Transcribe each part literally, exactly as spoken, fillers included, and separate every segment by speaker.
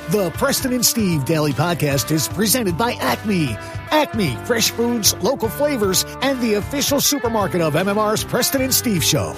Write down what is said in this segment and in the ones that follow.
Speaker 1: The Preston and Steve Daily Podcast is presented by Acme. Acme, fresh foods, local flavors, and the official supermarket of M M R's Preston and Steve Show.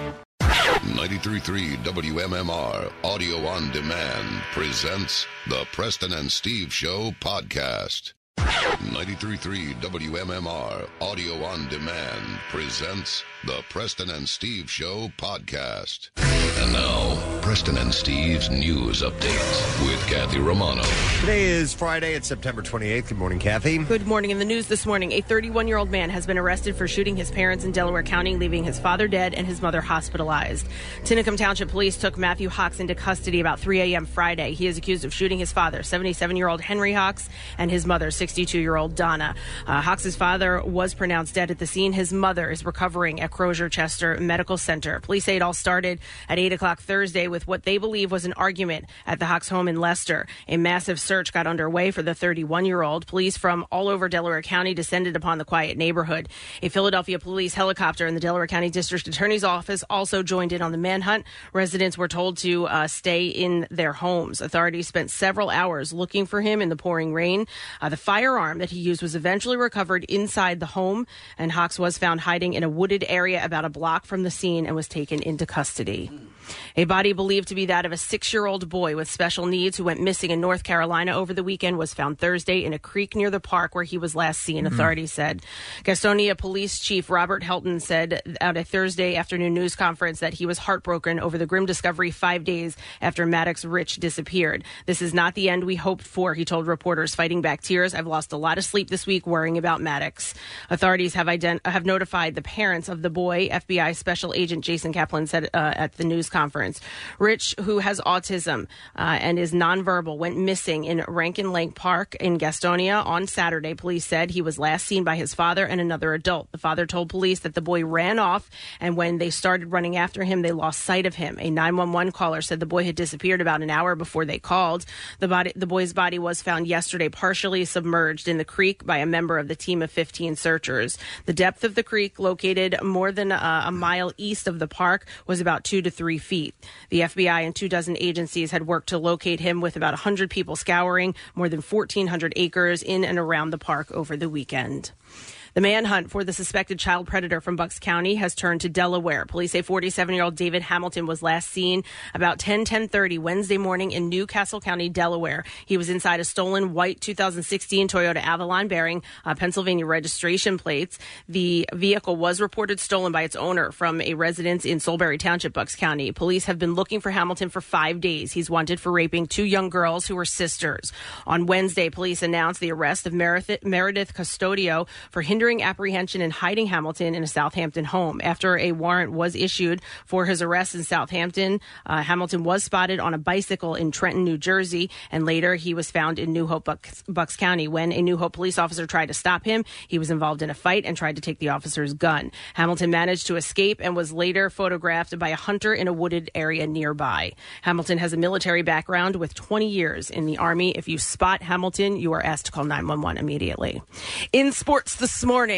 Speaker 2: ninety-three point three W M M R Audio on Demand presents the Preston and Steve Show podcast. ninety-three point three W M M R Audio on Demand presents the Preston and Steve Show podcast. And now, Preston and Steve's news updates with Kathy Romano.
Speaker 3: Today is Friday. It's September twenty-eighth. Good morning, Kathy.
Speaker 4: Good morning. In the news this morning, a thirty-one-year-old man has been arrested for shooting his parents in Delaware County, leaving his father dead and his mother hospitalized. Tinicum Township Police took Matthew Hawks into custody about three a.m. Friday. He is accused of shooting his father, seventy-seven-year-old Henry Hawks, and his mother, sixty-two-year-old Donna. Uh, Hawks' father was pronounced dead at the scene. His mother is recovering at Crozier Chester Medical Center. Police say it all started at eight o'clock Thursday with what they believe was an argument at the Hawks home in Leicester. A massive search got underway for the thirty-one-year-old. Police from all over Delaware County descended upon the quiet neighborhood. A Philadelphia police helicopter and the Delaware County District Attorney's Office also joined in on the manhunt. Residents were told to uh, stay in their homes. Authorities spent several hours looking for him in the pouring rain. Uh, the firearm that he used was eventually recovered inside the home, and Hawks was found hiding in a wooded area about a block from the scene and was taken into custody. A body believed to be that of a six-year-old boy with special needs who went missing in North Carolina over the weekend was found Thursday in a creek near the park where he was last seen, mm-hmm. authorities said. Gastonia Police Chief Robert Helton said at a Thursday afternoon news conference that he was heartbroken over the grim discovery five days after Maddox Rich disappeared. This is not the end we hoped for, he told reporters, fighting back tears. I've lost a lot of sleep this week worrying about Maddox. Authorities have ident- have notified the parents of the boy. F B I Special Agent Jason Kaplan said uh, at the news conference. Rich, who has autism uh, and is nonverbal, went missing in Rankin Lake Park in Gastonia on Saturday. Police said he was last seen by his father and another adult. The father told police that the boy ran off, and when they started running after him, they lost sight of him. A nine one one caller said the boy had disappeared about an hour before they called. The body, the boy's body was found yesterday partially submerged in the creek by a member of the team of fifteen searchers. The depth of the creek, located more than a, a mile east of the park, was about two to three feet. The F B I and two dozen agencies had worked to locate him, with about one hundred people scouring more than fourteen hundred acres in and around the park over the weekend. The manhunt for the suspected child predator from Bucks County has turned to Delaware. Police say forty-seven-year-old David Hamilton was last seen about ten, ten thirty Wednesday morning in New Castle County, Delaware. He was inside a stolen white two thousand sixteen Toyota Avalon bearing uh, Pennsylvania registration plates. The vehicle was reported stolen by its owner from a residence in Solebury Township, Bucks County. Police have been looking for Hamilton for five days. He's wanted for raping two young girls who were sisters. On Wednesday, police announced the arrest of Meredith, Meredith Custodio for hindering apprehension and hiding Hamilton in a Southampton home. After a warrant was issued for his arrest in Southampton, uh, Hamilton was spotted on a bicycle in Trenton, New Jersey, and later he was found in New Hope, Bucks, Bucks County. When a New Hope police officer tried to stop him, he was involved in a fight and tried to take the officer's gun. Hamilton managed to escape and was later photographed by a hunter in a wooded area nearby. Hamilton has a military background with twenty years in the Army. If you spot Hamilton, you are asked to call nine one one immediately. In sports this morning. Morning.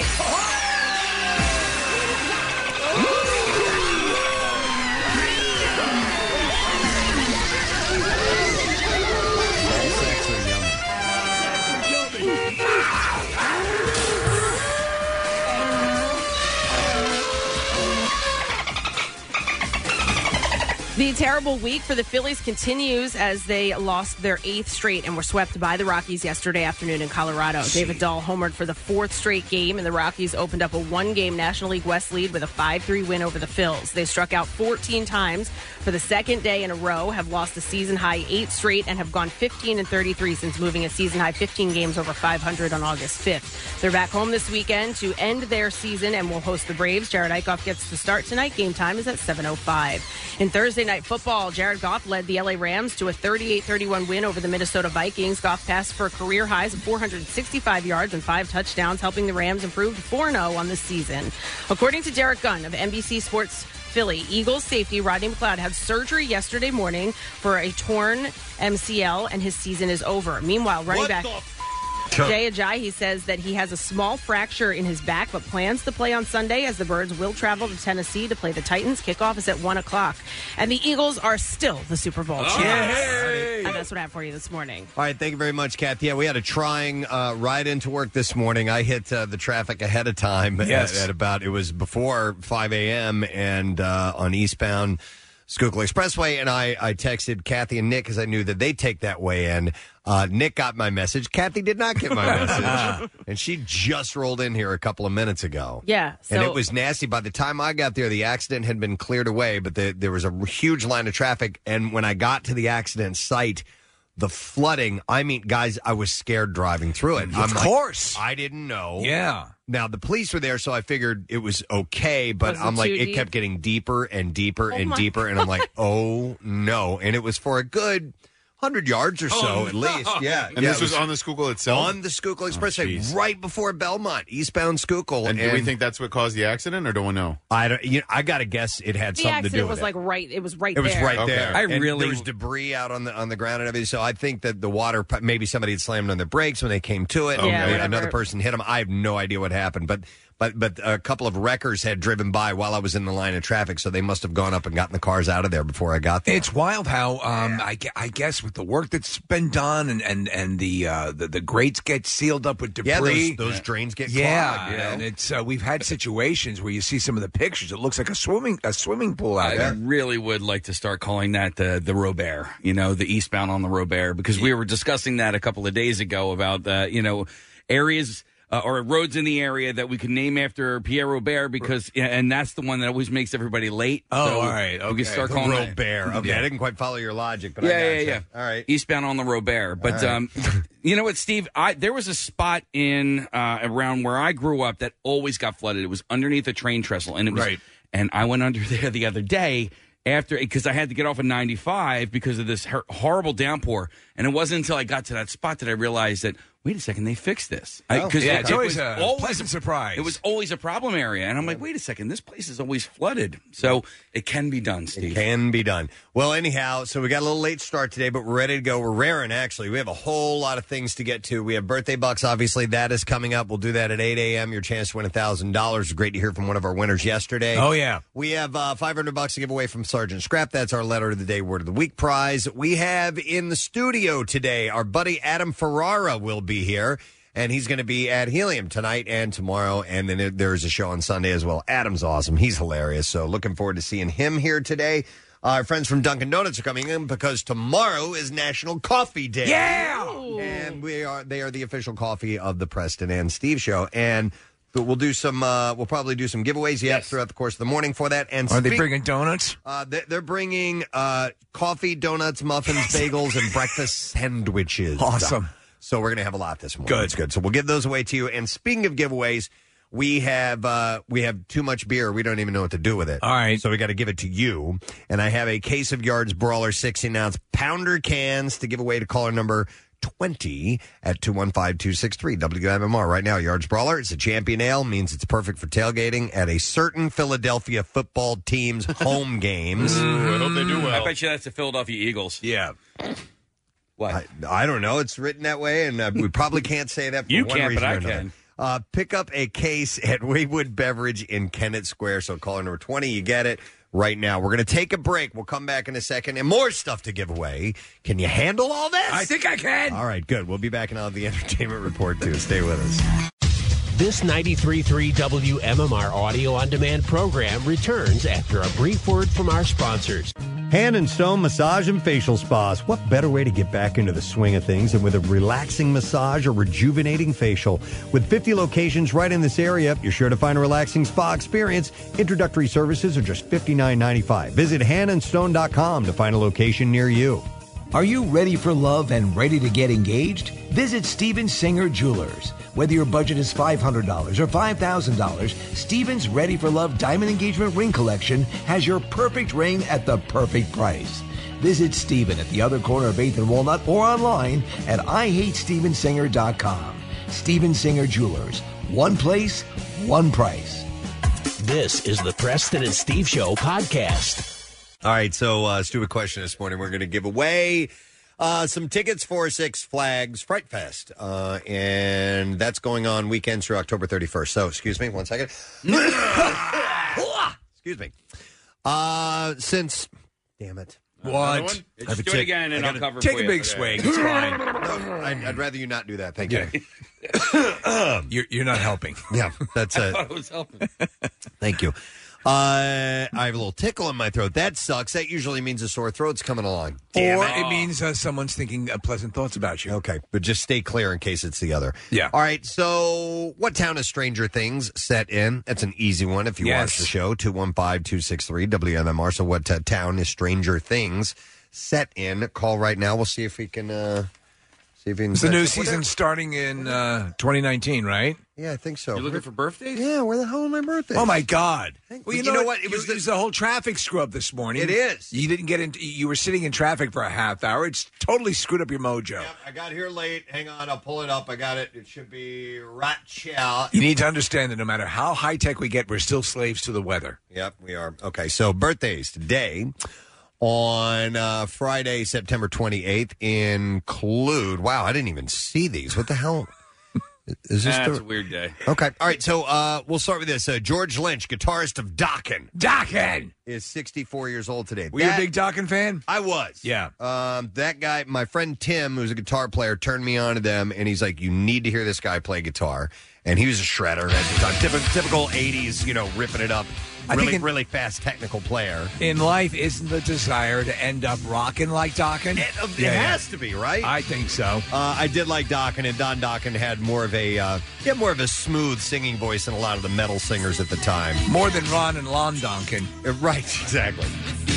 Speaker 4: The terrible week for the Phillies continues as they lost their eighth straight and were swept by the Rockies yesterday afternoon in Colorado. Jeez. David Dahl homered for the fourth straight game, and the Rockies opened up a one-game National League West lead with a five three win over the Phils. They struck out fourteen times for the second day in a row, have lost a season-high eight straight, and have gone fifteen and thirty-three since moving a season-high fifteen games over five hundred on August fifth. They're back home this weekend to end their season and will host the Braves. Jared Eichhoff gets to start tonight. Game time is at seven oh five. In Thursday Night Football, Jared Goff led the L A Rams to a thirty-eight thirty-one win over the Minnesota Vikings. Goff passed for career highs of four hundred sixty-five yards and five touchdowns, helping the Rams improve to four and oh on the season. According to Derek Gunn of N B C Sports Philly, Eagles safety Rodney McLeod had surgery yesterday morning for a torn M C L, and his season is over. Meanwhile, running
Speaker 3: what
Speaker 4: back
Speaker 3: the-
Speaker 4: Jay Ajayi says that he has a small fracture in his back, but plans to play on Sunday as the Birds will travel to Tennessee to play the Titans. Kickoff is at one o'clock. And the Eagles are still the Super Bowl champs.
Speaker 3: Yes.
Speaker 4: And a That's what I have for you this morning.
Speaker 3: All right, thank you very much, Kathy. Yeah, we had a trying uh, ride into work this morning. I hit uh, the traffic ahead of time
Speaker 5: yes.
Speaker 3: at, at about, it was before five a.m. and uh, on eastbound Schuylkill Expressway, and I, I texted Kathy and Nick because I knew that they'd take that way in. Uh, Nick got my message. Kathy did not get my message. And she just rolled in here a couple of minutes ago.
Speaker 4: Yeah. So,
Speaker 3: and it was nasty. By the time I got there, the accident had been cleared away, but the, there was a huge line of traffic. And when I got to the accident site, the flooding, I mean, guys, I was scared driving through it.
Speaker 5: Of
Speaker 3: I'm
Speaker 5: course.
Speaker 3: Like, I didn't know.
Speaker 5: Yeah.
Speaker 3: Now, the police were there, so I figured it was okay, but
Speaker 4: Was it
Speaker 3: I'm like,
Speaker 4: too
Speaker 3: it
Speaker 4: deep?
Speaker 3: kept getting deeper and deeper
Speaker 4: Oh
Speaker 3: and
Speaker 4: my
Speaker 3: deeper, and I'm like, oh, no. And it was for a good one hundred yards or so,
Speaker 6: Oh,
Speaker 3: at
Speaker 6: no.
Speaker 3: least. Yeah.
Speaker 6: And
Speaker 3: yeah,
Speaker 6: this
Speaker 3: it
Speaker 6: was on the Schuylkill itself?
Speaker 3: On the Schuylkill Expressway,
Speaker 6: jeez.
Speaker 3: right before Belmont, eastbound Schuylkill.
Speaker 6: And do we think that's what caused the accident, or don't we know?
Speaker 3: I don't. You know, I got to guess it had
Speaker 4: the
Speaker 3: something to do
Speaker 4: accident
Speaker 3: with
Speaker 4: was
Speaker 3: it.
Speaker 4: like right. It was right
Speaker 3: It was
Speaker 4: there.
Speaker 3: right
Speaker 6: Okay.
Speaker 3: there.
Speaker 5: I
Speaker 3: And
Speaker 5: really-
Speaker 3: there was debris out on the on the ground and everything. So I think that the water, maybe somebody had slammed on the brakes when they came to it.
Speaker 4: Okay.
Speaker 3: and
Speaker 4: Yeah,
Speaker 3: another
Speaker 4: whatever.
Speaker 3: person hit them. I have no idea what happened, but but but a couple of wreckers had driven by while I was in the line of traffic, so they must have gone up and gotten the cars out of there before I got there.
Speaker 5: It's wild how um, I, gue- I guess with the work that's been done and and and the uh, the, the grates get sealed up with debris.
Speaker 3: yeah, those, those drains get
Speaker 5: Yeah,
Speaker 3: clogged. You know?
Speaker 5: and it's uh, we've had situations where you see some of the pictures. It looks like a swimming a swimming pool out
Speaker 7: I
Speaker 5: there.
Speaker 7: really would like to start calling that the the Robert, you know, the eastbound on the Robert, because we were discussing that a couple of days ago about uh, you know, areas uh, or roads in the area that we could name after Pierre Robert, because and that's the one that always makes everybody late.
Speaker 5: Oh,
Speaker 7: so
Speaker 5: all right,
Speaker 7: We
Speaker 5: okay.
Speaker 7: can start
Speaker 3: The
Speaker 7: calling that-
Speaker 3: Robert. Okay,
Speaker 5: Yeah.
Speaker 3: I didn't quite follow your logic, but
Speaker 7: yeah,
Speaker 3: I
Speaker 7: yeah,
Speaker 3: gotcha.
Speaker 7: yeah.
Speaker 3: All right.
Speaker 7: Eastbound on the Robert. But
Speaker 3: All right.
Speaker 7: um, you know what, Steve? I there was a spot in uh, around where I grew up that always got flooded. It was underneath a train trestle, and it was.
Speaker 5: Right.
Speaker 7: And I went under there the other day after because I had to get off at ninety-five because of this hor- horrible downpour. And it wasn't until I got to that spot that I realized that. Wait a second, they fixed this. I,
Speaker 3: Oh,
Speaker 7: 'cause
Speaker 5: yeah,
Speaker 7: it-
Speaker 5: it's
Speaker 7: it
Speaker 5: always
Speaker 7: was
Speaker 5: a pleasant surprise.
Speaker 7: It was always a problem area, and I'm like, wait a second, this place is always flooded. So it can be done, Steve.
Speaker 3: Can be done. Well, anyhow, so we got a little late start today, but we're ready to go. We're raring, actually. We have a whole lot of things to get to. We have birthday bucks, obviously. That is coming up. We'll do that at eight a.m. Your chance to win one thousand dollars. Great to hear from one of our winners yesterday.
Speaker 5: Oh, yeah.
Speaker 3: We have uh, five hundred bucks to give away from Sergeant Scrap. That's our letter of the day, word of the week prize. We have in the studio today, our buddy Adam Ferrara will be here. And he's going to be at Helium tonight and tomorrow. And then there's a show on Sunday as well. Adam's awesome. He's hilarious. So looking forward to seeing him here today. Our friends from Dunkin' Donuts are coming in because tomorrow is National Coffee Day.
Speaker 5: Yeah!
Speaker 3: And we are they are the official coffee of the Preston and Steve Show. And we'll do some, uh, we'll probably do some giveaways yet
Speaker 7: Yes.
Speaker 3: throughout the course of the morning for that. And
Speaker 5: Are they
Speaker 3: speak-
Speaker 5: bringing donuts?
Speaker 3: uh, they- they're bringing uh, coffee, donuts, muffins, bagels, and breakfast sandwiches.
Speaker 5: Awesome.
Speaker 3: So we're going to have a lot this morning.
Speaker 5: Good.
Speaker 3: It's good. So we'll give those away to you. And speaking of giveaways, we have uh, we have too much beer. We don't even know what to do with it.
Speaker 5: All right.
Speaker 3: So we got to give it to you. And I have a case of Yards Brawler sixteen ounce pounder cans to give away to caller number twenty at two one five, two six three W M M R. Right now, Yards Brawler, it's a champion ale, means it's perfect for tailgating at a certain Philadelphia football team's home games.
Speaker 6: Ooh, I hope they do
Speaker 7: I
Speaker 6: well.
Speaker 7: bet you that's the Philadelphia Eagles.
Speaker 5: Yeah.
Speaker 7: What?
Speaker 3: I, I don't know. It's written that way, and uh, we probably can't say that for
Speaker 7: You
Speaker 3: one
Speaker 7: can't,
Speaker 3: reason
Speaker 7: but I
Speaker 3: or another.
Speaker 7: can.
Speaker 3: Uh, pick up a case at Waywood Beverage in Kennett Square. So caller number twenty, you get it right now. We're going to take a break. We'll come back in a second and more stuff to give away. Can you handle all this?
Speaker 5: I think I can.
Speaker 3: All right, good. We'll be back and I'll have the entertainment report, too. Stay with us.
Speaker 8: This ninety-three point three W M M R audio on demand program returns after a brief word from our sponsors.
Speaker 9: Hand and Stone Massage and Facial Spas. What better way to get back into the swing of things than with a relaxing massage or rejuvenating facial? With fifty locations right in this area, you're sure to find a relaxing spa experience. Introductory services are just fifty-nine ninety-five. Visit hand and stone dot com to find a location near you.
Speaker 10: Are you ready for love and ready to get engaged? Visit Steven Singer Jewelers. Whether your budget is five hundred dollars or five thousand dollars, Steven's Ready for Love Diamond Engagement Ring Collection has your perfect ring at the perfect price. Visit Steven at the other corner of eighth and Walnut or online at I hate steven singer dot com. Steven Singer Jewelers. One place, one price.
Speaker 8: This is the Preston and Steve Show podcast.
Speaker 3: All right, so uh, stupid question this morning. We're going to give away uh, some tickets for Six Flags Fright Fest, uh, and that's going on weekends through October thirty-first. So, excuse me, one second. Excuse me. Uh, since, damn it.
Speaker 5: What?
Speaker 7: Just
Speaker 3: Have a
Speaker 7: do
Speaker 3: tick-
Speaker 7: it again, and
Speaker 3: I
Speaker 7: I'll
Speaker 3: gotta-
Speaker 7: cover
Speaker 5: Take
Speaker 7: for
Speaker 5: a
Speaker 7: you.
Speaker 5: big
Speaker 7: Okay.
Speaker 5: swig. It's fine.
Speaker 3: No, I'd, I'd rather you not do that. Thank you.
Speaker 5: you're, you're not helping.
Speaker 3: Yeah, that's
Speaker 7: I
Speaker 3: it.
Speaker 7: thought it was helping.
Speaker 3: Thank you. Uh, I have a little tickle in my throat. That sucks. That usually means a sore throat's coming along. Damn
Speaker 5: or
Speaker 3: it.
Speaker 5: it means uh, someone's thinking uh, pleasant thoughts about you.
Speaker 3: Okay, but just stay clear in case it's the other.
Speaker 5: Yeah.
Speaker 3: All right, so what town is Stranger Things set in? That's an easy one if you
Speaker 5: Yes.
Speaker 3: watch the show. two one five, two six three, W M M R. So what uh, town is Stranger Things set in? Call right now. We'll see if we can... Uh, see if we can
Speaker 5: It's the new
Speaker 3: What
Speaker 5: season
Speaker 3: the-
Speaker 5: starting in uh, twenty nineteen, right?
Speaker 3: Yeah, I think so.
Speaker 7: You looking for birthdays?
Speaker 3: Yeah, where the hell are my birthdays?
Speaker 5: Oh my God! Well, you,
Speaker 3: you
Speaker 5: know,
Speaker 3: know
Speaker 5: what?
Speaker 3: what? It
Speaker 5: It
Speaker 3: was
Speaker 5: was,
Speaker 3: the-
Speaker 5: it was the whole traffic screw up this morning.
Speaker 3: It is.
Speaker 5: You didn't get into. You were sitting in traffic for a half hour. It's totally screwed up your mojo.
Speaker 3: Yep, I got here late. Hang on, I'll pull it up. I got it. It should be right here.
Speaker 5: You need to understand that no matter how high tech we get, we're still slaves to the weather.
Speaker 3: Yep, we are. Okay, so birthdays today on uh, Friday, September twenty-eighth include. Wow, I didn't even see these. What the hell? Is this
Speaker 7: That's
Speaker 3: the...
Speaker 7: a weird day.
Speaker 3: Okay, all right, so uh, we'll start with this. Uh, George Lynch, guitarist of Dokken.
Speaker 5: Dokken!
Speaker 3: Is sixty-four years old today.
Speaker 5: Were you
Speaker 3: That-
Speaker 5: a big Dokken fan?
Speaker 3: I was.
Speaker 5: Yeah.
Speaker 3: Um, that guy, my friend Tim, who's a guitar player, turned me on to them, and he's like, you need to hear this guy play guitar. And he was a shredder at the time. Typical, typical eighties, you know, ripping it up.
Speaker 5: I
Speaker 3: Really,
Speaker 5: think in-
Speaker 3: really fast technical player.
Speaker 5: In life, isn't the desire to end up rocking like Dokken?
Speaker 3: It, uh, it has to be, right?
Speaker 5: I think so.
Speaker 3: Uh, I did like Dokken, and Don Dokken had more of a uh, he had more of a smooth singing voice than a lot of the metal singers at the time.
Speaker 5: More than Ron and Lon Donkin.
Speaker 3: Uh, right, exactly.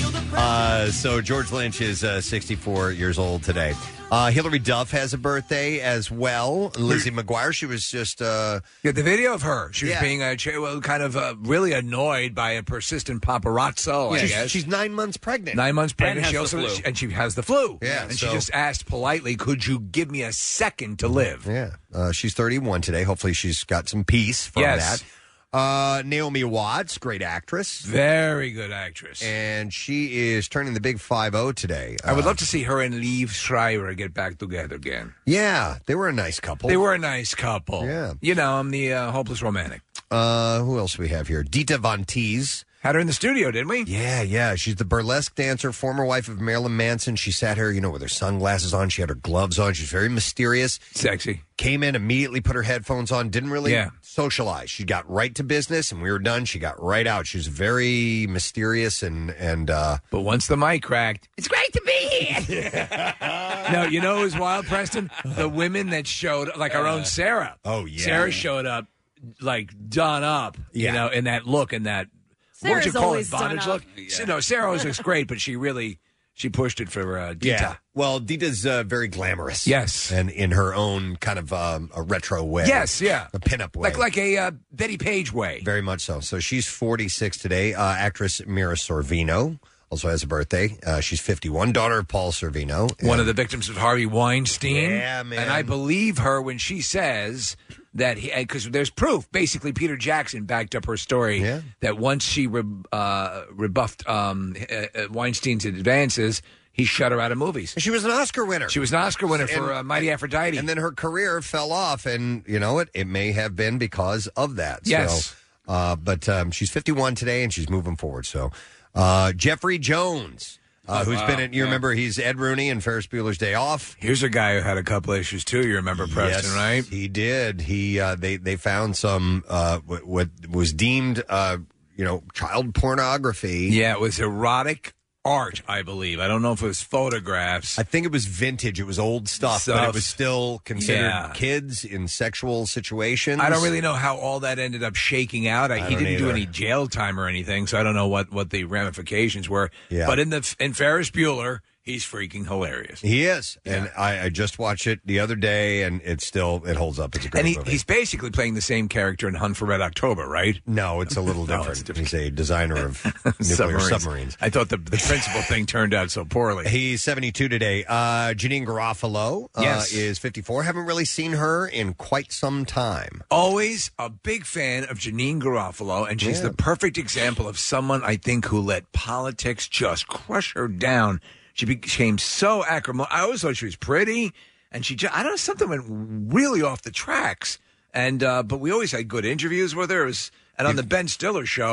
Speaker 3: Uh, so George Lynch is uh, sixty-four years old today. Uh, Hillary Duff has a birthday as well. Lizzie McGuire, she was just... Uh,
Speaker 5: Yeah, the video of her. She was
Speaker 3: Yeah.
Speaker 5: being uh, ch- well, kind of uh, really annoyed by a persistent paparazzo, I
Speaker 3: she's,
Speaker 5: guess.
Speaker 3: she's nine months pregnant.
Speaker 5: Nine months pregnant.
Speaker 7: has
Speaker 5: She
Speaker 7: the
Speaker 5: also
Speaker 7: flu.
Speaker 5: and she has the flu.
Speaker 3: Yeah,
Speaker 5: and
Speaker 3: so-
Speaker 5: she just asked politely, "Could you give me a second to live?"
Speaker 3: Yeah, uh, she's thirty-one today. Hopefully she's got some peace from
Speaker 5: Yes.
Speaker 3: that. Uh, Naomi Watts, great actress.
Speaker 5: Very good actress.
Speaker 3: And she is turning the big five oh today.
Speaker 5: I would
Speaker 3: Uh,
Speaker 5: love to see her and Liev Schreiber get back together again.
Speaker 3: Yeah, they were a nice couple.
Speaker 5: They were a nice couple.
Speaker 3: Yeah.
Speaker 5: You know, I'm the uh, hopeless romantic.
Speaker 3: Uh, who else do we have here? Dita Von Teese.
Speaker 5: Had her in the studio, didn't we?
Speaker 3: Yeah, yeah. She's the burlesque dancer, former wife of Marilyn Manson. She sat here, you know, with her sunglasses on. She had her gloves on. She's very mysterious.
Speaker 5: Sexy.
Speaker 3: Came in, immediately put her headphones on, didn't really
Speaker 5: Yeah.
Speaker 3: socialize. She got right to business, and we were done. She got right out. She was very mysterious and, and uh,
Speaker 5: But once the mic cracked, it's great to be here. No, you know who was wild, Preston? The women that showed, like our own Sarah.
Speaker 3: oh, yeah.
Speaker 5: Sarah showed up, like, done up, you
Speaker 3: Yeah.
Speaker 5: know, in that look and that, what would
Speaker 4: Sarah's
Speaker 5: you call it,
Speaker 4: always done
Speaker 5: bondage
Speaker 4: up.
Speaker 5: look? So, no, Sarah always looks great, but she really, she pushed it for uh, Dita.
Speaker 3: Yeah. Well, Dita's uh, very glamorous.
Speaker 5: Yes.
Speaker 3: And in her own kind of um, a retro way.
Speaker 5: Yes, yeah.
Speaker 3: A pinup way.
Speaker 5: Like like a uh, Betty Page way.
Speaker 3: Very much so. So she's forty-six today. Uh, actress Mira Sorvino also has a birthday. Uh, she's fifty-one, daughter of Paul Sorvino.
Speaker 5: One of the victims of Harvey Weinstein.
Speaker 3: Yeah, man.
Speaker 5: And I believe her when she says that he, because there's proof. Basically, Peter Jackson backed up her story
Speaker 3: Yeah.
Speaker 5: that once she re, uh, rebuffed um, uh, uh, Weinstein's advances, he shut her out of movies.
Speaker 3: She was an Oscar winner.
Speaker 5: She was an Oscar winner for
Speaker 3: And-
Speaker 5: uh, Mighty Aphrodite.
Speaker 3: And then her career fell off, and you know what? It may have been because of that.
Speaker 5: Yes.
Speaker 3: So, uh, but um, she's fifty-one today, and she's moving forward. So, uh, Jeffrey Jones, uh,
Speaker 7: Oh,
Speaker 3: who's
Speaker 7: wow.
Speaker 3: been in, you
Speaker 7: Yeah.
Speaker 3: remember he's Ed Rooney in Ferris Bueller's Day Off.
Speaker 5: Here's a guy who had a couple issues too. You remember Preston,
Speaker 3: yes,
Speaker 5: right?
Speaker 3: He did. He uh, they they found some uh, what, what was deemed uh, you know child pornography.
Speaker 5: Yeah, it was erotic art, I believe. I don't know if it was photographs.
Speaker 3: I think it was vintage. It was old stuff, but
Speaker 5: Stuff.
Speaker 3: it was still considered
Speaker 5: Yeah.
Speaker 3: kids in sexual situations.
Speaker 5: I don't really know how all that ended up shaking out. I,
Speaker 3: I
Speaker 5: he
Speaker 3: don't
Speaker 5: didn't do
Speaker 3: either.
Speaker 5: any jail time or anything, so I don't know what, what the ramifications were.
Speaker 3: Yeah.
Speaker 5: But in the in Ferris Bueller, he's freaking hilarious.
Speaker 3: He is, and I, I just watched it the other day, and it still it holds up. It's a great
Speaker 5: And he,
Speaker 3: movie.
Speaker 5: he's basically playing the same character in Hunt for Red October, right?
Speaker 3: no, it's a little
Speaker 5: No,
Speaker 3: different.
Speaker 5: it's
Speaker 3: He's a designer of nuclear submarines.
Speaker 5: I thought the the principal thing turned out so poorly.
Speaker 3: He's seventy-two today. Uh, Janine Garofalo uh,
Speaker 5: Yes.
Speaker 3: is fifty-four. Haven't really seen her in quite some time.
Speaker 5: Always a big fan of Janine Garofalo, and she's
Speaker 3: Yeah.
Speaker 5: the perfect example of someone I think who let politics just crush her down. She became so acrimonious. I always thought she was pretty, and she just, I don't know, something went really off the tracks. And uh, but we always had good interviews with her. It was, and on the Ben Stiller show,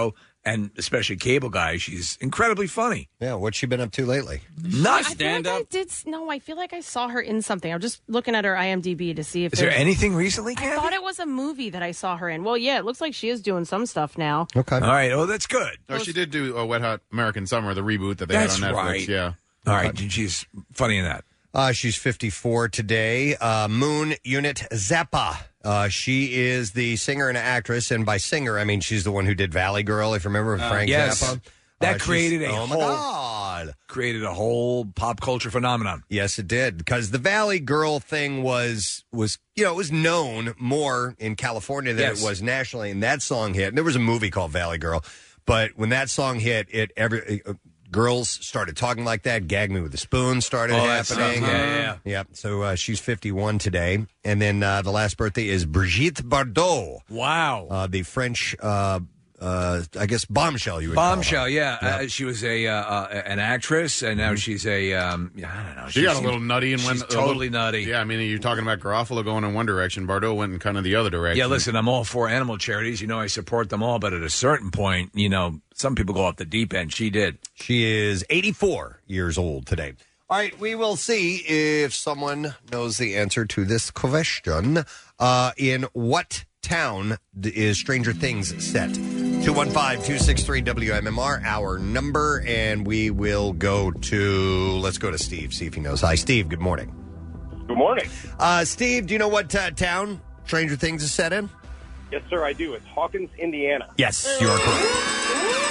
Speaker 5: and especially cable guys, she's incredibly funny.
Speaker 3: Yeah, what's she been up to lately?
Speaker 5: Not
Speaker 4: I feel like I did. s- No, I feel like I saw her in something. I'm just looking at her I M D B to see if
Speaker 5: Is there
Speaker 4: there's-
Speaker 5: anything recently,
Speaker 4: I
Speaker 5: Kathy?
Speaker 4: thought it was a movie that I saw her in. Well, yeah, it looks like she is doing some stuff now.
Speaker 3: Okay.
Speaker 5: All right. Oh, that's good.
Speaker 6: Oh, she did do a Wet Hot American Summer, the reboot that they
Speaker 5: That's
Speaker 6: had on Netflix.
Speaker 5: right.
Speaker 6: Yeah.
Speaker 5: All right. She's funny in that.
Speaker 3: Uh, she's fifty-four today. Uh, Moon Unit Zappa. Uh, she is the singer and actress, and by singer, I mean she's the one who did Valley Girl, if you remember, with
Speaker 5: Uh,
Speaker 3: Frank
Speaker 5: yes.
Speaker 3: Zappa.
Speaker 5: That
Speaker 3: Uh,
Speaker 5: created
Speaker 3: she's-
Speaker 5: a
Speaker 3: oh my
Speaker 5: whole-
Speaker 3: God.
Speaker 5: Created a whole pop culture phenomenon.
Speaker 3: Yes, it did, because the Valley Girl thing was was you know it was known more in California than
Speaker 5: Yes.
Speaker 3: it was nationally, and that song hit. And there was a movie called Valley Girl, but when that song hit, it every uh, girls started talking like that. Gag Me with a Spoon started
Speaker 5: Oh, that
Speaker 3: happening.
Speaker 5: stuff. Yeah, yeah,
Speaker 3: yeah. So uh, she's fifty-one today, and then uh, the last birthday is Brigitte Bardot.
Speaker 5: Wow,
Speaker 3: uh, the French. Uh, uh, I guess bombshell. You would call her.
Speaker 5: Bombshell, yeah. Uh, she was a uh, uh, an actress, and now she's a um, I don't know.
Speaker 6: She got a little nutty and
Speaker 5: she's
Speaker 6: went
Speaker 5: totally
Speaker 6: a little,
Speaker 5: nutty.
Speaker 6: Yeah, I mean, you're talking about Garofalo going in one direction. Bardot went in kind of the other direction.
Speaker 5: Yeah, listen, I'm all for animal charities. You know, I support them all, but at a certain point, you know, some people go off the deep end. She did.
Speaker 3: She is eighty-four years old today. All right, we will see if someone knows the answer to this question. Uh, in what town d- is Stranger Things set? two one five, two six three, W M M R, our number, and we will go to, let's go to Steve, see if he knows. Hi, Steve, good morning.
Speaker 11: Good morning.
Speaker 3: Uh, Steve, do you know what uh, town Stranger Things is set in?
Speaker 11: Yes, sir, I do. It's Hawkins, Indiana.
Speaker 3: Yes, you are correct.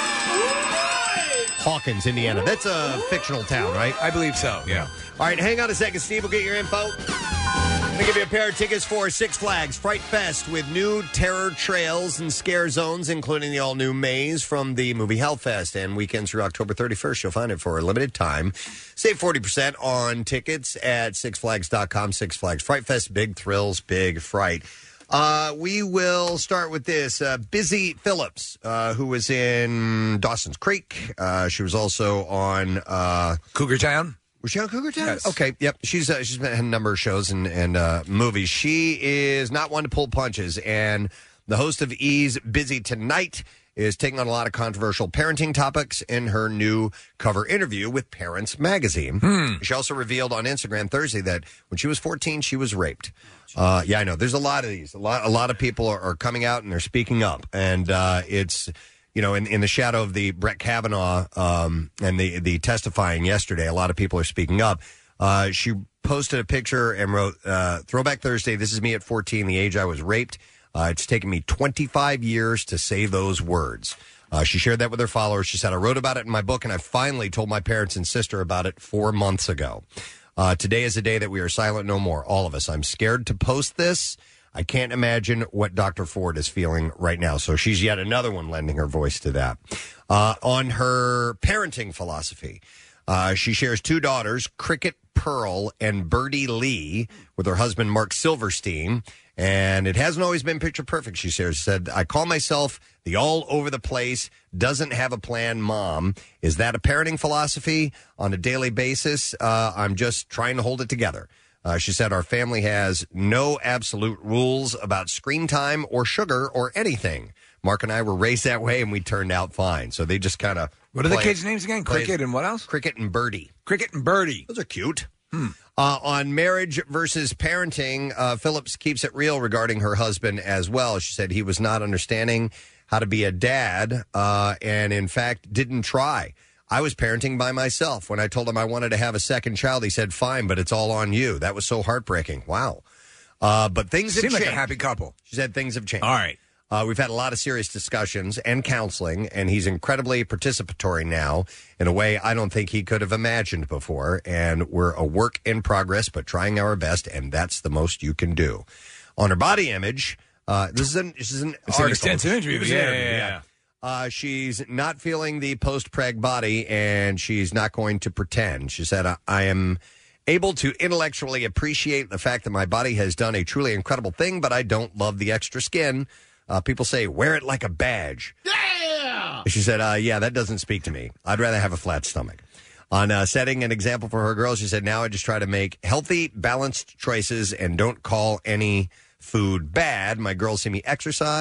Speaker 3: Hawkins, Indiana. That's a fictional town, right?
Speaker 5: I believe so, yeah.
Speaker 3: All right, hang on a second, Steve. We'll get your info. I'm going to give you a pair of tickets for Six Flags Fright Fest with new terror trails and scare zones, including the all-new maze from the movie Hellfest. And weekends through October thirty-first, you'll find it for a limited time. Save forty percent on tickets at six flags dot com. Six Flags Fright Fest, big thrills, big fright. Uh, we will start with this. Uh, Busy Phillips, uh, who was in Dawson's Creek. Uh, she was also on uh,
Speaker 5: Cougar Town.
Speaker 3: Was she on Cougar Town?
Speaker 5: Yes.
Speaker 3: Okay, yep. She's uh, she's been in a number of shows and, and uh, movies. She is not one to pull punches, and the host of E's Busy Tonight is taking on a lot of controversial parenting topics in her new cover interview with Parents Magazine.
Speaker 5: Hmm.
Speaker 3: She also revealed on Instagram Thursday that when she was fourteen, she was raped. Uh, yeah, I know. There's a lot of these. A lot, a lot of people are, are coming out and they're speaking up, and uh, it's you know, in, in the shadow of the Brett Kavanaugh um, and the the testifying yesterday, a lot of people are speaking up. Uh, she posted a picture and wrote, uh, "Throwback Thursday. This is me at fourteen, the age I was raped. Uh, it's taken me twenty-five years to say those words." Uh, she shared that with her followers. She said, "I wrote about it in my book, and I finally told my parents and sister about it four months ago. Uh, today is a day that we are silent no more, all of us. I'm scared to post this. I can't imagine what Doctor Ford is feeling right now." So she's yet another one lending her voice to that. Uh, on her parenting philosophy, uh, she shares two daughters, Cricket Pearl and Birdie Lee, with her husband, Mark Silverstein. And it hasn't always been picture perfect, she shares. Said, "I call myself the all over the place, doesn't have a plan mom. Is that a parenting philosophy on a daily basis? Uh, I'm just trying to hold it together." Uh, she said, "Our family has no absolute rules about screen time or sugar or anything. Mark and I were raised that way, and we turned out fine." So they just kind of...
Speaker 5: What are the kids' names again? Cricket and what else?
Speaker 3: Cricket and Birdie.
Speaker 5: Cricket and Birdie.
Speaker 3: Those are cute.
Speaker 5: Hmm.
Speaker 3: Uh, on marriage versus parenting, uh, Phillips keeps it real regarding her husband as well. She said he was not understanding how to be a dad uh, and, in fact, didn't try. "I was parenting by myself. When I told him I wanted to have a second child, he said, 'Fine, but it's all on you.' That was so heartbreaking." Wow. Uh, but things have
Speaker 5: Seem
Speaker 3: changed.
Speaker 5: like a happy couple.
Speaker 3: She said things have changed.
Speaker 5: All right.
Speaker 3: Uh, we've had a lot of serious discussions and counseling, and he's incredibly participatory now in a way I don't think he could have imagined before. And we're a work in progress, but trying our best, and that's the most you can do. On her body image, uh, this is an this is an
Speaker 5: It's an
Speaker 3: article.
Speaker 5: extensive interview.
Speaker 3: It was an
Speaker 5: Yeah,
Speaker 3: interview,
Speaker 5: yeah, yeah.
Speaker 3: Uh, she's not feeling the post-preg body, and she's not going to pretend. She said, I, I am able to intellectually appreciate the fact that my body has done a truly incredible thing, but I don't love the extra skin. Uh, people say, wear it like a badge. Yeah! She said, uh, yeah, that doesn't speak to me. I'd rather have a flat stomach. On uh, setting an example for her girls, she said, now I just try to make healthy, balanced choices and don't call any food bad. My girls see me exercise,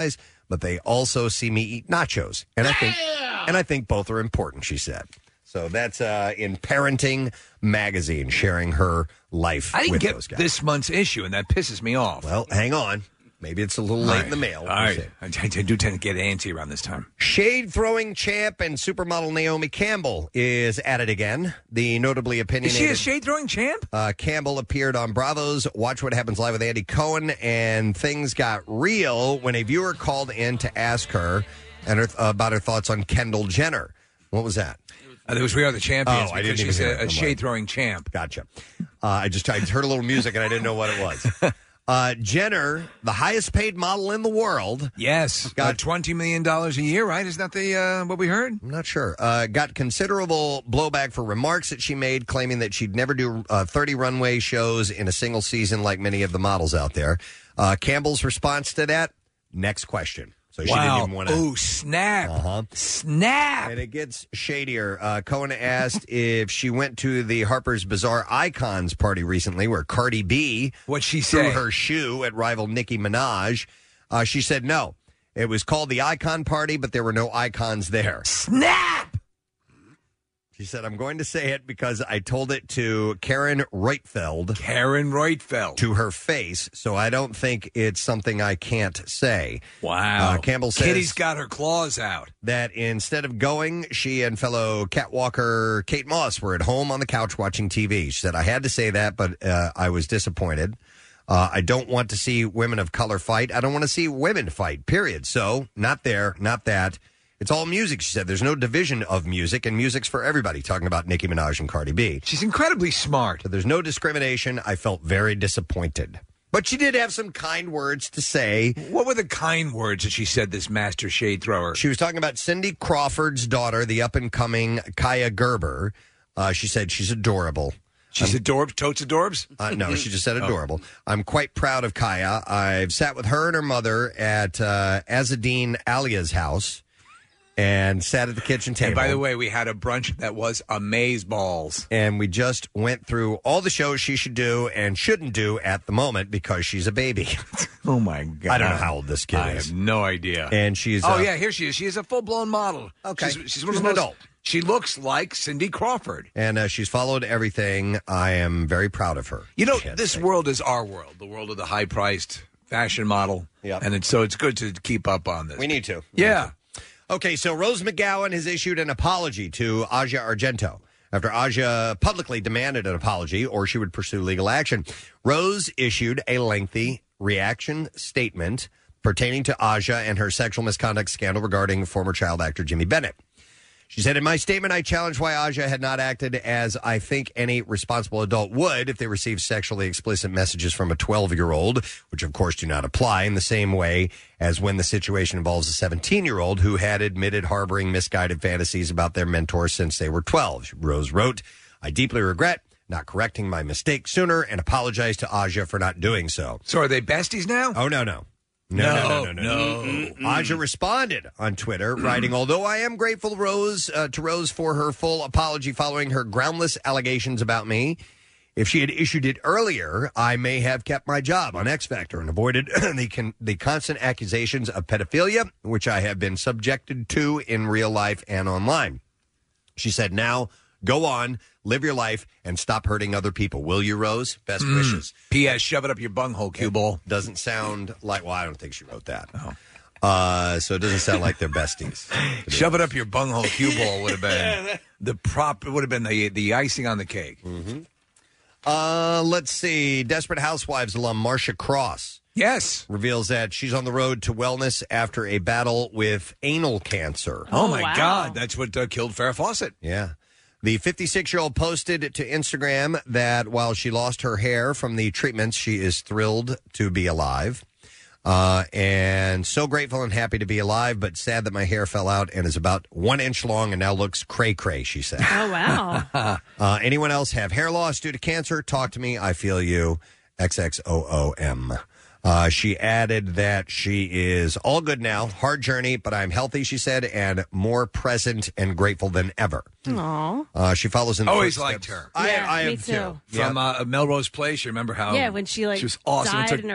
Speaker 3: but they also see me eat nachos. And I think and I think both are important, she said. So that's uh, in Parenting Magazine, sharing her life
Speaker 5: I didn't
Speaker 3: with
Speaker 5: get
Speaker 3: those guys.
Speaker 5: this month's issue, and that pisses me off.
Speaker 3: Well, hang on. Maybe it's a little
Speaker 5: All
Speaker 3: late
Speaker 5: right.
Speaker 3: in the mail.
Speaker 5: All
Speaker 3: We'll
Speaker 5: right.
Speaker 3: see.
Speaker 5: I, I do tend to get antsy around this time.
Speaker 3: Shade-throwing champ and supermodel Naomi Campbell is at it again. The notably opinionated...
Speaker 5: Is she a shade-throwing champ?
Speaker 3: Uh, Campbell appeared on Bravo's Watch What Happens Live with Andy Cohen, and things got real when a viewer called in to ask her and her, uh, about her thoughts on Kendall Jenner. What was that?
Speaker 5: Uh, there was We Are the Champions
Speaker 3: Oh, I
Speaker 5: because
Speaker 3: didn't even
Speaker 5: she's
Speaker 3: hear it.
Speaker 5: a, a
Speaker 3: I'm like-
Speaker 5: shade-throwing champ.
Speaker 3: Gotcha. Uh, I just I heard a little music and I didn't know what it was. Uh, Jenner, the highest-paid model in the world.
Speaker 5: Yes.
Speaker 3: Got
Speaker 5: uh, twenty million dollars a year, right? Isn't that the uh, what we heard?
Speaker 3: I'm not sure. Uh, got considerable blowback for remarks that she made, claiming that she'd never do uh, thirty runway shows in a single season like many of the models out there. Uh, Campbell's response to that, next question. So she
Speaker 5: wow.
Speaker 3: didn't even want to...
Speaker 5: Oh, snap.
Speaker 3: Uh-huh.
Speaker 5: Snap.
Speaker 3: And it gets shadier. Uh, Cohen asked if she went to the Harper's Bazaar Icons party recently where Cardi B
Speaker 5: What'd she
Speaker 3: threw
Speaker 5: say?
Speaker 3: her shoe at rival Nicki Minaj. Uh, she said no. It was called the Icon Party, but there were no icons there.
Speaker 5: Snap!
Speaker 3: She said, I'm going to say it because I told it to Karen Reutfeld.
Speaker 5: Karen Reutfeld.
Speaker 3: To her face, so I don't think it's something I can't say.
Speaker 5: Wow.
Speaker 3: Uh, Campbell says
Speaker 5: Kitty's got her claws out.
Speaker 3: that instead of going, she and fellow catwalker Kate Moss were at home on the couch watching T V. She said, I had to say that, but uh, I was disappointed. Uh, I don't want to see women of color fight. I don't want to see women fight, period. So, not there, not that. It's all music, she said. There's no division of music, and music's for everybody, talking about Nicki Minaj and Cardi B.
Speaker 5: She's incredibly smart.
Speaker 3: So there's no discrimination. I felt very disappointed. But she did have some kind words to say.
Speaker 5: What were the kind words that she said, this master shade thrower?
Speaker 3: She was talking about Cindy Crawford's daughter, the up-and-coming Kaya Gerber. Uh, she said she's adorable.
Speaker 5: She's adorbs, totes adorbs?
Speaker 3: Uh, no, she just said
Speaker 5: Oh.
Speaker 3: adorable. I'm quite proud of Kaya. I've sat with her and her mother at uh, Azzedine Alia's house and sat at the kitchen table.
Speaker 5: And by the way, we had a brunch that was amazeballs.
Speaker 3: And we just went through all the shows she should do and shouldn't do at the moment because she's a baby.
Speaker 5: Oh, my God.
Speaker 3: I don't know how old this kid
Speaker 5: I
Speaker 3: is.
Speaker 5: have no idea.
Speaker 3: And she's...
Speaker 5: Oh,
Speaker 3: uh,
Speaker 5: yeah, here she is. She is a full-blown model.
Speaker 3: Okay.
Speaker 5: She's, she's,
Speaker 3: She's
Speaker 5: one of
Speaker 3: an
Speaker 5: those-
Speaker 3: adult.
Speaker 5: She looks like Cindy Crawford.
Speaker 3: And uh, she's followed everything. I am very proud of her.
Speaker 5: You know,
Speaker 3: She had
Speaker 5: this
Speaker 3: to say.
Speaker 5: world is our world, the world of the high-priced fashion model.
Speaker 3: Yep.
Speaker 5: And it's, so it's good to keep up on this.
Speaker 3: We need to.
Speaker 5: Yeah.
Speaker 3: Okay, so Rose McGowan has issued an apology to Aja Argento after Aja publicly demanded an apology or she would pursue legal action. Rose issued a lengthy reaction statement pertaining to Aja and her sexual misconduct scandal regarding former child actor Jimmy Bennett. She said, in my statement, I challenge why Aja had not acted as I think any responsible adult would if they received sexually explicit messages from a twelve-year-old, which of course do not apply in the same way as when the situation involves a seventeen-year-old who had admitted harboring misguided fantasies about their mentor since they were twelve. Rose wrote, I deeply regret not correcting my mistake sooner and apologize to Aja for not doing so.
Speaker 5: So are they besties now?
Speaker 3: Oh, no, no. No, no, no, no, no.
Speaker 5: no.
Speaker 3: no. Aja responded on Twitter, writing, although I am grateful Rose uh, to Rose for her full apology following her groundless allegations about me, if she had issued it earlier, I may have kept my job on X Factor and avoided the con- the constant accusations of pedophilia, which I have been subjected to in real life and online. She said, now go on, live your life, and stop hurting other people. Will you, Rose? Best
Speaker 5: Mm.
Speaker 3: wishes.
Speaker 5: P S. Shove it up your bunghole, cue ball.
Speaker 3: Doesn't sound like, well, I don't think she wrote that. Oh. Uh, so it doesn't sound like they're besties.
Speaker 5: Shove it up your bunghole, cue ball would have been the prop, would have been the, the icing on the cake.
Speaker 3: Mm-hmm. Uh, let's see. Desperate Housewives alum Marsha Cross.
Speaker 5: Yes.
Speaker 3: Reveals that she's on the road to wellness after a battle with anal cancer.
Speaker 5: Oh, my God. That's what uh, killed Farrah Fawcett.
Speaker 3: Yeah. The fifty-six-year-old posted to Instagram that while she lost her hair from the treatments, she is thrilled to be alive. Uh, and so grateful and happy to be alive, but sad that my hair fell out and is about one inch long and now looks cray-cray, she said.
Speaker 4: Oh, wow.
Speaker 3: uh, anyone else have hair loss due to cancer? Talk to me. I feel you. X X O O M. Uh, she added that she is all good now. Hard journey, but I'm healthy, she said, and more present and grateful than ever.
Speaker 4: Aw.
Speaker 3: Uh, she follows in the
Speaker 5: Always
Speaker 3: footsteps-
Speaker 5: liked her.
Speaker 3: I,
Speaker 4: Yeah,
Speaker 3: I
Speaker 4: me
Speaker 3: have
Speaker 4: too.
Speaker 3: too.
Speaker 5: From uh, Melrose Place, you remember how
Speaker 4: Yeah, when she like
Speaker 5: she was awesome.
Speaker 4: died
Speaker 5: It took-
Speaker 4: and her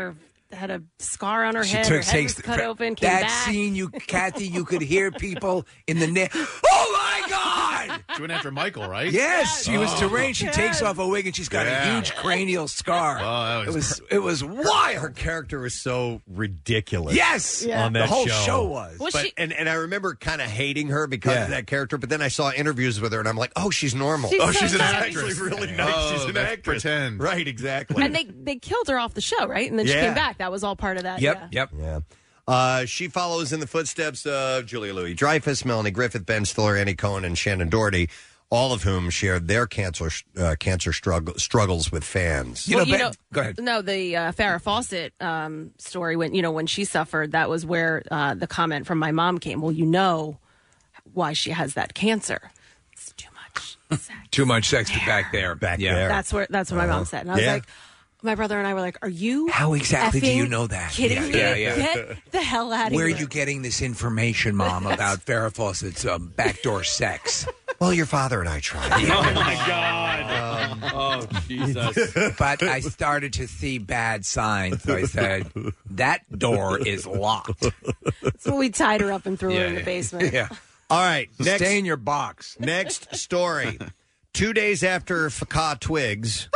Speaker 4: had a scar on her
Speaker 5: She
Speaker 4: head.
Speaker 5: took
Speaker 4: her head
Speaker 5: takes
Speaker 4: was cut open. Came
Speaker 5: that
Speaker 4: back.
Speaker 5: scene. You, Kathy, you could hear people in the net. Oh my God!
Speaker 6: She went after Michael, right?
Speaker 5: Yes, she was
Speaker 6: Oh.
Speaker 5: deranged. She
Speaker 6: Yes.
Speaker 5: takes off a wig and she's got
Speaker 6: Yeah.
Speaker 5: a huge cranial scar.
Speaker 6: Oh, that
Speaker 5: it
Speaker 6: was
Speaker 5: was it was wild.
Speaker 3: Her character was so ridiculous.
Speaker 5: Yes! Yeah.
Speaker 3: on that
Speaker 5: The whole
Speaker 3: show,
Speaker 5: show was.
Speaker 4: Well,
Speaker 3: but,
Speaker 4: she-
Speaker 3: and and I remember kind of hating her because
Speaker 5: Yeah.
Speaker 3: of that character. But then I saw interviews with her, and I'm like, oh, she's normal.
Speaker 4: She's
Speaker 3: oh,
Speaker 4: so
Speaker 3: she's an
Speaker 4: nice.
Speaker 3: actress. Actually, really nice.
Speaker 6: Oh,
Speaker 3: she's an
Speaker 6: that's
Speaker 3: actress.
Speaker 6: pretend.
Speaker 3: Right? Exactly.
Speaker 4: And they they killed her off the show, right? And then she
Speaker 3: Yeah.
Speaker 4: came back. That was all part of that.
Speaker 5: Yep,
Speaker 4: yeah.
Speaker 5: yep.
Speaker 3: Yeah. Uh, she follows in the footsteps of Julia Louis-Dreyfus, Melanie Griffith, Ben Stiller, Annie Cohen, and Shannon Doherty, all of whom shared their cancer uh, cancer struggle, struggles with fans.
Speaker 5: You
Speaker 4: Well,
Speaker 5: know,
Speaker 4: you
Speaker 5: Ben,
Speaker 4: know-
Speaker 5: go ahead.
Speaker 4: No, the uh, Farrah Fawcett um, story when you know when she suffered, that was where uh, the comment from my mom came. Well, you know why she has that cancer. It's too much.
Speaker 5: Too much sex back there.
Speaker 3: Back
Speaker 5: yeah.
Speaker 3: there.
Speaker 4: That's what that's what my mom said, and I was
Speaker 3: yeah.
Speaker 4: like. My brother and I were like, "Are you
Speaker 5: How exactly do
Speaker 4: effing
Speaker 5: you know that?"
Speaker 4: Kidding
Speaker 5: Yeah,
Speaker 4: me?
Speaker 5: yeah, yeah.
Speaker 4: Get the hell out of
Speaker 5: Where are
Speaker 4: here!
Speaker 5: you getting this information, Mom, about Farrah Fawcett's um, backdoor sex?
Speaker 3: Well, your father and I tried.
Speaker 7: Oh my God! oh Jesus!
Speaker 5: But I started to see bad signs, so I said, that door is locked.
Speaker 4: So we tied her up and threw her in the
Speaker 5: yeah.
Speaker 4: basement.
Speaker 5: Yeah.
Speaker 3: All right. Next,
Speaker 5: Stay in your box.
Speaker 3: next story. Two days after F K A Twigs,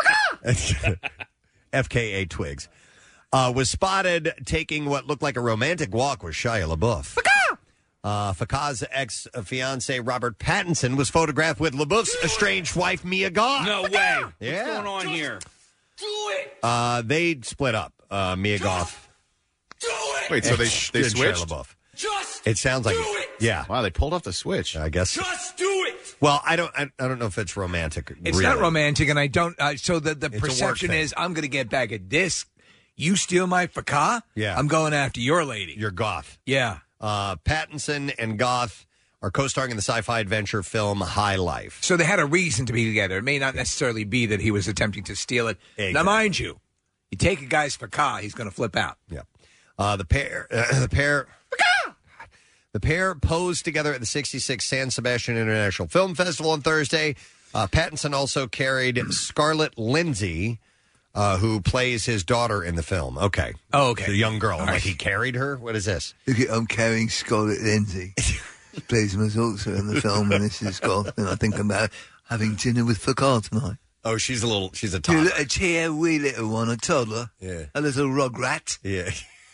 Speaker 3: F K A Twigs, uh, was spotted taking what looked like a romantic walk with Shia LaBeouf. Uh, F K A's ex-fiance Robert Pattinson was photographed with LaBeouf's estranged wife Mia Goth.
Speaker 7: No way! What's
Speaker 3: Yeah.
Speaker 7: going on here?
Speaker 3: Uh, they split up. Uh, Mia Goth.
Speaker 6: Wait, so they
Speaker 3: and
Speaker 6: they
Speaker 3: Shia
Speaker 6: switched?
Speaker 3: LaBeouf.
Speaker 12: Just
Speaker 3: It sounds like
Speaker 12: do
Speaker 3: it.
Speaker 12: it.
Speaker 3: Yeah.
Speaker 6: Wow, they pulled off the switch.
Speaker 3: I guess.
Speaker 12: Just do it.
Speaker 3: Well, I don't. I, I don't know if it's romantic.
Speaker 5: It's
Speaker 3: really.
Speaker 5: not romantic, and I don't. Uh, so the, the
Speaker 3: It's a work
Speaker 5: perception
Speaker 3: thing.
Speaker 5: is I'm going to get back at this. You steal my F K A?
Speaker 3: Yeah.
Speaker 5: I'm going after your lady.
Speaker 3: Your Goth.
Speaker 5: Yeah.
Speaker 3: Uh, Pattinson and Goth are co-starring in the sci-fi adventure film High Life.
Speaker 5: So they had a reason to be together. It may not necessarily be that he was attempting to steal it.
Speaker 3: Exactly.
Speaker 5: Now, mind you, you take a guy's F K A, he's going to flip out.
Speaker 3: Yeah. Uh, the pair. Uh, the pair. The pair posed together at the sixty-sixth San Sebastian International Film Festival on Thursday. Uh, Pattinson also carried Scarlett Lindsay, uh, who plays his daughter in the film. Okay.
Speaker 5: Oh, okay.
Speaker 3: The young girl.
Speaker 5: All
Speaker 3: Like
Speaker 5: right.
Speaker 3: he carried her? What is this?
Speaker 13: I'm carrying Scarlett Lindsay. She plays Miss Ulcer in the film, and this is Goth, and I think I'm uh, having dinner with F K A tonight.
Speaker 3: Oh, she's a little, she's a
Speaker 13: A
Speaker 3: toddler.
Speaker 13: little tear, wee little one, a toddler.
Speaker 3: Yeah.
Speaker 13: A little rugrat.
Speaker 3: Yeah.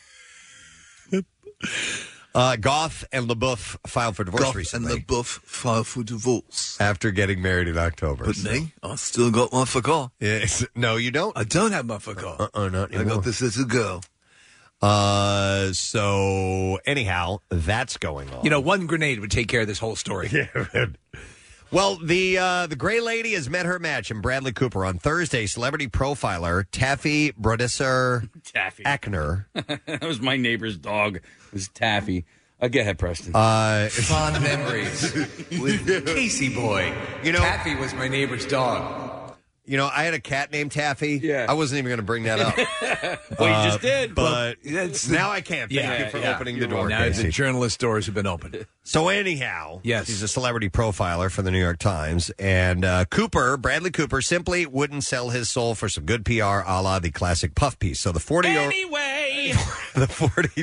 Speaker 3: Uh, Goth and LaBeouf filed for divorce
Speaker 13: Goth
Speaker 3: recently
Speaker 13: and LaBeouf filed for divorce.
Speaker 3: after getting married in October.
Speaker 13: But me, I still got my F K A.
Speaker 3: Yes. No, you don't.
Speaker 13: I don't have my F K A.
Speaker 3: Uh-uh, not
Speaker 13: I
Speaker 3: anymore.
Speaker 13: got this little girl.
Speaker 3: Uh, so anyhow, that's going on.
Speaker 5: You know, one grenade would take care of this whole story.
Speaker 3: Yeah. Well, the uh, the Gray Lady has met her match in Bradley Cooper on Thursday. Celebrity profiler Taffy Brodesser
Speaker 7: Taffy.
Speaker 3: Ackner.
Speaker 7: That was my neighbor's dog. It was Taffy. Uh, go ahead, Preston.
Speaker 3: Uh,
Speaker 5: Fond memories with Casey Boy.
Speaker 3: You know-
Speaker 5: Taffy was my neighbor's dog.
Speaker 3: You know, I had a cat named Taffy.
Speaker 7: Yeah.
Speaker 3: I wasn't even going to bring that up.
Speaker 7: well,
Speaker 3: Uh,
Speaker 7: you just did.
Speaker 3: But
Speaker 5: That's
Speaker 3: now I can. Thank
Speaker 5: Yeah,
Speaker 3: you for
Speaker 7: yeah.
Speaker 3: opening the
Speaker 7: You're
Speaker 3: door,
Speaker 5: Now
Speaker 3: Casey.
Speaker 5: the journalist doors have been opened.
Speaker 3: So anyhow,
Speaker 5: Yes.
Speaker 3: she's a celebrity profiler for the New York Times, and uh, Cooper, Bradley Cooper, simply wouldn't sell his soul for some good P R, a la the classic puff piece. So the forty year
Speaker 7: Anyway.
Speaker 3: the forty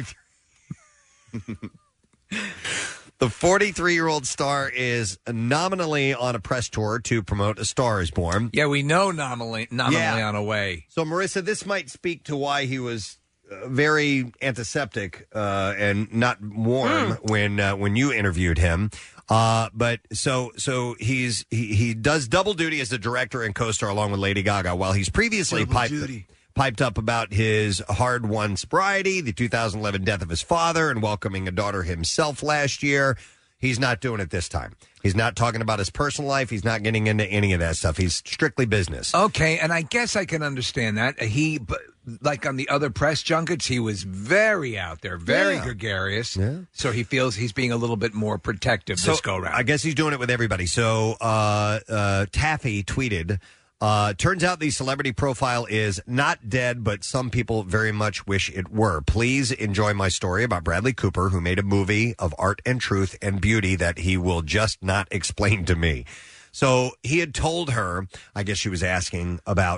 Speaker 3: the forty-three year old star is nominally on a press tour to promote A Star Is Born.
Speaker 5: Yeah, we know nominally, nominally
Speaker 3: Yeah.
Speaker 5: on a way.
Speaker 3: So Marissa, this might speak to why he was uh, very antiseptic uh, and not warm when uh, when you interviewed him. Uh, but so so he's he, he does double duty as the director and co-star along with Lady Gaga, while he's previously
Speaker 13: Double
Speaker 3: piped
Speaker 13: duty.
Speaker 3: piped up about his hard-won sobriety, the two thousand eleven death of his father, and welcoming a daughter himself last year. He's not doing it this time. He's not talking about his personal life. He's not getting into any of that stuff. He's strictly business.
Speaker 5: Okay, and I guess I can understand that. He, but like on the other press junkets, he was very out there, very
Speaker 3: Yeah.
Speaker 5: gregarious.
Speaker 3: Yeah.
Speaker 5: So he feels he's being a little bit more protective this go round.
Speaker 3: I guess he's doing it with everybody. So uh, uh, Taffy tweeted, uh, turns out the celebrity profile is not dead, but some people very much wish it were. Please enjoy my story about Bradley Cooper, who made a movie of art and truth and beauty that he will just not explain to me. So he had told her, I guess she was asking about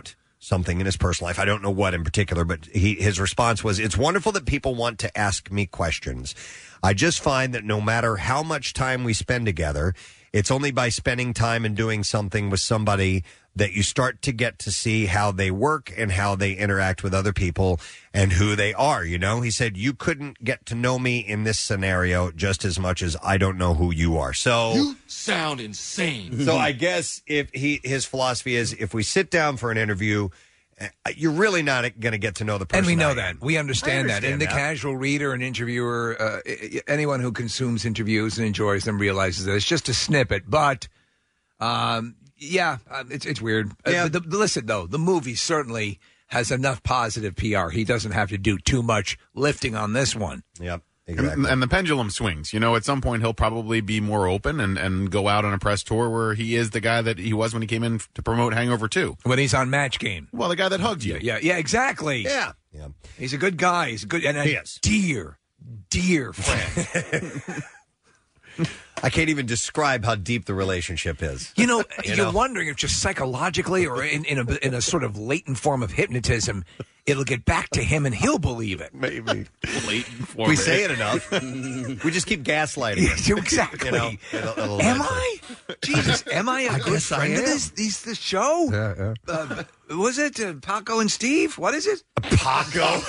Speaker 3: something in his personal life. I don't know what in particular, but he, his response was, "It's wonderful that people want to ask me questions. I just find that no matter how much time we spend together, it's only by spending time and doing something with somebody that you start to get to see how they work and how they interact with other people and who they are." You know, he said, "You couldn't get to know me in this scenario just as much as I don't know who you are." So
Speaker 12: you sound insane.
Speaker 3: So I guess if he his philosophy is, if we sit down for an interview, uh, you're really not going to get to know the person.
Speaker 5: And we know
Speaker 3: I
Speaker 5: that.
Speaker 3: am.
Speaker 5: We understand,
Speaker 3: I
Speaker 5: that. And the
Speaker 3: that.
Speaker 5: casual reader and interviewer, uh, i- anyone who consumes interviews and enjoys them realizes that it's just a snippet. But, um, yeah, uh, it's it's weird.
Speaker 3: Yeah.
Speaker 5: Uh, the, the, listen, though, the movie certainly has enough positive P R. He doesn't have to do too much lifting on this one.
Speaker 3: Yep.
Speaker 6: And, and the pendulum swings. You know, at some point he'll probably be more open and, and go out on a press tour where he is the guy that he was when he came in to promote Hangover two.
Speaker 5: When he's on Match Game.
Speaker 6: Well, the guy that hugged you.
Speaker 5: Yeah, yeah, yeah, exactly.
Speaker 3: Yeah. yeah.
Speaker 5: He's a good guy. He's a good, and
Speaker 3: He
Speaker 5: a
Speaker 3: is.
Speaker 5: dear, dear friend.
Speaker 3: I can't even describe how deep the relationship is.
Speaker 5: You know,
Speaker 3: You
Speaker 5: you're
Speaker 3: know?
Speaker 5: wondering if just psychologically or in, in, a, in a sort of latent form of hypnotism, it'll get back to him and he'll believe it.
Speaker 3: Maybe.
Speaker 6: Latent form.
Speaker 3: We say it enough. We just keep gaslighting him.
Speaker 5: Exactly.
Speaker 3: You know, it'll- it'll
Speaker 5: am
Speaker 3: eventually-
Speaker 5: I? Jesus, am I a
Speaker 3: I
Speaker 5: good
Speaker 3: guess I
Speaker 5: friend of
Speaker 3: am.
Speaker 5: this, these, this show?
Speaker 3: Yeah, yeah.
Speaker 5: Uh, was it uh, Paco and Steve? What is it?
Speaker 3: Paco.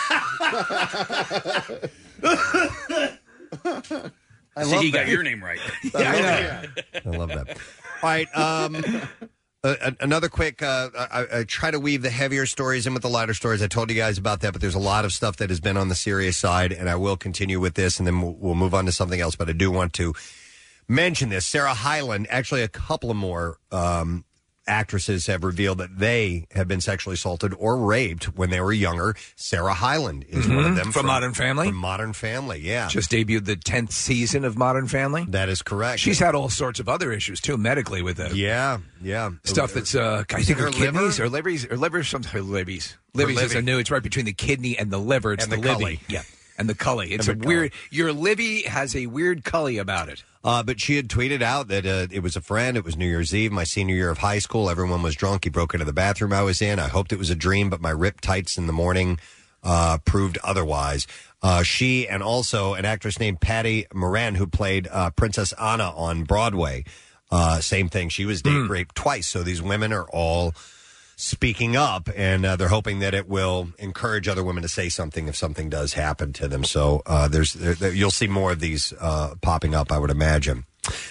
Speaker 3: I
Speaker 7: See,
Speaker 3: love
Speaker 7: he
Speaker 3: that.
Speaker 7: got your name right.
Speaker 3: I love that. I love that. All right. Um, uh, another quick, uh, I, I try to weave the heavier stories in with the lighter stories. I told you guys about that, but there's a lot of stuff that has been on the serious side, and I will continue with this, and then we'll, we'll move on to something else. But I do want to mention this. Sarah Hyland, actually a couple of more um, actresses have revealed that they have been sexually assaulted or raped when they were younger. Sarah Hyland is one of
Speaker 5: Mhm.
Speaker 3: them.
Speaker 5: From Modern Family?
Speaker 3: From Modern Family, yeah.
Speaker 5: Just debuted the tenth season of Modern Family.
Speaker 3: That is correct.
Speaker 5: She's had all sorts of other issues, too, medically with it.
Speaker 3: Yeah, yeah.
Speaker 5: Stuff that's, uh, I
Speaker 3: Is
Speaker 5: think,
Speaker 3: it
Speaker 5: her
Speaker 3: her liver?
Speaker 5: kidneys or livers, or livers, some livers. Livers is
Speaker 3: livy.
Speaker 5: a new, it's right between the kidney and the liver. It's
Speaker 3: And
Speaker 5: the,
Speaker 3: the
Speaker 5: livy.
Speaker 3: cully.
Speaker 5: Yeah. And the cully. It's
Speaker 3: And
Speaker 5: a
Speaker 3: the
Speaker 5: weird, your livy has a weird cully about it.
Speaker 3: Uh, but she had tweeted out that uh, it was a friend. It was New Year's Eve, my senior year of high school. Everyone was drunk. He broke into the bathroom I was in. I hoped it was a dream, but my rip tights in the morning uh, proved otherwise. Uh, she and also an actress named Patty Moran, who played uh, Princess Anna on Broadway. Uh, same thing. She was date raped twice. So these women are all speaking up, and uh, they're hoping that it will encourage other women to say something if something does happen to them. So uh, there's there, there- you'll see more of these uh, popping up, I would imagine.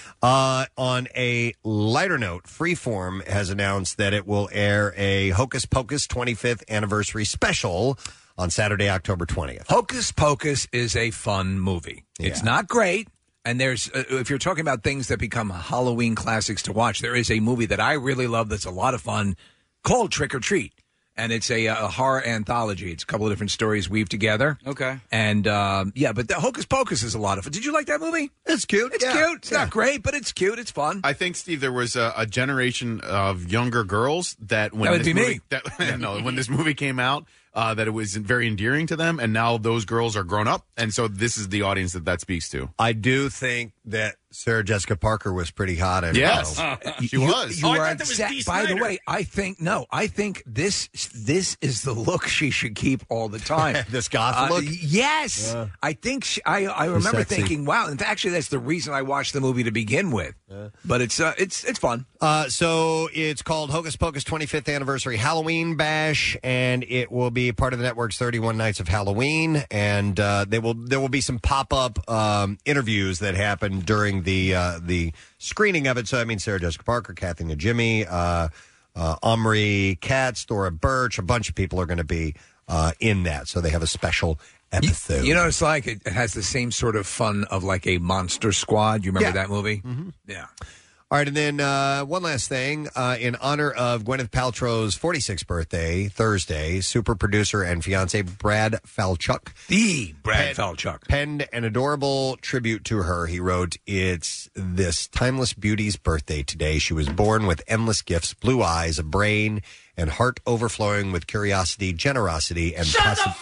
Speaker 3: Uh, on a lighter note, Freeform has announced that it will air a Hocus Pocus twenty-fifth anniversary special on Saturday, October twentieth.
Speaker 5: Hocus Pocus is a fun movie. It's
Speaker 3: Yeah.
Speaker 5: not great. And there's, uh, if you're talking about things that become Halloween classics to watch, there is a movie that I really love that's a lot of fun called Trick or Treat. And it's a, a horror anthology. It's a couple of different stories weaved together.
Speaker 7: Okay.
Speaker 5: And, um, yeah, but the Hocus Pocus is a lot of fun. Did you like that movie?
Speaker 3: It's cute.
Speaker 5: It's
Speaker 3: yeah.
Speaker 5: cute. It's
Speaker 3: Yeah.
Speaker 5: not great, but it's cute. It's fun.
Speaker 6: I think, Steve, there was a, a generation of younger girls that when
Speaker 5: That would
Speaker 6: this
Speaker 5: be me.
Speaker 6: movie, That, no, when this movie came out, uh, that it was very endearing to them, and now those girls are grown up, and so this is the audience that that speaks to.
Speaker 3: I do think that Sarah Jessica Parker was pretty hot in
Speaker 6: Yes,
Speaker 3: Girls.
Speaker 6: she was.
Speaker 5: You
Speaker 7: Oh, I
Speaker 5: are
Speaker 7: thought that was
Speaker 5: exact-
Speaker 7: Dee
Speaker 5: by the
Speaker 7: Snider.
Speaker 5: way, I think no. I think this this is the look she should keep all the time.
Speaker 3: This goth
Speaker 5: Uh,
Speaker 3: look?
Speaker 5: Yes,
Speaker 3: Yeah.
Speaker 5: I think she, I. I remember
Speaker 3: sexy.
Speaker 5: thinking, wow. And actually, that's the reason I watched the movie to begin with. But it's uh, it's it's fun.
Speaker 3: Uh, so it's called Hocus Pocus twenty-fifth Anniversary Halloween Bash, and it will be part of the network's thirty-one Nights of Halloween. And uh, they will there will be some pop up um, interviews that happen during the uh, the screening of it. So I mean, Sarah Jessica Parker, Kathy Najimy, uh, uh, Omri Katz, Thora Birch, a bunch of people are going to be uh, in that. So they have a special episode.
Speaker 5: You know, what it's like it, it has the same sort of fun of like a Monster Squad. You remember
Speaker 3: Yeah.
Speaker 5: that movie?
Speaker 3: Mm-hmm.
Speaker 5: Yeah.
Speaker 3: All right, and then uh, one last thing. Uh, in honor of Gwyneth Paltrow's forty-sixth birthday, Thursday, super producer and fiance Brad Falchuk,
Speaker 5: The Brad
Speaker 3: Pen-
Speaker 5: Falchuk.
Speaker 3: penned an adorable tribute to her. He wrote, "It's this timeless beauty's birthday today. She was born with endless gifts, blue eyes, a brain, and heart overflowing with curiosity, generosity, and possi-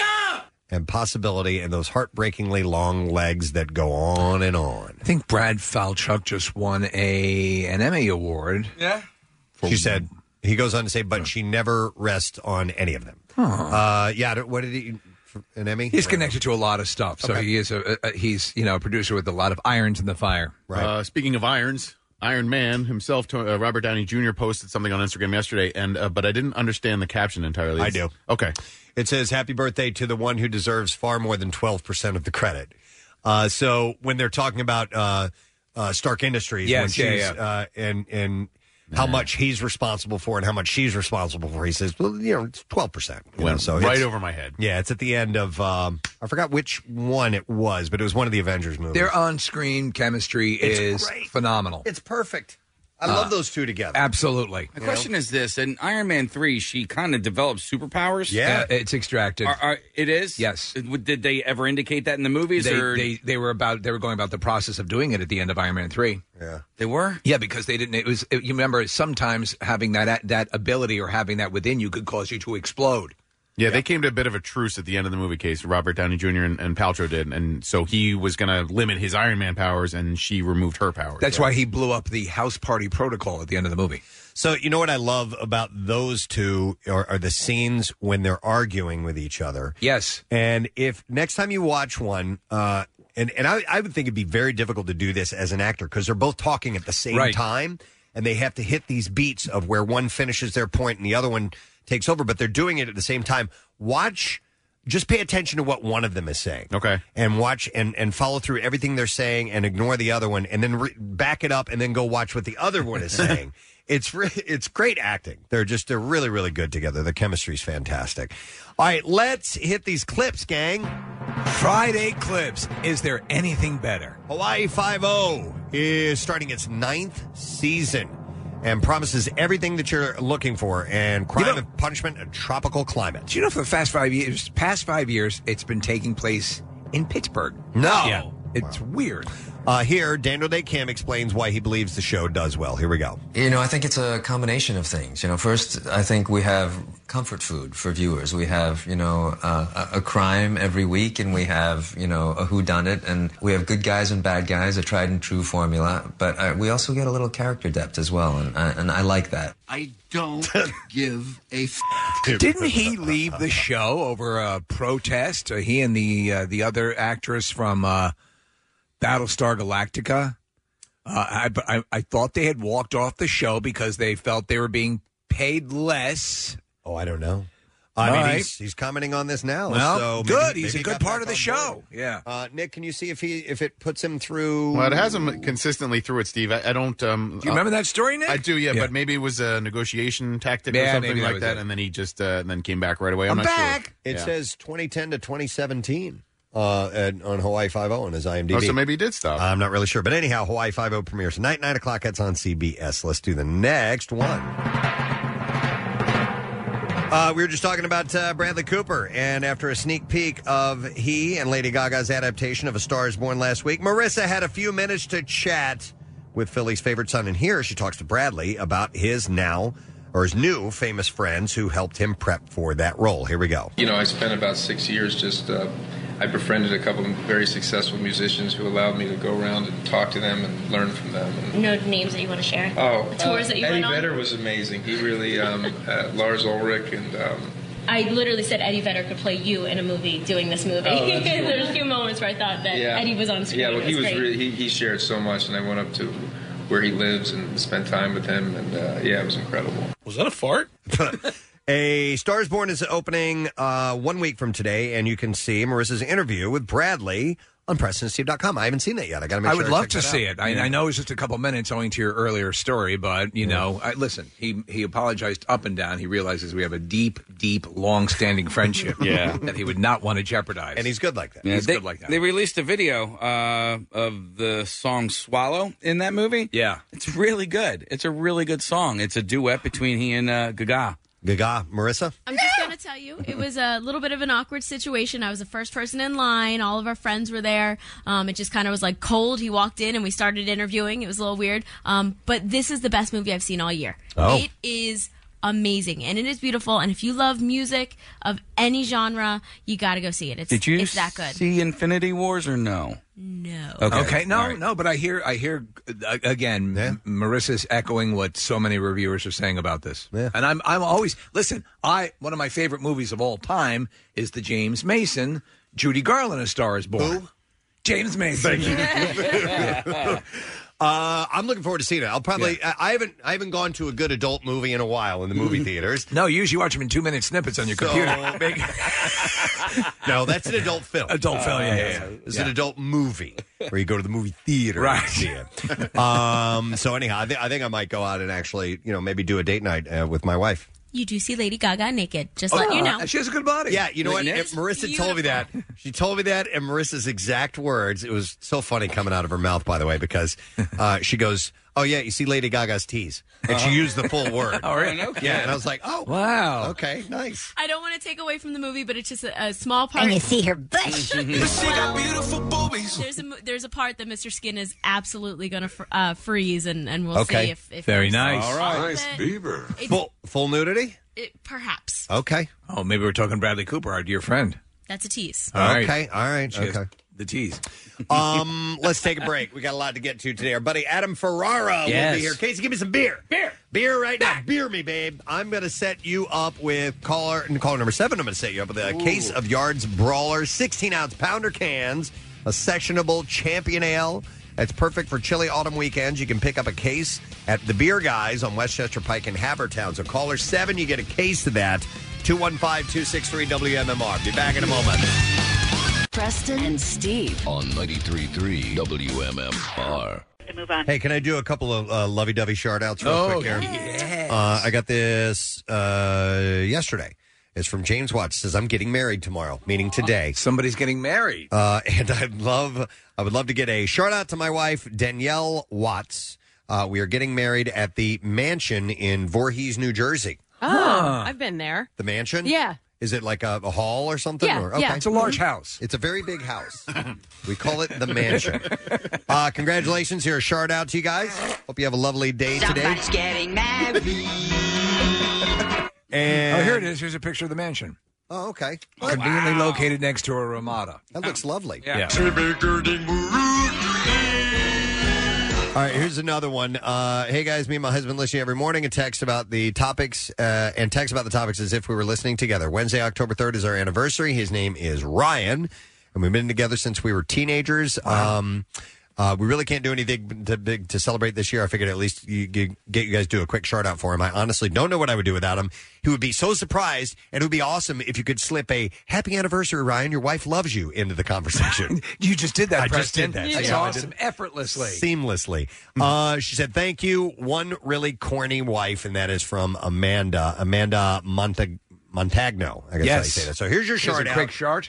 Speaker 3: and possibility, and those heartbreakingly long legs that go on and on."
Speaker 5: I think Brad Falchuk just won a an Emmy award.
Speaker 7: Yeah.
Speaker 3: She said He goes on to say, but she never rests on any of them. Uh, yeah, what did he... An Emmy?
Speaker 5: He's connected to a lot of stuff, so
Speaker 3: Okay.
Speaker 5: he is a, a he's you know a producer with a lot of irons in the fire.
Speaker 6: Uh, speaking of irons, Iron Man himself, to- uh, Robert Downey Junior posted something on Instagram yesterday, and uh, but I didn't understand the caption entirely.
Speaker 3: I do.
Speaker 6: Okay.
Speaker 3: It says, happy birthday to the one who deserves far more than twelve percent of the credit. Uh, so when they're talking about uh, uh, Stark Industries,
Speaker 5: Yes,
Speaker 3: when
Speaker 5: yeah,
Speaker 3: she's,
Speaker 5: yeah.
Speaker 3: Uh, and, and how much he's responsible for and how much she's responsible for, he says, well, you know, it's twelve percent. You know,
Speaker 6: Went
Speaker 3: so
Speaker 6: right
Speaker 3: it's-
Speaker 6: over my head.
Speaker 3: Yeah, it's at the end of, um, I forgot which one it was, but it was one of the Avengers movies.
Speaker 5: Their on-screen chemistry
Speaker 3: It's
Speaker 5: is
Speaker 3: great.
Speaker 5: phenomenal.
Speaker 3: It's perfect. I love
Speaker 7: Uh,
Speaker 3: those two together.
Speaker 5: Absolutely.
Speaker 7: The question is this: in Iron Man three, she kind of develops superpowers.
Speaker 5: Uh, it's extracted.
Speaker 7: Are, are, it is.
Speaker 5: Yes.
Speaker 7: Did they ever indicate that in the movies?
Speaker 5: They,
Speaker 7: or
Speaker 5: they they were about they were going about the process of doing it at the end of Iron Man three.
Speaker 3: Yeah,
Speaker 7: they were.
Speaker 5: Yeah, because they didn't. It was it, you remember sometimes having that that ability or having that within you could cause you to explode.
Speaker 6: Yeah, they came to a bit of a truce at the end of the movie case. Robert Downey Junior and, and Paltrow did, and so he was going to limit his Iron Man powers, and she removed her powers.
Speaker 5: That's why he blew up the house party protocol at the end of the movie.
Speaker 3: So you know what I love about those two are, are the scenes when they're arguing with each other.
Speaker 5: Yes.
Speaker 3: And if next time you watch one, uh, and and I, I would think it'd be very difficult to do this as an actor because they're both talking at the same
Speaker 5: Right.
Speaker 3: time, and they have to hit these beats of where one finishes their point and the other one takes over, but they're doing it at the same time. Watch. Just pay attention to what one of them is saying.
Speaker 6: Okay.
Speaker 3: And watch and, and follow through everything they're saying and ignore the other one and then re- back it up and then go watch what the other one is saying. It's re- it's great acting. They're just they're really, really good together. The chemistry's fantastic. All right, let's hit these clips, gang.
Speaker 5: Friday clips. Is there anything better?
Speaker 3: Hawaii Five-O is starting its ninth season and promises everything that you're looking for and crime
Speaker 5: You know-
Speaker 3: and punishment and tropical climate.
Speaker 5: Do you know for the past five years, past five years, it's been taking place in Pittsburgh?
Speaker 3: No.
Speaker 5: Yeah. It's weird.
Speaker 3: Uh, here, Daniel Day Kim explains why he believes the show does well. Here we go.
Speaker 14: You know, I think it's a combination of things. You know, first, I think we have comfort food for viewers. We have, you know, uh, a a crime every week, and we have, you know, a whodunit, and we have good guys and bad guys, a tried and true formula. But uh, we also get a little character depth as well, and, uh, and I like that.
Speaker 12: I don't give a f-
Speaker 5: Didn't he leave the show over a protest? Uh, he and the uh, the other actress from uh, Battlestar Galactica. Uh, I, I I thought they had walked off the show because they felt they were being paid less.
Speaker 3: Oh, I don't know. I
Speaker 5: All
Speaker 3: mean,
Speaker 5: right.
Speaker 3: he's, he's commenting on this now.
Speaker 5: Well,
Speaker 3: so maybe-
Speaker 5: good.
Speaker 3: maybe
Speaker 5: He's a
Speaker 3: he
Speaker 5: good
Speaker 3: got
Speaker 5: part
Speaker 3: back
Speaker 5: of the
Speaker 3: on
Speaker 5: show.
Speaker 3: board.
Speaker 5: Yeah.
Speaker 3: Uh, Nick, can you see if he if it puts him through?
Speaker 6: Well, it has him consistently through it, Steve. I, I don't. Um,
Speaker 5: Do you remember that story, Nick?
Speaker 6: I do, yeah,
Speaker 5: Yeah.
Speaker 6: But maybe it was a negotiation tactic or
Speaker 5: Yeah,
Speaker 6: something
Speaker 5: maybe that
Speaker 6: like
Speaker 5: was
Speaker 6: that,
Speaker 5: it.
Speaker 6: and then he just uh, and then came back right away. I'm,
Speaker 3: I'm
Speaker 6: not
Speaker 3: back.
Speaker 6: Sure.
Speaker 3: It
Speaker 6: Yeah.
Speaker 3: says twenty ten to twenty seventeen uh, at, on Hawaii Five-O on his IMDb.
Speaker 6: Oh, so maybe he did stop.
Speaker 3: I'm not really sure, but anyhow, Hawaii Five-O premieres tonight, nine o'clock. That's on C B S. Let's do the next one. Uh, we were just talking about uh, Bradley Cooper, and after a sneak peek of he and Lady Gaga's adaptation of A Star Is Born last week, Marissa had a few minutes to chat with Philly's favorite son. And here she talks to Bradley about his now, or his new famous friends who helped him prep for that role. Here we go.
Speaker 15: You know, I spent about six years just, uh, I befriended a couple of very successful musicians who allowed me to go around and talk to them and learn from them. And,
Speaker 16: No names that you want to share?
Speaker 15: oh,
Speaker 16: The tours
Speaker 15: uh,
Speaker 16: that you
Speaker 15: Eddie
Speaker 16: went on?
Speaker 15: Vedder was amazing. He really, um, uh, Lars Ulrich and... Um,
Speaker 16: I literally said Eddie Vedder could play you in a movie doing this movie.
Speaker 15: Oh, that's cool.
Speaker 16: There was a few moments where I thought that
Speaker 15: yeah.
Speaker 16: Eddie was on screen.
Speaker 15: Yeah, well,
Speaker 16: It
Speaker 15: he was
Speaker 16: great.
Speaker 15: really, he, he shared so much, and I went up to where he lives and spent time with him, and uh, yeah, it was incredible.
Speaker 6: Was that a fart?
Speaker 3: A Star Is Born is opening uh, one week from today, and you can see Marissa's interview with Bradley on Preston Steve dot com. I haven't seen that yet. I got to make
Speaker 5: I
Speaker 3: sure
Speaker 5: would love
Speaker 3: check
Speaker 5: to
Speaker 3: that
Speaker 5: see
Speaker 3: out.
Speaker 5: it. I, I know it's just a couple minutes owing to your earlier story, but, you know, I, listen, he he apologized up and down. He realizes we have a deep, deep, long-standing friendship
Speaker 7: Yeah.
Speaker 5: that he would not want to jeopardize.
Speaker 3: And he's good like that.
Speaker 7: Yeah,
Speaker 5: He's
Speaker 7: they,
Speaker 5: good like that.
Speaker 7: They released a video uh, of the song "Swallow" in that movie.
Speaker 5: Yeah,
Speaker 7: it's really good. It's a really good song. It's a duet between he and uh, Gaga.
Speaker 3: Gaga, Marissa.
Speaker 17: I'm just going to tell you, it was a little bit of an awkward situation. I was the first person in line. All of our friends were there. Um, it just kind of was like cold. He walked in and we started interviewing. It was a little weird. Um, but this is the best movie I've seen all year.
Speaker 3: Oh.
Speaker 17: It is amazing, and it is beautiful. And if you love music of any genre, you got to go see it. It's,
Speaker 7: Did you
Speaker 17: it's that good.
Speaker 7: see Infinity Wars or no?
Speaker 17: No.
Speaker 5: Okay,
Speaker 7: Okay,
Speaker 5: no,
Speaker 7: all right.
Speaker 5: no, but I hear, I hear uh, again. M- Marissa's echoing what so many reviewers are saying about this,
Speaker 3: Yeah.
Speaker 5: and I'm, I'm always listen. I one of my favorite movies of all time is the James Mason, Judy Garland, A Star Is Born.
Speaker 3: Who?
Speaker 5: James Mason.
Speaker 3: Uh, I'm looking forward to seeing it. I'll probably. I, I haven't. I haven't gone to a good adult movie in a while in the movie theaters.
Speaker 5: No, you usually watch them in two minute snippets on your
Speaker 3: So-
Speaker 5: computer. Big-
Speaker 3: No, that's an adult film.
Speaker 5: Adult film, yeah, yeah, yeah.
Speaker 3: It's
Speaker 5: Yeah.
Speaker 3: an adult movie where you go to the movie theater
Speaker 5: Right.
Speaker 3: and see it. Um, so anyhow, I, th- I think I might go out and actually, you know, maybe do a date night uh, with my wife.
Speaker 17: You do see Lady Gaga naked. Just let you know.
Speaker 5: She has a good body.
Speaker 3: Yeah, you know what?
Speaker 17: Nick?
Speaker 3: If Marissa told me that. She told me that, and Marissa's exact words. It was so funny coming out of her mouth, by the way, because uh, she goes, "Oh yeah, you see Lady Gaga's tees," and she used the full word.
Speaker 5: Oh, really? Okay.
Speaker 3: Yeah, and I was like, "Oh,
Speaker 5: wow,
Speaker 3: okay, nice."
Speaker 17: I don't want to take away from the movie, but it's just a, a small part.
Speaker 18: And you see her butt.
Speaker 17: She got beautiful boobies. There's a mo- there's a part that Mister Skin is absolutely going to fr- uh, freeze, and, and we'll
Speaker 3: Okay.
Speaker 17: see if, if
Speaker 5: Very
Speaker 17: there's
Speaker 5: nice.
Speaker 17: all
Speaker 5: right.
Speaker 17: Nice
Speaker 5: beaver.
Speaker 3: Full full nudity.
Speaker 17: It, perhaps
Speaker 3: Okay.
Speaker 5: Oh, maybe we're talking Bradley Cooper, our dear friend.
Speaker 17: that's a tease.
Speaker 5: All right.
Speaker 3: Okay. All right.
Speaker 5: She has
Speaker 3: Okay.
Speaker 5: The tease.
Speaker 3: Um, let's take a break. We got a lot to get to today. Our buddy Adam Ferrara will
Speaker 7: Yes.
Speaker 3: be here. Casey, give me some beer. Beer. Beer right now. Beer me, babe. I'm going to set you up with caller, caller number seven. I'm going to set you up with a case of Yards Brawler, sixteen ounce pounder cans, a sessionable Champion Ale. That's perfect for chilly autumn weekends. You can pick up a case at the Beer Guys on Westchester Pike in Havertown. So caller seven, you get a case of that. two one five, two six three, W M M R. Be back in a moment.
Speaker 19: Preston and Steve
Speaker 2: on ninety-three point three W M M R.
Speaker 18: Move on.
Speaker 3: Hey, can I do a couple of uh, lovey-dovey shout-outs real
Speaker 5: Oh,
Speaker 3: quick here?
Speaker 5: yes.
Speaker 3: Uh, I got this uh, yesterday. It's from James Watts. It says, I'm getting married tomorrow, meaning today.
Speaker 5: Somebody's getting married.
Speaker 3: Uh, and I'd love, I would love to get a shout-out to my wife, Danielle Watts. Uh, we are getting married at the mansion in Voorhees, New Jersey.
Speaker 4: Oh, I've been there.
Speaker 3: The mansion?
Speaker 4: Yeah.
Speaker 3: Is it like a, a hall or something?
Speaker 4: Yeah,
Speaker 3: or,
Speaker 4: yeah.
Speaker 5: It's a large house.
Speaker 3: It's a very big house. We call it the mansion. Uh, congratulations. Here, a shout out to you guys. Hope you have a lovely day today.
Speaker 18: Somebody's getting married.
Speaker 3: And
Speaker 5: Oh, here it is. Here's a picture of the mansion.
Speaker 3: Oh, okay.
Speaker 5: Conveniently located next to a Ramada.
Speaker 3: That looks lovely.
Speaker 5: Yeah.
Speaker 3: All right, here's another one. Uh, hey, guys, me and my husband listen every morning and text about the topics, uh, and text about the topics as if we were listening together. Wednesday, October third is our anniversary. His name is Ryan, and we've been together since we were teenagers. Um, uh, we really can't do anything to, big to celebrate this year. I figured at least you, you, get you guys to do a quick shout out for him. I honestly don't know what I would do without him. He would be so surprised, and it would be awesome if you could slip a happy anniversary, Ryan. Your wife loves you into the conversation.
Speaker 5: You just did that,
Speaker 3: I just
Speaker 5: Preston.
Speaker 3: did that.
Speaker 5: That's
Speaker 3: Yeah, I
Speaker 5: awesome.
Speaker 3: did.
Speaker 5: Effortlessly.
Speaker 3: Seamlessly. Uh, she said, thank you. One really corny wife, and that is from Amanda. Amanda Montag- Montagno. I guess
Speaker 5: Yes.
Speaker 3: how you say that. So here's your
Speaker 5: Here's
Speaker 3: short
Speaker 5: a
Speaker 3: out.
Speaker 5: quick short.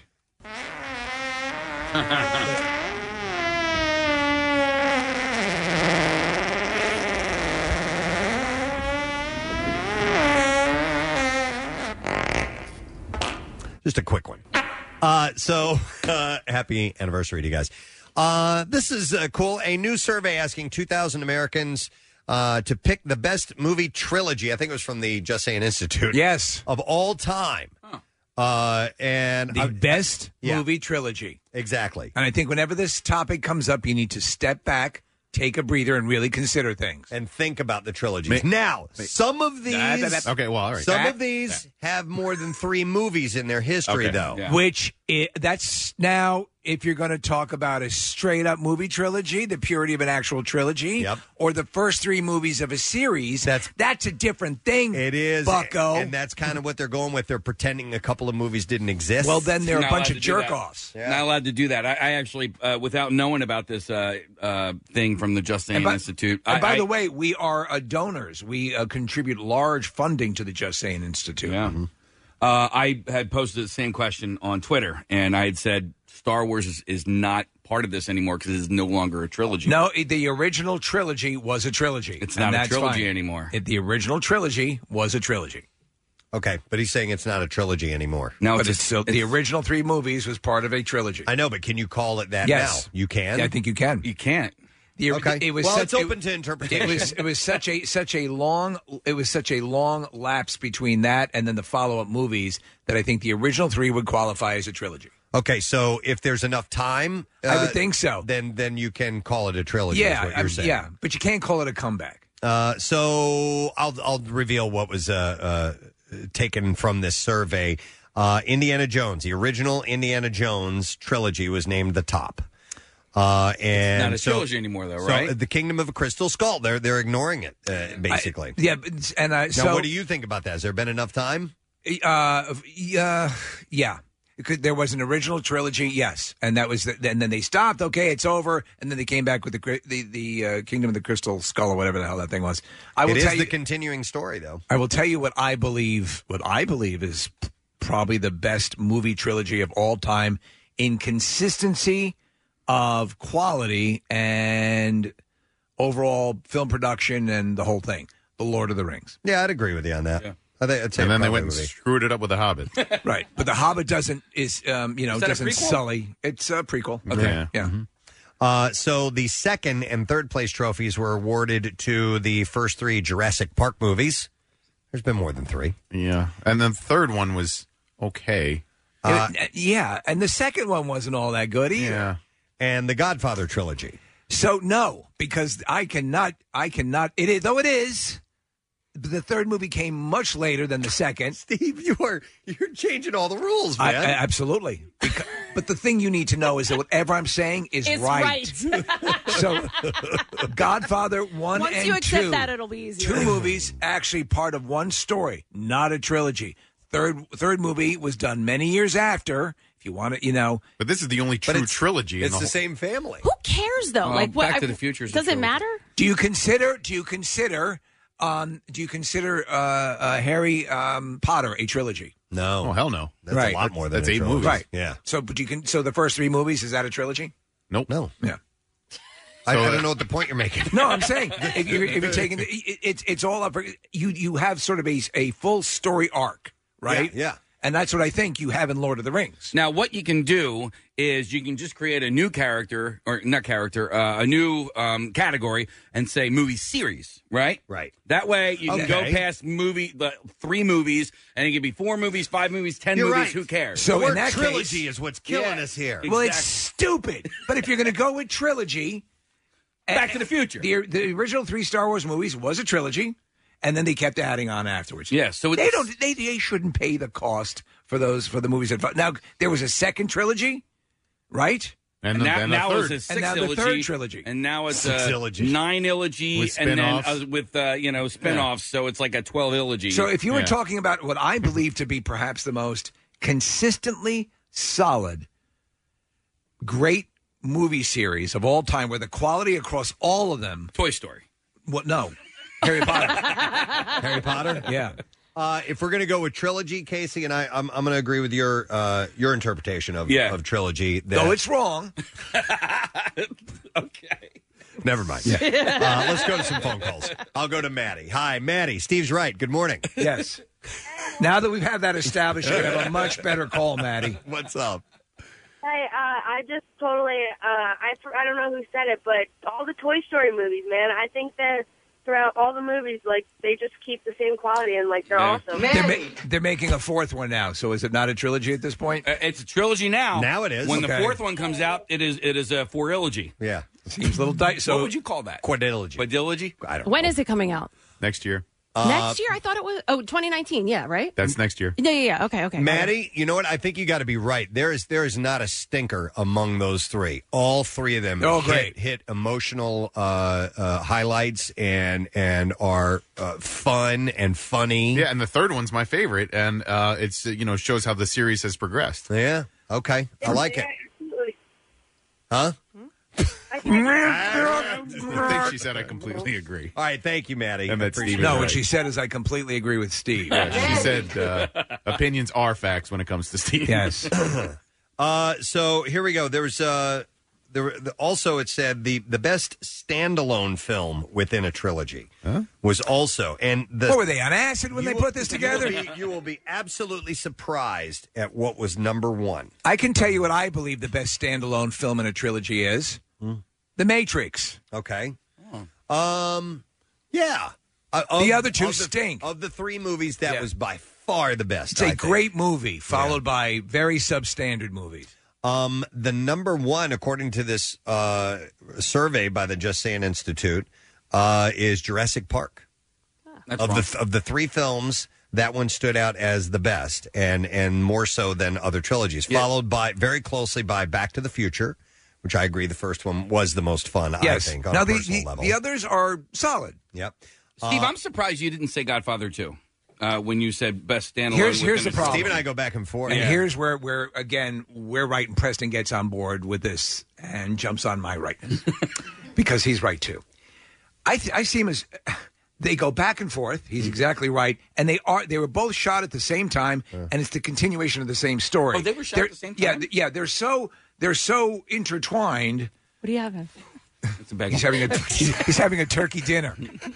Speaker 3: Just a quick one. Uh, so, uh, happy anniversary to you guys. Uh, this is uh, cool. A new survey asking two thousand Americans uh, to pick the best movie trilogy. I think it was from the Just Saying Institute.
Speaker 5: Yes.
Speaker 3: Of all time. Uh, and
Speaker 5: The
Speaker 3: I-
Speaker 5: best
Speaker 3: yeah.
Speaker 5: movie trilogy.
Speaker 3: Exactly.
Speaker 5: And I think whenever this topic comes up, you need to step back, take a breather, and really consider things.
Speaker 3: And think about the trilogies. Now, some of these,
Speaker 5: Nah, that- that-
Speaker 6: Okay, well, all right.
Speaker 3: some
Speaker 5: That-
Speaker 3: of these have more than three movies in their history,
Speaker 6: Okay,
Speaker 3: though.
Speaker 6: yeah.
Speaker 5: Which i that's now, if you're going to talk about a straight up movie trilogy, the purity of an actual trilogy,
Speaker 3: Yep.
Speaker 5: or the first three movies of a series,
Speaker 3: That's-
Speaker 5: that's a different thing.
Speaker 3: It is,
Speaker 5: Bucko.
Speaker 3: and that's kind of what they're going with. They're pretending a couple of movies didn't exist.
Speaker 5: Well, then they're a
Speaker 7: Not
Speaker 5: bunch
Speaker 7: allowed
Speaker 5: of
Speaker 7: to do that.
Speaker 5: jerk offs.
Speaker 7: Not allowed to do that. I, I actually, uh, without knowing about this uh, uh, thing from the Just Saying
Speaker 5: And by-
Speaker 7: Institute,
Speaker 5: And
Speaker 7: I,
Speaker 5: by
Speaker 7: I-
Speaker 5: the way, we are uh, donors. We uh, contribute large funding to the Just Saying Institute.
Speaker 7: Yeah. Uh, I had posted the same question on Twitter, and I had said Star Wars is, is not part of this anymore because it is no longer a trilogy.
Speaker 5: No, it, the original trilogy was a trilogy.
Speaker 7: It's
Speaker 5: and
Speaker 7: not a
Speaker 5: that's
Speaker 7: trilogy
Speaker 5: fine.
Speaker 7: anymore.
Speaker 5: It, the original trilogy was a trilogy.
Speaker 3: Okay, but he's saying it's not a trilogy anymore.
Speaker 7: No,
Speaker 5: but
Speaker 7: it's,
Speaker 5: it's still the original three movies was part of a trilogy.
Speaker 3: I know, but can you call it that
Speaker 5: Yes.
Speaker 3: now? You can?
Speaker 5: Yeah, I think you can.
Speaker 7: You can't.
Speaker 5: The,
Speaker 3: Okay.
Speaker 5: It was
Speaker 3: Well,
Speaker 5: such,
Speaker 3: it's open to interpretation.
Speaker 5: It was it was such a such a long it was such a long lapse between that and then the follow up movies that I think the original three would qualify as a trilogy.
Speaker 3: Okay, so if there's enough time,
Speaker 5: I would
Speaker 3: uh,
Speaker 5: think so.
Speaker 3: Then then you can call it a trilogy. is
Speaker 5: Yeah,
Speaker 3: what you're
Speaker 5: I'm-
Speaker 3: saying.
Speaker 5: yeah, but you can't call it a comeback.
Speaker 3: Uh, so I'll I'll reveal what was uh, uh, taken from this survey. Uh, Indiana Jones, the original Indiana Jones trilogy, was named the top. Uh, and
Speaker 7: Not a
Speaker 3: so-
Speaker 7: trilogy anymore, though,
Speaker 3: so,
Speaker 7: right?
Speaker 3: uh, the Kingdom of a Crystal Skull. They're they're ignoring it uh, basically.
Speaker 5: Yeah, but- and I
Speaker 3: now,
Speaker 5: so
Speaker 3: what do you think about that? Has there been enough time?
Speaker 5: Uh, yeah, yeah. Because there was an original trilogy, yes, and that was, the, and then they stopped. Okay, it's over, and then they came back with the cri- the the uh, Kingdom of the Crystal Skull or whatever the hell that thing was. I will
Speaker 3: It is
Speaker 5: tell
Speaker 3: the
Speaker 5: you,
Speaker 3: continuing story, though.
Speaker 5: I will tell you what I believe. What I believe is p- probably the best movie trilogy of all time in consistency of quality and overall film production and the whole thing. The Lord of the Rings.
Speaker 3: Yeah, I'd agree with you on that. I think, I'd say
Speaker 6: and
Speaker 3: it
Speaker 6: then they
Speaker 3: probably
Speaker 6: went and
Speaker 3: would be.
Speaker 6: screwed it up with The Hobbit.
Speaker 5: Right, but The Hobbit doesn't is um, you know
Speaker 3: Is that a
Speaker 5: doesn't
Speaker 3: prequel?
Speaker 5: sully. It's a prequel.
Speaker 3: Okay.
Speaker 5: yeah.
Speaker 3: Uh, so the second and third place trophies were awarded to the first three Jurassic Park movies. There's been more than three.
Speaker 6: Yeah, and then the third one was okay.
Speaker 5: Uh, yeah, and the second one wasn't all that good either.
Speaker 6: Yeah.
Speaker 3: And the Godfather trilogy.
Speaker 5: So no, because I cannot, I cannot. It is though it is. The third movie came much later than the second.
Speaker 3: Steve, you are you're changing all the rules,
Speaker 5: I,
Speaker 3: man.
Speaker 5: I- absolutely. Because, but the thing you need to know is that whatever I'm saying is
Speaker 4: It's
Speaker 5: right. So, Godfather one
Speaker 4: Once
Speaker 5: and
Speaker 4: you accept
Speaker 5: two,
Speaker 4: that, it'll be easier.
Speaker 5: two movies actually part of one story, not a trilogy. Third third movie was done many years after. If you want to, you know.
Speaker 6: But this is the only true trilogy. in
Speaker 3: It's
Speaker 6: the,
Speaker 3: the
Speaker 6: whole-
Speaker 3: same family.
Speaker 4: Who cares though?
Speaker 7: Well,
Speaker 4: like what?
Speaker 7: Back to
Speaker 4: I-
Speaker 7: the Future is a
Speaker 4: Does it
Speaker 7: trilogy.
Speaker 4: matter?
Speaker 5: Do you consider? Do you consider? Um, do you consider uh, uh, Harry um, Potter a trilogy?
Speaker 3: No.
Speaker 6: Oh hell no.
Speaker 3: That's
Speaker 5: Right.
Speaker 3: a lot more than
Speaker 6: That's
Speaker 3: a
Speaker 6: eight
Speaker 3: trilogy.
Speaker 6: movies.
Speaker 5: Right.
Speaker 3: Yeah.
Speaker 5: So, but you can. So the first three movies, is that a trilogy?
Speaker 6: Nope.
Speaker 3: No.
Speaker 5: Yeah.
Speaker 3: I,
Speaker 6: So,
Speaker 3: I
Speaker 6: uh,
Speaker 3: don't know what the point you're making.
Speaker 5: No, I'm saying if you're, if you're taking the, it, it's it's all up. You you have sort of a a full story arc, right?
Speaker 3: Yeah. yeah.
Speaker 5: And that's what I think you have in Lord of the Rings.
Speaker 7: Now, what you can do is you can just create a new character, or not character, uh, a new um, category, and say movie series, right?
Speaker 3: Right.
Speaker 7: That way you can go
Speaker 3: Okay.
Speaker 7: past movie, the three movies, and it can be four movies, five movies, ten
Speaker 3: You're
Speaker 7: movies.
Speaker 3: right.
Speaker 7: Who cares?
Speaker 5: So
Speaker 3: the
Speaker 5: in
Speaker 3: word
Speaker 5: that
Speaker 3: trilogy
Speaker 5: case,
Speaker 3: is what's killing
Speaker 7: Yeah.
Speaker 3: us here.
Speaker 5: well, it's
Speaker 7: Exactly.
Speaker 5: stupid. But if you're going to go with trilogy,
Speaker 7: Back to the Future.
Speaker 5: the the original three Star Wars movies was a trilogy, and then they kept adding on afterwards.
Speaker 7: Yeah, so
Speaker 5: they
Speaker 7: it's-
Speaker 5: don't. They, they shouldn't pay the cost for those for the movies that fo- now there was a second trilogy, right?
Speaker 6: And,
Speaker 7: And
Speaker 6: the,
Speaker 7: now,
Speaker 6: and the
Speaker 7: now
Speaker 6: third.
Speaker 7: it's a
Speaker 5: And now the
Speaker 7: six-ilogy,
Speaker 5: third trilogy.
Speaker 7: and now it's a
Speaker 3: Sixology.
Speaker 7: nine-ilogy,
Speaker 6: With
Speaker 7: and then
Speaker 6: spin-offs.
Speaker 7: uh, with uh, you know spin-offs. So it's like a twelve-ilogy.
Speaker 5: So if you were
Speaker 6: Yeah.
Speaker 5: talking about what I believe to be perhaps the most consistently solid, great movie series of all time, where the quality across all of them,
Speaker 7: Toy Story.
Speaker 5: what? No, Harry Potter.
Speaker 3: Harry Potter?
Speaker 5: Yeah.
Speaker 3: Uh, if we're going to go with trilogy, Casey and I, I'm, I'm going to agree with your uh, your interpretation of,
Speaker 7: Yeah.
Speaker 3: of trilogy. That,
Speaker 5: Though it's wrong.
Speaker 7: Okay.
Speaker 3: Never mind. Uh, let's go to some phone calls. I'll go to Maddie. Hi, Maddie. Steve's right. Good morning.
Speaker 5: Yes. Now that we've had that established, we have a much better call, Maddie.
Speaker 3: What's up?
Speaker 20: Hey, uh, I just totally, uh, I, I don't know who said it, but all the Toy Story movies, man, I think that throughout all the movies, like, they just keep the same quality and, like, they're
Speaker 7: Yeah.
Speaker 20: awesome.
Speaker 5: They're, ma- they're making a fourth one now, so is it not a trilogy at this point?
Speaker 7: Uh, it's a trilogy now.
Speaker 3: Now it is.
Speaker 7: When
Speaker 5: Okay.
Speaker 7: the fourth one comes out, it is it is a four-ilogy.
Speaker 3: Yeah.
Speaker 5: Seems a little tight. So
Speaker 7: what would you call that?
Speaker 3: Quadrilogy.
Speaker 7: Quadrilogy?
Speaker 3: I don't
Speaker 4: When is it coming out?
Speaker 6: Next year.
Speaker 4: Next year? I thought it was. Oh, twenty nineteen. Yeah, right.
Speaker 6: That's next year.
Speaker 4: Yeah, yeah, yeah. Okay, okay.
Speaker 3: Maddie, you know what? I think you got to be right. There is there is not a stinker among those three. All three of them
Speaker 5: Oh,
Speaker 3: hit,
Speaker 5: great.
Speaker 3: hit emotional uh, uh, highlights and and are uh, fun and funny.
Speaker 6: Yeah, and the third one's my favorite, and uh, it's uh, you know shows how the series has progressed.
Speaker 3: Yeah. Okay. I like it.
Speaker 20: Absolutely.
Speaker 3: Huh?
Speaker 20: I think
Speaker 6: I think she said I completely agree.
Speaker 3: All right. Thank you, Maddie.
Speaker 6: And that's
Speaker 3: Appreciate
Speaker 6: Steve.
Speaker 5: no,
Speaker 6: right.
Speaker 5: what she said is I completely agree with Steve.
Speaker 6: Yeah, she said uh, opinions are facts when it comes to Steve.
Speaker 5: Yes.
Speaker 3: Uh, so here we go. There's uh, there also it said the the best standalone film within a trilogy was also and the
Speaker 5: What were they on acid when
Speaker 3: you
Speaker 5: they
Speaker 3: will-
Speaker 5: put this together?
Speaker 3: You will, be, you will be absolutely surprised at what was number one.
Speaker 5: I can tell you what I believe the best standalone film in a trilogy is. The Matrix.
Speaker 3: Okay. Um, yeah. Uh,
Speaker 5: The
Speaker 3: of-
Speaker 5: other two
Speaker 3: of the-
Speaker 5: stink.
Speaker 3: Of the three movies, that
Speaker 5: Yeah.
Speaker 3: was by far the best.
Speaker 5: It's a
Speaker 3: I think.
Speaker 5: great movie, followed by very substandard movies.
Speaker 3: Um, the number one, according to this uh, survey by the Just Saying Institute, uh, is Jurassic Park.
Speaker 7: That's
Speaker 3: of
Speaker 7: wrong.
Speaker 3: the of the three films, that one stood out as the best, and and more so than other trilogies.
Speaker 5: Yeah.
Speaker 3: Followed by very closely by Back to the Future, which I agree the first one was the most fun.
Speaker 5: Yes.
Speaker 3: I think on
Speaker 5: now
Speaker 3: a
Speaker 5: the,
Speaker 3: personal
Speaker 5: the,
Speaker 3: level.
Speaker 5: the others are solid.
Speaker 3: Yep.
Speaker 7: Steve,
Speaker 3: Uh,
Speaker 7: I'm surprised you didn't say Godfather two uh, when you said best standalone.
Speaker 5: Here's
Speaker 7: within
Speaker 5: here's the
Speaker 7: a-
Speaker 5: problem.
Speaker 3: Steve and I go back and forth.
Speaker 5: And
Speaker 7: Yeah.
Speaker 5: here's where, where again, we're right, and Preston gets on board with this and jumps on my rightness because he's right too. I th- I see him as they go back and forth. He's exactly right, and they are they were both shot at the same time, and it's the continuation of the same story.
Speaker 7: Oh, they were shot
Speaker 5: They're-
Speaker 7: at the same
Speaker 5: Yeah,
Speaker 7: time?
Speaker 5: th- yeah. They're so they're so intertwined.
Speaker 4: What do you have?
Speaker 7: It's a bag
Speaker 5: He's
Speaker 7: of-
Speaker 5: having a he's, he's having a turkey dinner.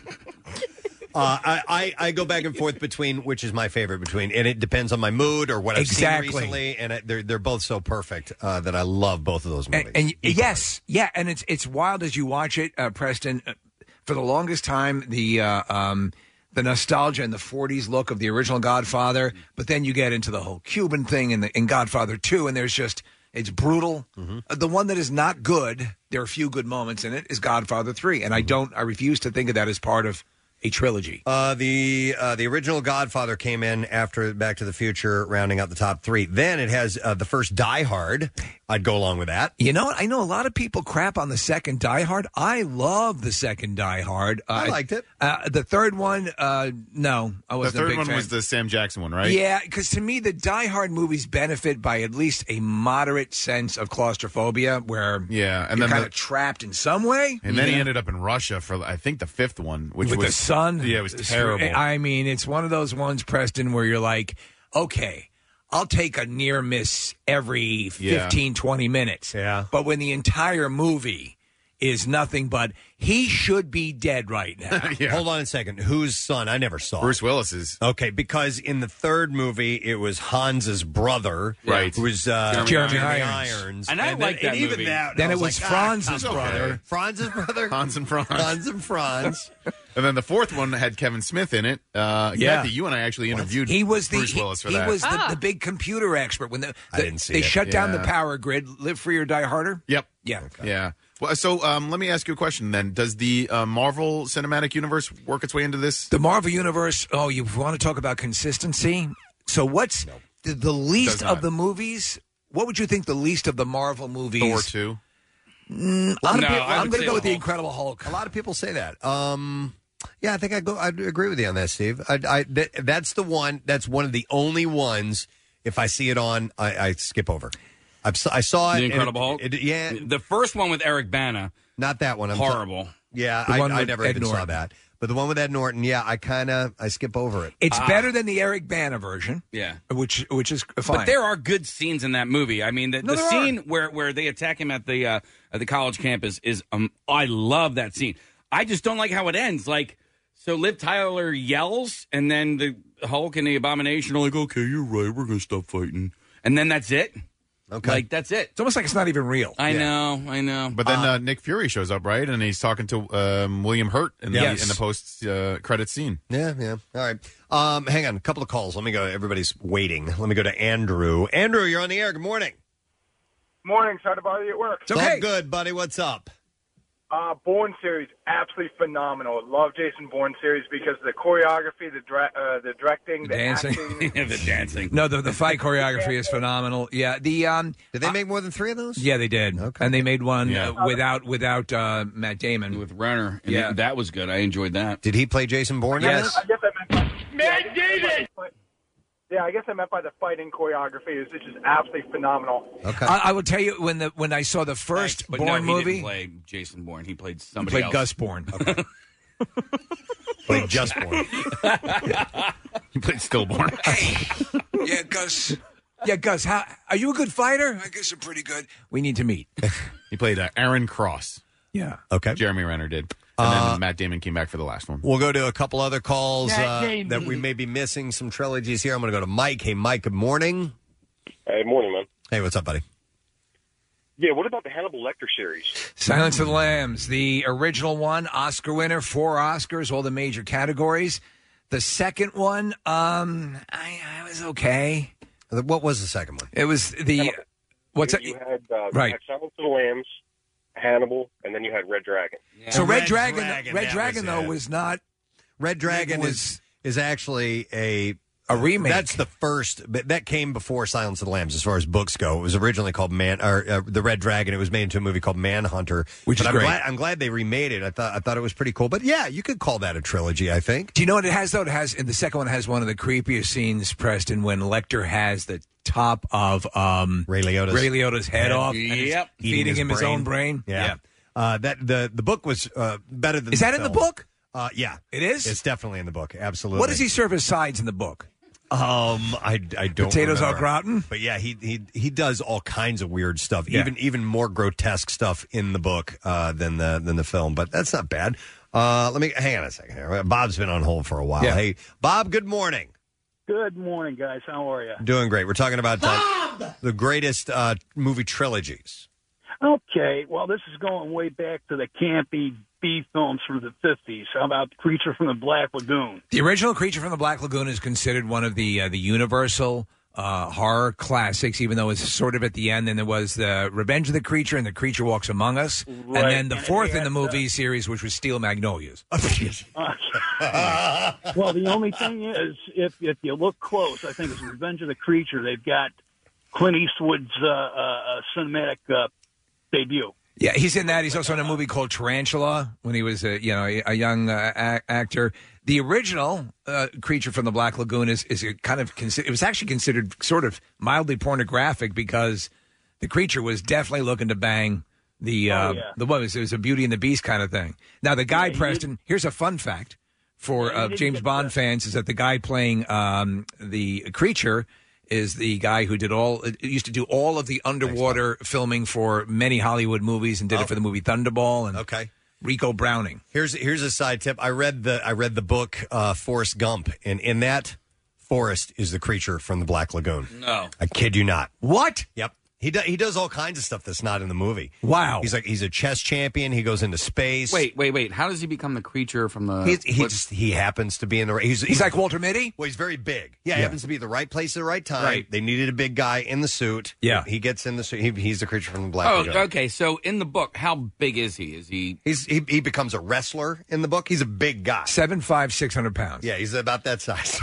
Speaker 3: Uh, I, I, I go back and forth between which is my favorite between, and it depends on my mood or what I've
Speaker 5: Exactly.
Speaker 3: seen recently, and I, they're they're both so perfect uh, that I love both of those movies.
Speaker 5: And, and yes, yeah, and it's it's wild as you watch it, uh, Preston. Uh, for the longest time, the uh, um, the nostalgia and the forties look of the original Godfather, but then you get into the whole Cuban thing in the in Godfather two, and there's just it's brutal. Uh, the one that is not good, there are a few good moments in it, is Godfather three, and I don't, I refuse to think of that as part of a trilogy.
Speaker 3: Uh, the uh, the original Godfather came in after Back to the Future, rounding out the top three. Then it has uh, the first Die Hard. I'd go along with that.
Speaker 5: You know what? I know a lot of people crap on the second Die Hard. I love the second Die Hard. Uh,
Speaker 3: I liked it.
Speaker 5: Uh, the third one, uh, no, I
Speaker 6: The
Speaker 5: wasn't a
Speaker 6: third
Speaker 5: big
Speaker 6: one
Speaker 5: fan.
Speaker 6: was the Sam Jackson one, right?
Speaker 5: Yeah, because to me, the Die Hard movies benefit by at least a moderate sense of claustrophobia, where
Speaker 6: Yeah, and
Speaker 5: you're
Speaker 6: then
Speaker 5: kind
Speaker 6: the-
Speaker 5: of trapped in some way.
Speaker 6: And then he
Speaker 5: Yeah.
Speaker 6: ended up in Russia for I think the fifth one, which
Speaker 5: with
Speaker 6: was
Speaker 5: the sun.
Speaker 6: Yeah, it was terrible.
Speaker 5: I mean, it's one of those ones, Preston, where you're like, okay, I'll take a near miss every
Speaker 6: Yeah.
Speaker 5: fifteen, twenty minutes.
Speaker 3: Yeah.
Speaker 5: But when the entire movie is nothing but he should be dead right now.
Speaker 3: Hold on a second. Whose son? I never saw.
Speaker 6: Bruce Willis's.
Speaker 3: Okay, because in the third movie it was Hans's brother,
Speaker 6: Right.
Speaker 3: Who was uh,
Speaker 5: Jeremy
Speaker 3: Jeremy
Speaker 5: Irons.
Speaker 3: Irons,
Speaker 7: And I
Speaker 3: then-
Speaker 7: like that
Speaker 3: and even
Speaker 7: movie.
Speaker 3: that.
Speaker 5: Then
Speaker 3: I
Speaker 5: it was
Speaker 3: like,
Speaker 5: Franz's
Speaker 3: ah, come on.
Speaker 5: brother.
Speaker 3: Franz's brother,
Speaker 6: Hans and Franz.
Speaker 3: Hans and Franz.
Speaker 6: And then the fourth one had Kevin Smith in it. Uh,
Speaker 5: Yeah.
Speaker 6: Kathy, you and I actually interviewed
Speaker 5: He was the
Speaker 6: Bruce
Speaker 5: he,
Speaker 6: Willis for
Speaker 5: he
Speaker 6: that.
Speaker 5: was the,
Speaker 4: Ah.
Speaker 5: the big computer expert when the,
Speaker 3: I
Speaker 5: the-
Speaker 3: didn't see
Speaker 5: they
Speaker 3: it.
Speaker 5: shut down the
Speaker 6: Yeah.
Speaker 5: power grid. Live free or die harder.
Speaker 6: Yep.
Speaker 5: Yeah.
Speaker 6: Yeah. Well, so um, let me ask you a question then. Does the uh, Marvel Cinematic Universe work its way into this?
Speaker 5: The Marvel Universe, oh, you want to talk about consistency? So what's the, the least
Speaker 6: Does not.
Speaker 5: of the movies? What would you think the least of the Marvel movies?
Speaker 6: Thor two.
Speaker 5: Mm, a lot of
Speaker 7: No,
Speaker 5: people,
Speaker 7: I
Speaker 5: I'm
Speaker 7: would
Speaker 5: going to
Speaker 7: say
Speaker 5: go with the
Speaker 7: Hulk.
Speaker 5: Incredible Hulk.
Speaker 3: A lot of people say that. Um, yeah, I think I go. I agree with you on that, Steve. I, I that, that's the one. That's one of the only ones. If I see it on, I, I skip over. I've, s- I saw it.
Speaker 7: The
Speaker 3: and
Speaker 7: Incredible
Speaker 3: it-
Speaker 7: Hulk?
Speaker 3: it- yeah,
Speaker 7: The first one with Eric Bana,
Speaker 3: not that one. I'm
Speaker 7: horrible.
Speaker 3: Yeah,
Speaker 5: The
Speaker 3: I,
Speaker 5: one
Speaker 3: I
Speaker 5: with
Speaker 3: never
Speaker 5: Ed
Speaker 3: even saw
Speaker 5: Norton.
Speaker 3: that. But the one with Ed Norton, yeah, I kind of I skip over it.
Speaker 5: It's better than the Eric Bana version,
Speaker 7: Yeah.
Speaker 5: which which is fine.
Speaker 7: But there are good scenes in that movie. I mean, the,
Speaker 5: No,
Speaker 7: the
Speaker 5: there
Speaker 7: scene where, where they attack him at the uh, at the college campus is um, I love that scene. I just don't like how it ends. Like, so Liv Tyler yells, and then the Hulk and the Abomination are like, "Okay, you're right. We're gonna stop fighting," and then that's it.
Speaker 3: Okay,
Speaker 7: Like that's it.
Speaker 5: It's almost like it's not even real.
Speaker 7: I know, I know.
Speaker 6: But then uh, Nick Fury shows up, right? And he's talking to um, William Hurt in the,
Speaker 5: Yes.
Speaker 6: in the post uh, credit scene.
Speaker 3: Yeah, yeah. All right. Um, hang on, a couple of calls. Let me go. Everybody's waiting. Let me go to Andrew. Andrew, you're on the air. Good morning.
Speaker 11: Morning. Sorry to bother you at work.
Speaker 3: It's all good, buddy. What's up?
Speaker 11: Uh, Bourne series, absolutely phenomenal. Love Jason Bourne series because the choreography, the dra- uh, the directing, the
Speaker 5: Dancing.
Speaker 11: acting.
Speaker 7: Yeah, the dancing.
Speaker 5: No, the the fight choreography is phenomenal. Yeah, the um,
Speaker 3: Did they make more than three of those?
Speaker 5: yeah they did,
Speaker 3: Okay.
Speaker 5: and they made one
Speaker 7: Yeah.
Speaker 5: uh, without without uh, Matt Damon.
Speaker 7: With Renner. And
Speaker 5: Yeah.
Speaker 7: that, that was good. I enjoyed that.
Speaker 3: Did he play Jason Bourne?
Speaker 5: Yes.
Speaker 3: In
Speaker 11: I guess I meant by, Matt David. Yeah, I guess I meant by the fighting choreography is it's just absolutely phenomenal.
Speaker 3: this? Okay.
Speaker 5: I, I will tell you when the when I saw the first
Speaker 7: But
Speaker 5: Bourne
Speaker 7: no, he
Speaker 5: movie,
Speaker 7: didn't play Jason Bourne. He played
Speaker 5: he
Speaker 7: somebody
Speaker 5: played
Speaker 7: else.
Speaker 5: Gus Bourne.
Speaker 3: Played just Bourne.
Speaker 6: He played Stillborn.
Speaker 5: Yeah, Gus. Yeah, Gus. How are you a good fighter? I guess I'm pretty good. We need to meet.
Speaker 6: He played uh, Aaron Cross.
Speaker 5: Yeah.
Speaker 3: Okay.
Speaker 6: Jeremy Renner did. And
Speaker 3: Uh,
Speaker 6: then Matt Damon came back for the last one.
Speaker 3: We'll go to a couple other calls
Speaker 11: Matt
Speaker 3: uh,
Speaker 11: Damon.
Speaker 3: that we may be missing. Some trilogies here. I'm going to go to Mike. Hey, Mike. Good morning.
Speaker 11: Hey, morning, man.
Speaker 3: Hey, what's up, buddy?
Speaker 21: Yeah, what about the Hannibal Lecter series?
Speaker 5: Silence of the Lambs, the original one, Oscar winner, four Oscars, all the major categories. The second one, um, I, I was okay.
Speaker 3: What was the second one?
Speaker 5: It was the what's
Speaker 21: you,
Speaker 5: that?
Speaker 21: You had, uh,
Speaker 5: right.
Speaker 21: you had Silence of the Lambs, Hannibal, and then you had Red Dragon.
Speaker 5: So Red,
Speaker 3: Red
Speaker 5: Dragon,
Speaker 3: Dragon,
Speaker 5: Red
Speaker 3: that
Speaker 5: Dragon
Speaker 3: was
Speaker 5: though
Speaker 3: it.
Speaker 5: was not.
Speaker 3: Red Dragon
Speaker 5: was
Speaker 3: is is actually a
Speaker 5: a remake.
Speaker 3: That's the first, but that came before Silence of the Lambs as far as books go. It was originally called Man, or uh, the Red Dragon. It was made into a movie called Manhunter,
Speaker 5: Which
Speaker 3: but
Speaker 5: is
Speaker 3: I'm
Speaker 5: great.
Speaker 3: Glad, I'm glad they remade it. I thought I thought it was pretty cool. But yeah, you could call that a trilogy. I think.
Speaker 5: Do you know what it has though? It has, and the second one has one of the creepiest scenes, Preston, when Lecter has the top of um,
Speaker 3: Ray Liotta's,
Speaker 5: Ray Liotta's head off, and is
Speaker 7: Yep.
Speaker 5: feeding him his own brain.
Speaker 3: Yeah, Uh, that the the book was uh, better than.
Speaker 5: Is
Speaker 3: the
Speaker 5: that in the
Speaker 3: film.
Speaker 5: book?
Speaker 3: Uh, yeah,
Speaker 5: it is.
Speaker 3: It's definitely in the book. Absolutely.
Speaker 5: What does he serve as sides in the book?
Speaker 3: Um, I, I don't
Speaker 5: Potatoes au
Speaker 3: remember.
Speaker 5: gratin?
Speaker 3: But yeah, he he he does all kinds of weird stuff,
Speaker 5: Yeah.
Speaker 3: even even more grotesque stuff in the book uh, than the than the film. But that's not bad. Uh, let me hang on a second here. Bob's been on hold for a while.
Speaker 22: Yeah.
Speaker 3: Hey, Bob. Good morning.
Speaker 22: Good morning, guys. How are you?
Speaker 3: Doing great. We're talking about uh, the greatest uh, movie trilogies.
Speaker 22: Okay, well, this is going way back to the campy B films from the fifties. How about Creature from the Black Lagoon?
Speaker 5: The original Creature from the Black Lagoon is considered one of the uh, the Universal uh, horror classics, even though it's sort of at the end. And there was the Revenge of the Creature and The Creature Walks Among Us,
Speaker 22: Right.
Speaker 5: and then the
Speaker 22: And
Speaker 5: fourth
Speaker 22: it
Speaker 5: in the
Speaker 22: had,
Speaker 5: movie series, which was Steel Magnolias.
Speaker 22: Well, the only thing is, if if you look close, I think it's Revenge of the Creature. They've got Clint Eastwood's uh, uh, cinematic uh, debut.
Speaker 5: Yeah, he's in that. He's also in a movie called Tarantula when he was a you know a, a young uh, a- actor. The original uh, Creature from the Black Lagoon is is a kind of consi- it was actually considered sort of mildly pornographic because the creature was definitely looking to bang the uh,
Speaker 22: Oh, yeah.
Speaker 5: the what was it? It was a Beauty and the Beast kind of thing. Now the guy
Speaker 22: Yeah, he
Speaker 5: Preston. Here's a fun fact for
Speaker 22: Yeah, he
Speaker 5: uh,
Speaker 22: didn't
Speaker 5: James
Speaker 22: get
Speaker 5: Bond
Speaker 22: the-
Speaker 5: fans is that the guy playing um, the creature is the guy who did all used to do all of the underwater filming for many Hollywood movies and did
Speaker 3: Oh.
Speaker 5: it for the movie Thunderball and
Speaker 3: Okay.
Speaker 5: Rico Browning.
Speaker 3: Here's here's a side tip. I read the I read the book uh, Forrest Gump, and in that, Forrest is the creature from the Black Lagoon.
Speaker 7: No,
Speaker 3: I kid you not.
Speaker 5: What?
Speaker 3: Yep. He does. He does all kinds of stuff that's not in the movie.
Speaker 5: Wow.
Speaker 3: He's like he's a chess champion. He goes into space.
Speaker 7: Wait, wait, wait. How does he become the creature from the?
Speaker 3: He's, he
Speaker 7: what-
Speaker 3: just he happens to be in the. He's,
Speaker 5: He's like Walter Mitty.
Speaker 3: Well, he's very big. Yeah, he
Speaker 5: Yeah.
Speaker 3: happens to be at the right place at the right time.
Speaker 7: Right.
Speaker 3: They needed a big guy in the suit.
Speaker 5: Yeah.
Speaker 3: he gets in the suit. He, he's the creature from the Black
Speaker 7: Oh,
Speaker 3: Lagoon.
Speaker 7: okay. So in the book, how big is he? Is he?
Speaker 3: He's he, he becomes a wrestler in the book. He's a big guy.
Speaker 5: Seven five six hundred pounds.
Speaker 3: Yeah, he's about that size.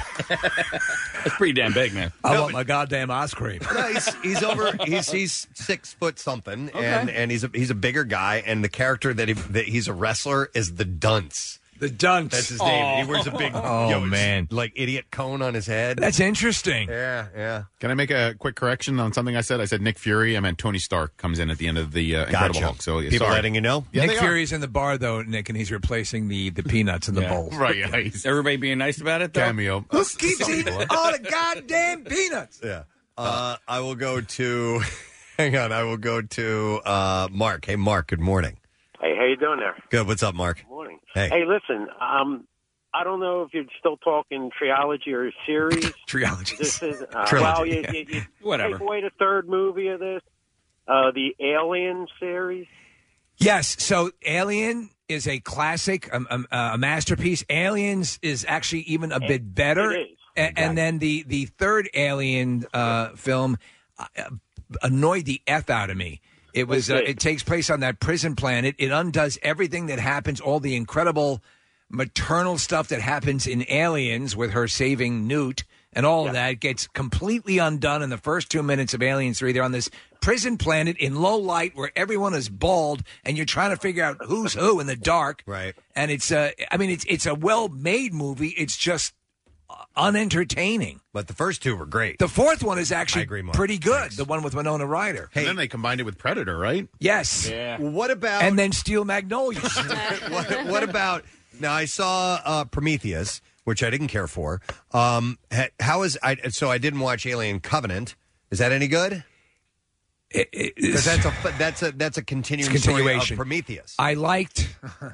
Speaker 7: That's pretty damn big, man.
Speaker 5: I want my goddamn ice cream.
Speaker 3: No, he's he's over. He's he's six foot something, and and he's a he's a bigger guy. And the character that he that he's a wrestler is the dunce.
Speaker 5: The dunce.
Speaker 3: That's his name. He wears a big
Speaker 5: Oh,
Speaker 3: yo, it's
Speaker 5: man.
Speaker 3: like idiot cone on his head.
Speaker 5: That's interesting.
Speaker 3: Yeah, yeah.
Speaker 6: Can I make a quick correction on something I said? I said Nick Fury. I meant Tony Stark comes in at the end of the uh, Incredible
Speaker 3: Gotcha.
Speaker 6: Hulk. So yeah,
Speaker 3: People
Speaker 6: sorry.
Speaker 3: letting you know.
Speaker 6: Yeah,
Speaker 5: Nick
Speaker 6: they are.
Speaker 5: Fury's in the bar though, Nick, and he's replacing the, the peanuts in the
Speaker 6: Yeah.
Speaker 5: bowl.
Speaker 6: Right, yeah. he's-
Speaker 7: Everybody being nice about it, though.
Speaker 6: Cameo.
Speaker 5: Who keeps eating all the goddamn peanuts?
Speaker 3: Yeah. Uh, I will go to. Hang on. I will go to uh, Mark. Hey, Mark. Good morning.
Speaker 22: Hey, how you doing there?
Speaker 3: Good. What's up, Mark?
Speaker 22: Morning.
Speaker 3: Hey.
Speaker 22: Hey, listen, um, I don't know if you're still talking trilogy or series.
Speaker 5: Trilogies.
Speaker 22: This is uh,
Speaker 3: Trilogy,
Speaker 22: well, you,
Speaker 3: yeah.
Speaker 22: you, you
Speaker 7: Whatever.
Speaker 22: take away the third movie of this, uh, the Alien series.
Speaker 5: Yes. So Alien is a classic, um, um, uh, a masterpiece. Aliens is actually even a bit better.
Speaker 22: It is.
Speaker 5: A- And then the, the third Alien uh, film uh, annoyed the F out of me. It was. Uh,
Speaker 22: Okay.
Speaker 5: it takes place on that prison planet. It undoes everything that happens, all the incredible maternal stuff that happens in Aliens with her saving Newt and all of that gets completely undone in the first two minutes of Aliens three. They're on this prison planet in low light where everyone is bald and you're trying to figure out who's who in the dark.
Speaker 3: Right.
Speaker 5: And it's uh, I mean, it's it's a well-made movie. It's just uh, unentertaining.
Speaker 3: But the first two were great.
Speaker 5: The fourth one is
Speaker 3: I
Speaker 5: actually
Speaker 3: agree, Mark.
Speaker 5: pretty good. The one with Winona Ryder.
Speaker 6: And then they combined it with Predator, right?
Speaker 5: Yes.
Speaker 7: Yeah.
Speaker 3: What about
Speaker 5: And then Steel Magnolias.
Speaker 3: what, what about now? I saw uh, Prometheus, which I didn't care for. Um, ha- how is I? So I didn't watch Alien Covenant. Is that any good? Because that's a that's a that's a continuing
Speaker 5: It's continuation.
Speaker 3: story of Prometheus.
Speaker 5: I liked.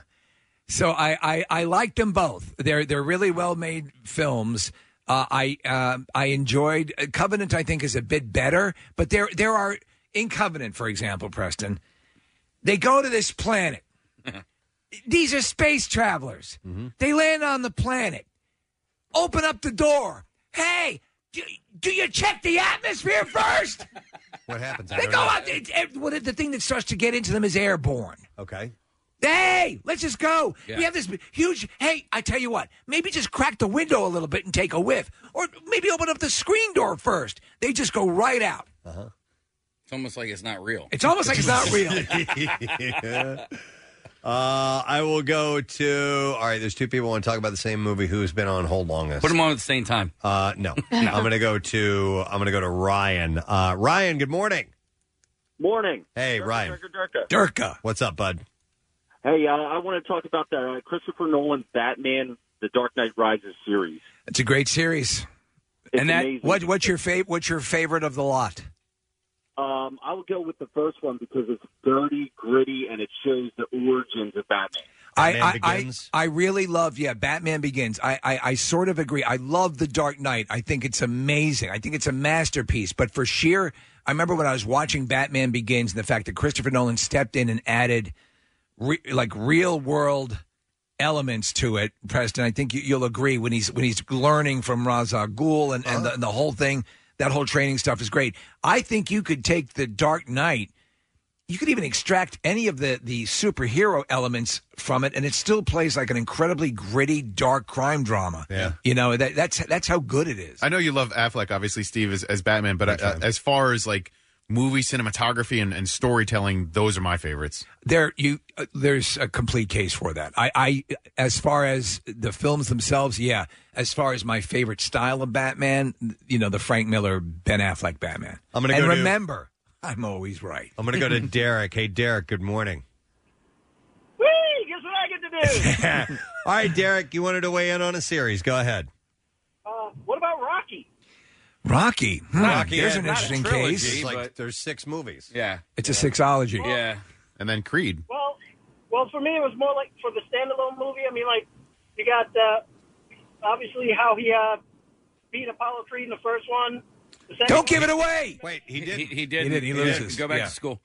Speaker 5: So I, I, I liked them both. They're they're really well made films. Uh, I uh, I enjoyed Covenant. I think is a bit better, but there there are in Covenant, for example, Preston, they go to this planet. These are space travelers.
Speaker 3: Mm-hmm.
Speaker 5: They land on the planet. Open up the door. Hey, do, do you check the atmosphere first?
Speaker 3: What happens? I
Speaker 5: They
Speaker 3: don't
Speaker 5: go
Speaker 3: know.
Speaker 5: out. It, it, what, the thing that starts to get into them is airborne.
Speaker 3: Okay.
Speaker 5: Hey, let's just go.
Speaker 3: Yeah.
Speaker 5: We have this huge. Hey, I tell you what. Maybe just crack the window a little bit and take a whiff, or maybe open up the screen door first. They just go right out.
Speaker 3: Uh-huh.
Speaker 7: It's almost like it's not real.
Speaker 5: It's almost like it's not real.
Speaker 3: Yeah. Uh, I will go to. All right, there's two people who want to talk about the same movie. Who's been on hold longest?
Speaker 7: Put them on at the same time.
Speaker 3: Uh, no. I'm going to go to. I'm going to go to Ryan. Uh, Ryan, good morning.
Speaker 1: Morning.
Speaker 3: Hey,
Speaker 1: Durka,
Speaker 3: Ryan.
Speaker 1: Durka, Durka.
Speaker 5: Durka.
Speaker 3: What's up, bud?
Speaker 1: Hey, uh, I want to talk about that uh, Christopher Nolan Batman: The Dark Knight Rises series.
Speaker 5: It's a great series.
Speaker 1: It's
Speaker 5: and that
Speaker 1: amazing.
Speaker 5: what what's your favorite? What's your favorite of the lot?
Speaker 1: Um, I would go with the first one because it's dirty, gritty, and it shows the origins of Batman.
Speaker 5: I, I, I I really love yeah Batman Begins. I, I I sort of agree. I love The Dark Knight. I think it's amazing. I think it's a masterpiece. But for sheer, I remember when I was watching Batman Begins and the fact that Christopher Nolan stepped in and added re, like real world elements to it. Preston, I think you, you'll agree when he's when he's learning from Ra's al Ghul and, and, the, and the whole thing. That whole training stuff is great. I think you could take The Dark Knight. You could even extract any of the, the superhero elements from it, and it still plays like an incredibly gritty, dark crime drama.
Speaker 3: Yeah,
Speaker 5: you know that that's that's how good it is.
Speaker 6: I know you love Affleck, obviously, Steve, as, as Batman, but uh, as far as like movie cinematography and, and storytelling, those are my favorites.
Speaker 5: There, you uh, there's a complete case for that. I, I, as far as the films themselves, yeah. As far as my favorite style of Batman, you know, the Frank Miller, Ben Affleck Batman.
Speaker 3: I'm gonna
Speaker 5: and
Speaker 3: go to-
Speaker 5: remember, I'm always right.
Speaker 3: I'm going to go to Derek. Hey, Derek, good morning.
Speaker 9: Whee! Guess what I get to do?
Speaker 3: All right, Derek, you wanted to weigh in on a series. Go ahead.
Speaker 9: uh, what about Rocky?
Speaker 5: Rocky. Hmm,
Speaker 3: Rocky,
Speaker 5: Here's
Speaker 3: yeah,
Speaker 5: an
Speaker 3: not a
Speaker 5: interesting
Speaker 3: trilogy,
Speaker 5: case.
Speaker 3: like, there's six movies.
Speaker 7: Yeah.
Speaker 5: It's a sixology.
Speaker 7: Yeah.
Speaker 6: And then Creed.
Speaker 9: Well, well, for me, it was more like for the standalone movie. I mean, like you got uh, obviously how he uh, beat Apollo Creed in the first one. The second
Speaker 5: Don't give
Speaker 9: one-
Speaker 5: it away.
Speaker 3: Wait, he did.
Speaker 7: He, he did.
Speaker 5: He did. He loses.
Speaker 7: Go back
Speaker 5: Yeah.
Speaker 7: to school.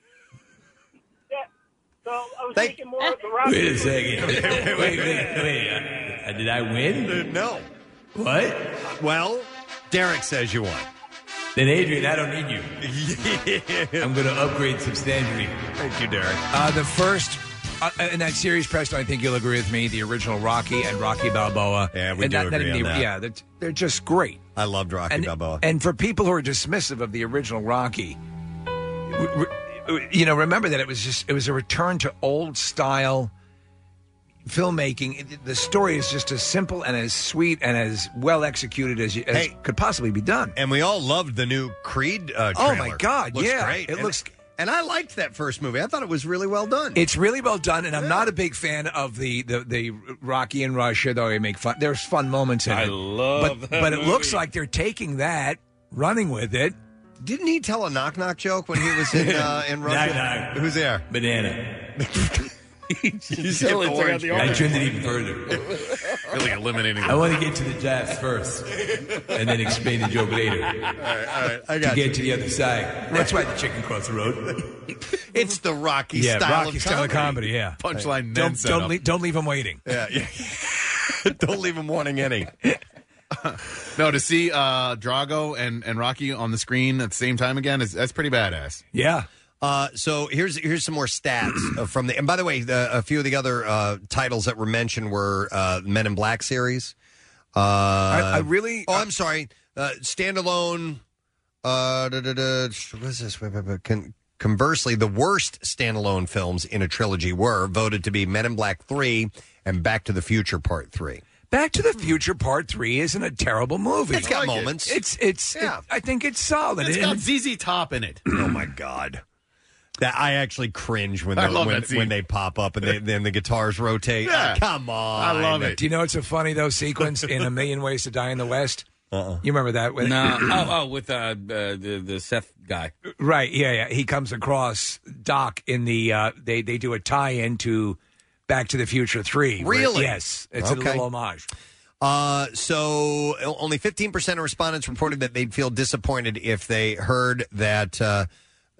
Speaker 9: Yeah. So I was
Speaker 3: Thank-
Speaker 9: thinking more of the Rocky.
Speaker 23: Wait a second. wait, wait, wait. Uh, did I win?
Speaker 3: No.
Speaker 23: What?
Speaker 3: Well, Derek says you won.
Speaker 23: Then, Adrian, I don't need you. I'm going to upgrade substantially.
Speaker 3: Thank you, Derek.
Speaker 5: Uh, the first uh, in that series, Preston, I think you'll agree with me. The original Rocky and Rocky Balboa.
Speaker 3: Yeah, we
Speaker 5: and
Speaker 3: do
Speaker 5: not- not
Speaker 3: agree
Speaker 5: even
Speaker 3: on
Speaker 5: the-
Speaker 3: that.
Speaker 5: Yeah, they're, they're just great.
Speaker 3: I loved Rocky
Speaker 5: and,
Speaker 3: Balboa.
Speaker 5: And for people who are dismissive of the original Rocky, re- re- you know, remember that it was just it was a return to old style filmmaking. It- The story is just as simple and as sweet and as well executed as, you, as
Speaker 3: Hey.
Speaker 5: could possibly be done.
Speaker 3: And we all loved the new Creed uh,
Speaker 5: Oh,
Speaker 3: trailer.
Speaker 5: my God,
Speaker 3: Looks
Speaker 5: yeah.
Speaker 3: great.
Speaker 5: It
Speaker 3: And-
Speaker 5: looks-
Speaker 3: And I liked that first movie. I thought it was really well done.
Speaker 5: It's really well done, and I'm not a big fan of the, the, the Rocky in Russia, though they make fun. There's fun moments in
Speaker 7: I
Speaker 5: it.
Speaker 7: love
Speaker 5: but,
Speaker 7: that
Speaker 5: But it looks
Speaker 7: movie.
Speaker 5: like they're taking that, running with it.
Speaker 3: Didn't he tell a knock knock joke when he was in uh, in Russia?
Speaker 23: Knock, knock.
Speaker 3: Who's there?
Speaker 23: Banana.
Speaker 3: You
Speaker 7: Still
Speaker 3: skipped
Speaker 7: took out
Speaker 3: orange.
Speaker 7: the
Speaker 23: I
Speaker 7: orange.
Speaker 23: trimmed it even further.
Speaker 6: Really eliminating
Speaker 23: I want to get to the jabs first, and then explain the joke later.
Speaker 3: All right, all right. I
Speaker 23: To
Speaker 3: got
Speaker 23: get
Speaker 3: you.
Speaker 23: to the other side. That's why the chicken crossed the road.
Speaker 3: It's the Rocky
Speaker 5: Yeah,
Speaker 3: style
Speaker 5: Rocky
Speaker 3: of
Speaker 5: style of
Speaker 3: comedy.
Speaker 5: comedy, yeah.
Speaker 6: Punchline then
Speaker 5: Don't,
Speaker 6: set
Speaker 5: don't,
Speaker 6: up.
Speaker 5: leave, don't leave them waiting.
Speaker 3: Yeah, yeah. Don't leave him wanting any.
Speaker 6: No, to see uh, Drago and, and Rocky on the screen at the same time again, is that's pretty badass.
Speaker 5: Yeah.
Speaker 3: Uh, so here's here's some more stats uh, from the. And by the way, the, a few of the other uh, titles that were mentioned were uh, Men in Black series. Uh,
Speaker 5: I, I really.
Speaker 3: oh, I'm sorry. Uh, standalone. Uh, da, da, da, what is this? Wait, wait, wait. Con- conversely, the worst standalone films in a trilogy were voted to be Men in Black three and Back to the Future Part three.
Speaker 5: Back to the Future Part Three isn't a terrible movie.
Speaker 3: It's got
Speaker 6: like it.
Speaker 3: moments.
Speaker 5: It's it's.
Speaker 3: Yeah.
Speaker 5: it- I think it's solid.
Speaker 6: It's
Speaker 5: And-
Speaker 6: got Z Z Top in it.
Speaker 3: Oh my God. That I actually cringe when
Speaker 6: I
Speaker 3: the,
Speaker 6: love
Speaker 3: when,
Speaker 6: that scene.
Speaker 3: when they pop up and they, then the guitars rotate.
Speaker 6: Yeah.
Speaker 3: Oh, come on,
Speaker 6: I love it.
Speaker 5: Do you know what's a funny though sequence in A Million Ways to Die in the West?
Speaker 3: Uh-uh.
Speaker 5: You remember that? When-
Speaker 7: No. oh, oh, with uh, uh, the the Seth guy.
Speaker 5: Right, yeah, yeah. He comes across Doc in the uh they they do a tie-in to Back to the Future three. where-
Speaker 3: Really?
Speaker 5: yes. It's
Speaker 3: Okay.
Speaker 5: a little homage.
Speaker 3: Uh, so only fifteen percent of respondents reported that they'd feel disappointed if they heard that uh,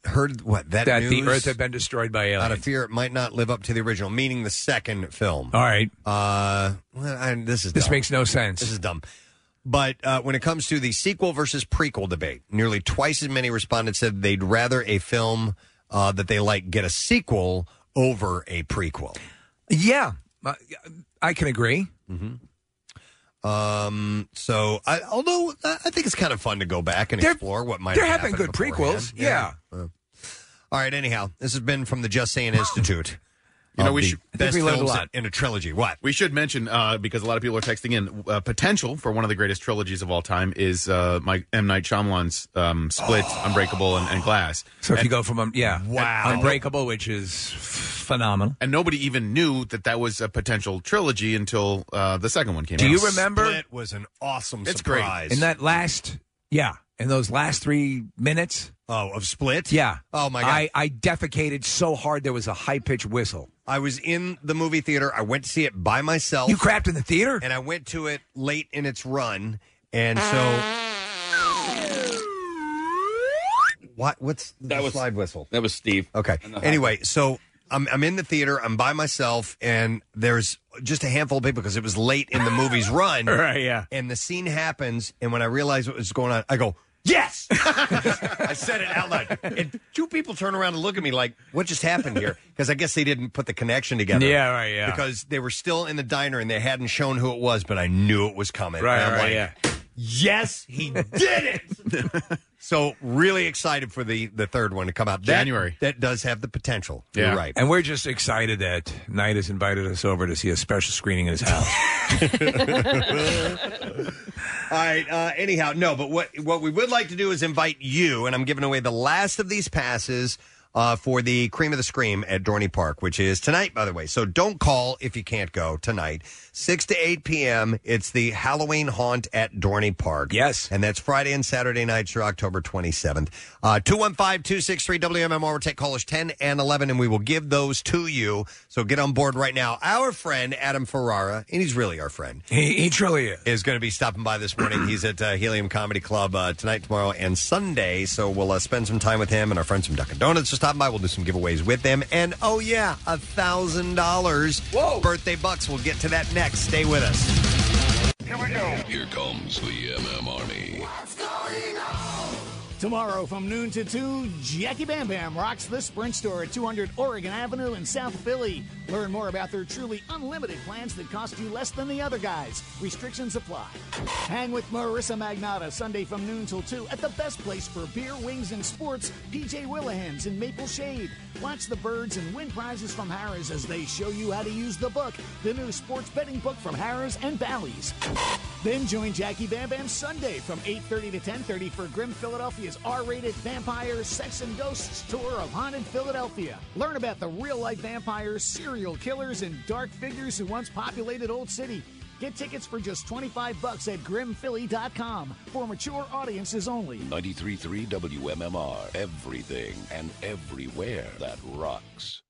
Speaker 3: heard what that
Speaker 5: that
Speaker 3: news,
Speaker 5: the Earth had been destroyed by aliens.
Speaker 3: Out of fear, it might not live up to the original, meaning the second film.
Speaker 5: All right.
Speaker 3: Uh, well, I, this is
Speaker 5: This
Speaker 3: dumb.
Speaker 5: makes no sense.
Speaker 3: This is dumb. But uh, when it comes to the sequel versus prequel debate, nearly twice as many respondents said they'd rather a film uh, that they like get a sequel over a prequel.
Speaker 5: Yeah, uh, I can agree.
Speaker 3: Mm-hmm. Um. So, I, although I think it's kind of fun to go back and
Speaker 5: There-
Speaker 3: explore what might
Speaker 5: there
Speaker 3: have
Speaker 5: have been
Speaker 3: happened
Speaker 5: good
Speaker 3: beforehand.
Speaker 5: prequels, yeah.
Speaker 3: Uh, all right. Anyhow, this has been from the Just Saying Institute.
Speaker 6: You know,
Speaker 3: of
Speaker 6: we
Speaker 3: the
Speaker 6: should
Speaker 3: best films in a trilogy. What?
Speaker 6: We should mention, uh, because a lot of people are texting in, uh, potential for one of the greatest trilogies of all time is uh, my M. Night Shyamalan's um, Split, Unbreakable, and, and Glass.
Speaker 5: So if
Speaker 6: And-
Speaker 5: you go from, um, yeah,
Speaker 6: Wow.
Speaker 5: Unbreakable, which is phenomenal.
Speaker 6: And nobody even knew that that was a potential trilogy until uh, the second one came
Speaker 5: Do
Speaker 6: out.
Speaker 5: you remember?
Speaker 3: Split was an awesome
Speaker 6: It's
Speaker 3: surprise.
Speaker 5: In that last, yeah, in those last three minutes.
Speaker 3: Oh, of Split?
Speaker 5: Yeah.
Speaker 3: Oh, my God.
Speaker 5: I, I defecated so hard there was a high-pitched whistle.
Speaker 3: I was in the movie theater. I went to see it by myself.
Speaker 5: You crapped in the theater?
Speaker 3: And I went to it late in its run. And so... What? What's the
Speaker 7: That was-
Speaker 3: slide whistle?
Speaker 7: That was Steve.
Speaker 3: Okay.
Speaker 7: And the
Speaker 3: Anyway, so I'm I'm in the theater. I'm by myself, and there's just a handful of people because it was late in the movie's run.
Speaker 5: Right, yeah.
Speaker 3: And the scene happens, and when I realize what was going on, I go, yes! I said it out loud. And two people turn around and look at me like, what just happened here? Because I guess they didn't put the connection together.
Speaker 5: Yeah, right, yeah.
Speaker 3: Because they were still in the diner, and they hadn't shown who it was, but I knew it was coming.
Speaker 5: Right,
Speaker 3: And I'm
Speaker 5: right,
Speaker 3: like,
Speaker 5: yeah.
Speaker 3: yes, he did it! So really excited for the, the third one to come out. That-
Speaker 6: January.
Speaker 3: That does have the potential. You're right.
Speaker 5: And we're just excited that Knight has invited us over to see a special screening in his house.
Speaker 3: All right. Uh, anyhow, no, but what what we would like to do is invite you, and I'm giving away the last of these passes uh, for the Cream of the Scream at Dorney Park, which is tonight, by the way. So don't call if you can't go tonight. six to eight p.m. It's the Halloween Haunt at Dorney Park.
Speaker 5: Yes.
Speaker 3: And that's Friday and Saturday nights through October twenty-seventh. Uh, two one five, two six three, W M M R. We'll take callers ten and eleven, and we will give those to you. So get on board right now. Our friend, Adam Ferrara, and he's really our friend.
Speaker 5: He, he truly is.
Speaker 3: Is going to be stopping by this morning. He's at uh, Helium Comedy Club uh, tonight, tomorrow, and Sunday. So we'll uh, spend some time with him and our friends from Dunkin' Donuts are stopping by. We'll do some giveaways with them. And, oh, yeah, a thousand dollars birthday bucks. We'll get to that next. Stay with us.
Speaker 2: Here we go. Here comes the M M Army.
Speaker 8: Tomorrow from noon to two, Jackie Bam Bam rocks the Sprint Store at two hundred Oregon Avenue in South Philly. Learn more about their truly unlimited plans that cost you less than the other guys. Restrictions apply. Hang with Marissa Magnata Sunday from noon till two at the best place for beer, wings, and sports, P J Willahan's in Maple Shade. Watch the birds and win prizes from Harrah's as they show you how to use the book, the new sports betting book from Harrah's and Bally's. Then join Jackie Bam Bam Sunday from eight thirty to ten thirty for Grim Philadelphia's R-rated Vampires, Sex and Ghosts tour of Haunted Philadelphia. Learn about the real-life vampires, serial killers, and dark figures who once populated Old City. Get tickets for just twenty-five bucks at grim philly dot com for mature audiences only.
Speaker 2: ninety-three point three W M M R. Everything and everywhere that rocks.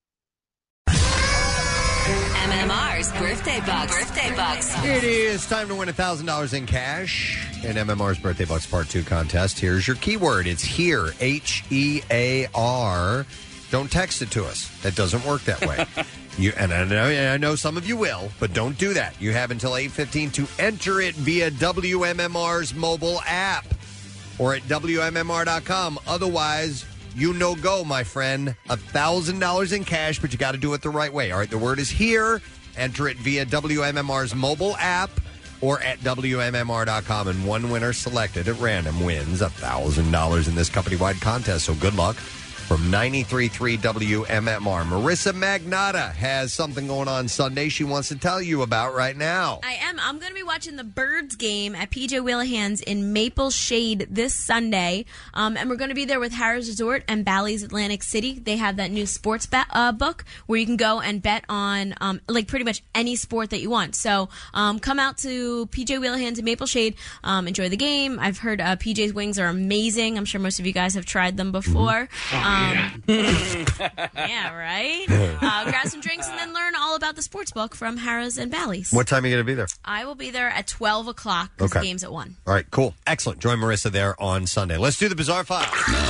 Speaker 19: M M R's Birthday Bucks. Birthday Bucks.
Speaker 3: It is time to win one thousand dollars in cash in M M R's Birthday Bucks Part two contest. Here's your keyword. It's here, H E A R. Don't text it to us. That doesn't work that way. You and I know, and I know some of you will, but don't do that. You have until eight fifteen to enter it via W M M R's mobile app or at W M M R dot com. Otherwise, you no go, my friend. one thousand dollars in cash, but you got to do it the right way. All right, the word is here. Enter it via W M M R's mobile app or at W M M R dot com, and one winner selected at random wins one thousand dollars in this company-wide contest. So good luck. From ninety-three point three W M M R, Marissa Magnata has something going on Sunday she wants to tell you about right now.
Speaker 17: I am. I'm going to be watching the Birds game at P J Willahan's in Maple Shade this Sunday. Um, and we're going to be there with Harrah's Resort and Bally's Atlantic City. They have that new sports bet, uh, book where you can go and bet on um, like pretty much any sport that you want. So um, come out to P J Willahan's in Maple Shade. Um, enjoy the game. I've heard uh, P J's wings are amazing. I'm sure most of you guys have tried them before. Um, Um, yeah, right? Uh, grab some drinks and then learn all about the sports book from Harrah's and Bally's.
Speaker 3: What time are you going to be there?
Speaker 17: I will be there at twelve o'clock because
Speaker 3: Okay.
Speaker 17: the game's at one.
Speaker 3: All right, cool. Excellent. Join Marissa there on Sunday. Let's do the Bizarre File.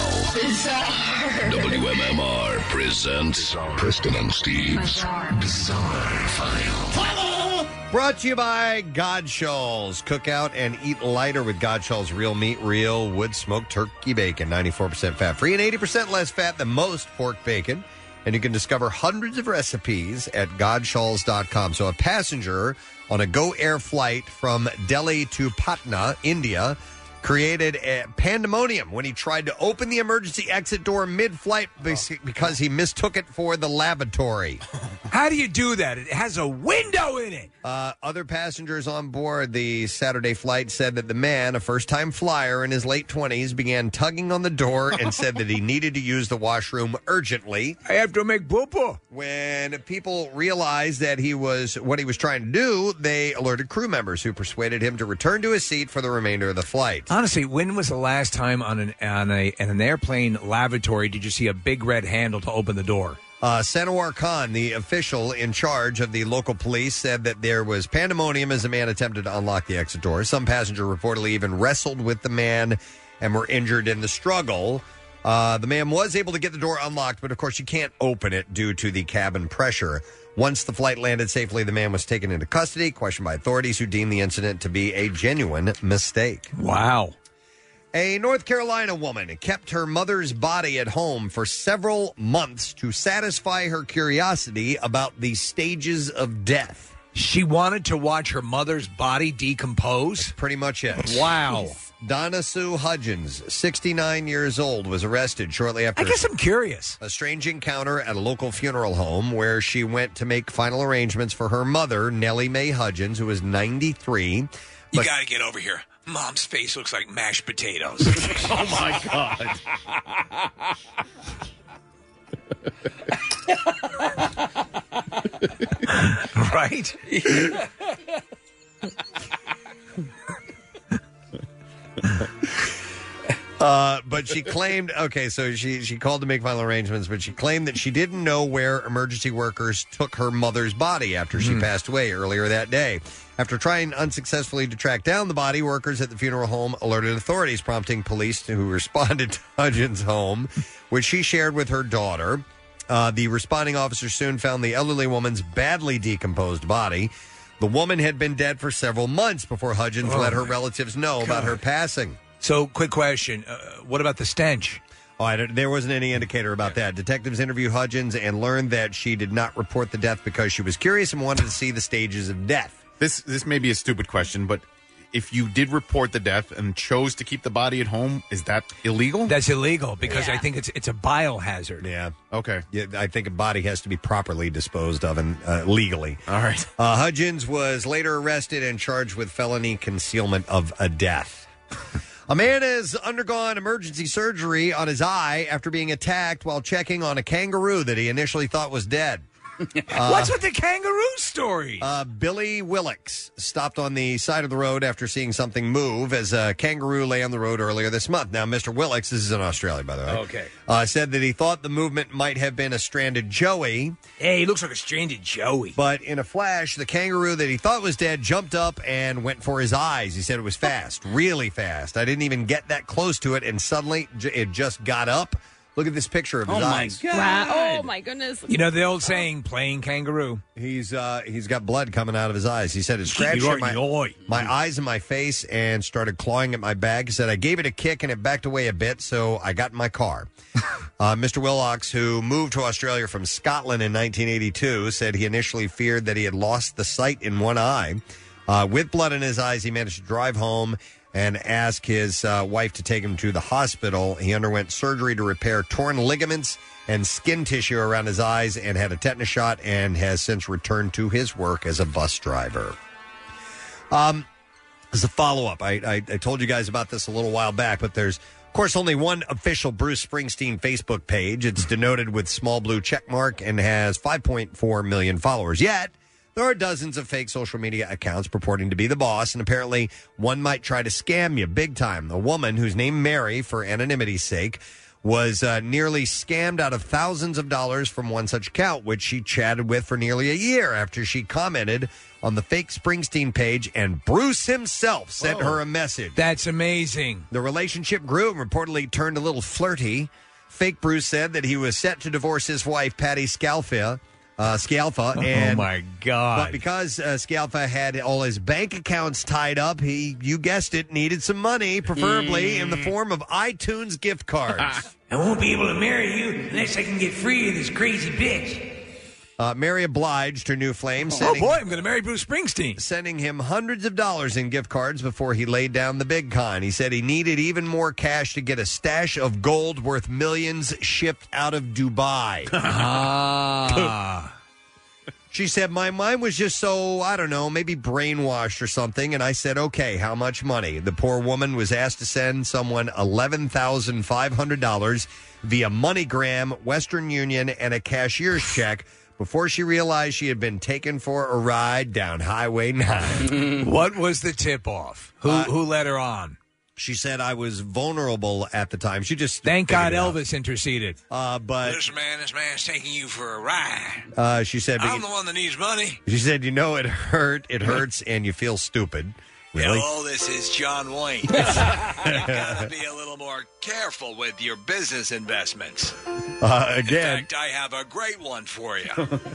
Speaker 2: W M M R presents Preston and Steve's Bizarre File.
Speaker 3: Brought to you by Godshall's. Cook out and eat lighter with Godshall's real meat, real wood-smoked turkey bacon. ninety-four percent fat-free and eighty percent less fat than most pork bacon. And you can discover hundreds of recipes at godshalls dot com. So a passenger on a Go Air flight from Delhi to Patna, India, created a pandemonium when he tried to open the emergency exit door mid-flight because he mistook it for the lavatory.
Speaker 5: How do you do that? It has a window in it.
Speaker 3: Uh, other passengers on board the Saturday flight said that the man, a first-time flyer in his late twenties, began tugging on the door and said that he needed to use the washroom urgently.
Speaker 5: I have to make poo-poo.
Speaker 3: When people realized that he was what he was trying to do, they alerted crew members who persuaded him to return to his seat for the remainder of the flight.
Speaker 5: Honestly, when was the last time on an on a on an airplane lavatory did you see a big red handle to open the door?
Speaker 3: Uh, Sanawar Khan, the official in charge of the local police, said that there was pandemonium as the man attempted to unlock the exit door. Some passenger reportedly even wrestled with the man and were injured in the struggle. Uh, the man was able to get the door unlocked, but of course you can't open it due to the cabin pressure. Once the flight landed safely, the man was taken into custody, questioned by authorities who deemed the incident to be a genuine mistake.
Speaker 5: Wow.
Speaker 3: A North Carolina woman kept her mother's body at home for several months to satisfy her curiosity about the stages of death.
Speaker 5: She wanted to watch her mother's body decompose?
Speaker 3: That's pretty much it.
Speaker 5: Wow.
Speaker 3: Donna Sue Hudgens, sixty-nine years old, was arrested shortly after
Speaker 5: I guess I'm curious.
Speaker 3: a strange encounter at a local funeral home where she went to make final arrangements for her mother, Nellie Mae Hudgens, who was ninety-three.
Speaker 5: You
Speaker 3: But-
Speaker 5: got to get over here. Mom's face looks like mashed potatoes.
Speaker 6: Oh, my God.
Speaker 5: Right?
Speaker 3: Uh, but she claimed, okay, so she, she called to make final arrangements, but she claimed that she didn't know where emergency workers took her mother's body after she
Speaker 5: Hmm.
Speaker 3: passed away earlier that day. After trying unsuccessfully to track down the body, workers at the funeral home alerted authorities, prompting police to, who responded to Hudgens' home, which she shared with her daughter. Uh, the responding officers soon found the elderly woman's badly decomposed body. The woman had been dead for several months before Hudgens
Speaker 5: Oh,
Speaker 3: let her
Speaker 5: my
Speaker 3: relatives know about her passing.
Speaker 5: So, quick question. Uh, what about the stench?
Speaker 3: Oh, I don't, there wasn't any indicator about that. Detectives interviewed Hudgens and learned that she did not report the death because she was curious and wanted to see the stages of death.
Speaker 6: This this may be a stupid question, but if you did report the death and chose to keep the body at home, is that illegal?
Speaker 5: That's illegal because
Speaker 3: Yeah.
Speaker 5: I think it's it's a biohazard.
Speaker 3: Yeah.
Speaker 6: Okay.
Speaker 3: Yeah, I think a body has to be properly disposed of and uh, legally.
Speaker 6: All right.
Speaker 3: Uh, Hudgens was later arrested and charged with felony concealment of a death. A man has undergone emergency surgery on his eye after being attacked while checking on a kangaroo that he initially thought was dead.
Speaker 5: What's with the kangaroo story?
Speaker 3: Uh, Billy Willix stopped on the side of the road after seeing something move as a kangaroo lay on the road earlier this month. Now, Mister Willix, this is in Australia, by the way,
Speaker 5: Okay.
Speaker 3: uh, said that he thought the movement might have been a stranded joey.
Speaker 5: Hey, he looks like a stranded joey.
Speaker 3: But in a flash, the kangaroo that he thought was dead jumped up and went for his eyes. He said it was fast, really fast. I didn't even get that close to it, and suddenly j- it just got up. Look at this picture of his
Speaker 7: Oh, my
Speaker 3: eyes.
Speaker 7: God.
Speaker 4: Wow. Oh, my goodness.
Speaker 5: You know the old saying, playing kangaroo.
Speaker 3: He's uh, he's got blood coming out of his eyes. He said it scratched
Speaker 5: Oi,
Speaker 3: at my,
Speaker 5: oi.
Speaker 3: my eyes and my face and started clawing at my bag. He said I gave it a kick and it backed away a bit, so I got in my car. uh, Mister Willox, who moved to Australia from Scotland in nineteen eighty-two, said he initially feared that he had lost the sight in one eye. Uh, with blood in his eyes, he managed to drive home and ask his uh, wife to take him to the hospital. He underwent surgery to repair torn ligaments and skin tissue around his eyes and had a tetanus shot and has since returned to his work as a bus driver. Um, as a follow-up, I, I, I told you guys about this a little while back, but there's, of course, only one official Bruce Springsteen Facebook page. It's denoted with small blue check mark and has five point four million followers. Yet, there are dozens of fake social media accounts purporting to be the boss, and apparently one might try to scam you big time. A woman whose name Mary, for anonymity's sake, was uh, nearly scammed out of thousands of dollars from one such account, which she chatted with for nearly a year after she commented on the fake Springsteen page, and Bruce himself sent
Speaker 5: Whoa.
Speaker 3: her a message.
Speaker 5: That's amazing.
Speaker 3: The relationship grew and reportedly turned a little flirty. Fake Bruce said that he was set to divorce his wife, Patty Scalfa. Uh, Scalfa. And,
Speaker 5: oh, my God.
Speaker 3: But because uh, Scalfa had all his bank accounts tied up, he, you guessed it, needed some money, preferably in the form of iTunes gift cards.
Speaker 23: I won't be able to marry you unless I can get free of this crazy bitch.
Speaker 3: Uh, Mary obliged her new flame.
Speaker 5: Oh,
Speaker 3: Sending,
Speaker 5: boy, I'm going to marry Bruce Springsteen.
Speaker 3: Sending him hundreds of dollars in gift cards before he laid down the big con. He said he needed even more cash to get a stash of gold worth millions shipped out of Dubai.
Speaker 5: Ah.
Speaker 3: She said, my mind was just so, I don't know, maybe brainwashed or something. And I said, okay, how much money? The poor woman was asked to send someone eleven thousand five hundred dollars via MoneyGram, Western Union, and a cashier's check before she realized she had been taken for a ride down Highway nine.
Speaker 5: What was the tip-off? Who,
Speaker 3: Uh,
Speaker 5: who led her on?
Speaker 3: She said I was vulnerable at the time. She just
Speaker 5: Thank God
Speaker 3: figured it out.
Speaker 5: Elvis interceded.
Speaker 3: Uh, but
Speaker 23: Listen, man, this man's taking you for a ride.
Speaker 3: uh, she said,
Speaker 23: I'm the one that needs money.
Speaker 3: she said, you know, it hurt, it hurts, and you feel stupid. Really?
Speaker 23: Hello, this is John Wayne. you gotta be a little more careful with your business investments.
Speaker 3: Uh, again,
Speaker 23: In fact, I have a great one for you.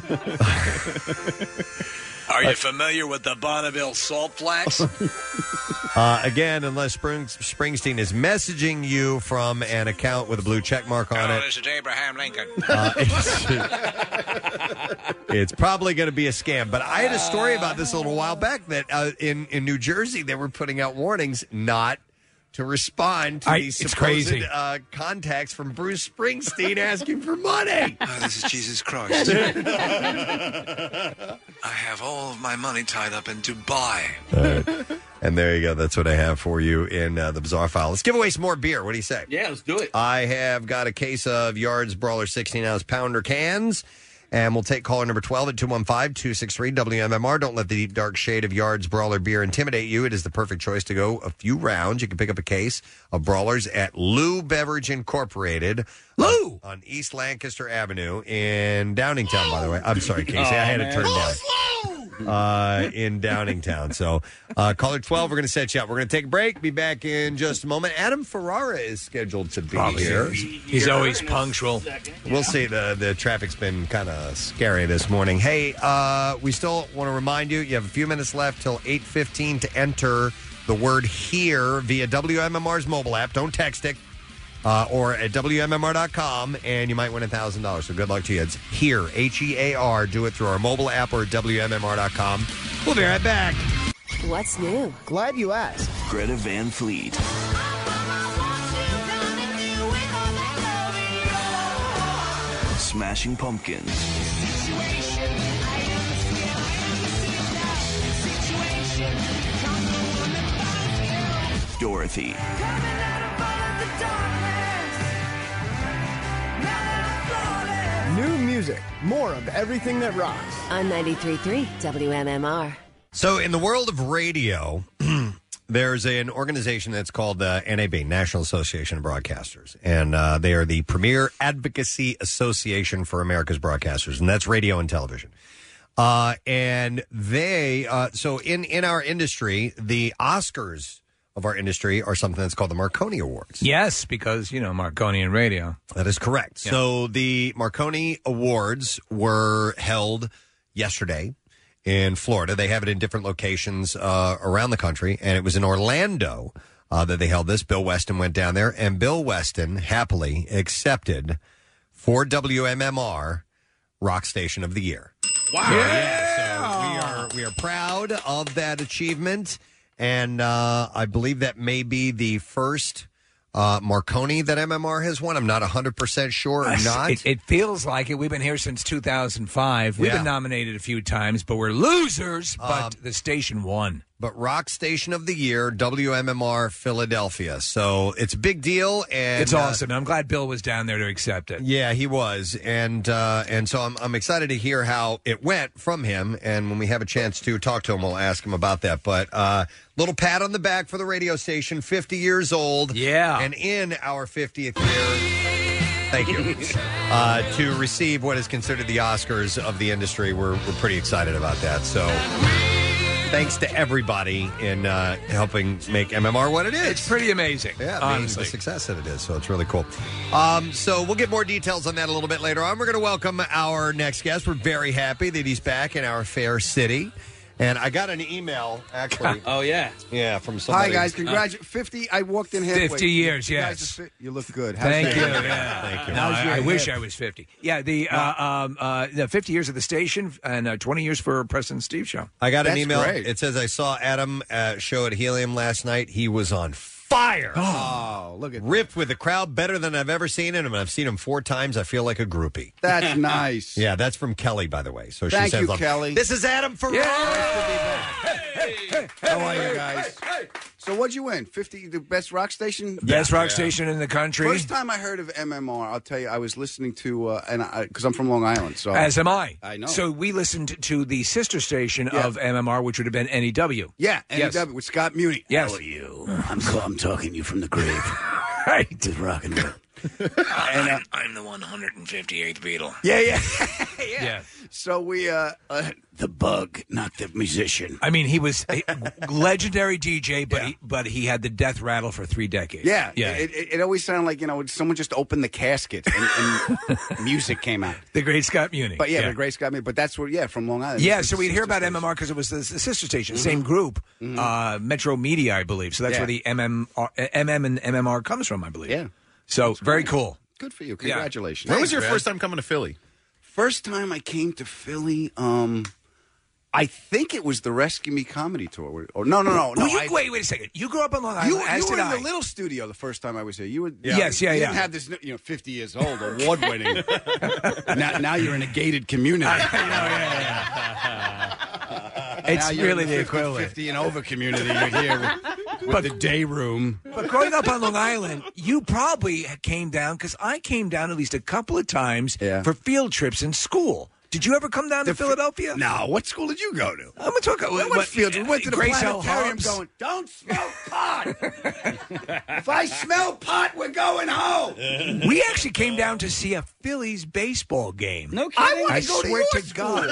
Speaker 23: Are you familiar with the Bonneville Salt Flats?
Speaker 3: uh, again, unless Spring, Springsteen is messaging you from an account with a blue check mark on
Speaker 23: Oh,
Speaker 3: it,
Speaker 23: this is Abraham Lincoln.
Speaker 3: uh, it's, it's probably going to be a scam. But I had a story about this a little while back that uh, in, in New Jersey, they were putting out warnings not to respond to
Speaker 5: I-
Speaker 3: these
Speaker 5: it's
Speaker 3: supposed
Speaker 5: crazy.
Speaker 3: uh, contacts from Bruce Springsteen asking for money.
Speaker 23: Oh, this is Jesus Christ. I have all of my money tied up in Dubai.
Speaker 3: All right. And there you go. That's what I have for you in uh, the Bizarre File. Let's give away some more beer. What do you say?
Speaker 7: Yeah, let's do it.
Speaker 3: I have got a case of Yards Brawler sixteen-ounce pounder cans. And we'll take caller number twelve at two one five, two six three, W M M R. Don't let the deep, dark shade of Yards Brawler beer intimidate you. It is the perfect choice to go a few rounds. You can pick up a case of Brawlers at Lou Beverage Incorporated. Lou! On East Lancaster Avenue in Downingtown, by the way. I'm sorry, Casey. I had
Speaker 7: Oh,
Speaker 3: it turned down. Uh, in Downingtown. So, uh, caller twelve, we're going to set you up. We're going to take a break. Be back in just a moment. Adam Ferrara is scheduled to be
Speaker 5: Probably
Speaker 3: here.
Speaker 5: He's always punctual.
Speaker 3: We'll see. The the traffic's been kind of scary this morning. Hey, uh, we still want to remind you, you have a few minutes left till eight fifteen to enter the word HERE via W M M R's mobile app. Don't text it. Uh, or at W M M R dot com, and you might win one thousand dollars. So good luck to you. It's HERE, H E A R. Do it through our mobile app or at W M M R dot com. We'll be right back.
Speaker 10: What's new? Glad you asked.
Speaker 13: Greta Van Fleet. Smashing Pumpkins. Dorothy.
Speaker 10: New music. More of everything that rocks.
Speaker 14: On ninety-three point three W M M R.
Speaker 3: So, in the world of radio, there's an organization that's called the N A B, National Association of Broadcasters. And uh, they are the premier advocacy association for America's broadcasters, and that's radio and television. Uh, and they, uh, so in, in our industry, the Oscars of our industry are something that's called the Marconi Awards.
Speaker 5: Yes, because, you know, Marconi and radio.
Speaker 3: That is correct.
Speaker 5: Yeah.
Speaker 3: So the Marconi Awards were held yesterday in Florida. They have it in different locations uh, around the country, and it was in Orlando uh, that they held this. Bill Weston went down there, and Bill Weston happily accepted for W M M R Rock Station of the Year.
Speaker 6: Wow.
Speaker 3: Yeah. So we are we are proud of that achievement, and uh, I believe that may be the first uh, Marconi that M M R has won. I'm not one hundred percent sure or not.
Speaker 5: It, it feels like it. We've been here since two thousand five. We've
Speaker 3: Yeah.
Speaker 5: been nominated a few times, but we're losers. But
Speaker 3: Um,
Speaker 5: the station won.
Speaker 3: But Rock Station of the Year, W M M R Philadelphia. So it's a big deal, and
Speaker 5: It's
Speaker 3: uh,
Speaker 5: awesome. I'm glad Bill was down there to accept it.
Speaker 3: yeah, he was, and uh, and so I'm I'm excited to hear how it went from him. And when we have a chance to talk to him, we'll ask him about that. But uh, little pat on the back for the radio station, fifty years old.
Speaker 5: Yeah,
Speaker 3: and in our fiftieth year. Thank you. Uh, to receive what is considered the Oscars of the industry, we're we're pretty excited about that. So, thanks to everybody in uh, helping make M M R what it is.
Speaker 5: It's pretty amazing.
Speaker 3: Yeah,
Speaker 5: honestly,
Speaker 3: the success that it is. So it's really cool. Um, so we'll get more details on that a little bit later on. We're going to welcome our next guest. We're very happy that he's back in our fair city. And I got an email, actually.
Speaker 7: Oh, yeah.
Speaker 3: Yeah, from somebody.
Speaker 12: Hi, guys. Congratulations. fifty, I walked in halfway.
Speaker 5: fifty years,
Speaker 12: you
Speaker 5: yes.
Speaker 12: Guys are fi- you look good. How's
Speaker 5: Thank
Speaker 12: that?
Speaker 5: you. Yeah.
Speaker 3: Thank you.
Speaker 5: No,
Speaker 12: How's your
Speaker 5: I, I wish
Speaker 12: hip?
Speaker 5: I was fifty. Yeah, the uh, um, uh, the fifty years of the station and uh, twenty years for Preston and Steve show.
Speaker 3: I got an
Speaker 12: That's
Speaker 3: email.
Speaker 12: great.
Speaker 3: It says, I saw Adam uh, show at Helium last night. He was on fire.
Speaker 12: Oh, look at
Speaker 3: Ripped with the crowd better than I've ever seen him. I've seen him four times. I feel like a groupie.
Speaker 12: That's nice.
Speaker 3: Yeah, that's from Kelly, by the way. So
Speaker 12: Thank
Speaker 3: she says,
Speaker 12: you,
Speaker 3: um,
Speaker 12: Kelly.
Speaker 3: This is Adam Ferrara.
Speaker 12: How are you guys? So what'd you win? fifty, the best rock station?
Speaker 5: Best rock station in the country.
Speaker 12: First time I heard of M M R, I'll tell you, I was listening to, uh, and because I'm from Long Island, so
Speaker 5: As am I.
Speaker 12: I know.
Speaker 5: So we listened to the sister station
Speaker 12: Yeah.
Speaker 5: of M M R, which would have been N E W.
Speaker 12: yeah, N E W
Speaker 5: Yes.
Speaker 12: with Scott Muni.
Speaker 5: Yes.
Speaker 12: How are you? I'm I'm talking to you from the grave.
Speaker 5: Right.
Speaker 12: With rock and roll.
Speaker 5: And, uh,
Speaker 23: I'm the one hundred fifty-eighth Beatle.
Speaker 12: Yeah, yeah, yeah.
Speaker 5: Yeah.
Speaker 12: So we, uh, uh, the bug, not the musician.
Speaker 5: I mean, he was a legendary D J, but he, but he had the death rattle for three decades.
Speaker 12: Yeah,
Speaker 5: yeah.
Speaker 12: It, it, it always sounded like, you know, someone just opened the casket and, and music came out.
Speaker 5: The great Scott Muni.
Speaker 12: But yeah, the great Scott Muni. But that's where, yeah, from Long Island.
Speaker 5: Yeah,
Speaker 12: This
Speaker 5: so
Speaker 12: was
Speaker 5: we'd
Speaker 12: the
Speaker 5: hear
Speaker 12: sister
Speaker 5: about
Speaker 12: station.
Speaker 5: M M R because it was the, the sister station,
Speaker 12: Mhm.
Speaker 5: same group,
Speaker 12: Mhm.
Speaker 5: uh, Metro Media, I believe. So that's
Speaker 12: Yeah.
Speaker 5: where the M M R, M M and M M R comes from, I believe.
Speaker 12: Yeah.
Speaker 5: So very cool.
Speaker 12: Good for you. Congratulations.
Speaker 6: When was your
Speaker 12: Thanks,
Speaker 6: first
Speaker 12: man.
Speaker 6: time coming to Philly?
Speaker 12: First time I came to Philly, um, I think it was the Rescue Me comedy tour. Or no, no, no, no.
Speaker 5: Well, you,
Speaker 12: I-
Speaker 5: wait, wait a second. You grew up on Long Island,
Speaker 12: You,
Speaker 5: as
Speaker 12: you were
Speaker 5: did
Speaker 12: in
Speaker 5: I.
Speaker 12: the little studio the first time I was here. You were,
Speaker 5: Yes, yeah,
Speaker 12: you
Speaker 5: yeah.
Speaker 12: didn't have this, you know, fifty years old, award winning. now, now you're in a gated community.
Speaker 5: It's
Speaker 12: Now you're
Speaker 5: really
Speaker 12: in
Speaker 5: the
Speaker 12: fifty,
Speaker 5: equivalent.
Speaker 12: fifty and over community. You're here with, with the day room.
Speaker 5: But growing up on Long Island, you probably came down because I came down at least a couple of times
Speaker 12: Yeah.
Speaker 5: for field trips in school. Did you ever come down to
Speaker 12: The fi-
Speaker 5: Philadelphia?
Speaker 12: No. What school did you go to?
Speaker 5: I'm gonna talk.
Speaker 12: We
Speaker 5: What,
Speaker 12: went, field, we went to the
Speaker 5: Grace L.
Speaker 12: planetarium
Speaker 5: Hobbs?
Speaker 12: going, don't smoke pot. If I smell pot, we're going home.
Speaker 5: We actually came down to see a Phillies baseball game.
Speaker 7: No
Speaker 12: I
Speaker 7: kidding.
Speaker 12: want
Speaker 5: I
Speaker 12: to go to
Speaker 5: swear
Speaker 12: your
Speaker 5: to
Speaker 12: school.
Speaker 5: God,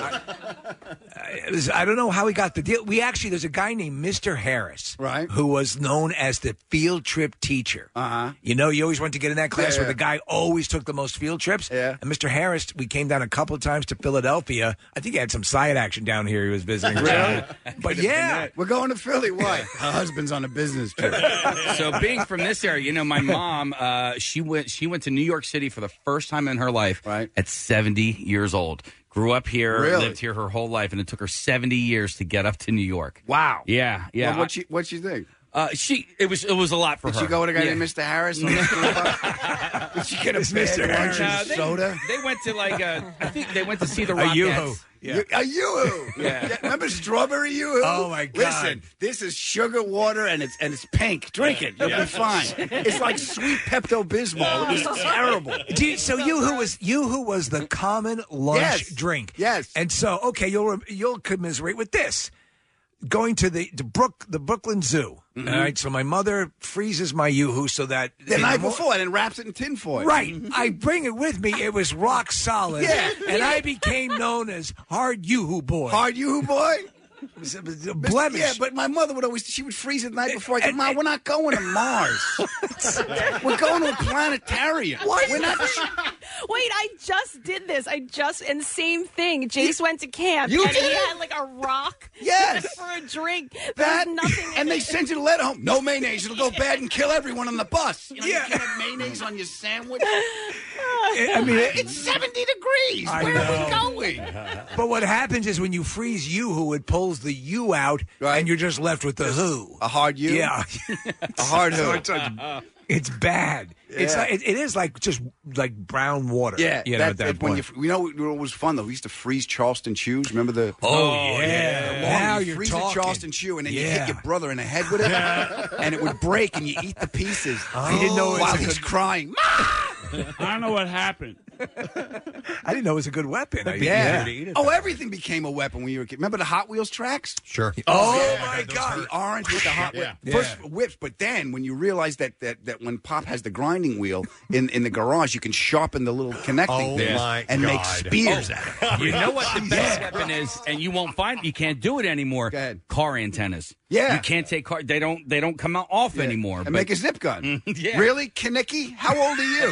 Speaker 5: I, it was- I don't know how he got the deal. We actually, there's a guy named Mister Harris,
Speaker 12: Right.
Speaker 5: who was known as the field trip teacher.
Speaker 12: Uh-huh.
Speaker 5: You know, you always wanted to get in that class
Speaker 12: Yeah,
Speaker 5: where
Speaker 12: yeah.
Speaker 5: the guy always took the most field trips.
Speaker 12: Yeah.
Speaker 5: And Mister Harris, we came down a couple of times to Philadelphia. I think he had some side action down here. He was visiting.
Speaker 12: Really?
Speaker 5: But yeah,
Speaker 12: We're going to Philly. Why? Her husband's on a business trip.
Speaker 7: So being from this area, you know, my mom, uh, she went she went to New York City for the first time in her life
Speaker 12: Right.
Speaker 7: at seventy years old. Grew up here,
Speaker 12: Really?
Speaker 7: lived here her whole life, and it took her seventy years to get up to New York.
Speaker 12: Wow.
Speaker 7: Yeah, yeah.
Speaker 12: Well, what you what you think?
Speaker 7: uh, she it was it was a lot for
Speaker 12: Did
Speaker 7: her.
Speaker 12: she go with a guy
Speaker 7: Yeah.
Speaker 12: named Mister Harris? On the school bus? Did she get a
Speaker 5: Mister
Speaker 12: bad lunch
Speaker 7: No,
Speaker 12: and
Speaker 7: they,
Speaker 12: soda?
Speaker 7: they went to like uh, I think they went to see the
Speaker 5: a
Speaker 7: Rockettes.
Speaker 5: Yoo-hoo. Yeah.
Speaker 12: You, a yoo-hoo.
Speaker 7: Yeah.
Speaker 12: Remember strawberry yoo-hoo?
Speaker 5: Oh, my God.
Speaker 12: Listen, this is sugar water and it's and it's pink. Drink it. You'll be fine. It's like sweet Pepto-Bismol. It was terrible.
Speaker 5: Do you- so you who was you who was the common lunch
Speaker 12: Yes.
Speaker 5: drink?
Speaker 12: Yes.
Speaker 5: And so okay, you'll rem- you'll commiserate with this. Going to the the Brook the Brooklyn Zoo.
Speaker 12: Mm-hmm.
Speaker 5: All right, so my mother freezes my yoo-hoo so that
Speaker 12: The
Speaker 5: in
Speaker 12: night
Speaker 5: mo-
Speaker 12: before and then wraps it in tinfoil.
Speaker 5: Right, I bring it with me. It was rock solid,
Speaker 12: Yeah.
Speaker 5: and I became known as Hard Yoo-hoo Boy.
Speaker 12: Hard yoo-hoo boy?
Speaker 5: It was a- it was a blemish.
Speaker 12: Yeah, but my mother would always, she would freeze it the night before. I said,
Speaker 5: And-
Speaker 12: Mom, we're not going to Mars. We're going to a planetarium.
Speaker 4: Why
Speaker 12: We're not.
Speaker 4: Wait, I just did this. I just and same thing. Jace went to camp
Speaker 12: You
Speaker 4: and he
Speaker 12: did?
Speaker 4: had like a rock
Speaker 12: Yes.
Speaker 4: for a drink. There's
Speaker 12: That,
Speaker 4: nothing. in
Speaker 12: and they
Speaker 4: it.
Speaker 12: sent you a letter home. No mayonnaise. It'll go bad and kill everyone on the bus. You know,
Speaker 5: Yeah.
Speaker 12: you can't have mayonnaise on your sandwich.
Speaker 5: I mean, it-
Speaker 12: It's seventy degrees.
Speaker 5: I
Speaker 12: Where are we
Speaker 5: know.
Speaker 12: going?
Speaker 5: but what happens is when you freeze yoo-hoo, it pulls the you out,
Speaker 12: Right.
Speaker 5: and you're just left with the who.
Speaker 12: A hard you?
Speaker 5: Yeah,
Speaker 12: A hard
Speaker 5: So
Speaker 12: who?
Speaker 5: it's, uh, it's bad. It's
Speaker 12: Yeah.
Speaker 5: like, it, it is like just like brown water.
Speaker 12: Yeah,
Speaker 5: you know, at that
Speaker 12: it- when
Speaker 5: point.
Speaker 12: you, you know what was fun though? We used to freeze Charleston chews. Remember the?
Speaker 5: Oh, yeah.
Speaker 12: The
Speaker 5: Now
Speaker 12: long- you
Speaker 5: you're
Speaker 12: freeze
Speaker 5: talking.
Speaker 12: a Charleston chew, and then you
Speaker 5: Yeah.
Speaker 12: hit your brother in the head with it, and it would break, and you eat the pieces.
Speaker 5: I didn't know it was
Speaker 12: while
Speaker 5: a
Speaker 12: he's
Speaker 5: good-
Speaker 12: crying.
Speaker 15: I don't know what happened.
Speaker 5: I didn't know it was a good weapon. I,
Speaker 12: Yeah.
Speaker 5: yeah.
Speaker 12: Oh, everything became a weapon when you were a kid. Remember the Hot Wheels tracks?
Speaker 3: Sure.
Speaker 12: Oh,
Speaker 3: Yeah,
Speaker 12: my
Speaker 3: those
Speaker 12: God.
Speaker 3: hurt.
Speaker 12: The orange with the Hot
Speaker 3: Yeah.
Speaker 12: Wheels. First whips, but then when you realize that, that, that when Pop has the grinding wheel in, in the garage, you can sharpen the little connecting
Speaker 3: Oh,
Speaker 12: things
Speaker 3: my
Speaker 12: and make
Speaker 3: God.
Speaker 12: spears
Speaker 7: Oh,
Speaker 12: out of it.
Speaker 7: You know what the best weapon is, and you won't find you can't do it anymore. Car antennas.
Speaker 12: Yeah.
Speaker 7: you can't take car. They don't. They don't come out off anymore.
Speaker 12: And
Speaker 7: but-
Speaker 12: make a zip gun.
Speaker 7: yeah.
Speaker 12: Really? Kaneki? How old are you?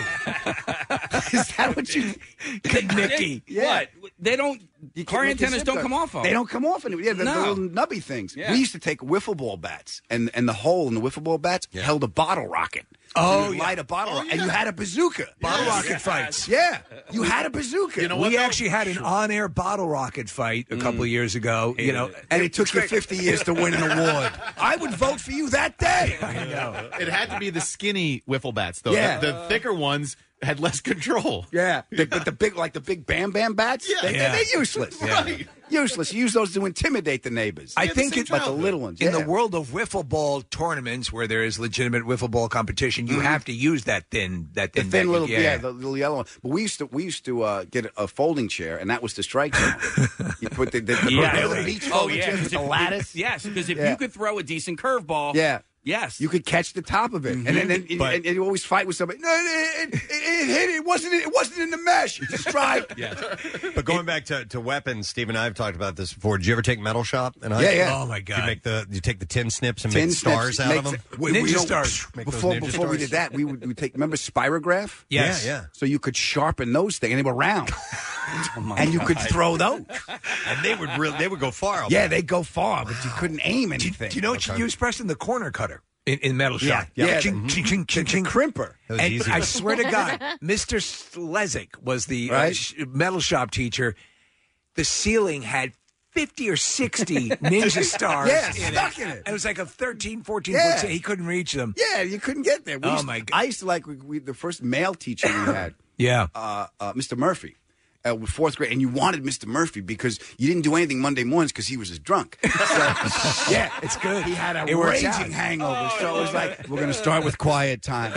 Speaker 12: Is that what you...
Speaker 7: Kaneki. What? They don't.
Speaker 12: You
Speaker 7: Car
Speaker 12: can't make a
Speaker 7: antennas
Speaker 12: zip
Speaker 7: don't
Speaker 12: gun.
Speaker 7: come off of.
Speaker 12: They don't come off anymore. Yeah, the, the
Speaker 7: No.
Speaker 12: little nubby things.
Speaker 7: Yeah.
Speaker 12: We used to take wiffle ball bats, and, and the hole in the wiffle ball bats held a bottle rocket.
Speaker 5: Oh,
Speaker 12: So you
Speaker 5: yeah.
Speaker 12: light a bottle, rocket, and you had a bazooka.
Speaker 5: Bottle rocket fights.
Speaker 12: Yeah, you had a bazooka.
Speaker 5: we actually had an on-air bottle rocket fight a couple of years ago. You know,
Speaker 12: and it took you fifty years to win an award. I would vote for you that day.
Speaker 5: I know.
Speaker 6: It had to be the skinny wiffle bats, though.
Speaker 12: Yeah.
Speaker 6: The, the thicker ones had less control.
Speaker 12: Yeah, the, but the big, like the big Bam Bam bats,
Speaker 6: Yeah.
Speaker 12: they,
Speaker 6: Yeah.
Speaker 12: they're useless.
Speaker 6: Yeah. Right.
Speaker 12: Useless. You use those to intimidate the neighbors.
Speaker 5: I think it,
Speaker 12: but the little ones.
Speaker 5: in
Speaker 12: yeah.
Speaker 5: the world of wiffle ball tournaments where there is legitimate wiffle ball competition, you
Speaker 12: Mhm.
Speaker 5: have to use that thin, that
Speaker 12: The
Speaker 5: thin,
Speaker 12: thin
Speaker 5: bag.
Speaker 12: little, yeah,
Speaker 5: yeah.
Speaker 12: the little yellow one. But we used to, we used to uh, get a folding chair, and that was the strike zone. You put the, the, the,
Speaker 7: Yeah.
Speaker 12: the beach
Speaker 7: Oh,
Speaker 12: folding
Speaker 7: yeah.
Speaker 12: chairs with the lattice.
Speaker 7: Yes, because if
Speaker 12: Yeah.
Speaker 7: you could throw a decent curveball,
Speaker 12: Yeah.
Speaker 7: yes,
Speaker 12: You could catch the top of it, and then and, and,
Speaker 3: But-
Speaker 12: and you always fight with somebody. No, it, it, it, it hit. It wasn't. It wasn't in the mesh. It's a strike.
Speaker 3: Yeah. But going back to, to weapons, Steve and I have talked about this before. Did you ever take metal shop? In high
Speaker 12: Yeah,
Speaker 3: school?
Speaker 12: yeah.
Speaker 5: Oh, my
Speaker 3: You
Speaker 5: God.
Speaker 3: make the you take the tin snips and
Speaker 12: Tin
Speaker 3: make stars
Speaker 12: snips,
Speaker 3: out
Speaker 12: make
Speaker 3: of them.
Speaker 12: the- we-
Speaker 5: Ninja
Speaker 12: we don't-
Speaker 5: stars.
Speaker 3: Make those
Speaker 12: Before
Speaker 3: ninja
Speaker 12: before we
Speaker 3: stars.
Speaker 12: did that, we would we take remember spirograph.
Speaker 5: Yes.
Speaker 3: Yeah, yeah.
Speaker 12: So you could sharpen those things, and they were round, and you could throw those.
Speaker 3: And they would really they would go far.
Speaker 12: Yeah, they go far, but you couldn't aim anything.
Speaker 5: Do you know what
Speaker 3: Okay.
Speaker 5: you use, Preston? The corner cutter in, in metal
Speaker 12: Yeah,
Speaker 5: shop.
Speaker 12: yeah.
Speaker 5: Ching,
Speaker 12: Mhm.
Speaker 5: ching, ching, ching, ching.
Speaker 12: crimper.
Speaker 3: That was
Speaker 5: And
Speaker 3: easy.
Speaker 5: I swear to God, Mister Slezik was the uh,
Speaker 12: Right.
Speaker 5: sh- metal shop teacher. The ceiling had fifty or sixty ninja stars
Speaker 12: Yeah,
Speaker 5: in
Speaker 12: stuck
Speaker 5: it.
Speaker 12: in it.
Speaker 5: And it was like a thirteen, fourteen
Speaker 12: Yeah.
Speaker 5: foot. He couldn't reach them.
Speaker 12: Yeah, you couldn't get there. We
Speaker 5: Oh,
Speaker 12: used-
Speaker 5: my God.
Speaker 12: I used to like we, we, the first male teacher we had,
Speaker 5: Yeah.
Speaker 12: uh, uh, Mister Murphy. Uh, with fourth grade, and you wanted Mister Murphy because you didn't do anything Monday mornings because he was just drunk. So, yeah,
Speaker 5: It's good.
Speaker 12: he had a
Speaker 5: It works
Speaker 12: raging
Speaker 5: out.
Speaker 12: hangover. so it was like, we're going to start with quiet time.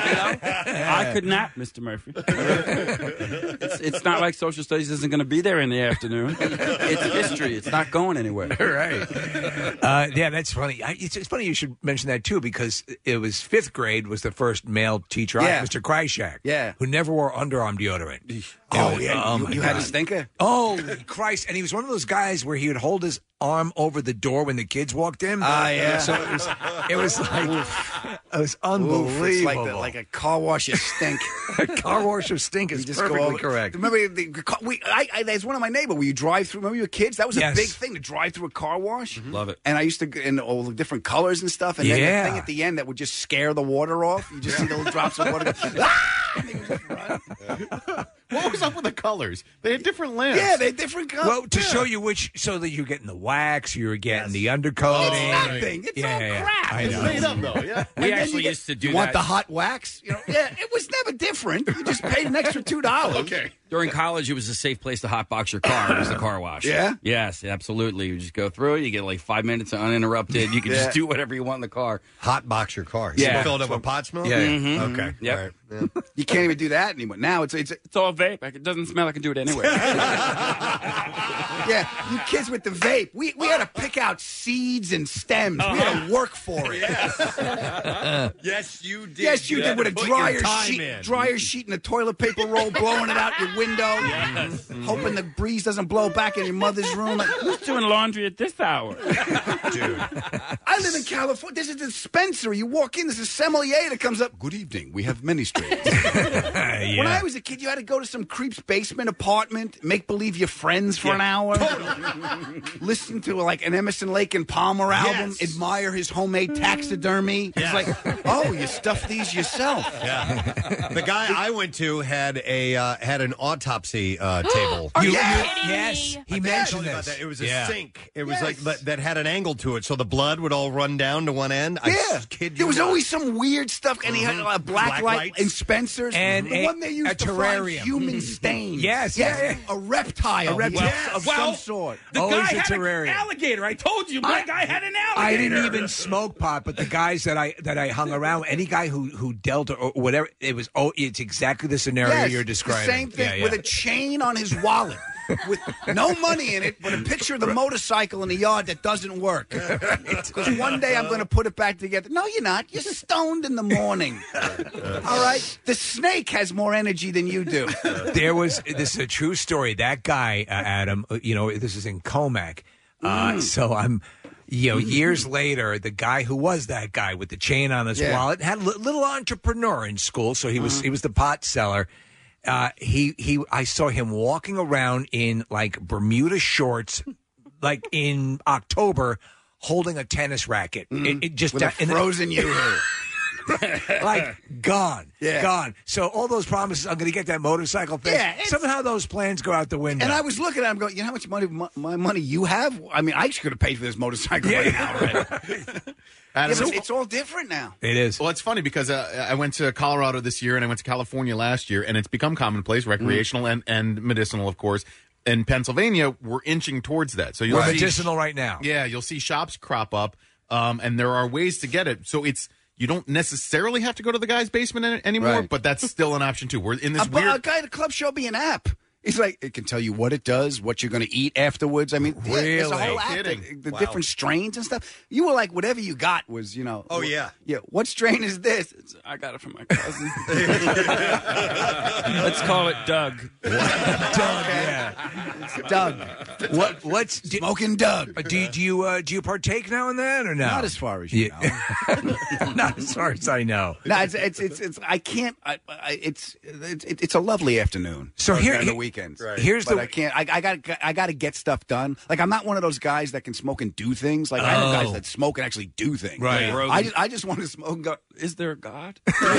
Speaker 15: I could not, Mister Murphy. it's, it's not like social studies isn't going to be there in the afternoon. It's history. It's not going anywhere.
Speaker 5: Right. Uh, yeah, that's funny. I, it's, it's funny you should mention that too because it was fifth grade was the first male teacher,
Speaker 12: Yeah.
Speaker 5: Mister Kryshak,
Speaker 12: Yeah.
Speaker 5: who never wore underarm deodorant.
Speaker 12: Oh,
Speaker 5: It was-
Speaker 12: yeah.
Speaker 5: oh,
Speaker 12: you
Speaker 5: my
Speaker 12: you had a
Speaker 5: God.
Speaker 12: stinker?
Speaker 5: Holy Christ! And he was one of those guys where he would hold his arm over the door when the kids walked in.
Speaker 12: Ah, yeah.
Speaker 5: So it was, it was like it was
Speaker 12: Oof,
Speaker 5: unbelievable.
Speaker 12: it's like, the, like a car wash of stink.
Speaker 5: a car wash of stink is
Speaker 12: You just go
Speaker 5: perfectly
Speaker 12: over-
Speaker 5: correct.
Speaker 12: Remember, the, car- we, I, I, there's one of my neighbor where you drive through. Remember, you were kids. That was a
Speaker 5: Yes.
Speaker 12: big thing to drive through a car wash.
Speaker 7: love it.
Speaker 12: And I used to g- in all the different colors and stuff. And then
Speaker 5: Yeah.
Speaker 12: the thing at the end that would just scare the water off. You just see the little drops of water. Go, ah! And they would just run.
Speaker 6: What was up with the colors? They had different lamps.
Speaker 12: Yeah, they different colors.
Speaker 5: Well, to
Speaker 12: Yeah.
Speaker 5: show you which, so that you're getting the wax, you're getting the undercoating.
Speaker 12: It's nothing. It's
Speaker 5: yeah,
Speaker 12: all
Speaker 5: yeah,
Speaker 12: crap.
Speaker 5: I
Speaker 12: It's
Speaker 5: know.
Speaker 12: made
Speaker 6: up, though, yeah.
Speaker 7: We
Speaker 12: And then
Speaker 7: actually
Speaker 12: you get-
Speaker 7: used to do
Speaker 12: You want
Speaker 7: that.
Speaker 12: the hot wax? You know, yeah, it was never different. You just paid an extra two dollars.
Speaker 6: Okay.
Speaker 7: During college, it was a safe place to hotbox your car. It was the car wash.
Speaker 12: Yeah?
Speaker 7: Yes, absolutely. You just go through it. You get like five minutes uninterrupted. You can
Speaker 12: Yeah.
Speaker 7: just do whatever you want in the car.
Speaker 3: Hot box your car.
Speaker 7: Yeah.
Speaker 3: You fill it up with pot smoke?
Speaker 5: Yeah.
Speaker 7: Mhm.
Speaker 3: Okay.
Speaker 7: Yep.
Speaker 3: All right. Yeah.
Speaker 12: You can't even do that anymore. Now it's it's
Speaker 15: It's all vape. It doesn't smell. I can do it anyway.
Speaker 12: yeah. You kids with the vape. We we had to pick out seeds and stems. We had to work for it.
Speaker 3: Yes, you did.
Speaker 12: Yes, you,
Speaker 3: You
Speaker 12: did
Speaker 3: had
Speaker 12: with
Speaker 3: to
Speaker 12: a
Speaker 3: put your
Speaker 12: dryer
Speaker 3: time
Speaker 12: sheet,
Speaker 3: in.
Speaker 12: dryer sheet and a toilet paper roll, blowing it out your window, hoping the breeze doesn't blow back in your mother's room. Like,
Speaker 15: Who's doing laundry at this hour?
Speaker 3: Dude.
Speaker 12: I live in California. This is a dispensary. You walk in, there's a sommelier that comes up. Good evening. We have many strains. When I was a kid, you had to go to some creep's basement apartment, make believe you're friends for an hour, listen to like an Emerson, Lake and Palmer album,
Speaker 3: Yes.
Speaker 12: admire his homemade taxidermy. It's like, oh, you stuff these yourself.
Speaker 3: Yeah. The guy I went to had a uh, had an autopsy uh, table.
Speaker 12: Are
Speaker 5: You-
Speaker 12: you
Speaker 5: you-
Speaker 12: kidding
Speaker 5: yes,
Speaker 12: me?
Speaker 5: he
Speaker 3: I
Speaker 5: mentioned
Speaker 3: told you about
Speaker 5: this.
Speaker 3: that. It was a
Speaker 5: Yeah.
Speaker 3: sink. It was
Speaker 12: Yes.
Speaker 3: like that, that had an angle to it, so the blood would all run down to one end. I
Speaker 12: Yeah,
Speaker 3: s- kid you
Speaker 12: there was
Speaker 3: not.
Speaker 12: always some weird stuff, and he had a black,
Speaker 3: Black
Speaker 12: light
Speaker 3: lights.
Speaker 12: in Spencer's,
Speaker 5: And
Speaker 12: the
Speaker 5: a-
Speaker 12: one they used
Speaker 5: a
Speaker 12: to
Speaker 5: terrarium.
Speaker 12: find human stains.
Speaker 5: Yes,
Speaker 12: yes,
Speaker 5: yeah, yeah.
Speaker 12: a reptile,
Speaker 5: A reptile.
Speaker 12: yes, of
Speaker 7: Well,
Speaker 12: some sort.
Speaker 7: The
Speaker 5: Always
Speaker 7: guy
Speaker 5: a
Speaker 7: had
Speaker 5: terrarium.
Speaker 7: an alligator. I told you, my
Speaker 5: I-
Speaker 7: guy had an
Speaker 5: I
Speaker 7: alligator.
Speaker 5: didn't even smoke pot, but the guys that I that I hung around, any guy who who dealt or whatever, it was oh, it's exactly the scenario
Speaker 12: Yes,
Speaker 5: you're
Speaker 12: the
Speaker 5: describing.
Speaker 12: same thing.
Speaker 5: Yeah, yeah.
Speaker 12: with a chain on his wallet. With no money in it, but a picture of the motorcycle in the yard that doesn't work. Because one day I'm going to put it back together. No, you're not. You're stoned in the morning. All right? The snake has more energy than you do.
Speaker 5: There was, this is a true story. That guy, uh, Adam, uh, you know, this is in Comac. Uh,
Speaker 12: Mm.
Speaker 5: So I'm, you know, years later, the guy who was that guy with the chain on his
Speaker 12: Yeah.
Speaker 5: wallet had a li- little entrepreneur in school. So he was,
Speaker 12: Mhm.
Speaker 5: he was the pot seller. Uh, he he. I saw him walking around in like Bermuda shorts, like in October, holding a tennis racket. It, it just
Speaker 12: With a
Speaker 5: and-
Speaker 12: frozen yoo-hoo.
Speaker 5: like gone,
Speaker 12: Yeah.
Speaker 5: gone. So all those promises, I'm going to get that motorcycle thing.
Speaker 12: Yeah, it's-
Speaker 5: Somehow those plans go out the window.
Speaker 12: And I was looking at him going, you know how much money, my, my money you have? I mean, I could have paid for this motorcycle right now. Right?
Speaker 6: Adam,
Speaker 12: Yeah, but
Speaker 6: so-
Speaker 12: it's all different now.
Speaker 5: It is.
Speaker 6: Well, it's funny because uh, I went to Colorado this year and I went to California last year, and it's become commonplace, recreational and, and medicinal, of course. In Pennsylvania, we're inching towards that. So you'll
Speaker 5: We're
Speaker 6: see,
Speaker 5: medicinal right now.
Speaker 6: Yeah, you'll see shops crop up, um, and there are ways to get it. So it's you don't necessarily have to go to the guy's basement an- anymore,
Speaker 12: Right.
Speaker 6: but that's still an option too. We're in this
Speaker 12: a,
Speaker 6: weird.
Speaker 12: a guy at the club showed me an app. He's like, it can tell you what it does, what you're going to eat afterwards. I mean, yeah, there's a
Speaker 5: Really?
Speaker 12: whole app,
Speaker 6: Kidding.
Speaker 12: the, the
Speaker 3: Wow.
Speaker 12: different strains and stuff. You were like, whatever you got was, you know.
Speaker 3: Oh, yeah.
Speaker 12: Yeah. What strain is this? It's,
Speaker 15: I got it from my cousin. Let's call it Doug.
Speaker 5: Doug, yeah.
Speaker 12: it's Doug.
Speaker 5: What? What's do,
Speaker 12: Smoking Doug.
Speaker 5: uh, do you do you uh, do you partake now and then or no?
Speaker 12: Not as far as you know.
Speaker 5: Not as far as I know.
Speaker 12: No, it's, it's it's it's I can't. I, I, it's it's it's a lovely afternoon.
Speaker 5: So here-
Speaker 12: on the
Speaker 5: here-
Speaker 12: weekends.
Speaker 5: Right. here's
Speaker 12: but
Speaker 5: the-
Speaker 12: I can't. I, I got I got to get stuff done. Like I'm not one of those guys that can smoke and do things. Like I know
Speaker 5: Oh.
Speaker 12: guys that smoke and actually do things.
Speaker 5: Right.
Speaker 12: I just I just want to smoke. And go,
Speaker 15: Is there a God?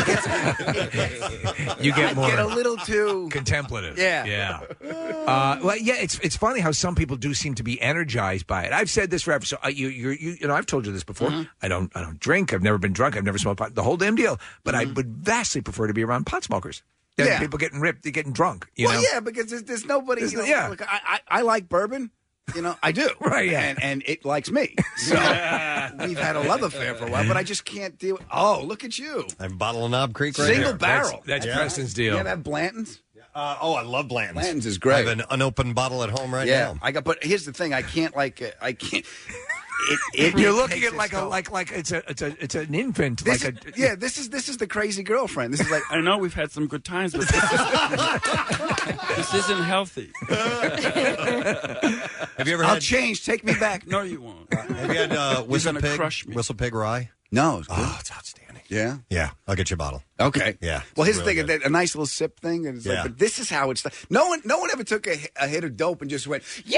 Speaker 5: You get
Speaker 12: I
Speaker 5: more
Speaker 12: get a little too
Speaker 5: contemplative.
Speaker 12: Yeah.
Speaker 5: Yeah. Uh, well, yeah. It's it's funny how some people do seem to be energized by it. I've said this forever. So uh, you, you you you know I've told you this before.
Speaker 12: Mm-hmm.
Speaker 5: I don't I don't drink. I've never been drunk. I've never smoked pot. The whole damn deal. But
Speaker 12: Mm-hmm.
Speaker 5: I would vastly prefer to be around pot smokers. Than
Speaker 12: Yeah.
Speaker 5: people getting ripped, getting drunk. You
Speaker 12: well,
Speaker 5: know.
Speaker 12: yeah, because there's, there's nobody.
Speaker 5: There's
Speaker 12: you know,
Speaker 5: no- yeah.
Speaker 12: look, I, I I like bourbon. You know, I do.
Speaker 5: Right, yeah.
Speaker 12: And, and it likes me. So we've had a love affair for a while, but I just can't deal. Oh, look at you.
Speaker 3: I'm bottle of Knob Creek right
Speaker 12: Single
Speaker 3: here.
Speaker 12: barrel.
Speaker 5: That's
Speaker 3: Yeah.
Speaker 5: Preston's deal.
Speaker 12: Yeah, that Blanton's.
Speaker 3: Uh, oh, I love Blanton's.
Speaker 12: Blanton's is great.
Speaker 3: I have an unopened bottle at home right
Speaker 12: yeah,
Speaker 3: now.
Speaker 12: I got. But here's the thing: I can't like. Uh, I can't. It, it,
Speaker 5: You're
Speaker 12: it
Speaker 5: looking
Speaker 12: takes
Speaker 5: at like
Speaker 12: its
Speaker 5: a
Speaker 12: toll.
Speaker 5: like like it's a it's a it's an infant.
Speaker 12: This
Speaker 5: like
Speaker 12: is,
Speaker 5: a
Speaker 12: yeah, this is this is the crazy girlfriend. This is like
Speaker 15: I know we've had some good times, but this, this isn't healthy.
Speaker 3: Have you ever
Speaker 12: I'll
Speaker 3: had?
Speaker 12: change. Take me back.
Speaker 15: No, you won't.
Speaker 3: Have you had uh, Whistle
Speaker 15: gonna
Speaker 3: Pig?
Speaker 15: crush me.
Speaker 3: Whistle Pig rye?
Speaker 12: No, it's good.
Speaker 3: Oh, it's outstanding.
Speaker 12: Yeah.
Speaker 3: Yeah, I'll get you a bottle.
Speaker 12: Okay.
Speaker 3: Yeah,
Speaker 12: Well, here's
Speaker 3: it's
Speaker 12: the
Speaker 3: really
Speaker 12: thing: a, a nice little sip thing. And it's
Speaker 3: Yeah.
Speaker 12: like, but this is how it's done. No one, no one ever took a, a hit of dope and just went, yeah.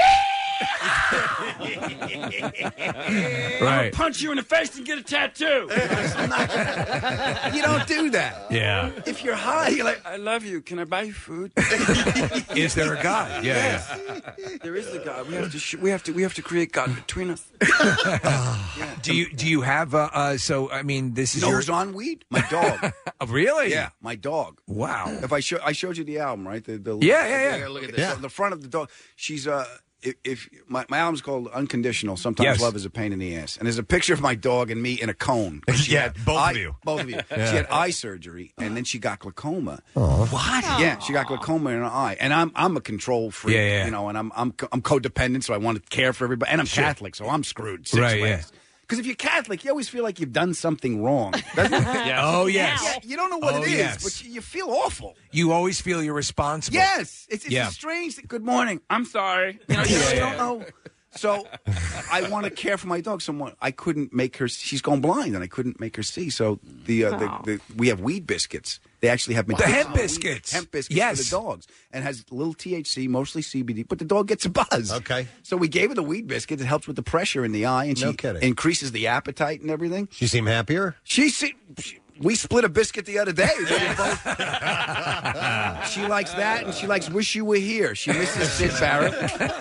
Speaker 5: right.
Speaker 15: Punch you in the face and get a tattoo.
Speaker 12: You don't do that.
Speaker 5: Yeah.
Speaker 12: If you're high, you're like,
Speaker 15: I love you. Can I buy you food?
Speaker 5: Is there a God? Yeah. yeah.
Speaker 15: There is a God. We have to. Sh- we have to. We have to create God between us.
Speaker 5: Do you do you have uh, uh so I mean this is
Speaker 12: you know
Speaker 5: your
Speaker 12: who's on weed? My dog.
Speaker 5: Oh, really?
Speaker 12: Yeah, my dog.
Speaker 5: Wow.
Speaker 12: If I show, I showed you the album, right? The, the
Speaker 5: Yeah, yeah, yeah.
Speaker 12: Look at this.
Speaker 3: Yeah.
Speaker 12: So the front of the dog. She's uh. If, if my, my album's called Unconditional, sometimes
Speaker 5: Yes.
Speaker 12: love is a pain in the ass, and there's a picture of my dog and me in a cone. She
Speaker 3: Yeah,
Speaker 12: had
Speaker 3: both
Speaker 12: eye-
Speaker 3: of you.
Speaker 12: both of you.
Speaker 3: Yeah.
Speaker 12: She had eye surgery, and then she got glaucoma.
Speaker 5: What?
Speaker 12: Yeah, she got glaucoma in her eye, and I'm I'm a control freak,
Speaker 5: Yeah, yeah.
Speaker 12: you know, and I'm I'm I'm codependent, so I want to care for everybody, and I'm Catholic, so I'm screwed. Six
Speaker 5: Right,
Speaker 12: ways. Because if you're Catholic, you always feel like you've done something wrong. doesn't it?
Speaker 15: Yes.
Speaker 5: Oh yes.
Speaker 12: Yeah, you don't know what
Speaker 5: Oh,
Speaker 12: it is,
Speaker 5: yes.
Speaker 12: but you, you feel awful.
Speaker 5: You always feel you're responsible.
Speaker 12: Yes, it's, it's
Speaker 5: Yeah.
Speaker 12: a strange. Good morning.
Speaker 15: I'm sorry.
Speaker 12: You know, you
Speaker 5: Yeah,
Speaker 12: just
Speaker 5: yeah.
Speaker 12: don't know. So I want to care for my dog. Someone I couldn't make her. She's gone blind, and I couldn't make her see. So the, uh,
Speaker 4: Oh.
Speaker 12: the, the we have weed biscuits. They actually have
Speaker 5: The
Speaker 12: medicinal
Speaker 5: hemp
Speaker 12: weed-
Speaker 5: biscuits.
Speaker 12: Hemp biscuits
Speaker 5: Yes.
Speaker 12: for the dogs, and has little T H C, mostly C B D. But the dog gets a buzz.
Speaker 3: Okay.
Speaker 12: So we gave her the weed biscuit. It helps with the pressure in the eye, and she
Speaker 3: No kidding.
Speaker 12: increases the appetite and everything.
Speaker 3: You seem happier?
Speaker 12: She see. She, we split a biscuit the other day. We were both- she likes that, and she likes "Wish You Were Here." She misses Sid Barrett.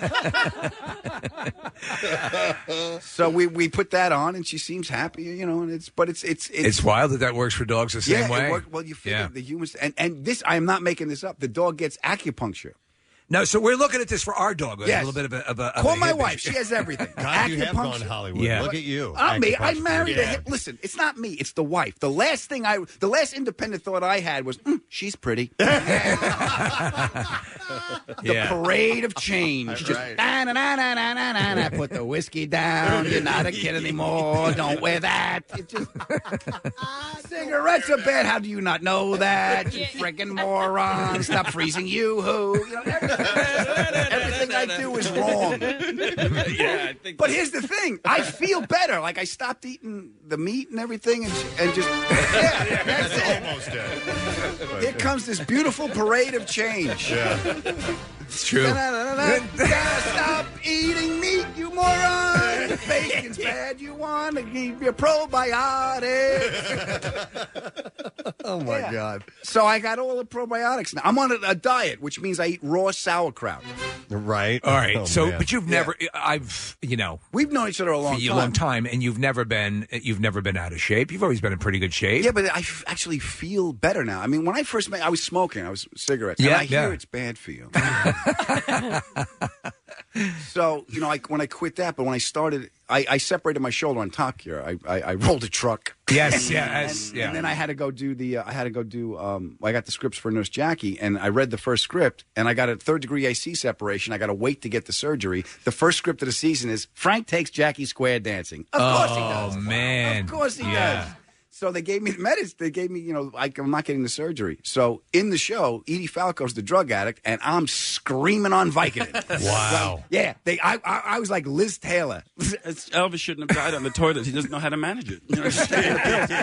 Speaker 12: So we, we put that on, and she seems happy, you know. And it's but it's it's
Speaker 5: It's wild that that works for dogs the same
Speaker 12: yeah,
Speaker 5: way.
Speaker 12: It worked, well, you figure
Speaker 5: Yeah.
Speaker 12: the humans, and and this I am not making this up. The dog gets acupuncture.
Speaker 5: No, so we're looking at this for our dog.
Speaker 12: Yes.
Speaker 5: A little bit of a. Of a of
Speaker 12: Call
Speaker 5: a
Speaker 12: my
Speaker 5: hip
Speaker 12: wife.
Speaker 5: issue.
Speaker 12: She has everything.
Speaker 3: God, you have gone
Speaker 12: Acupuncture.
Speaker 3: Hollywood.
Speaker 5: Yeah.
Speaker 3: Look at you.
Speaker 12: I'm me. I
Speaker 3: Acupuncture.
Speaker 12: married a
Speaker 3: Yeah.
Speaker 12: hip. Listen, it's not me. It's the wife. The last thing I, the last independent thought I had was, mm, she's pretty. The
Speaker 5: Yeah.
Speaker 12: parade of change. Just
Speaker 3: Right.
Speaker 12: na, na, na, na, na, na, na, na. Put the whiskey down. You're not a kid anymore. Don't wear that. It just cigarettes are bad. How do you not know that? You freaking moron. Stop freezing you. Who? You know, everything, everything I do is wrong.
Speaker 7: Yeah, I think.
Speaker 12: But here's the thing: I feel better. Like I stopped eating the meat and everything, and, and just yeah, that's it.
Speaker 3: Almost dead.
Speaker 12: Here comes this beautiful parade of change.
Speaker 3: Yeah.
Speaker 5: It's true.
Speaker 12: Gotta stop eating meat, you moron. Bacon's bad. You want to keep your probiotics.
Speaker 3: Oh my
Speaker 12: Yeah.
Speaker 3: God.
Speaker 12: So I got all the probiotics now. I'm on a, a diet, which means I eat raw sauerkraut.
Speaker 3: Right.
Speaker 5: All right.
Speaker 3: Oh,
Speaker 5: so,
Speaker 3: man.
Speaker 5: but you've never. I've. You know.
Speaker 12: We've known each other a long
Speaker 5: for a
Speaker 12: time.
Speaker 5: long time, and you've never been. You've never been out of shape. You've always been in pretty good shape.
Speaker 12: Yeah, but I f- actually feel better now. I mean, when I first met, I was smoking. I was cigarettes. And
Speaker 5: Yeah,
Speaker 12: I hear
Speaker 5: yeah.
Speaker 12: it's bad for you. So, you know, like when I quit that, but when I started, I, I separated my shoulder on Top Gear. I, I, I rolled a truck.
Speaker 5: Yes,
Speaker 12: and,
Speaker 5: yes,
Speaker 12: and,
Speaker 5: yeah.
Speaker 12: And then I had to go do the. Uh, I had to go do. Um, I got the scripts for Nurse Jackie, and I read the first script, and I got a third degree A C separation. I got to wait to get the surgery. The first script of the season is Frank takes Jackie square dancing. Of course he does.
Speaker 5: Oh man.
Speaker 12: Of course he
Speaker 5: Yeah.
Speaker 12: does. So they gave me the medicine. They gave me, you know, I, I'm not getting the surgery. So in the show, Edie Falco's the drug addict, and I'm screaming on Vicodin.
Speaker 5: Wow.
Speaker 12: Yeah, they. I, I, I was like Liz Taylor.
Speaker 15: It's, Elvis shouldn't have died on the toilet. He doesn't know how to manage it. You know, just taking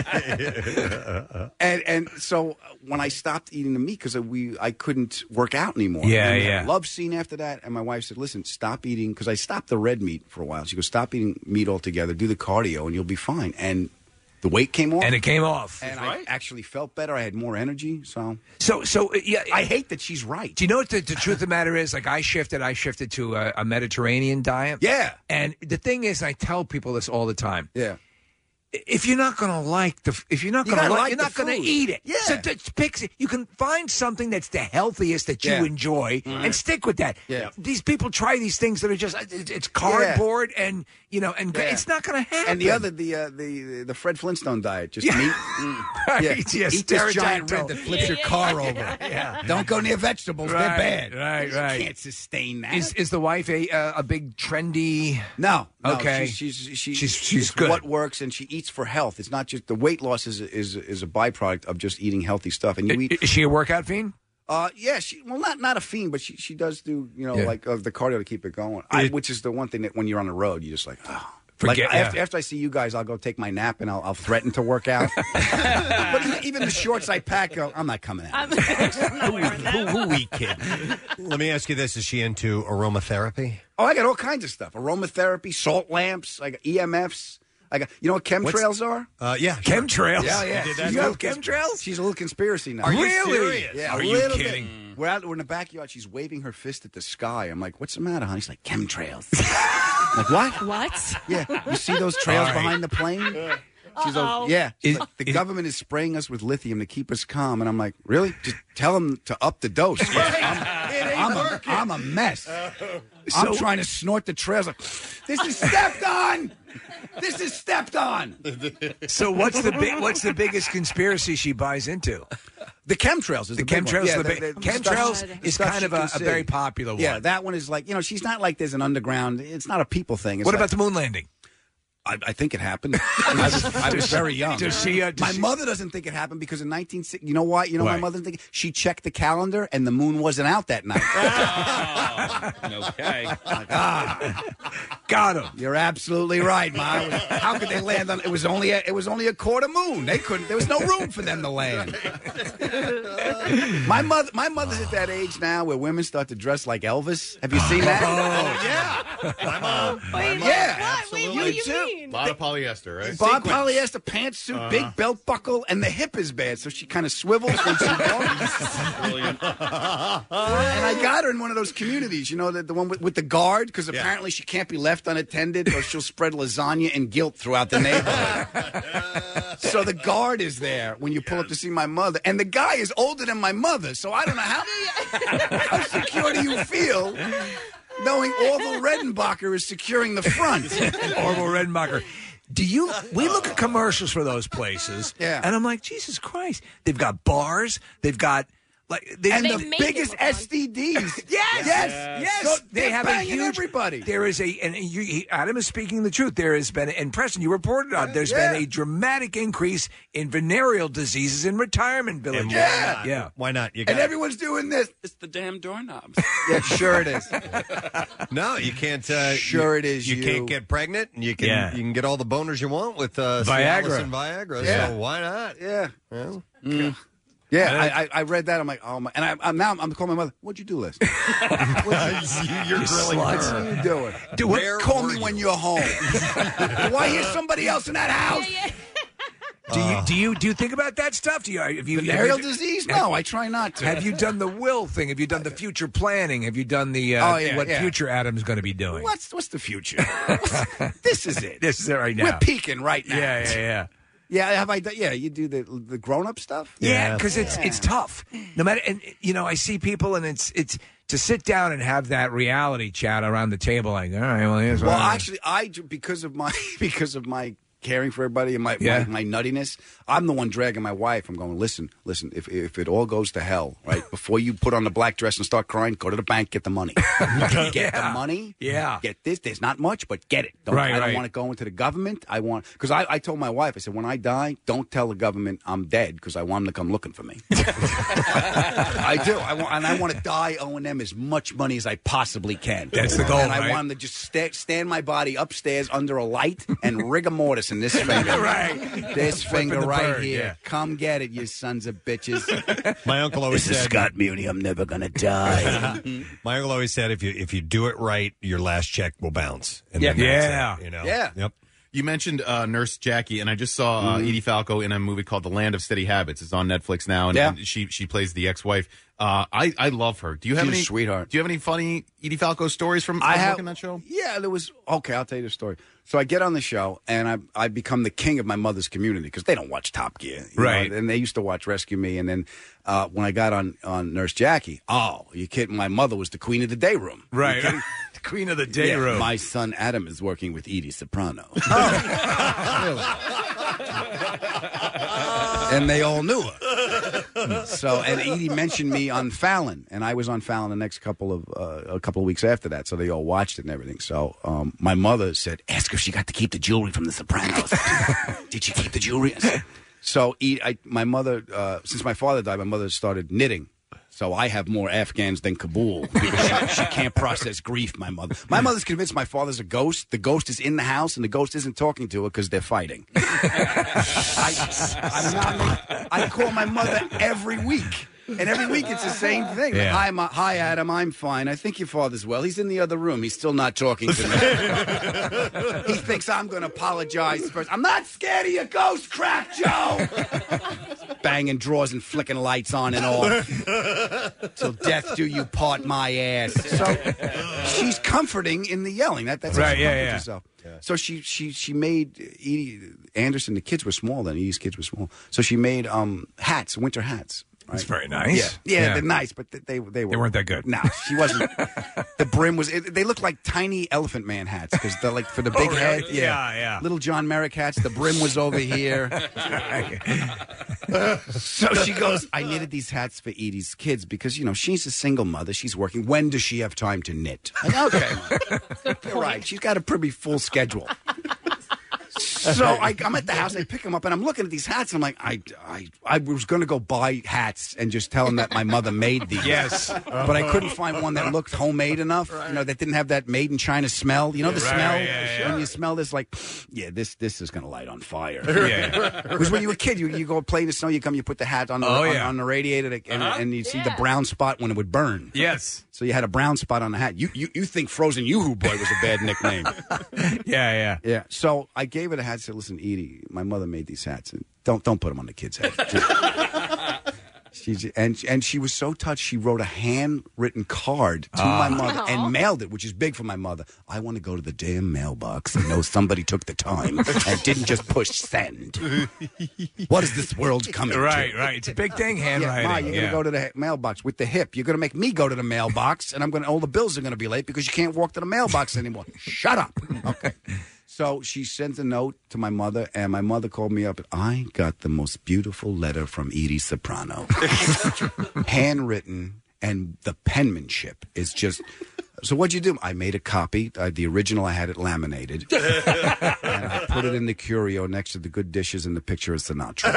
Speaker 15: the pills.
Speaker 12: and and so when I stopped eating the meat because we I couldn't work out anymore.
Speaker 5: Yeah,
Speaker 12: And we had
Speaker 5: yeah.
Speaker 12: a love scene after that, and my wife said, "Listen, stop eating," because I stopped the red meat for a while. She goes, "Stop eating meat altogether. Do the cardio, and you'll be fine." And the weight came off,
Speaker 5: And it came off.
Speaker 12: and I actually felt better. I had more energy. So
Speaker 5: So, so uh, yeah.
Speaker 12: I hate that she's right.
Speaker 5: Do you know what the, the truth of the matter is? Like, I shifted. I shifted to a, a Mediterranean diet.
Speaker 12: Yeah.
Speaker 5: And the thing is, I tell people this all the time.
Speaker 12: Yeah.
Speaker 5: If you're not going to like the, if you're not
Speaker 12: You
Speaker 5: going to
Speaker 12: gotta
Speaker 5: like,
Speaker 12: like
Speaker 5: you're
Speaker 12: the
Speaker 5: not going to
Speaker 12: food.
Speaker 5: eat it.
Speaker 12: Yeah.
Speaker 5: So just pick. You can find something that's the healthiest that you
Speaker 12: Yeah.
Speaker 5: enjoy and stick with that.
Speaker 12: Yeah.
Speaker 5: These people try these things that are just it's, it's cardboard and you know and
Speaker 12: Yeah.
Speaker 5: it's not going to happen.
Speaker 12: And the other, the uh, the the Fred Flintstone diet, just
Speaker 5: Yeah.
Speaker 12: meat. Mm.
Speaker 5: Right,
Speaker 12: Yeah.
Speaker 5: yes,
Speaker 12: Eat this giant
Speaker 5: pterodactyl.
Speaker 12: rib that flips your car over.
Speaker 5: Yeah.
Speaker 12: Don't go near vegetables;
Speaker 5: Right,
Speaker 12: they're bad.
Speaker 5: right, right.
Speaker 12: You can't sustain that.
Speaker 5: Is is the wife a uh, a big trendy?
Speaker 12: No, no,
Speaker 5: Okay.
Speaker 12: She's she's, she,
Speaker 5: She's- she's
Speaker 12: it's
Speaker 5: good.
Speaker 12: What works, and she eats for health. It's not just the weight loss is is is a byproduct of just eating healthy stuff. And you eat.
Speaker 5: Is she a workout fiend?
Speaker 12: Uh, yeah, she well not not a fiend, but she she does do you know
Speaker 5: Yeah.
Speaker 12: like uh, the cardio to keep it going. I,
Speaker 5: It-
Speaker 12: which is the one thing that when you're on the road, you just like. Oh.
Speaker 5: Forget-
Speaker 12: like
Speaker 5: yeah.
Speaker 12: after, after I see you guys, I'll go take my nap and I'll, I'll threaten to work out. But even, even the shorts I pack, go, I'm not coming out.
Speaker 3: Who, who we kid? Let me ask you this: is she into aromatherapy?
Speaker 12: Oh, I got all kinds of stuff: aromatherapy, salt lamps, I got E M Fs. I got you know what chemtrails are?
Speaker 3: Uh, yeah,
Speaker 5: chemtrails.
Speaker 12: Yeah, yeah.
Speaker 3: You did that
Speaker 12: You have
Speaker 3: too?
Speaker 12: chemtrails? She's a little conspiracy now.
Speaker 3: Are you
Speaker 5: Really?
Speaker 3: serious?
Speaker 12: Yeah,
Speaker 5: Are
Speaker 12: a
Speaker 5: you
Speaker 12: little
Speaker 5: kidding?
Speaker 12: Bit. We're out. We're in the backyard. She's waving her fist at the sky. I'm like, "What's the matter, honey?" She's like, "Chemtrails." I'm like, what?
Speaker 4: What?
Speaker 12: Yeah, you see those trails
Speaker 5: All right.
Speaker 12: behind the plane? She's
Speaker 4: Uh-oh.
Speaker 12: like, yeah. She's
Speaker 5: Is-
Speaker 12: like, the
Speaker 5: is-
Speaker 12: government is spraying us with lithium to keep us calm, and I'm like, really? Just tell them to up the dose. I'm, I'm, a, I'm a mess. I'm trying to snort the trails. Like, this is stepped on. This is stepped on.
Speaker 5: So what's the big, what's the biggest conspiracy she buys into?
Speaker 12: The chemtrails is
Speaker 5: The
Speaker 12: the, big one.
Speaker 5: chemtrails,
Speaker 12: Yeah,
Speaker 5: the
Speaker 12: the-
Speaker 5: big-
Speaker 12: the- the
Speaker 5: chemtrails
Speaker 12: stuff-
Speaker 5: is
Speaker 12: stuff
Speaker 5: kind
Speaker 12: she
Speaker 5: of a-
Speaker 12: can
Speaker 5: a
Speaker 12: see.
Speaker 5: very popular
Speaker 12: Yeah,
Speaker 5: one.
Speaker 12: that one is like, you know, she's not like there's an underground. It's not a people thing. It's
Speaker 5: What
Speaker 12: like-
Speaker 5: about the moon landing?
Speaker 12: I, I think it happened. I was, I was very young.
Speaker 5: Does she, uh, does
Speaker 12: my
Speaker 5: she-
Speaker 12: mother doesn't think it happened because in nineteen sixty, you know why? You know
Speaker 5: Why?
Speaker 12: my mother didn't think she checked the calendar and the moon wasn't out that night.
Speaker 7: Okay.
Speaker 12: ah,
Speaker 5: Got him.
Speaker 12: you're absolutely right, Ma. It was- How could they land on? It was only a, it was only a quarter moon. They couldn't. There was no room for them to land. my mother, my mother's at that age now where women start to dress like Elvis. Have you seen that?
Speaker 3: Oh yeah, my mom.
Speaker 4: Wait,
Speaker 12: Yeah,
Speaker 4: what? Wait, what do you
Speaker 12: too.
Speaker 4: mean?
Speaker 6: A lot of polyester, right?
Speaker 12: Bob polyester pantsuit,
Speaker 6: Uh-huh.
Speaker 12: big belt buckle, and the hip is bad, so she kind of swivels when she walks.
Speaker 6: Brilliant.
Speaker 12: And I got her in one of those communities, you know, the, the one with, with the guard, because apparently she can't be left unattended or she'll spread lasagna and guilt throughout the neighborhood. So the guard is there when you pull up to see my mother, and the guy is older than my mother, so I don't know how, how secure do you feel knowing Orville Redenbacher is securing the front?
Speaker 5: Orville Redenbacher. Do you? We look at commercials for those places,
Speaker 12: Yeah.
Speaker 5: and I'm like, Jesus Christ! They've got bars. They've got like they,
Speaker 12: and
Speaker 5: they
Speaker 12: the biggest S T Ds.
Speaker 5: Yes,
Speaker 12: yes,
Speaker 5: yes.
Speaker 12: So
Speaker 5: they
Speaker 12: they're
Speaker 5: have a
Speaker 12: banging
Speaker 5: huge.
Speaker 12: everybody.
Speaker 5: There is a, and you, he, Adam is speaking the truth. There has been, and Preston, you reported on. There's
Speaker 12: Yeah.
Speaker 5: been a dramatic increase in venereal diseases in retirement villages.
Speaker 12: Yeah.
Speaker 5: yeah.
Speaker 3: Why not? You
Speaker 12: And
Speaker 3: got
Speaker 12: everyone's doing this.
Speaker 15: It's the damn doorknobs.
Speaker 12: Yeah, sure it is.
Speaker 3: no, you can't. Uh,
Speaker 12: Sure
Speaker 3: you,
Speaker 12: it is
Speaker 3: You,
Speaker 12: you.
Speaker 3: can't get pregnant, and you can
Speaker 5: Yeah.
Speaker 3: you can get all the boners you want with uh,
Speaker 5: Viagra.
Speaker 3: Cialis and Viagra.
Speaker 12: Yeah.
Speaker 3: So why not?
Speaker 12: Yeah.
Speaker 3: Well,
Speaker 12: Mm. Yeah, I, I, I read that. I'm like, oh my! And I, I'm now I'm calling my mother. What'd you do, Liz?
Speaker 3: You're grilling
Speaker 12: What
Speaker 3: her.
Speaker 12: are you doing?
Speaker 5: Do
Speaker 3: Where
Speaker 12: Call
Speaker 3: were
Speaker 12: me
Speaker 3: you?
Speaker 12: when you're home. Do I hear somebody else in that house?
Speaker 5: Do you do you do you think about that stuff? Do you have you
Speaker 12: Venereal
Speaker 5: have you-
Speaker 12: disease? No, I try not to.
Speaker 5: Have you done the will thing? Have you done the future planning? Have you done the uh,
Speaker 12: Oh, yeah,
Speaker 5: what
Speaker 12: yeah.
Speaker 5: future Adam's going to be doing?
Speaker 12: What's what's the future? This is it.
Speaker 5: This is it right now.
Speaker 12: We're peaking right now.
Speaker 5: Yeah, yeah, yeah.
Speaker 12: Yeah, have I done? Yeah, you do the the grown up stuff.
Speaker 5: Yeah, because it's it's tough. No matter, and you know, I see people, and it's it's to sit down and have that reality chat around the table. Like, all right, well, here's
Speaker 12: Well,
Speaker 5: what I-
Speaker 12: actually, I do- because of my because of my caring for everybody and my,
Speaker 5: Yeah.
Speaker 12: my my nuttiness, I'm the one dragging my wife. I'm going, listen, listen. If if it all goes to hell, right, before you put on the black dress and start crying, go to the bank, get the money, get
Speaker 5: Yeah.
Speaker 12: the money.
Speaker 5: Yeah.
Speaker 12: Get this. There's not much, but get it. Don't,
Speaker 5: Right,
Speaker 12: I don't
Speaker 5: right.
Speaker 12: want it going to the government. I want because I, I told my wife, I said, when I die, don't tell the government I'm dead because I want them to come looking for me. I do. I want, and I want to die owing them as much money as I possibly can.
Speaker 5: That's the goal,
Speaker 12: And I
Speaker 5: right?
Speaker 12: want them to just sta stand my body upstairs under a light and rigor mortis in this finger.
Speaker 5: Right.
Speaker 12: This finger
Speaker 5: Flipping the
Speaker 12: right
Speaker 5: bird,
Speaker 12: here.
Speaker 5: yeah.
Speaker 12: Come get it, you sons of bitches.
Speaker 3: My uncle always
Speaker 12: This is
Speaker 3: said,
Speaker 12: Scott Muni. I'm never gonna die.
Speaker 3: My uncle always said, if you if you do it right, your last check will bounce. And
Speaker 5: Yeah.
Speaker 3: then that's
Speaker 5: Yeah.
Speaker 3: it, you know.
Speaker 12: Yeah.
Speaker 3: Yep.
Speaker 6: You mentioned uh, Nurse Jackie, and I just saw uh, Edie Falco in a movie called The Land of Steady Habits. It's on Netflix now, and,
Speaker 12: Yeah.
Speaker 6: and she she plays the ex-wife. Uh, I I love her. Do you have
Speaker 12: She's a
Speaker 6: any
Speaker 12: sweetheart.
Speaker 6: Do you have any funny Edie Falco stories from, from
Speaker 12: I have
Speaker 6: working that show?
Speaker 12: Yeah, there was. Okay, I'll tell you the story. So I get on the show, and I I become the king of my mother's community because they don't watch Top Gear, you
Speaker 5: Right.
Speaker 12: know, and they used to watch Rescue Me. And then uh, when I got on on Nurse Jackie, oh, you kidding? My mother was the queen of the day room.
Speaker 5: Right.
Speaker 12: You kidding?
Speaker 5: The queen of the day
Speaker 12: Yeah,
Speaker 5: room.
Speaker 12: my son Adam is working with Edie Soprano. And they all knew her. So, and Edie mentioned me on Fallon, and I was on Fallon the next couple of uh, a couple of weeks after that. So they all watched it and everything. So um, my mother said, "Ask her if she got to keep the jewelry from The Sopranos. Did she keep the jewelry?" So Edie, I, my mother, uh, since my father died, my mother started knitting. So I have more Afghans than Kabul because she, she can't process grief, my mother. My mother's convinced my father's a ghost. The ghost is in the house, and the ghost isn't talking to her because they're fighting. I, I'm not, I call my mother every week. And every week it's the same thing.
Speaker 5: Yeah.
Speaker 12: Hi, Ma- hi, Adam. I'm fine. I think your father's well. He's in the other room. He's still not talking to me. He thinks I'm going to apologize first. I'm not scared of your ghost crap, Joe. Banging drawers and flicking lights on and off. Till death do you part my ass. So she's comforting in the yelling. That, that's how
Speaker 5: Right,
Speaker 12: she
Speaker 5: yeah,
Speaker 12: comforts
Speaker 5: yeah.
Speaker 12: herself. So she she she made Edie Anderson. The kids were small then. Edie's kids were small. So she made um hats, winter hats.
Speaker 5: That's very nice.
Speaker 12: Yeah, yeah,
Speaker 5: Yeah.
Speaker 12: they're nice, but they they, they were
Speaker 5: They weren't that good.
Speaker 12: No, she wasn't. The brim was. It, they look like tiny Elephant Man hats because they're like for the big
Speaker 5: Oh, really?
Speaker 12: head.
Speaker 5: Yeah, yeah.
Speaker 12: Little John Merrick hats. The brim was over here. So she goes, I knitted these hats for Edie's kids because, you know, she's a single mother. She's working. When does she have time to knit? I go, okay. You're right. She's got a pretty full schedule. So I, I'm at the house, I pick them up, and I'm looking at these hats, and I'm like, I, I, I was going to go buy hats and just tell them that my mother made these.
Speaker 5: Yes.
Speaker 12: But I couldn't find one that looked homemade enough, you know, that didn't have that made in China smell. You know the
Speaker 5: Right,
Speaker 12: smell?
Speaker 5: yeah, yeah.
Speaker 12: When you smell this, like, yeah, this this is going to light on fire.
Speaker 5: Yeah.
Speaker 12: Because when you were a kid, you, you go play in the snow, you come, you put the hat on the,
Speaker 5: Oh,
Speaker 12: on,
Speaker 5: yeah.
Speaker 12: on the radiator, and,
Speaker 15: Uh-huh.
Speaker 12: and you see the brown spot when it would burn.
Speaker 5: Yes.
Speaker 12: So you had a brown spot on the hat. You you, you think Frozen Yoo-Hoo Boy was a bad nickname.
Speaker 5: yeah, yeah.
Speaker 12: Yeah. So I gave her the hat and said, listen, Edie, my mother made these hats. And don't don't put them on the kid's head. She, and and she was so touched, she wrote a handwritten card to
Speaker 5: Ah.
Speaker 12: my mother
Speaker 5: Aw.
Speaker 12: and mailed it, which is big for my mother. I want to go to the damn mailbox and know somebody took the time and didn't just push send. What is this world coming
Speaker 5: Right,
Speaker 12: to?
Speaker 5: right. It's a big thing,
Speaker 12: Yeah,
Speaker 5: handwriting.
Speaker 12: Ma, you're
Speaker 5: yeah.
Speaker 12: gonna go to the ha- mailbox with the hip. You're gonna make me go to the mailbox, and I'm gonna all the bills are gonna be late because you can't walk to the mailbox anymore. Shut up. Okay. So she sent a note to my mother, and my mother called me up. And I got the most beautiful letter from Edie Soprano, handwritten, and the penmanship is just. So what'd you do? I made a copy. Uh, the original, I had it laminated, and I put it in the curio next to the good dishes and the picture of Sinatra.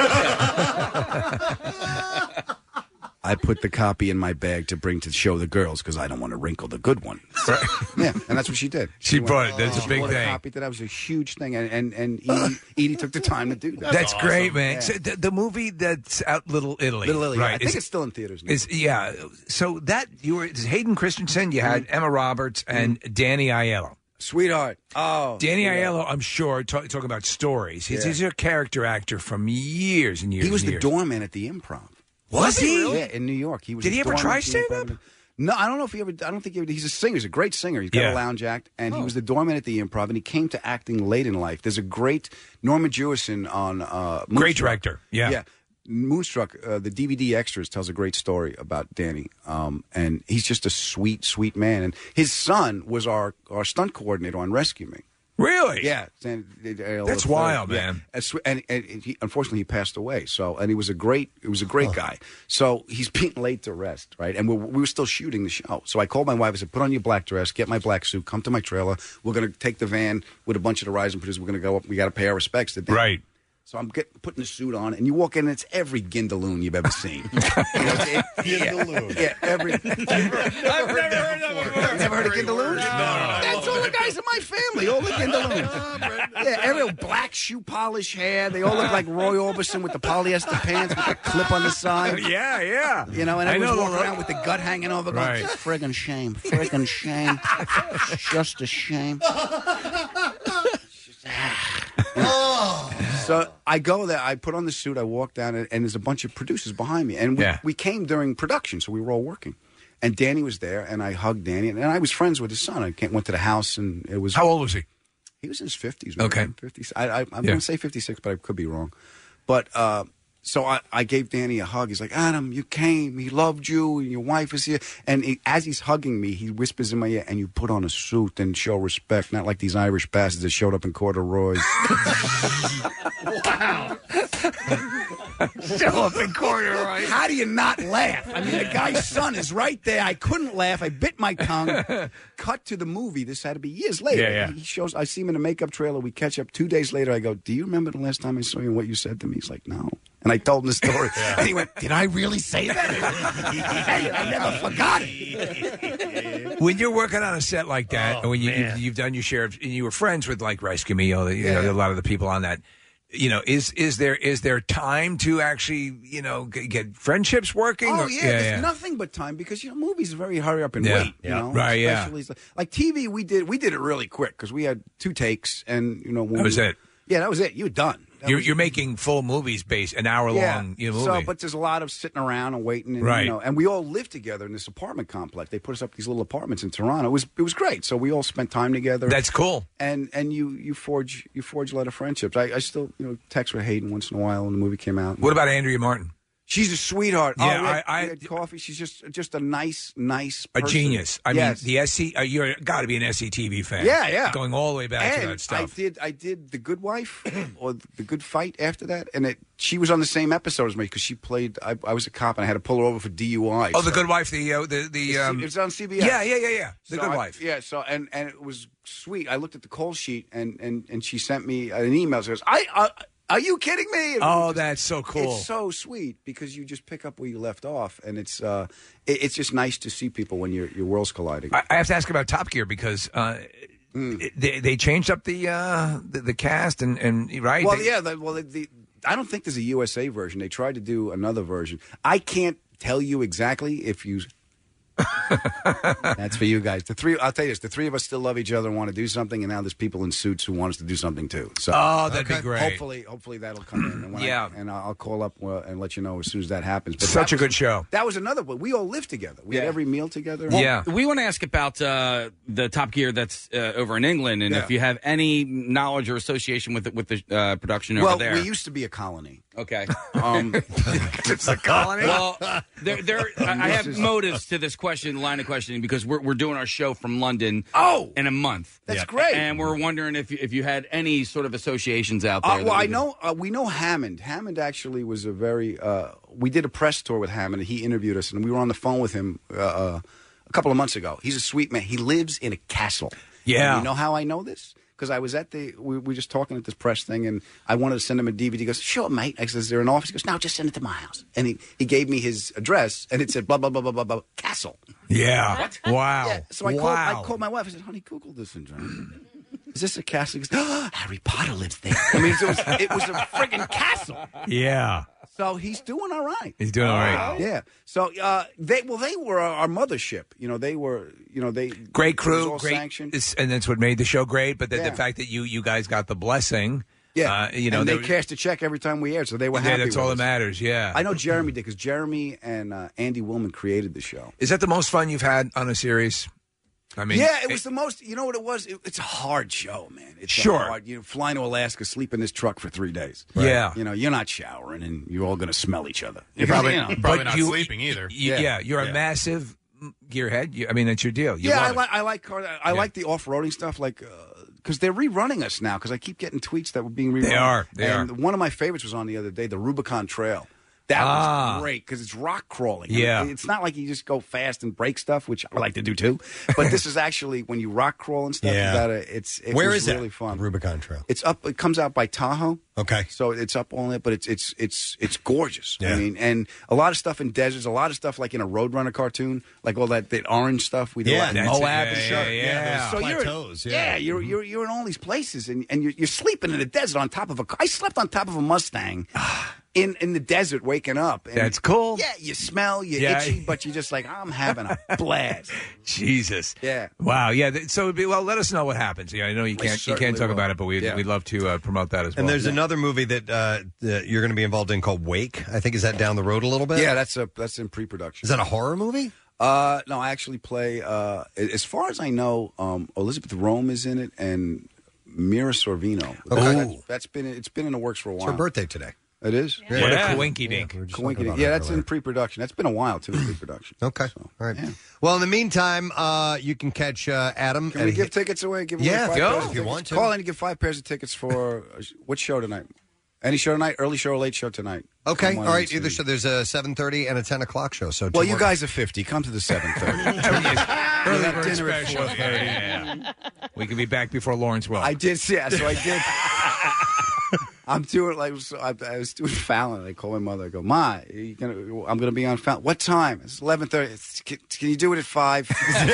Speaker 12: I put the copy in my bag to bring to show the girls because I don't want to wrinkle the good one. Yeah, and that's what she did.
Speaker 5: She
Speaker 12: went-
Speaker 5: bought it. That's a
Speaker 12: she
Speaker 5: big
Speaker 12: bought
Speaker 5: thing.
Speaker 12: A copy. That was a huge thing, and and, and Edie, Edie took the time to do that.
Speaker 5: That's, great, man.
Speaker 12: Yeah.
Speaker 5: So the, the movie that's out, Little Italy.
Speaker 12: Little Italy, yeah.
Speaker 5: right?
Speaker 12: I think
Speaker 5: is,
Speaker 12: it's still in theaters now.
Speaker 5: Is yeah. So that you were it's Hayden Christensen. You had Emma Roberts and Danny Aiello.
Speaker 12: Sweetheart. Oh,
Speaker 5: Danny
Speaker 12: yeah.
Speaker 5: Aiello. I'm sure talk, talking about stories. He's,
Speaker 12: Yeah.
Speaker 5: he's a character actor from years and years.
Speaker 12: He was
Speaker 5: and
Speaker 12: the
Speaker 5: years.
Speaker 12: doorman at the Improv.
Speaker 5: Was he?
Speaker 12: Yeah, in New York. He was.
Speaker 5: Did
Speaker 12: a
Speaker 5: he ever
Speaker 12: doorman
Speaker 5: try
Speaker 12: at the
Speaker 5: stand-up?
Speaker 12: Improv. No, I don't know if he ever. I don't think he ever. He's a singer. He's a great singer. He's got
Speaker 5: Yeah.
Speaker 12: a lounge act, and he
Speaker 5: Oh.
Speaker 12: was the doorman at the Improv. And he came to acting late in life. There's a great Norma Jewison on. Uh,
Speaker 5: Great
Speaker 12: Moonstruck.
Speaker 5: director. Yeah.
Speaker 12: yeah. Moonstruck, uh, the D V D extras tells a great story about Danny, um, and he's just a sweet, sweet man. And his son was our our stunt coordinator on Rescue Me.
Speaker 5: Really?
Speaker 12: Yeah, San- uh,
Speaker 5: That's
Speaker 12: uh,
Speaker 5: wild,
Speaker 12: yeah.
Speaker 5: man.
Speaker 12: And, sw- and, and he, unfortunately, he passed away. So, and he was a great, he was a great guy. So he's being late to rest, right? And we we were still shooting the show. So I called my wife. I said, "Put on your black dress, get my black suit, come to my trailer. We're going to take the van with a bunch of the Rising producers. We're going to go up. We got to pay our respects to Dan."
Speaker 5: Right.
Speaker 12: So I'm get, putting the suit on, and you walk in, and it's every Gindaloon you've ever seen. You know, it's- it-
Speaker 3: Gindaloon.
Speaker 12: Yeah, yeah, every.
Speaker 7: I've never heard that before.
Speaker 12: Never heard of Gindaloon?
Speaker 7: No.
Speaker 12: That's all the guys in my family, all the Gindaloons. Yeah, every black shoe polish hair. They all look like Roy Orbison with the polyester pants with the clip on the side.
Speaker 5: Yeah, yeah.
Speaker 12: You know, and
Speaker 5: I
Speaker 12: everyone's
Speaker 5: know the
Speaker 12: walking
Speaker 5: look.
Speaker 12: around with the gut hanging over, going,
Speaker 5: Right.
Speaker 12: friggin' shame, friggin' shame, just a shame. So I go there, I put on the suit, I walk down, and, and there's a bunch of producers behind me. And we,
Speaker 5: Yeah.
Speaker 12: we came during production, so we were all working. And Danny was there, and I hugged Danny, and, and I was friends with his son. I came, went to the house, and it was...
Speaker 5: How old was he?
Speaker 12: He was in his fifties.
Speaker 5: Okay.
Speaker 12: fifties. I, I, I'm
Speaker 5: Yeah.
Speaker 12: going to say fifty-six, but I could be wrong. But uh, so I, I gave Danny a hug. He's like, Adam, you came. He loved you, and your wife is here. And he, as he's hugging me, he whispers in my ear, and you put on a suit and show respect, not like these Irish bastards that showed up in corduroys.
Speaker 3: Wow.
Speaker 5: Show up in corduroys.
Speaker 12: How do you not laugh? I mean, the guy's son is right there. I couldn't laugh. I bit my tongue. Cut to the movie. This had to be years later.
Speaker 5: Yeah, yeah.
Speaker 12: He shows. I see him in a makeup trailer. We catch up two days later. I go, "Do you remember the last time I saw you and what you said to me?" He's like, "No." And I told him the story. And he went, "Did I really say that?" I never forgot it.
Speaker 5: When you're working on a set like that,
Speaker 3: Oh,
Speaker 5: and when you,
Speaker 3: man.
Speaker 5: you've, you've done your share of, and you were friends with like Rescue Me, all the, you
Speaker 12: Yeah.
Speaker 5: know, a lot of the people on that. You know, is is there is there time to actually you know g- get friendships working?
Speaker 12: Oh
Speaker 5: or-
Speaker 12: yeah, there's nothing but time because you know movies are very hurry up and
Speaker 5: Yeah.
Speaker 12: wait. You
Speaker 5: Yeah.
Speaker 12: know,
Speaker 5: Right, yeah.
Speaker 12: Especially- Like T V, we did we did it really quick because we had two takes and you know when
Speaker 5: That was
Speaker 12: we-
Speaker 5: it.
Speaker 12: Yeah, that was it. You were done. That
Speaker 5: You're,
Speaker 12: was-
Speaker 5: you're making full movies based an hour long you know, movie.
Speaker 12: So, but there's a lot of sitting around and waiting, and,
Speaker 5: Right.
Speaker 12: You know, and we all lived together in this apartment complex. They put us up these little apartments in Toronto. It was it was great. So we all spent time together.
Speaker 5: That's cool.
Speaker 12: And and you you forge you forge a lot of friendships. I, I still you know text with Hayden once in a while when the movie came out.
Speaker 5: What about Andrea Martin?
Speaker 12: She's a sweetheart.
Speaker 5: Yeah,
Speaker 12: oh, we had,
Speaker 5: I- I-
Speaker 12: we had coffee. She's just just a nice nice
Speaker 5: A
Speaker 12: person.
Speaker 5: genius. I
Speaker 12: Yes.
Speaker 5: mean, the S C. Uh, you're got to be an S C T V fan.
Speaker 12: Yeah, yeah.
Speaker 5: Going all the way back to
Speaker 12: And
Speaker 5: that stuff.
Speaker 12: I did. I did the Good Wife or the Good Fight after that, and it. She was on the same episode as me because she played. I, I was a cop and I had to pull her over for D U I.
Speaker 5: oh, the
Speaker 12: so-
Speaker 5: Good Wife. The uh, the the. Um,
Speaker 12: it was on C B S.
Speaker 5: Yeah, yeah, yeah, yeah. The
Speaker 12: So
Speaker 5: Good
Speaker 12: I-
Speaker 5: Wife.
Speaker 12: Yeah. So and and it was sweet. I looked at the call sheet and and and she sent me an email. She goes, "I uh, are you kidding me?" And
Speaker 5: Oh,
Speaker 12: just-
Speaker 5: that's so cool.
Speaker 12: It's so sweet because you just pick up where you left off, and it's uh, it, it's just nice to see people when your your worlds colliding.
Speaker 5: I, I have to ask about Top Gear because uh,
Speaker 12: Hmm.
Speaker 5: it- they they changed up the uh, the, the cast and and right.
Speaker 12: Well,
Speaker 5: They-
Speaker 12: yeah. The, well, the, the I don't think there's a U S A version. They tried to do another version. I can't tell you exactly if you. That's for you guys. The three, I'll tell you this: the three of us still love each other and want to do something, and now there's people in suits who want us to do something too. So,
Speaker 5: Oh, that'd be great.
Speaker 12: Hopefully, hopefully that'll come in. And when
Speaker 5: Yeah.
Speaker 12: I, and I'll call up uh, and let you know as soon as that happens. But
Speaker 5: Such
Speaker 12: that
Speaker 5: a good
Speaker 12: was-
Speaker 5: show.
Speaker 12: That was another one. We all lived together. We had every meal together.
Speaker 7: Well, we want to ask about uh, the Top Gear that's uh, over in England, and
Speaker 12: Yeah.
Speaker 7: if you have any knowledge or association with the, with the uh, production
Speaker 12: well,
Speaker 7: over there.
Speaker 12: we used to be a colony.
Speaker 7: Okay.
Speaker 12: Um,
Speaker 5: it's a colony.
Speaker 7: Well, there, there. I I have motives to this question, line of questioning, because we're we're doing our show from London.
Speaker 12: Oh,
Speaker 7: in a month.
Speaker 12: That's Yeah. great.
Speaker 7: And we're wondering if you, if you had any sort of associations out there.
Speaker 12: Uh,
Speaker 7: that
Speaker 12: well,
Speaker 7: we
Speaker 12: I
Speaker 7: could-
Speaker 12: know uh, we know Hammond. Hammond actually was a very. Uh, we did a press tour with Hammond, and he interviewed us, and we were on the phone with him uh, uh, a couple of months ago. He's a sweet man. He lives in a castle.
Speaker 5: Yeah.
Speaker 12: And you know how I know this? Because I was at the, we we were just talking at this press thing, and I wanted to send him a D V D. He goes, sure, mate. I said, is there an office? He goes, no, just send it to my house. And he, he gave me his address, and it said, blah, blah, blah, blah, blah, blah, castle.
Speaker 5: Yeah.
Speaker 12: What?
Speaker 5: Wow.
Speaker 12: Yeah. So I,
Speaker 5: wow.
Speaker 12: called, I called my wife. I said, honey, Google this and John. Is this a castle? He goes, oh, Harry Potter lives there. I mean, it was, it was a friggin' castle.
Speaker 5: Yeah.
Speaker 12: So he's doing all right.
Speaker 5: He's doing all right.
Speaker 12: Yeah. So uh, they well they were our, our mothership. You know they were you know they
Speaker 5: Great
Speaker 12: it was
Speaker 5: crew,
Speaker 12: all
Speaker 5: great,
Speaker 12: sanctioned.
Speaker 5: it's- and that's what made the show great. But the,
Speaker 12: Yeah.
Speaker 5: the fact that you you guys got the blessing,
Speaker 12: Yeah.
Speaker 5: uh, you know,
Speaker 12: and they
Speaker 5: there-
Speaker 12: cashed a check every time we aired, so they were
Speaker 5: Yeah,
Speaker 12: happy.
Speaker 5: that's
Speaker 12: with
Speaker 5: all
Speaker 12: us.
Speaker 5: that matters, yeah.
Speaker 12: I know Jeremy did because Jeremy and uh, Andy Willman created the show.
Speaker 5: Is that the most fun you've had on a series? I mean,
Speaker 12: yeah, it was the most. You know what it was? It, it's a hard show, man. It's a
Speaker 5: Sure.
Speaker 12: hard, you know, flying to Alaska, sleep in this truck for three days.
Speaker 5: Yeah.
Speaker 12: You know, you're not showering, and you're all going to smell each other.
Speaker 5: You're probably,
Speaker 12: You know.
Speaker 5: but you- you- Yeah, you're a massive gearhead. You, I mean, it's your deal. You
Speaker 12: yeah, I
Speaker 5: love it.
Speaker 12: like I like car. I like the off roading stuff, like because they're rerunning us now. Because I keep getting tweets that were being rerun.
Speaker 5: They are, they
Speaker 12: and
Speaker 5: are.
Speaker 12: one of my favorites was on the other day, the Rubicon Trail. That
Speaker 5: Ah.
Speaker 12: was great because it's rock crawling.
Speaker 5: Yeah.
Speaker 12: And it's not like you just go fast and break stuff, which I like to do too. But this is actually when you rock crawl and stuff.
Speaker 3: Yeah.
Speaker 12: You gotta, it's it
Speaker 3: Where
Speaker 12: was
Speaker 3: is that?
Speaker 12: really fun.
Speaker 3: Rubicon Trail.
Speaker 12: It's up. It comes out by Tahoe.
Speaker 3: Okay.
Speaker 12: So it's up on it, but it's it's it's it's gorgeous.
Speaker 3: Yeah.
Speaker 12: I mean, and a lot of stuff in deserts, a lot of stuff like in a Roadrunner cartoon, like all that, that orange stuff we do
Speaker 3: Yeah,
Speaker 12: out in
Speaker 3: that's it.
Speaker 12: Moab
Speaker 3: Yeah,
Speaker 12: and
Speaker 3: yeah,
Speaker 12: shit.
Speaker 3: yeah, those
Speaker 12: So you're,
Speaker 3: plateaus, yeah.
Speaker 12: yeah, you're you're you're in all these places, and and you're, you're sleeping in the desert on top of a. I slept on top of a Mustang. In, in the desert, waking up. And
Speaker 5: That's cool.
Speaker 12: Yeah, you smell, you're
Speaker 5: Yeah.
Speaker 12: itchy, but you're just like, I'm having a blast.
Speaker 5: Jesus.
Speaker 12: Yeah.
Speaker 5: Wow. Yeah. th- So, it'd be, well, let us know what happens. Yeah, I know you
Speaker 12: We
Speaker 5: can't you
Speaker 12: certainly
Speaker 5: can't talk
Speaker 12: will.
Speaker 5: about it, but we
Speaker 12: Yeah.
Speaker 5: we'd love to uh, promote that as well.
Speaker 3: And there's another movie that, uh, that you're going to be involved in called Wake. I think is that down the road a little bit.
Speaker 12: Yeah, that's a that's in pre-production.
Speaker 3: Is that a horror movie?
Speaker 12: Uh, no, I actually play. Uh, as far as I know, um, Elizabeth Rome is in it, and Mira Sorvino.
Speaker 3: Okay.
Speaker 12: That's, that's been it's been in the works for a
Speaker 3: It's
Speaker 12: while.
Speaker 3: her birthday today.
Speaker 12: It is.
Speaker 5: What a coinky dink.
Speaker 12: Coinky dink. Yeah, that's in pre-production. That's been a while too. in Pre-production.
Speaker 3: Okay. All right. Well, in the meantime, uh, you can catch uh, Adam.
Speaker 12: Can
Speaker 3: at
Speaker 12: we
Speaker 3: a-
Speaker 12: give tickets away? Give
Speaker 3: Yeah,
Speaker 12: away five
Speaker 3: go
Speaker 12: pairs of
Speaker 3: if you
Speaker 12: tickets.
Speaker 3: want to.
Speaker 12: Call in and give five pairs of tickets for uh, what show tonight? Any show tonight? Early show or late show tonight?
Speaker 3: Okay.
Speaker 12: Come
Speaker 3: All
Speaker 12: on
Speaker 3: right.
Speaker 12: and
Speaker 3: Either
Speaker 12: see.
Speaker 3: so there's a seven thirty and a ten o'clock show. So
Speaker 12: Well,
Speaker 3: two
Speaker 12: you
Speaker 3: more-
Speaker 12: guys are fifty. Come to the seven thirty.
Speaker 5: Early
Speaker 12: have
Speaker 5: bird
Speaker 12: dinner at
Speaker 5: special.
Speaker 12: four
Speaker 5: Yeah,
Speaker 12: thirty.
Speaker 5: yeah, yeah. We can be back before Lawrence will.
Speaker 12: I did, yeah. So I did. I'm doing like so I, I was doing Fallon. I call my mother. I go, Ma, you gonna, I'm going to be on Fallon. What time? It's eleven thirty. Can, can you do it at five?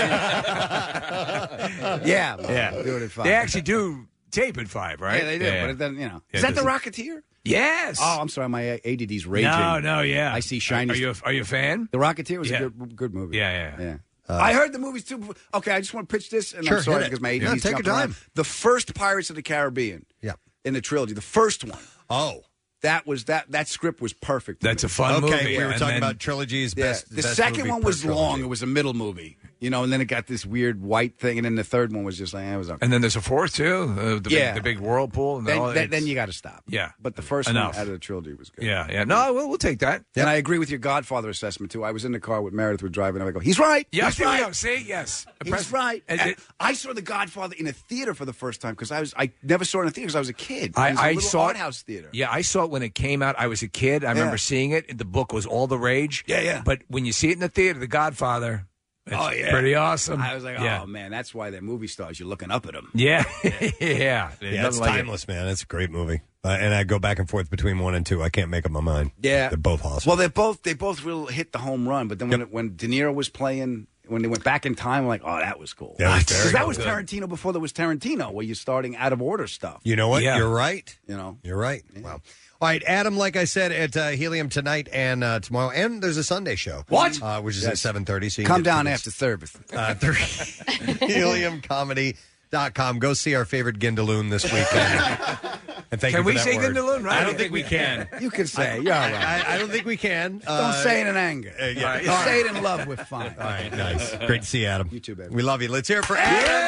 Speaker 12: yeah, Mom,
Speaker 5: Yeah.
Speaker 12: I'll do it at five.
Speaker 5: They actually do tape at five, right?
Speaker 12: Yeah, they do. But then you know,
Speaker 5: Yeah,
Speaker 12: is that the
Speaker 5: does-
Speaker 12: Rocketeer?
Speaker 5: Yes.
Speaker 12: Oh, I'm sorry, my A D D's raging.
Speaker 5: No, no, yeah.
Speaker 12: I see shiny.
Speaker 5: Are you a, are you a fan?
Speaker 12: The Rocketeer was
Speaker 5: Yeah.
Speaker 12: a good, good movie.
Speaker 5: Yeah, yeah.
Speaker 12: yeah.
Speaker 3: Uh,
Speaker 12: I heard the movies too. before- Okay, I just want to pitch this, and
Speaker 3: Sure,
Speaker 12: I'm sorry
Speaker 3: hit it.
Speaker 12: because my A D
Speaker 3: Yeah,
Speaker 12: D's
Speaker 3: take your
Speaker 12: jumping around.
Speaker 3: time.
Speaker 12: The first Pirates of the Caribbean.
Speaker 3: Yeah.
Speaker 12: In the trilogy, the first one.
Speaker 3: Oh.
Speaker 12: That was that. That script was perfect. for
Speaker 5: That's
Speaker 12: me.
Speaker 5: a fun
Speaker 3: Okay,
Speaker 5: movie.
Speaker 3: we were
Speaker 5: And
Speaker 3: talking
Speaker 5: then-
Speaker 3: about trilogies.
Speaker 12: Yeah.
Speaker 3: Best,
Speaker 12: The
Speaker 3: best
Speaker 12: second
Speaker 3: movie
Speaker 12: one
Speaker 3: per
Speaker 12: was
Speaker 3: trilogy.
Speaker 12: long. It was a middle movie, you know, and then it got this weird white thing, and then the third one was just like, eh, it was okay.
Speaker 5: And then there's a fourth too. Uh, the,
Speaker 12: Yeah.
Speaker 5: big, the big whirlpool. And all,
Speaker 12: Then, then,
Speaker 5: it's-
Speaker 12: then you got to stop.
Speaker 5: Yeah.
Speaker 12: But the first
Speaker 5: Enough.
Speaker 12: one out of the trilogy was good.
Speaker 5: Yeah, yeah. No, we'll, we'll take that.
Speaker 12: And I agree with your Godfather assessment too. I was in the car with Meredith. We're driving. And I go, he's right.
Speaker 5: Yeah,
Speaker 12: he's
Speaker 5: there
Speaker 12: right.
Speaker 5: we go. See, yes.
Speaker 12: He's right.
Speaker 5: And
Speaker 12: And
Speaker 5: it-
Speaker 12: I saw The Godfather in a theater for the first time because I was I never saw it in a theater because I was a kid.
Speaker 5: I,
Speaker 12: it was a
Speaker 5: I
Speaker 12: little
Speaker 5: saw
Speaker 12: art
Speaker 5: it.
Speaker 12: house theater.
Speaker 5: Yeah, I saw it when it came out. I was a kid. I remember
Speaker 12: Yeah.
Speaker 5: seeing it. The book was all the rage.
Speaker 12: Yeah, yeah.
Speaker 5: But when you see it in the theater, The Godfather, it's
Speaker 12: Oh yeah,
Speaker 5: pretty awesome.
Speaker 12: I was like,
Speaker 5: yeah.
Speaker 12: oh man, that's why they're movie stars. You're looking up at them.
Speaker 5: Yeah, yeah.
Speaker 3: Yeah, it's
Speaker 5: Nothing like it.
Speaker 3: timeless, man. It's a great movie. Uh, and I go back and forth between one and two. I can't make up my mind.
Speaker 12: Yeah,
Speaker 3: They're both awesome.
Speaker 12: Well, they both they both really hit the home run. But then when it, when De Niro was playing, when they went back in time, I'm like, oh, that was cool.
Speaker 3: Yeah, it was
Speaker 12: Because
Speaker 3: very
Speaker 12: that
Speaker 3: cool.
Speaker 12: was Tarantino before there was Tarantino, where you're starting out of order stuff.
Speaker 3: You know what?
Speaker 5: Yeah.
Speaker 3: You're right.
Speaker 12: You know.
Speaker 3: You're right. Wow. All right, Adam, like I said, at uh, Helium tonight and uh, tomorrow, and there's a Sunday show.
Speaker 12: What?
Speaker 3: Uh, which is
Speaker 12: Yes.
Speaker 3: at seven thirty. So you
Speaker 12: Come
Speaker 3: can get
Speaker 12: down
Speaker 3: tickets.
Speaker 12: after service.
Speaker 3: Uh, helium comedy dot com. Go see our favorite Gindaloon this weekend. And thank
Speaker 5: Can
Speaker 3: you for
Speaker 5: we
Speaker 3: that
Speaker 5: say
Speaker 3: word.
Speaker 5: Gindaloon? Right?
Speaker 7: I don't think we can.
Speaker 12: You can say.
Speaker 3: I,
Speaker 12: You're all right.
Speaker 3: I, I don't think we can.
Speaker 12: Don't
Speaker 3: Uh,
Speaker 12: say it in anger.
Speaker 3: uh, yeah.
Speaker 12: You say it in love. We're fine.
Speaker 3: All right, nice. Great to see you, Adam.
Speaker 12: You too, baby.
Speaker 3: We love you. Let's hear it for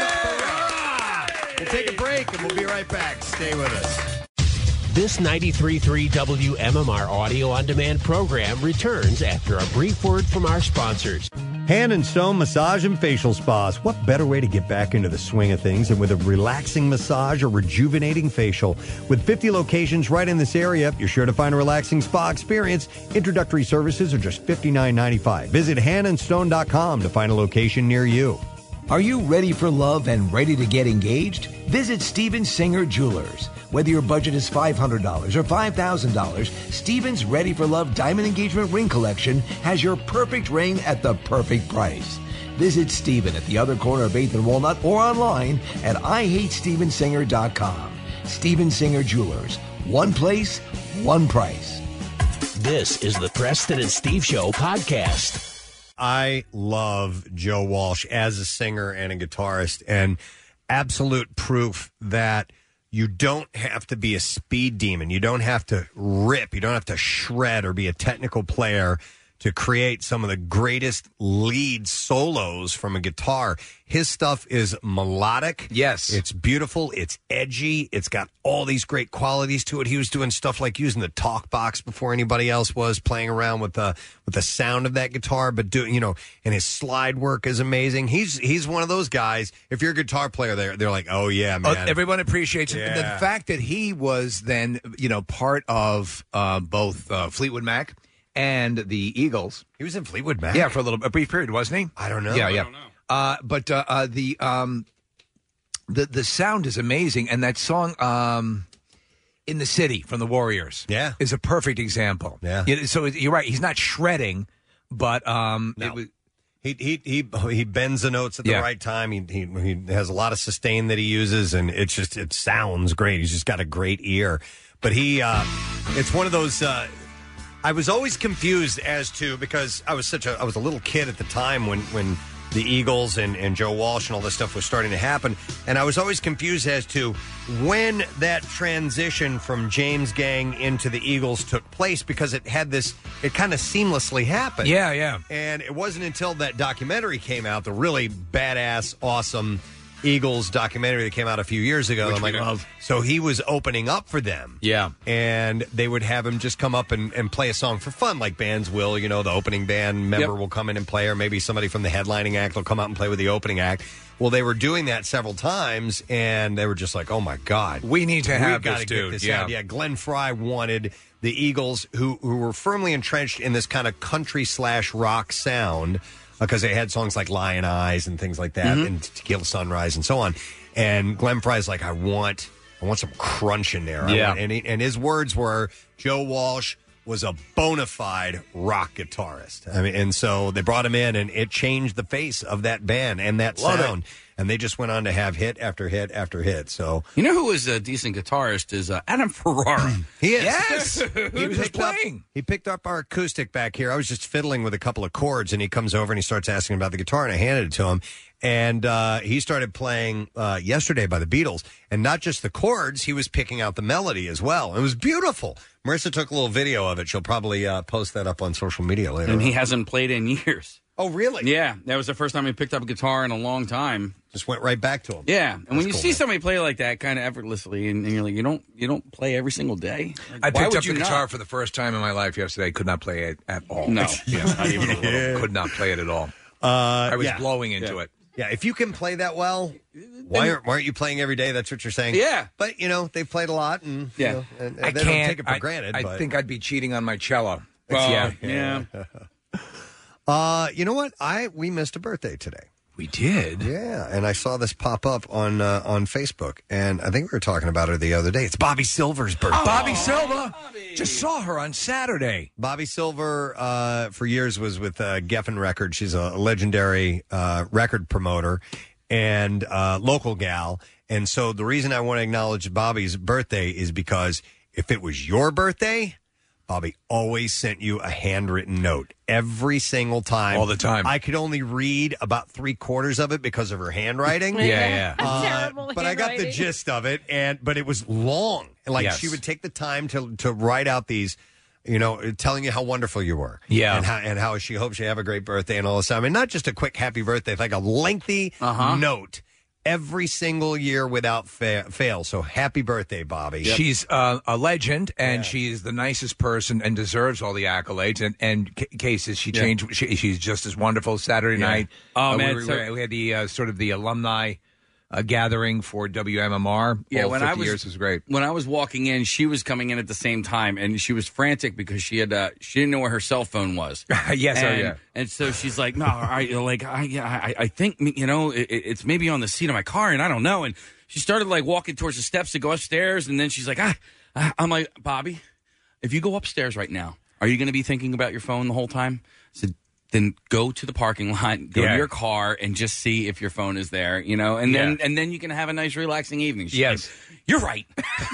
Speaker 3: Adam. We'll take a break, and we'll be right back. Stay with us.
Speaker 16: This ninety-three point three W M M R audio on demand program returns after a brief word from our sponsors.
Speaker 18: Hand and Stone Massage and Facial Spas. What better way to get back into the swing of things than with a relaxing massage or rejuvenating facial? With fifty locations right in this area, you're sure to find a relaxing spa experience. Introductory services are just fifty-nine ninety-five. Visit hand and stone dot com to find a location near you.
Speaker 20: Are you ready for love and ready to get engaged? Visit Steven Singer Jewelers. Whether your budget is five hundred dollars or five thousand dollars, Steven's Ready for Love Diamond Engagement Ring Collection has your perfect ring at the perfect price. Visit Steven at the other corner of eighth and Walnut or online at I hate steven singer dot com. Steven Singer Jewelers. One place, one price.
Speaker 16: This is the Preston and Steve Show podcast.
Speaker 3: I love Joe Walsh as a singer and a guitarist, and absolute proof that you don't have to be a speed demon. You don't have to rip. You don't have to shred or be a technical player to create some of the greatest lead solos from a guitar. His stuff is melodic.
Speaker 5: Yes.
Speaker 3: It's beautiful. It's edgy. It's got all these great qualities to it. He was doing stuff like using the talk box before anybody else was, playing around with the with the sound of that guitar, but doing, you know, and his slide work is amazing. He's he's one of those guys. If you're a guitar player, they're they're like, oh yeah, man.
Speaker 5: Oh, everyone appreciates it.
Speaker 3: Yeah.
Speaker 5: The fact that he was then, you know, part of uh, both uh, Fleetwood Mac and the Eagles.
Speaker 3: He was in Fleetwood Mac?
Speaker 5: Yeah, for a little a brief period, wasn't he?
Speaker 3: I don't know.
Speaker 5: Yeah,
Speaker 3: I
Speaker 5: yeah.
Speaker 3: don't know.
Speaker 5: Uh, but uh, uh, the um, the the sound is amazing, and that song um, "In the City" from the Warriors,
Speaker 3: yeah,
Speaker 5: is a perfect example.
Speaker 3: Yeah.
Speaker 5: You know, so you're right; he's not shredding, but um,
Speaker 3: No.
Speaker 5: it was.
Speaker 3: He he he he bends the notes at the
Speaker 5: Yeah.
Speaker 3: right time. He, he he has a lot of sustain that he uses, and it's just it sounds great. He's just got a great ear. But he, uh, it's one of those. Uh, I was always confused as to, because I was such a I was a little kid at the time when when the Eagles and, and Joe Walsh and all this stuff was starting to happen, and I was always confused as to when that transition from James Gang into the Eagles took place, because it had this it kind of seamlessly happened.
Speaker 5: Yeah, yeah.
Speaker 3: And it wasn't until that documentary came out, the really badass, awesome Eagles documentary that came out a few years ago.
Speaker 5: Which
Speaker 3: I'm
Speaker 5: we
Speaker 3: like,
Speaker 5: love.
Speaker 3: so he was opening up for them.
Speaker 5: Yeah.
Speaker 3: And they would have him just come up and, and play a song for fun, like bands will. You know, the opening band member
Speaker 5: Yep.
Speaker 3: will come in and play, or maybe somebody from the headlining act will come out and play with the opening act. Well, they were doing that several times, and they were just like, oh, my God.
Speaker 5: We need to have
Speaker 3: We've got
Speaker 5: this
Speaker 3: to get
Speaker 5: dude.
Speaker 3: this
Speaker 5: Yeah.
Speaker 3: out. Yeah, Glenn Fry wanted the Eagles, who, who were firmly entrenched in this kind of country slash rock sound, because they had songs like Lion Eyes and things like that,
Speaker 5: Mhm.
Speaker 3: and Tequila Sunrise and so on. And Glenn Fry's like, I want, I want some crunch in there. I
Speaker 5: Yeah.
Speaker 3: want- and, he, and his words were, Joe Walsh was a bona fide rock guitarist. I mean, and so they brought him in, and it changed the face of that band and that
Speaker 7: Love it.
Speaker 3: sound. And they just went on to have hit after hit after hit. So
Speaker 7: You know who is a decent guitarist is uh, Adam Ferrara.
Speaker 3: he is.
Speaker 7: Yes.
Speaker 3: he was just playing. He picked up our acoustic back here. I was just fiddling with a couple of chords, and he comes over and he starts asking about the guitar, and I handed it to him. And uh, he started playing uh, Yesterday by the Beatles. And not just the chords, he was picking out the melody as well. It was beautiful. Marissa took a little video of it. She'll probably uh, post that up on social media later.
Speaker 7: And he
Speaker 3: on.
Speaker 7: hasn't played in years.
Speaker 3: Oh, really?
Speaker 7: Yeah, that was the first time he picked up a guitar in a long time.
Speaker 3: Just went right back to him.
Speaker 7: Yeah, and when
Speaker 3: That's
Speaker 7: you
Speaker 3: cool,
Speaker 7: see
Speaker 3: man.
Speaker 7: somebody play like that, kind of effortlessly, and, and you're like, you don't, you don't play every single day. Like,
Speaker 5: I
Speaker 7: why
Speaker 5: picked
Speaker 7: would
Speaker 5: up
Speaker 7: you
Speaker 5: the
Speaker 7: not?
Speaker 5: guitar for the first time in my life yesterday. Could not play it at all.
Speaker 7: No.
Speaker 5: yeah, not even a little. Could not play it at all.
Speaker 3: Uh,
Speaker 5: I was
Speaker 3: yeah.
Speaker 5: blowing into
Speaker 3: Yeah.
Speaker 5: it.
Speaker 3: Yeah, if you can play that well, why aren't, why aren't you playing every day? That's what you're saying.
Speaker 7: Yeah.
Speaker 3: But, you know, they've played a lot, and, you
Speaker 5: Yeah.
Speaker 3: know, and, and
Speaker 5: I
Speaker 3: they
Speaker 5: can't
Speaker 3: don't take it for
Speaker 5: I,
Speaker 3: granted.
Speaker 5: I
Speaker 3: but.
Speaker 5: think I'd be cheating on my cello.
Speaker 7: Well,
Speaker 5: yeah,
Speaker 7: yeah.
Speaker 3: Uh, you know what? I we missed a birthday today.
Speaker 5: We did.
Speaker 3: Yeah, and I saw this pop up on uh, on Facebook, and I think we were talking about her the other day. It's Bobby Silver's birthday.
Speaker 5: Bobby Silva. Just saw her on Saturday.
Speaker 3: Bobby Silver, uh, for years, was with uh, Geffen Records. She's a legendary uh, record promoter and uh, local gal. And so the reason I want to acknowledge Bobby's birthday is because if it was your birthday, Bobby always sent you a handwritten note every single time.
Speaker 5: All the time.
Speaker 3: I could only read about three quarters of it because of her handwriting.
Speaker 5: Yeah, yeah.
Speaker 3: Uh,
Speaker 4: Terrible
Speaker 3: but I got the
Speaker 4: handwriting.
Speaker 3: gist of it, and but it was long. Like
Speaker 5: Yes.
Speaker 3: she would take the time to to write out these, you know, telling you how wonderful you were.
Speaker 5: Yeah.
Speaker 3: and how and how she hopes you have a great birthday and all this time, and not just a quick happy birthday, like a lengthy
Speaker 5: Uh-huh.
Speaker 3: note every single year without fa- fail. So happy birthday, Bobby.
Speaker 5: She's uh, a legend, and she is the nicest person and deserves all the accolades. And, and c- cases, she
Speaker 7: Yeah.
Speaker 5: changed. She, she's just as wonderful. Saturday
Speaker 7: Yeah.
Speaker 5: night,
Speaker 7: Oh,
Speaker 5: uh,
Speaker 7: man,
Speaker 5: we, were-
Speaker 7: so-
Speaker 5: we had the uh, sort of the alumni uh, gathering for W M M R.
Speaker 7: Yeah,
Speaker 5: all
Speaker 7: when
Speaker 5: fifty
Speaker 7: I was
Speaker 5: years was great.
Speaker 7: When I was walking in, she was coming in at the same time, and she was frantic because she had uh, she didn't know where her cell phone was.
Speaker 5: Yes, oh,
Speaker 7: and,
Speaker 5: yeah.
Speaker 7: And so she's like, "No, I like I yeah, I, I think you know it, it's maybe on the seat of my car, and I don't know." And she started like walking towards the steps to go upstairs, and then she's like, "Ah," ah. I'm like, "Bobby, if you go upstairs right now, are you going to be thinking about your phone the whole time?" I said, then go to the parking lot, go
Speaker 5: Yeah.
Speaker 7: to your car, and just see if your phone is there, you know, and then
Speaker 5: Yeah.
Speaker 7: and then you can have a nice, relaxing evening. She's
Speaker 5: Yes.
Speaker 7: like, you're right.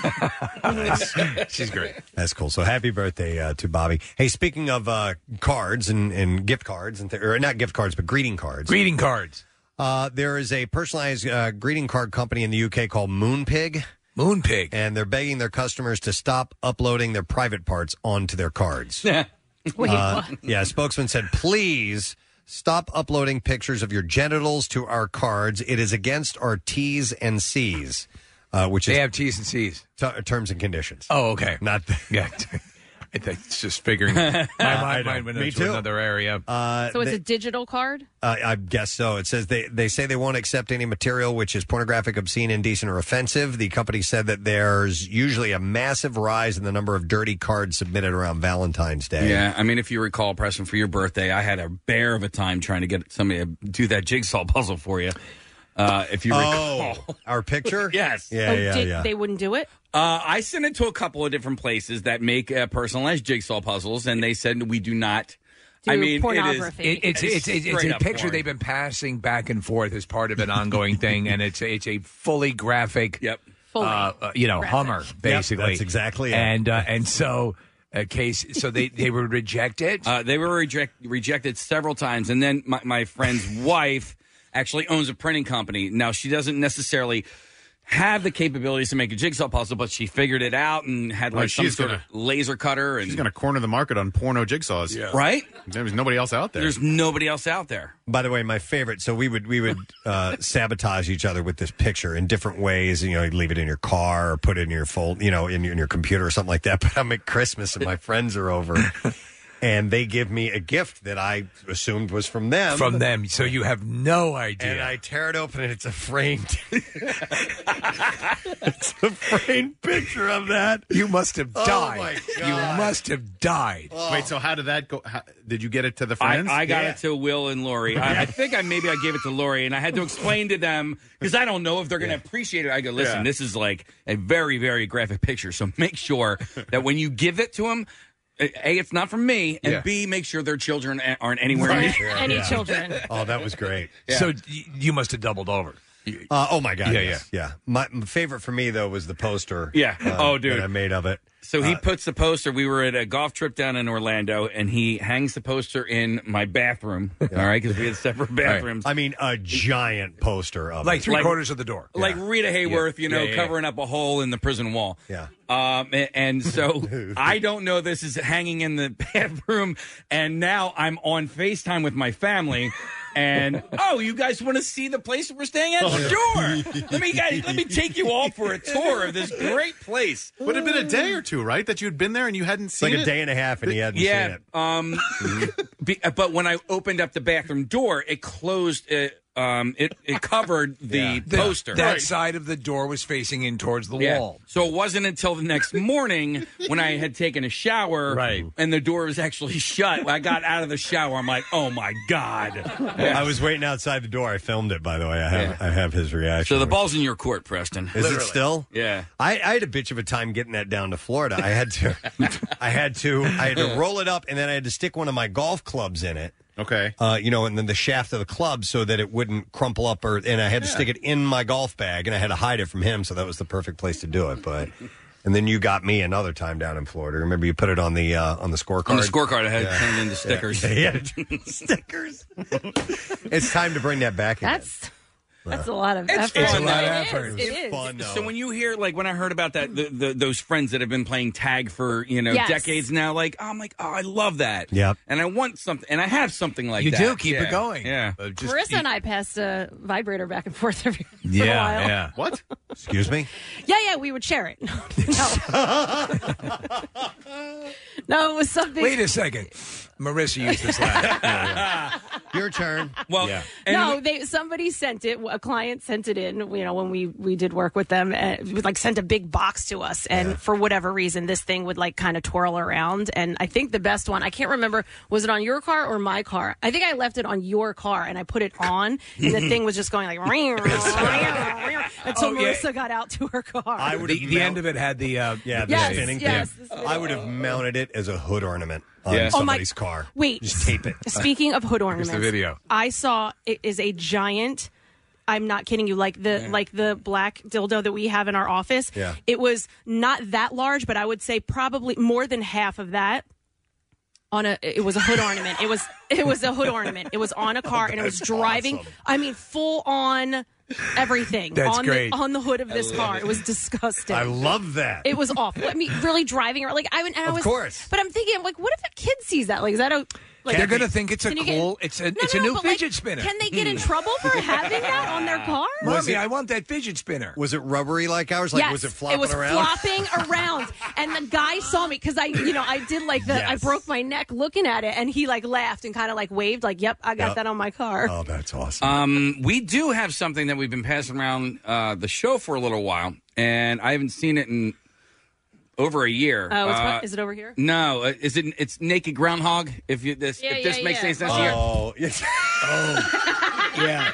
Speaker 5: She's great.
Speaker 3: That's cool. So happy birthday uh, to Bobby. Hey, speaking of uh, cards and, and gift cards, and th- or not gift cards, but greeting cards.
Speaker 5: Greeting cards.
Speaker 3: Uh, there is a personalized uh, greeting card company in the U K called Moonpig.
Speaker 5: Moonpig.
Speaker 3: And they're begging their customers to stop uploading their private parts onto their cards.
Speaker 4: Wait,
Speaker 3: Uh,
Speaker 4: what?
Speaker 3: yeah, a spokesman said, please stop uploading pictures of your genitals to our cards. It is against our T's and C's, uh, which
Speaker 5: They
Speaker 3: is
Speaker 5: have T's and C's.
Speaker 3: t- terms and conditions.
Speaker 5: Oh, okay.
Speaker 3: Not
Speaker 5: Yeah. I think it's just figuring. My mind, mind went
Speaker 3: Me
Speaker 5: into
Speaker 3: too.
Speaker 5: another area.
Speaker 3: Uh,
Speaker 4: So it's
Speaker 3: they-
Speaker 4: a digital card?
Speaker 3: Uh, I guess so. It says they, they say they won't accept any material which is pornographic, obscene, indecent, or offensive. The company said that there's usually a massive rise in the number of dirty cards submitted around Valentine's Day.
Speaker 7: Yeah, I mean, if you recall, Preston, for your birthday, I had a bear of a time trying to get somebody to do that jigsaw puzzle for you. Uh, if you recall,
Speaker 3: Oh, our picture?
Speaker 7: yes.
Speaker 3: Yeah,
Speaker 4: oh,
Speaker 3: yeah,
Speaker 4: did,
Speaker 3: yeah.
Speaker 4: they wouldn't do it?
Speaker 7: Uh, I sent it to a couple of different places that make uh, personalized jigsaw puzzles, and they said we do not.
Speaker 4: Do
Speaker 7: I mean,
Speaker 4: pornography.
Speaker 5: It, it's it's it's, it's
Speaker 7: straight
Speaker 5: a
Speaker 7: up
Speaker 5: picture
Speaker 7: porn.
Speaker 5: they've been passing back and forth as part of an ongoing thing, and it's it's a fully graphic,
Speaker 7: Yep.
Speaker 4: Fully
Speaker 5: uh, uh, you know,
Speaker 4: graphic.
Speaker 5: Hummer basically.
Speaker 3: that's exactly it.
Speaker 5: And uh, and so a case, so they they would reject it.
Speaker 7: Uh, they were reject, rejected several times, and then my, my friend's wife actually owns a printing company. Now, she doesn't necessarily have the capabilities to make a jigsaw puzzle, but she figured it out and had
Speaker 6: Well,
Speaker 7: like some
Speaker 6: she's
Speaker 7: sort
Speaker 6: gonna-
Speaker 7: of laser cutter. And
Speaker 6: She's going to corner the market on porno jigsaws. Yeah.
Speaker 7: right?
Speaker 6: There's nobody else out there.
Speaker 7: There's nobody else out there.
Speaker 3: By the way, my favorite. So we would we would uh, sabotage each other with this picture in different ways. You know, you'd leave it in your car or put it in your fold, you know, in your, in your computer or something like that. But I'm at Christmas and my friends are over, and they give me a gift that I assumed was from them.
Speaker 5: From them, so you have no idea.
Speaker 3: And I tear it open, and it's a framed. It's a framed picture of that.
Speaker 5: You must have
Speaker 3: Oh,
Speaker 5: died.
Speaker 3: my
Speaker 5: You
Speaker 3: God.
Speaker 5: must have died.
Speaker 6: Wait, so how did that go? How, did you get it to the
Speaker 7: I,
Speaker 6: friends?
Speaker 7: I got
Speaker 3: Yeah.
Speaker 7: it to Will and Lori. I, I think I maybe I gave it to Lori, and I had to explain to them because I don't know if they're going to appreciate it. I go, listen,
Speaker 6: Yeah.
Speaker 7: this is like a very, very graphic picture, so make sure that when you give it to them, A, it's not from me, and
Speaker 5: Yeah.
Speaker 7: B, make sure their children a- aren't anywhere near.
Speaker 4: Any
Speaker 3: Yeah.
Speaker 4: children.
Speaker 3: Oh, that was great.
Speaker 5: So y- you must have doubled over.
Speaker 3: Uh, oh my God!
Speaker 5: Yeah,
Speaker 3: yes. yeah. My, my favorite for me though was the poster.
Speaker 7: Yeah.
Speaker 3: uh,
Speaker 7: Oh, dude.
Speaker 3: that I made of it.
Speaker 7: So he
Speaker 3: Uh,
Speaker 7: puts the poster. We were at a golf trip down in Orlando, and he hangs the poster in my bathroom. All right, because we had separate bathrooms.
Speaker 3: I mean, a giant poster of
Speaker 5: Like
Speaker 3: it.
Speaker 5: three
Speaker 7: Like-
Speaker 5: quarters of the door.
Speaker 7: Like Rita Hayworth, you know,
Speaker 5: Yeah, yeah, yeah.
Speaker 7: covering up a hole in the prison wall.
Speaker 3: Yeah.
Speaker 7: Um, and, and so I don't know this is hanging in the bathroom, and now I'm on FaceTime with my family. And oh, you guys want to see the place we're staying at? Sure. Let me guys, let me take you all for a tour of this great place.
Speaker 6: Would have been a day or two, right? That you'd been there and you hadn't
Speaker 3: It's like
Speaker 6: seen
Speaker 3: a
Speaker 6: it?
Speaker 3: day and a half, and he hadn't seen
Speaker 7: Yeah.
Speaker 3: it.
Speaker 7: Um, be, but when I opened up the bathroom door, it closed. It, um, it it covered the
Speaker 3: Yeah.
Speaker 5: The-
Speaker 7: poster.
Speaker 5: That side of the door was facing in towards the
Speaker 7: Yeah.
Speaker 5: wall.
Speaker 7: So it wasn't until the next morning when I had taken a shower
Speaker 5: Right.
Speaker 7: and the door was actually shut. When I got out of the shower, I'm like, oh my God.
Speaker 3: I was waiting outside the door. I filmed it, by the way. I have I have his reaction.
Speaker 7: So the ball's in your court, Preston.
Speaker 3: Is it still?
Speaker 7: Yeah.
Speaker 3: I, I had a bitch of a time getting that down to Florida. I had to, I had to, I had to roll it up, and then I had to stick one of my golf clubs in it.
Speaker 6: Okay.
Speaker 3: Uh, you know, and then the shaft of the club so that it wouldn't crumple up, or and I had to stick it in my golf bag, and I had to hide it from him, so that was the perfect place to do it. But And then you got me another time down in Florida. Remember, you put it on the uh, on the scorecard.
Speaker 7: On the scorecard, I had
Speaker 3: Yeah.
Speaker 7: it turned into stickers.
Speaker 3: Yeah, yeah. Stickers. It's time to bring that back again.
Speaker 4: That's that's a lot of
Speaker 7: It's
Speaker 4: effort.
Speaker 7: fun, though.
Speaker 4: It
Speaker 7: It
Speaker 4: is.
Speaker 7: is.
Speaker 4: It is.
Speaker 3: fun, though.
Speaker 7: So when you hear, like, when I heard about that, the, the, those friends that have been playing tag for, you know,
Speaker 4: Yes.
Speaker 7: decades now, like, oh, I'm like, oh, I love that.
Speaker 3: Yep.
Speaker 7: And I want something, and I have something like
Speaker 5: You
Speaker 7: that.
Speaker 5: do. Keep
Speaker 7: Yeah.
Speaker 5: it going.
Speaker 7: Yeah.
Speaker 5: Uh, just
Speaker 4: Carissa
Speaker 5: eat-
Speaker 4: and I passed a vibrator back and forth every for a
Speaker 5: Yeah,
Speaker 4: while.
Speaker 5: yeah.
Speaker 6: What?
Speaker 3: Excuse me?
Speaker 4: Yeah, yeah, we would share it. No. No, it was something.
Speaker 5: Wait a second. Marissa used this last.
Speaker 3: Your turn.
Speaker 7: Well,
Speaker 5: Yeah.
Speaker 7: and
Speaker 4: No, they somebody sent it. A client sent it in. You know, when we we did work with them, and it was like sent a big box to us. And for whatever reason, this thing would like kind of twirl around. And I think the best one, I can't remember, was it on your car or my car? I think I left it on your car, and I put it on, and the thing was just going like ring, ring, ring, ring, until
Speaker 5: Oh, yeah.
Speaker 4: Marissa got out to her car.
Speaker 3: I would
Speaker 5: The,
Speaker 3: have
Speaker 5: the end of it had the uh,
Speaker 3: Yeah, the
Speaker 4: Yes,
Speaker 3: spinning
Speaker 4: yes,
Speaker 3: thing.
Speaker 4: the spinning
Speaker 3: I would have mounted it as a hood ornament on
Speaker 7: Yeah.
Speaker 4: Oh, my-
Speaker 3: somebody's car.
Speaker 4: Wait,
Speaker 3: Just tape it.
Speaker 4: Speaking of hood ornaments,
Speaker 5: the video.
Speaker 4: I saw it is a giant. I'm not kidding you. Like the like the black dildo that we have in our office.
Speaker 3: Yeah.
Speaker 4: It was not that large, but I would say probably more than half of that. On a, it was a hood ornament. It was it was a hood ornament. It was on a car and it was
Speaker 3: That's
Speaker 4: driving.
Speaker 3: awesome.
Speaker 4: I mean, full on everything
Speaker 5: That's
Speaker 4: on
Speaker 5: great.
Speaker 4: the on the hood of this car. It was disgusting.
Speaker 3: I love that.
Speaker 4: It was awful. I mean, really driving around. Like I, and I
Speaker 3: Of
Speaker 4: was,
Speaker 3: course.
Speaker 4: But I'm thinking, like, what if a kid sees that? Like, is that a like?
Speaker 5: They're going to think it's a
Speaker 4: Can you get-
Speaker 5: cool. It's a
Speaker 4: No,
Speaker 5: it's
Speaker 4: no,
Speaker 5: a
Speaker 4: no,
Speaker 5: new
Speaker 4: but, like,
Speaker 5: fidget spinner.
Speaker 4: Can they get in trouble for having that on their car?
Speaker 5: Mommy, I want that fidget spinner.
Speaker 3: Was it rubbery like ours? Like,
Speaker 4: yes,
Speaker 3: was it flopping
Speaker 4: was
Speaker 3: around?
Speaker 4: flopping around, and the guy saw me because I, you know, I did like the, I
Speaker 3: Yes.
Speaker 4: broke my neck looking at it, and he like laughed and kind of like waved, like, "Yep, I got
Speaker 3: Yep.
Speaker 4: that on my car."
Speaker 3: Oh, that's awesome.
Speaker 7: Um, we do have something that we've been passing around uh, the show for a little while, and I haven't seen it in over a year.
Speaker 4: Oh, it's
Speaker 7: Uh,
Speaker 4: what, is it over here?
Speaker 7: No, uh, is it? It's Naked Groundhog. If you this,
Speaker 4: Yeah,
Speaker 7: if this
Speaker 4: yeah,
Speaker 7: makes
Speaker 4: yeah.
Speaker 7: any sense to you.
Speaker 3: oh, yes.
Speaker 5: Yeah.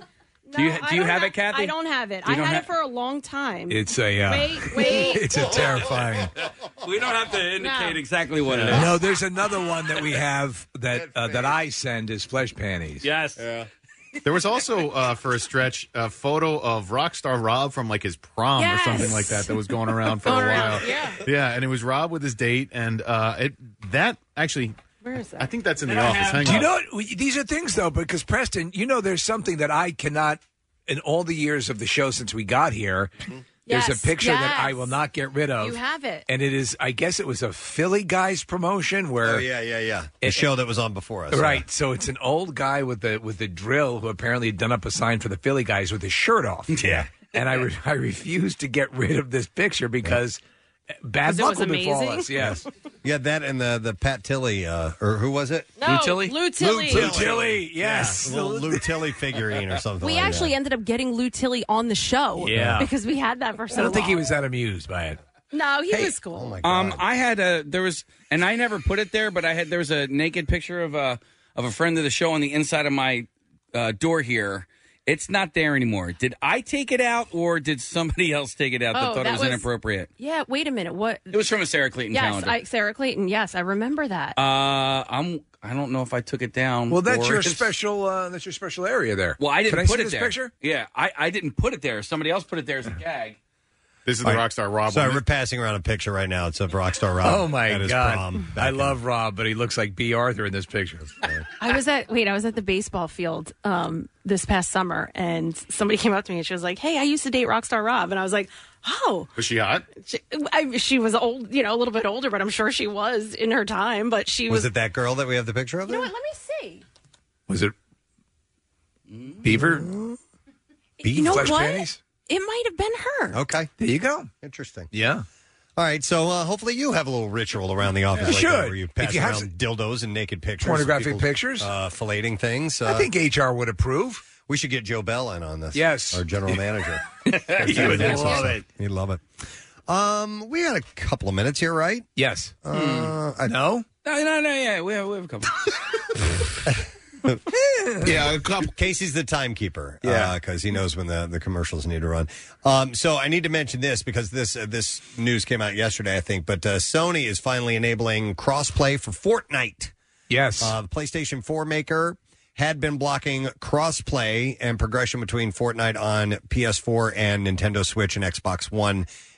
Speaker 7: Do you
Speaker 4: No,
Speaker 7: do
Speaker 4: I
Speaker 7: you
Speaker 4: don't
Speaker 7: have
Speaker 4: ha-
Speaker 7: it, Kathy?
Speaker 4: I don't have it.
Speaker 7: You
Speaker 4: I
Speaker 7: don't
Speaker 4: had
Speaker 7: have-
Speaker 4: it for a long time.
Speaker 5: It's a. Uh,
Speaker 4: Wait, wait.
Speaker 5: it's a terrifying.
Speaker 7: We don't have to indicate
Speaker 4: No.
Speaker 7: exactly what it is.
Speaker 5: No, there's another one that we have that uh, that I send as flesh panties.
Speaker 7: Yes.
Speaker 6: There was also, uh, for a stretch, a photo of Rockstar Rob from like his prom
Speaker 4: Yes.
Speaker 6: or something like that that was going around for
Speaker 4: Going
Speaker 6: a
Speaker 4: around,
Speaker 6: while.
Speaker 4: yeah.
Speaker 6: yeah, and it was Rob with his date, and uh, it that actually,
Speaker 4: Where is that?
Speaker 6: I think that's in the
Speaker 7: They don't
Speaker 6: office.
Speaker 7: have-
Speaker 6: Hang
Speaker 5: Do you
Speaker 6: on.
Speaker 5: know what? We- These are things though, because Preston, you know, there's something that I cannot. In all the years of the show since we got here, there's
Speaker 4: Yes,
Speaker 5: a picture that I
Speaker 4: yes.
Speaker 5: will not get rid of.
Speaker 4: You have it.
Speaker 5: And it is, I guess it was a Philly Guys promotion where.
Speaker 3: Oh, yeah, yeah, yeah. The show that was on before us.
Speaker 5: Right, so it's an old guy with the with the drill who apparently had done up a sign for the Philly Guys with his shirt off.
Speaker 3: Yeah.
Speaker 5: And I re- I refuse to get rid of this picture because bad
Speaker 4: 'Cause it
Speaker 5: luck
Speaker 4: was
Speaker 5: will befall
Speaker 4: amazing?
Speaker 5: us. Yes,
Speaker 3: Yeah, that and the, the Pat Tilley, uh, or who was it?
Speaker 4: No,
Speaker 7: Lou Tilly?
Speaker 4: Lou Tilly.
Speaker 5: Lou Tilly. Yes,
Speaker 3: Yeah, a little Lou Tilly figurine or something
Speaker 4: We
Speaker 3: like
Speaker 4: actually
Speaker 3: that.
Speaker 4: ended up getting Lou Tilly on the show.
Speaker 5: Yeah.
Speaker 4: Because we had that for so
Speaker 5: I don't think he
Speaker 4: long.
Speaker 5: was that amused by it.
Speaker 4: No, he
Speaker 3: Hey,
Speaker 4: was cool.
Speaker 3: Oh, my God.
Speaker 7: Um, I had a there was, and I never put it there, but I had there was a naked picture of a of a friend of the show on the inside of my uh, door here. It's not there anymore. Did I take it out, or did somebody else take it out that
Speaker 4: Oh,
Speaker 7: thought
Speaker 4: that
Speaker 7: it was,
Speaker 4: was-
Speaker 7: inappropriate?
Speaker 4: Yeah, wait a minute. What?
Speaker 7: It was from a Sarah Clayton
Speaker 4: Yes,
Speaker 7: calendar.
Speaker 4: I, Sarah Clayton. Yes, I remember that.
Speaker 7: Uh, I'm. I don't know if I took it down.
Speaker 5: Well, that's
Speaker 7: or
Speaker 5: your
Speaker 7: if-
Speaker 5: special. Uh, that's your special area there.
Speaker 7: Well, I didn't
Speaker 5: Can I
Speaker 7: put
Speaker 5: see
Speaker 7: it
Speaker 5: this
Speaker 7: there.
Speaker 5: picture?
Speaker 7: Yeah, I, I didn't put it there. Somebody else put it there as a gag.
Speaker 6: This is the
Speaker 3: All right.
Speaker 6: Rockstar Rob.
Speaker 3: So
Speaker 6: one.
Speaker 3: we're passing around a picture right now. It's of Rockstar Rob.
Speaker 5: Oh my
Speaker 3: at his
Speaker 5: God!
Speaker 3: prom back
Speaker 5: I
Speaker 3: in-
Speaker 5: love Rob, but he looks like B. Arthur in this picture.
Speaker 4: I was at wait, I was at the baseball field um, this past summer, and somebody came up to me and she was like, "Hey, I used to date Rockstar Rob," and I was like, "Oh."
Speaker 6: Was she hot?
Speaker 4: She, I, she was old, you know, a little bit older, but I'm sure she was in her time. But she was.
Speaker 3: Was it that girl that we have the picture of?
Speaker 4: You know
Speaker 3: there?
Speaker 4: what? Let me see.
Speaker 5: Was it Beaver? Beef
Speaker 4: You know
Speaker 5: flesh
Speaker 4: what?
Speaker 5: panties?
Speaker 4: It might have been her.
Speaker 3: Okay.
Speaker 5: There you go.
Speaker 3: Interesting.
Speaker 5: Yeah.
Speaker 3: All right, so uh, hopefully you have a little ritual around the office
Speaker 5: Yeah.
Speaker 3: like
Speaker 5: Should.
Speaker 3: that where you pass
Speaker 5: If you have
Speaker 3: around
Speaker 5: some-
Speaker 3: dildos and naked pictures. of
Speaker 5: Pornographic
Speaker 3: people's,
Speaker 5: pictures?
Speaker 3: Uh, filleting things.
Speaker 5: I
Speaker 3: Uh,
Speaker 5: think H R would approve.
Speaker 3: we should get Joe Bell in on this.
Speaker 5: Yes.
Speaker 3: Our general manager.
Speaker 5: He would love it.
Speaker 3: He'd love it. Um, we got a couple of minutes here, right?
Speaker 5: Yes.
Speaker 3: Uh, I,
Speaker 5: No?
Speaker 7: No, no, no. Yeah, we have, we have a couple.
Speaker 3: yeah, a couple. Casey's the timekeeper.
Speaker 5: Yeah.
Speaker 3: because he knows when the, the commercials need to run. Um, so I need to mention this because this uh, this news came out yesterday, I think. But uh, Sony is finally enabling crossplay for Fortnite.
Speaker 5: Yes.
Speaker 3: Uh, the PlayStation four maker had been blocking crossplay and progression between Fortnite on P S four and Nintendo Switch and Xbox One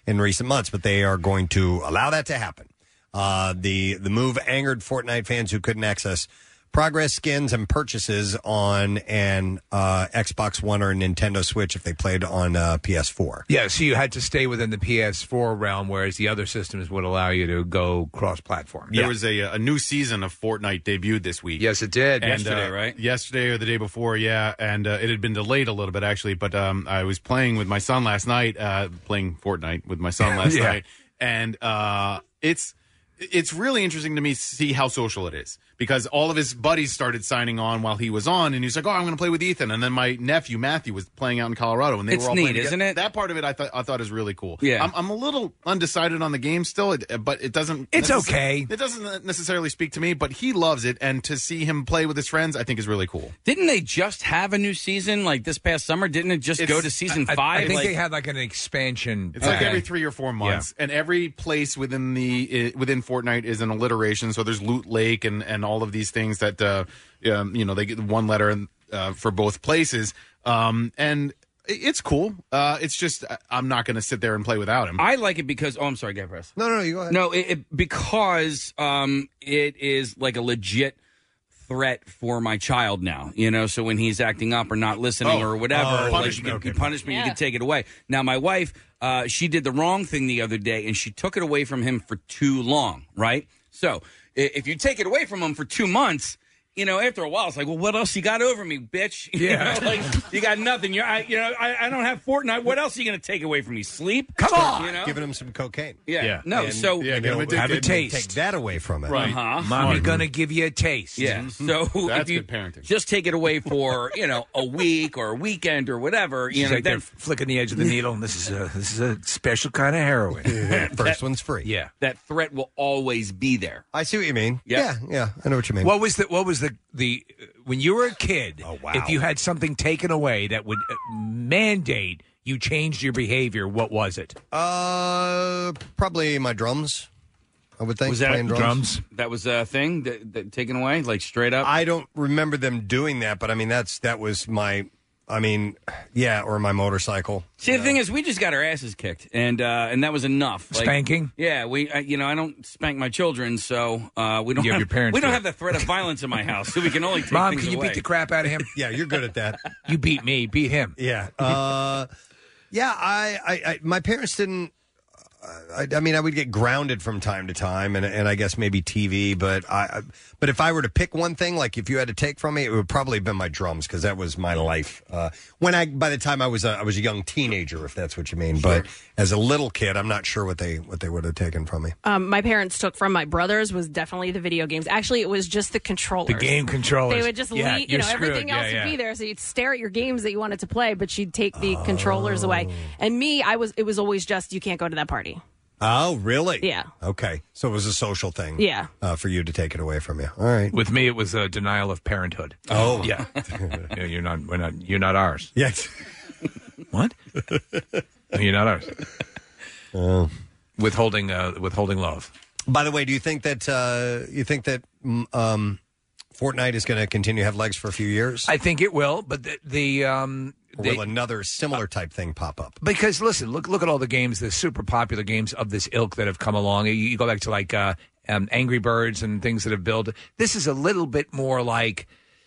Speaker 3: in recent months, but they are going to allow that to happen. Uh, the the move angered Fortnite fans who couldn't access progress, skins, and purchases on an uh, Xbox One or Nintendo Switch if they played on uh, P S four.
Speaker 5: Yeah, so you had to stay within the P S four realm, whereas the other systems would allow you to go cross-platform.
Speaker 6: There was a, a new season of Fortnite debuted this week.
Speaker 5: Yes, it did.
Speaker 6: And,
Speaker 7: Yesterday,
Speaker 6: uh,
Speaker 7: right?
Speaker 6: Yesterday or the day before, yeah. And uh, it had been delayed a little bit, actually. But um, I was playing with my son last night, uh, playing Fortnite with my son last
Speaker 5: Yeah.
Speaker 6: night. And uh, it's it's really interesting to me to see how social it is. Because all of his buddies started signing on while he was on, and he was like, "Oh, I'm going to play with Ethan." And then my nephew Matthew was playing out in Colorado, and they
Speaker 7: It's
Speaker 6: were all
Speaker 7: neat,
Speaker 6: playing together.
Speaker 7: isn't it?
Speaker 6: That part of it, I thought I thought is really cool.
Speaker 7: Yeah.
Speaker 6: I'm, I'm a little undecided on the game still, it- but it doesn't.
Speaker 5: It's
Speaker 6: necess-
Speaker 5: okay.
Speaker 6: It doesn't necessarily speak to me, but he loves it, and to see him play with his friends, I think is really cool.
Speaker 7: Didn't they just have a new season like this past summer? Didn't it just
Speaker 6: It's-
Speaker 7: go to season
Speaker 5: I,
Speaker 7: five?
Speaker 5: I think
Speaker 7: Like-
Speaker 5: they had like an expansion.
Speaker 6: It's like
Speaker 7: Okay.
Speaker 6: every three or four months, and every place within the uh, within Fortnite is an alliteration. So there's Loot Lake and, and all of these things that uh, um, you know they get one letter uh, for both places, um, and it- it's cool. Uh, it's just I- I'm not going to sit there and play without him.
Speaker 7: I like it because oh, I'm sorry, go ahead, Press.
Speaker 3: No, no, no, you go ahead.
Speaker 7: No, it, it, because um, it is like a legit threat for my child now. You know, so when he's acting up or not listening
Speaker 6: Oh.
Speaker 7: or whatever,
Speaker 6: Oh,
Speaker 7: like
Speaker 6: punishment.
Speaker 7: you,
Speaker 6: Okay.
Speaker 7: you punish me,
Speaker 4: Yeah.
Speaker 7: you can take it away. Now, my wife, uh, she did the wrong thing the other day, and she took it away from him for too long. Right. So i- if you take it away from him for two months. You know, after a while, it's like, well, what else you got over me, bitch? You
Speaker 5: Yeah.
Speaker 7: know, like you got nothing. You're, I, you know, I, I don't have Fortnite. What else are you going to take away from me? Sleep?
Speaker 5: Come on!
Speaker 7: You know?
Speaker 3: Giving him some cocaine.
Speaker 7: Yeah.
Speaker 6: Yeah.
Speaker 7: No.
Speaker 3: And,
Speaker 7: so
Speaker 6: yeah,
Speaker 3: you
Speaker 6: give him
Speaker 3: know,
Speaker 6: a dick-
Speaker 5: have a
Speaker 3: take-
Speaker 5: taste.
Speaker 3: Take that away from it.
Speaker 6: Right.
Speaker 7: Uh-huh.
Speaker 5: Mommy gonna give you a taste.
Speaker 7: Yeah. So
Speaker 6: That's
Speaker 7: if you
Speaker 6: good parenting.
Speaker 7: just take it away for you know a week or a weekend or whatever, you
Speaker 5: She's
Speaker 7: know,
Speaker 5: like
Speaker 7: then
Speaker 5: they're flicking the edge of the needle, and this is a this is a special kind of heroin.
Speaker 3: First one's free.
Speaker 5: Yeah.
Speaker 7: that threat will always be there.
Speaker 3: I see what you mean.
Speaker 7: Yeah.
Speaker 3: Yeah, yeah, I know what you mean.
Speaker 5: What was the what was the the when you were a kid?
Speaker 3: Oh, wow.
Speaker 5: If you had something taken away that would uh, mandate you changed your behavior, what was it?
Speaker 3: Uh, probably my drums. I would think
Speaker 7: Was that
Speaker 3: playing drums.
Speaker 7: That was a thing that, that taken away, like straight up.
Speaker 3: I don't remember them doing that, but I mean that's that was my. I mean, yeah, or my motorcycle.
Speaker 7: See, the thing is, we just got our asses kicked, and uh, and that was enough. Like,
Speaker 5: Spanking?
Speaker 7: Yeah, we. I, you know, I don't spank my children, so uh, we don't.
Speaker 5: You have
Speaker 7: have,
Speaker 5: your parents
Speaker 7: we don't
Speaker 5: do it.
Speaker 7: have the threat of violence in my house, so we can only take
Speaker 5: Mom,
Speaker 7: things
Speaker 5: can you
Speaker 7: away.
Speaker 5: beat the crap out of him?
Speaker 3: Yeah, you're good at that.
Speaker 5: You beat me, beat him.
Speaker 3: Yeah. Uh, yeah, I, I, I, my parents didn't. I, I mean, I would get grounded from time to time, and and I guess maybe T V. But I, I but if I were to pick one thing, like if you had to take from me, it would probably have been my drums because that was my life. Uh, when I by the time I was a, I was a young teenager, if that's what you mean. But as a little kid, I'm not sure what they what they would have taken from me.
Speaker 4: Um, my parents took from my brothers was definitely the video games. Actually, it was just the controllers.
Speaker 5: The game controllers.
Speaker 4: They would just
Speaker 5: Yeah,
Speaker 4: leave, you
Speaker 5: you're
Speaker 4: know, everything
Speaker 5: screwed.
Speaker 4: else
Speaker 5: Yeah,
Speaker 4: would
Speaker 5: yeah.
Speaker 4: be there. So you'd stare at your games that you wanted to play, but she'd take the controllers away. And me, I was, it was always just, you can't go to that party.
Speaker 3: Oh, really?
Speaker 4: Yeah.
Speaker 3: Okay, so it was a social thing.
Speaker 4: Yeah.
Speaker 3: Uh, for you to take it away from you. All right.
Speaker 5: With me, it was a denial of parenthood.
Speaker 3: Oh.
Speaker 5: yeah. Yeah, you're not. We're not. You're not ours.
Speaker 3: Yes.
Speaker 5: What? No, you're not ours.
Speaker 3: Oh.
Speaker 5: Withholding. Uh, withholding love.
Speaker 3: By the way, do you think that uh, you think that mm, um, Fortnite is going to continue to have legs for a few years?
Speaker 5: I think it will, but the, the um,
Speaker 3: Or
Speaker 5: they-
Speaker 3: will another similar type thing pop up?
Speaker 5: because listen, look look at all the games, the super popular games of this ilk that have come along. You, you go back to like uh, um, Angry Birds and things that have built. This is a little bit more like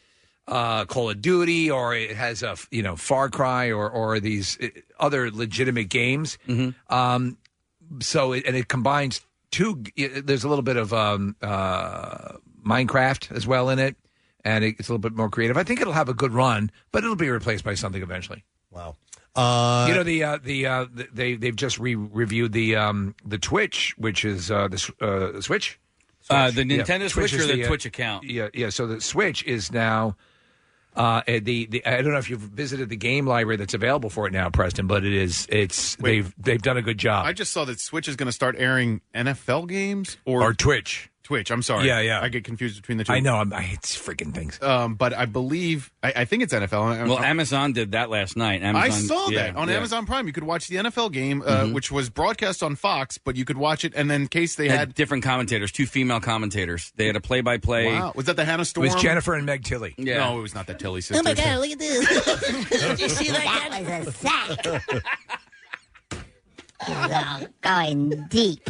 Speaker 5: uh, Call of Duty, or it has a you know Far Cry, or or these uh, other legitimate games. Um, so it, and it combines two. There's a little bit of um, uh, Minecraft as well in it, and it, it's a little bit more creative. I think it'll have a good run, but it'll be replaced by something eventually.
Speaker 3: Wow. Uh,
Speaker 5: you know the uh, the uh, the- they they've just re reviewed the um, the Twitch, which is uh, the s- uh, Switch.
Speaker 7: Uh, the
Speaker 5: Yeah,
Speaker 7: Nintendo Switch
Speaker 5: is
Speaker 7: or the
Speaker 5: uh,
Speaker 7: Twitch account?
Speaker 5: Yeah, yeah. So the Switch is now. Uh, uh, the, the I don't know if you've visited the game library that's available for it now, Preston, but it is it's
Speaker 6: Wait.
Speaker 5: they've they've done a good job.
Speaker 6: I just saw that Switch is going to start airing N F L games or,
Speaker 5: Or Twitch.
Speaker 6: Twitch. I'm sorry.
Speaker 5: Yeah, yeah.
Speaker 6: I get confused between the two.
Speaker 5: I know. I'm, I hate freaking things.
Speaker 6: Um, but I believe I, I think it's N F L.
Speaker 7: Well, Amazon did that last night. Amazon,
Speaker 6: I saw
Speaker 7: yeah,
Speaker 6: that on
Speaker 7: yeah.
Speaker 6: Amazon Prime. You could watch the N F L game, uh,
Speaker 7: Mhm.
Speaker 6: which was broadcast on Fox, but you could watch it. And then in case they
Speaker 7: Had
Speaker 6: had,
Speaker 7: different commentators, two female commentators. They had a play-by-play.
Speaker 6: wow, was that the Hannah
Speaker 5: It
Speaker 6: Storm?
Speaker 5: was Jennifer and Meg Tilly.
Speaker 7: Yeah.
Speaker 6: No, it was not that Tilly sister.
Speaker 19: Oh my God, look at this. Did you see that? That was a sack.
Speaker 11: Going deep.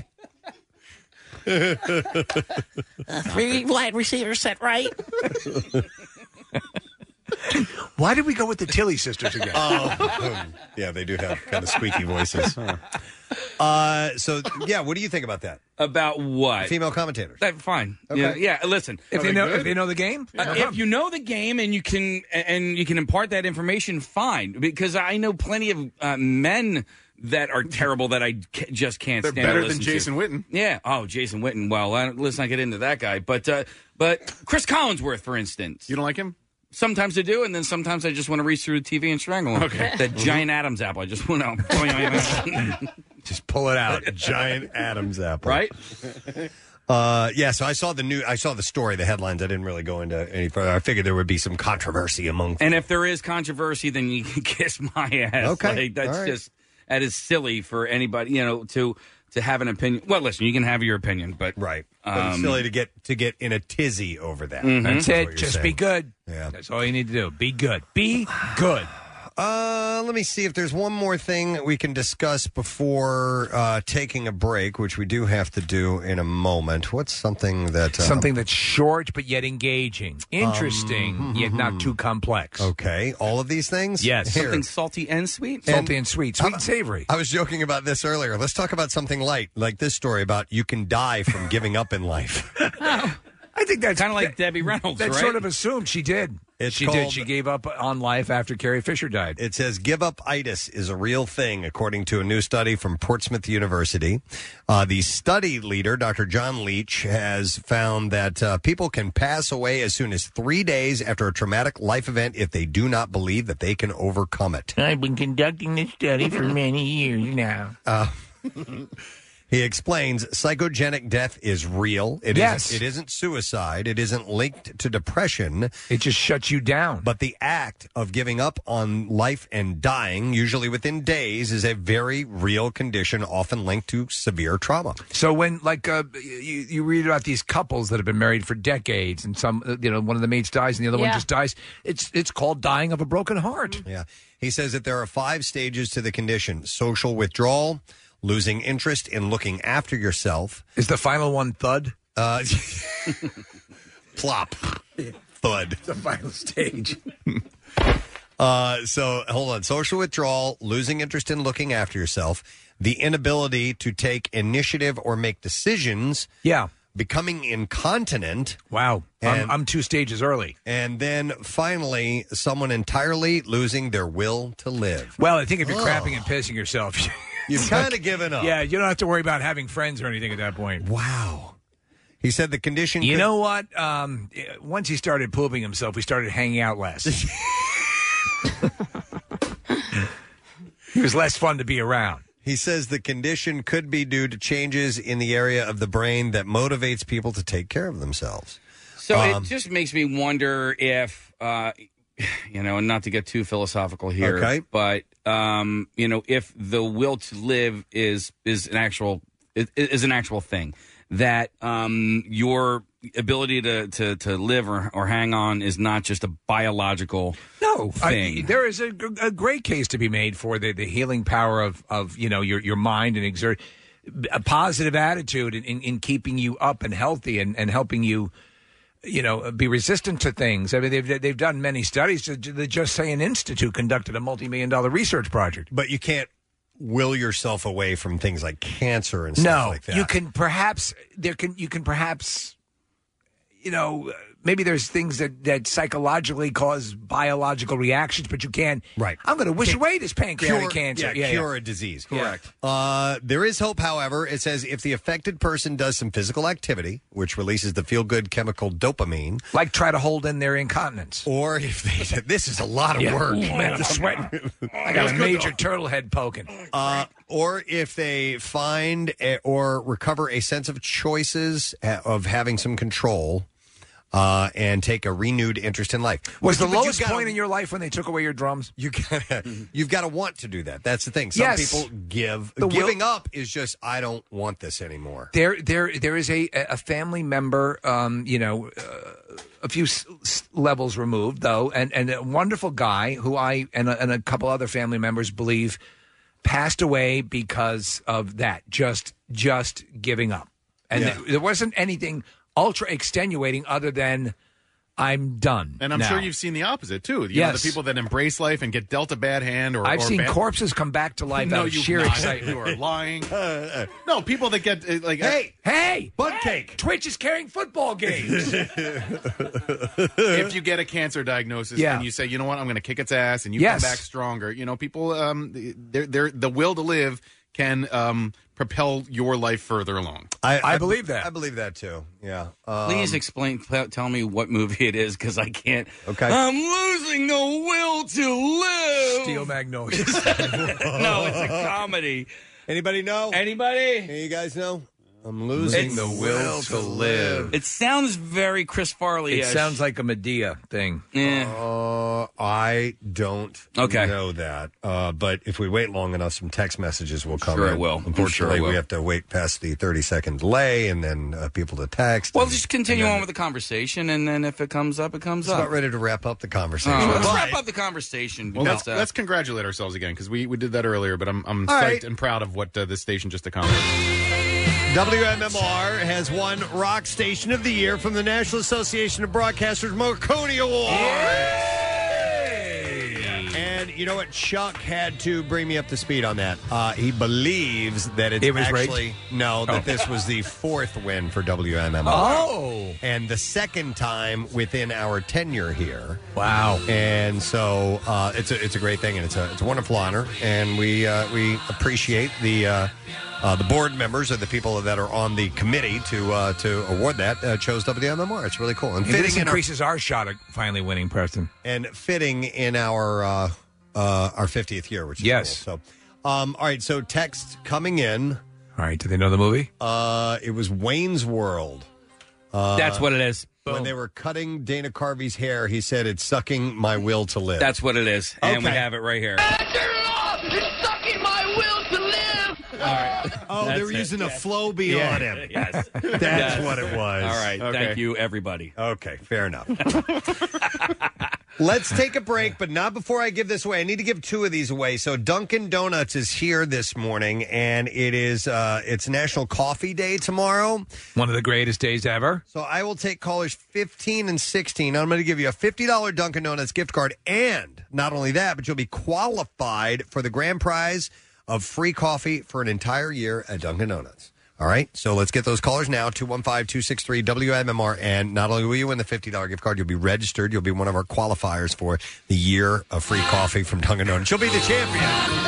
Speaker 21: Uh, three wide receivers set right.
Speaker 5: Why did we go with the Tilly sisters again?
Speaker 3: Oh, yeah, they do have kind of squeaky voices. Uh, so, yeah, what do you think about that?
Speaker 7: About what?
Speaker 3: Female commentators.
Speaker 7: That, fine.
Speaker 3: Okay.
Speaker 7: Yeah, yeah, listen.
Speaker 5: If they know, if they know the game,
Speaker 7: Uh, if you know the game and you can and you can impart that information, fine. Because I know plenty of uh, men that are terrible that I ca- just can't
Speaker 6: They're
Speaker 7: stand.
Speaker 6: better
Speaker 7: to
Speaker 6: than
Speaker 7: listen
Speaker 6: Jason
Speaker 7: to.
Speaker 6: Witten.
Speaker 7: Yeah. Oh, Jason Witten. Well, I, let's not get into that guy. But uh, but Chris Collinsworth, for instance.
Speaker 6: You don't like him?
Speaker 7: Sometimes I do, and then sometimes I just want to reach through the T V and strangle him.
Speaker 6: Okay.
Speaker 7: That giant Adam's apple. I just want to
Speaker 3: just pull it out. Giant Adam's apple.
Speaker 7: Right?
Speaker 3: Uh, yeah, so I saw the new, I saw the story, the headlines. I didn't really go into any further. I figured there would be some controversy among.
Speaker 7: And if there is controversy, then you can kiss my ass.
Speaker 3: Okay.
Speaker 7: Like, that's
Speaker 3: All right.
Speaker 7: just that is silly for anybody, you know, to to have an opinion. Well, listen, you can have your opinion, but
Speaker 3: right. But it's
Speaker 7: um,
Speaker 3: silly to get to get in a tizzy over that.
Speaker 7: Mhm.
Speaker 5: That's
Speaker 3: That's what
Speaker 5: it.
Speaker 3: you're
Speaker 5: Just
Speaker 3: saying.
Speaker 5: be good.
Speaker 3: Yeah.
Speaker 5: That's all you need to do. Be good. Be good.
Speaker 3: Uh, let me see if there's one more thing that we can discuss before uh, taking a break, which we do have to do in a moment. What's something that uh,
Speaker 5: Something that's short but yet engaging, interesting
Speaker 3: Um,
Speaker 5: yet not too complex.
Speaker 3: Okay, all of these things.
Speaker 5: Yes.
Speaker 3: Here.
Speaker 7: something salty and sweet.
Speaker 5: Salty and sweet, sweet and savory.
Speaker 3: I was joking about this earlier. Let's talk about something light, like this story about you can die from giving up in life.
Speaker 5: I think that's
Speaker 7: kind of like Debbie Reynolds,
Speaker 5: That
Speaker 7: right?
Speaker 5: sort of assumed she did.
Speaker 3: It's
Speaker 5: she
Speaker 3: called-
Speaker 5: did. She gave up on life after Carrie Fisher died.
Speaker 3: It says give up itis is a real thing, according to a new study from Portsmouth University. Uh, the study leader, Doctor John Leach, has found that uh, people can pass away as soon as three days after a traumatic life event if they do not believe that they can overcome it.
Speaker 21: I've been conducting this study for many years now.
Speaker 3: Uh, he explains psychogenic death is real. It
Speaker 5: Yes.
Speaker 3: isn't, it isn't suicide. It isn't linked to depression.
Speaker 5: It just shuts you down.
Speaker 3: But the act of giving up on life and dying, usually within days, is a very real condition, often linked to severe trauma.
Speaker 5: So when, like, uh, you, you read about these couples that have been married for decades, and some, uh, you know, one of the mates dies and the other one
Speaker 3: Yeah.
Speaker 5: just dies. It's it's called dying of a broken heart.
Speaker 3: Yeah. He says that there are five stages to the condition: social withdrawal, losing interest in looking after yourself.
Speaker 5: Is the final one thud?
Speaker 3: Uh, plop. Thud.
Speaker 5: The final stage.
Speaker 3: Uh, so hold on. Social withdrawal, losing interest in looking after yourself, the inability to take initiative or make decisions.
Speaker 5: Yeah.
Speaker 3: Becoming incontinent.
Speaker 5: Wow.
Speaker 3: And-
Speaker 5: I'm, I'm two stages early.
Speaker 3: And then finally, someone entirely losing their will to live.
Speaker 5: Well, I think if you're
Speaker 3: Oh.
Speaker 5: crapping and pissing yourself,
Speaker 3: You've kind of given up.
Speaker 5: Yeah, you don't have to worry about having friends or anything at that point.
Speaker 3: Wow. He said the condition.
Speaker 5: You
Speaker 3: could-
Speaker 5: know what? Um, once he started pooping himself, we started hanging out less. He was less fun to be around.
Speaker 3: He says the condition could be due to changes in the area of the brain that motivates people to take care of themselves.
Speaker 7: So
Speaker 3: Um,
Speaker 7: it just makes me wonder if, uh, you know, and not to get too philosophical here,
Speaker 3: Okay.
Speaker 7: but um, you know, if the will to live is is an actual is, is an actual thing, that um, your ability to, to, to live or, or hang on is not just a biological
Speaker 5: No,
Speaker 7: thing.
Speaker 5: I, there is a, a great case to be made for the, the healing power of, of you know your your mind and exert a positive attitude in, in, in keeping you up and healthy and, and helping you, you know, be resistant to things. I mean, they've they've done many studies. The Just Saying Institute conducted a multi-million dollar research project.
Speaker 3: But you can't will yourself away from things like cancer and stuff
Speaker 5: No,
Speaker 3: like that.
Speaker 5: you can perhaps there can you can perhaps, you know, maybe there's things that, that psychologically cause biological reactions, but you can't.
Speaker 3: Right.
Speaker 5: I'm going to wish away this pancreatic
Speaker 3: Cure-
Speaker 5: cancer.
Speaker 3: Yeah, cure a disease. Correct. Uh, there is hope, however. It says if the affected person does some physical activity, which releases the feel-good chemical dopamine,
Speaker 5: like try to hold in their incontinence,
Speaker 3: or if they this is a lot of
Speaker 5: Yeah.
Speaker 3: work.
Speaker 5: Ooh, man, I'm sweating. I got a major turtle head poking.
Speaker 3: Uh, or if they find a, or recover a sense of choices uh, of having some control. Uh, and take a renewed interest in life.
Speaker 5: Was
Speaker 3: But
Speaker 5: the
Speaker 3: you- but you
Speaker 5: lowest
Speaker 3: gotta-
Speaker 5: point in your life when they took away your drums?
Speaker 3: You gotta, you've got to want to do that. That's the thing. Some
Speaker 5: Yes.
Speaker 3: people give.
Speaker 5: The will-
Speaker 3: Giving up is just, I don't want this anymore.
Speaker 5: There, there, there is a a family member, um, you know, uh, a few s- s- levels removed, though, and and a wonderful guy who I and a, and a couple other family members believe passed away because of that, just just giving up. And
Speaker 6: Yeah.
Speaker 5: th- there wasn't anything ultra extenuating other than I'm done.
Speaker 6: And I'm
Speaker 5: now.
Speaker 6: sure you've seen the opposite too. You
Speaker 5: Yes.
Speaker 6: know, the people that embrace life and get dealt a bad hand, or
Speaker 5: I've
Speaker 6: or
Speaker 5: seen
Speaker 6: bad-
Speaker 5: corpses come back to life
Speaker 6: no,
Speaker 5: out of
Speaker 6: you've
Speaker 5: sheer
Speaker 6: not.
Speaker 5: excitement.
Speaker 6: You are lying. No, people that get uh, like
Speaker 5: Hey, hey,
Speaker 3: butt
Speaker 5: cake. Twitch is carrying football games.
Speaker 6: if you get a cancer diagnosis
Speaker 5: Yeah.
Speaker 6: and you say, you know what, I'm going to kick its ass, and you
Speaker 5: Yes.
Speaker 6: come back stronger. You know, people, um, they're, they're, the will to live can um, propel your life further along.
Speaker 5: I believe that.
Speaker 3: I believe that too. Yeah. Um,
Speaker 7: Please explain. T- tell me what movie it is, because I can't.
Speaker 3: Okay.
Speaker 7: I'm losing the will to live.
Speaker 5: Steel Magnolias.
Speaker 7: No, it's a comedy.
Speaker 3: Anybody know?
Speaker 7: Anybody?
Speaker 3: Hey, you guys know? I'm losing
Speaker 7: It's-
Speaker 3: the will to live.
Speaker 7: It sounds very Chris Farley.
Speaker 5: It sounds like a Medea thing.
Speaker 7: Yeah.
Speaker 3: Uh, I don't
Speaker 7: Okay.
Speaker 3: know that. Uh, but if we wait long enough, some text messages will come
Speaker 7: Sure
Speaker 3: in.
Speaker 7: it will. I'm
Speaker 3: Unfortunately,
Speaker 7: sure it will.
Speaker 3: we have to wait past the thirty second delay and then uh, people to text.
Speaker 7: Well,
Speaker 3: and-
Speaker 7: just continue
Speaker 3: and then
Speaker 7: on with the conversation, and then if it comes up, it comes
Speaker 3: It's
Speaker 7: up.
Speaker 3: about ready to wrap up the conversation.
Speaker 7: Uh, let's
Speaker 3: But-
Speaker 7: wrap up the conversation.
Speaker 6: Well,
Speaker 7: because,
Speaker 6: let's,
Speaker 7: uh,
Speaker 6: let's congratulate ourselves again, because we, we did that earlier, but I'm, I'm
Speaker 3: All
Speaker 6: psyched
Speaker 3: right.
Speaker 6: and proud of what uh, this station just accomplished.
Speaker 3: W M M R has won Rock Station of the Year from the National Association of Broadcasters Marconi Award. And you know what? Chuck had to bring me up to speed on that. Uh, he believes that it's
Speaker 5: It was rigged?
Speaker 3: actually no, that
Speaker 5: Oh.
Speaker 3: this was the fourth win for W M M R.
Speaker 5: Oh.
Speaker 3: And the second time within our tenure here.
Speaker 5: Wow.
Speaker 3: And so uh, it's a it's a great thing, and it's a it's a wonderful honor, and we uh, we appreciate the. Uh, Uh, the board members or the people that are on the committee to uh, to award that uh, chose W M M R. It's really cool and
Speaker 5: And
Speaker 3: fitting
Speaker 5: this
Speaker 3: in our,
Speaker 5: increases our, shot at finally winning, Preston.
Speaker 3: and fitting in our uh, uh, our fiftieth year, which is
Speaker 5: Yes.
Speaker 3: cool. So, um, all right. So text coming in.
Speaker 5: All right. Do they know the movie?
Speaker 3: Uh, it was Wayne's World. Uh,
Speaker 7: That's what it is.
Speaker 3: When
Speaker 7: Boom.
Speaker 3: they were cutting Dana Carvey's hair, he said, "It's sucking my will to live."
Speaker 7: That's what it is, and we
Speaker 3: Okay.
Speaker 7: have it right here.
Speaker 21: It's sucking my will to live.
Speaker 7: All right.
Speaker 3: Oh, they
Speaker 7: That's
Speaker 3: were
Speaker 7: it.
Speaker 3: using a
Speaker 7: Yes.
Speaker 3: flow bee
Speaker 7: Yeah.
Speaker 3: on him.
Speaker 7: Yes.
Speaker 3: That's
Speaker 7: Yes.
Speaker 3: what it was.
Speaker 7: All right.
Speaker 3: Okay.
Speaker 7: Thank you, everybody.
Speaker 3: Okay, fair enough. Let's take a break, but not before I give this away. I need to give two of these away. So Dunkin' Donuts is here this morning, and it is uh, it's National Coffee Day tomorrow.
Speaker 5: One of the greatest days ever.
Speaker 3: So I will take callers fifteen and sixteen. I'm going to give you a fifty dollars Dunkin' Donuts gift card, and not only that, but you'll be qualified for the grand prize of free coffee for an entire year at Dunkin' Donuts. All right, so let's get those callers now, two one five, two six three, W M M R. And not only will you win the fifty dollars gift card, you'll be registered. You'll be one of our qualifiers for the year of free coffee from Dunkin' Donuts. You'll be the champion.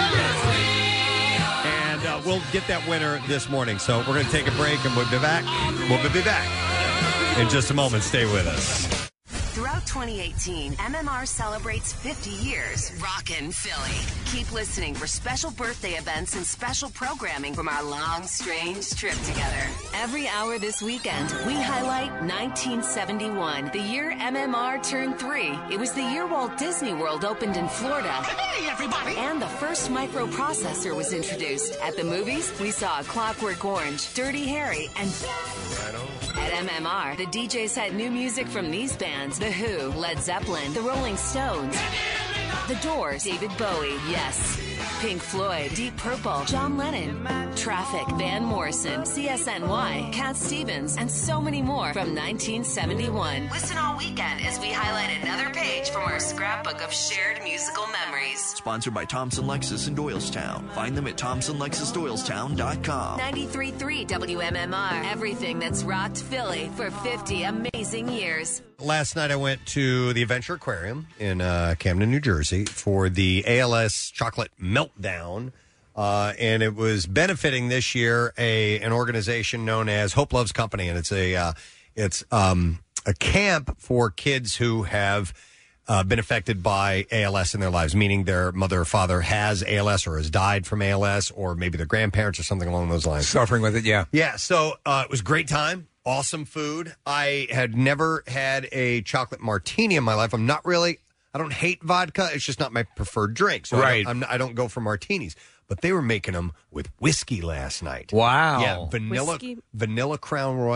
Speaker 3: And uh, we'll get that winner this morning. So we're going to take a break, and we'll be back. We'll be back in just a moment. Stay with us.
Speaker 19: Throughout twenty eighteen, M M R celebrates fifty years rockin' Philly. Keep listening for special birthday events and special programming from our long, strange trip together. Every hour this weekend, we highlight nineteen seventy-one, the year M M R turned three. It was the year Walt Disney World opened in Florida. Hey, everybody! And the first microprocessor was introduced. At the movies, we saw Clockwork Orange, Dirty Harry, and... At M M R, the D Js had new music from these bands: The Who, Led Zeppelin, The Rolling Stones, The Doors, David Bowie, Yes, Pink Floyd, Deep Purple, John Lennon, Traffic, Van Morrison, C S N Y, Cat Stevens, and so many more from nineteen seventy-one. Listen all weekend as we highlight another page from our scrapbook of shared musical memories.
Speaker 13: Sponsored by Thompson Lexus in Doylestown. Find them at thompson lexus doylestown dot com.
Speaker 19: ninety-three point three W M M R. Everything that's rocked Philly for fifty amazing years.
Speaker 3: Last night I went to the Adventure Aquarium in uh, Camden, New Jersey for the A L S Chocolate Meltdown. Uh, and it was benefiting this year a an organization known as Hope Loves Company. And it's a uh, it's um, a camp for kids who have uh, been affected by A L S in their lives, meaning their mother or father has A L S or has died from A L S, or maybe their grandparents or something along those lines.
Speaker 5: Suffering with it, yeah.
Speaker 3: Yeah, so uh, it was a great time. Awesome food. I had never had a chocolate martini in my life. I'm not really, I don't hate vodka. It's just not my preferred drink. So
Speaker 5: Right.
Speaker 3: I, don't, I'm, I don't go for martinis. But they were making them with whiskey last night.
Speaker 5: Wow.
Speaker 3: Yeah, vanilla
Speaker 4: Whiskey?
Speaker 3: vanilla Crown Royal.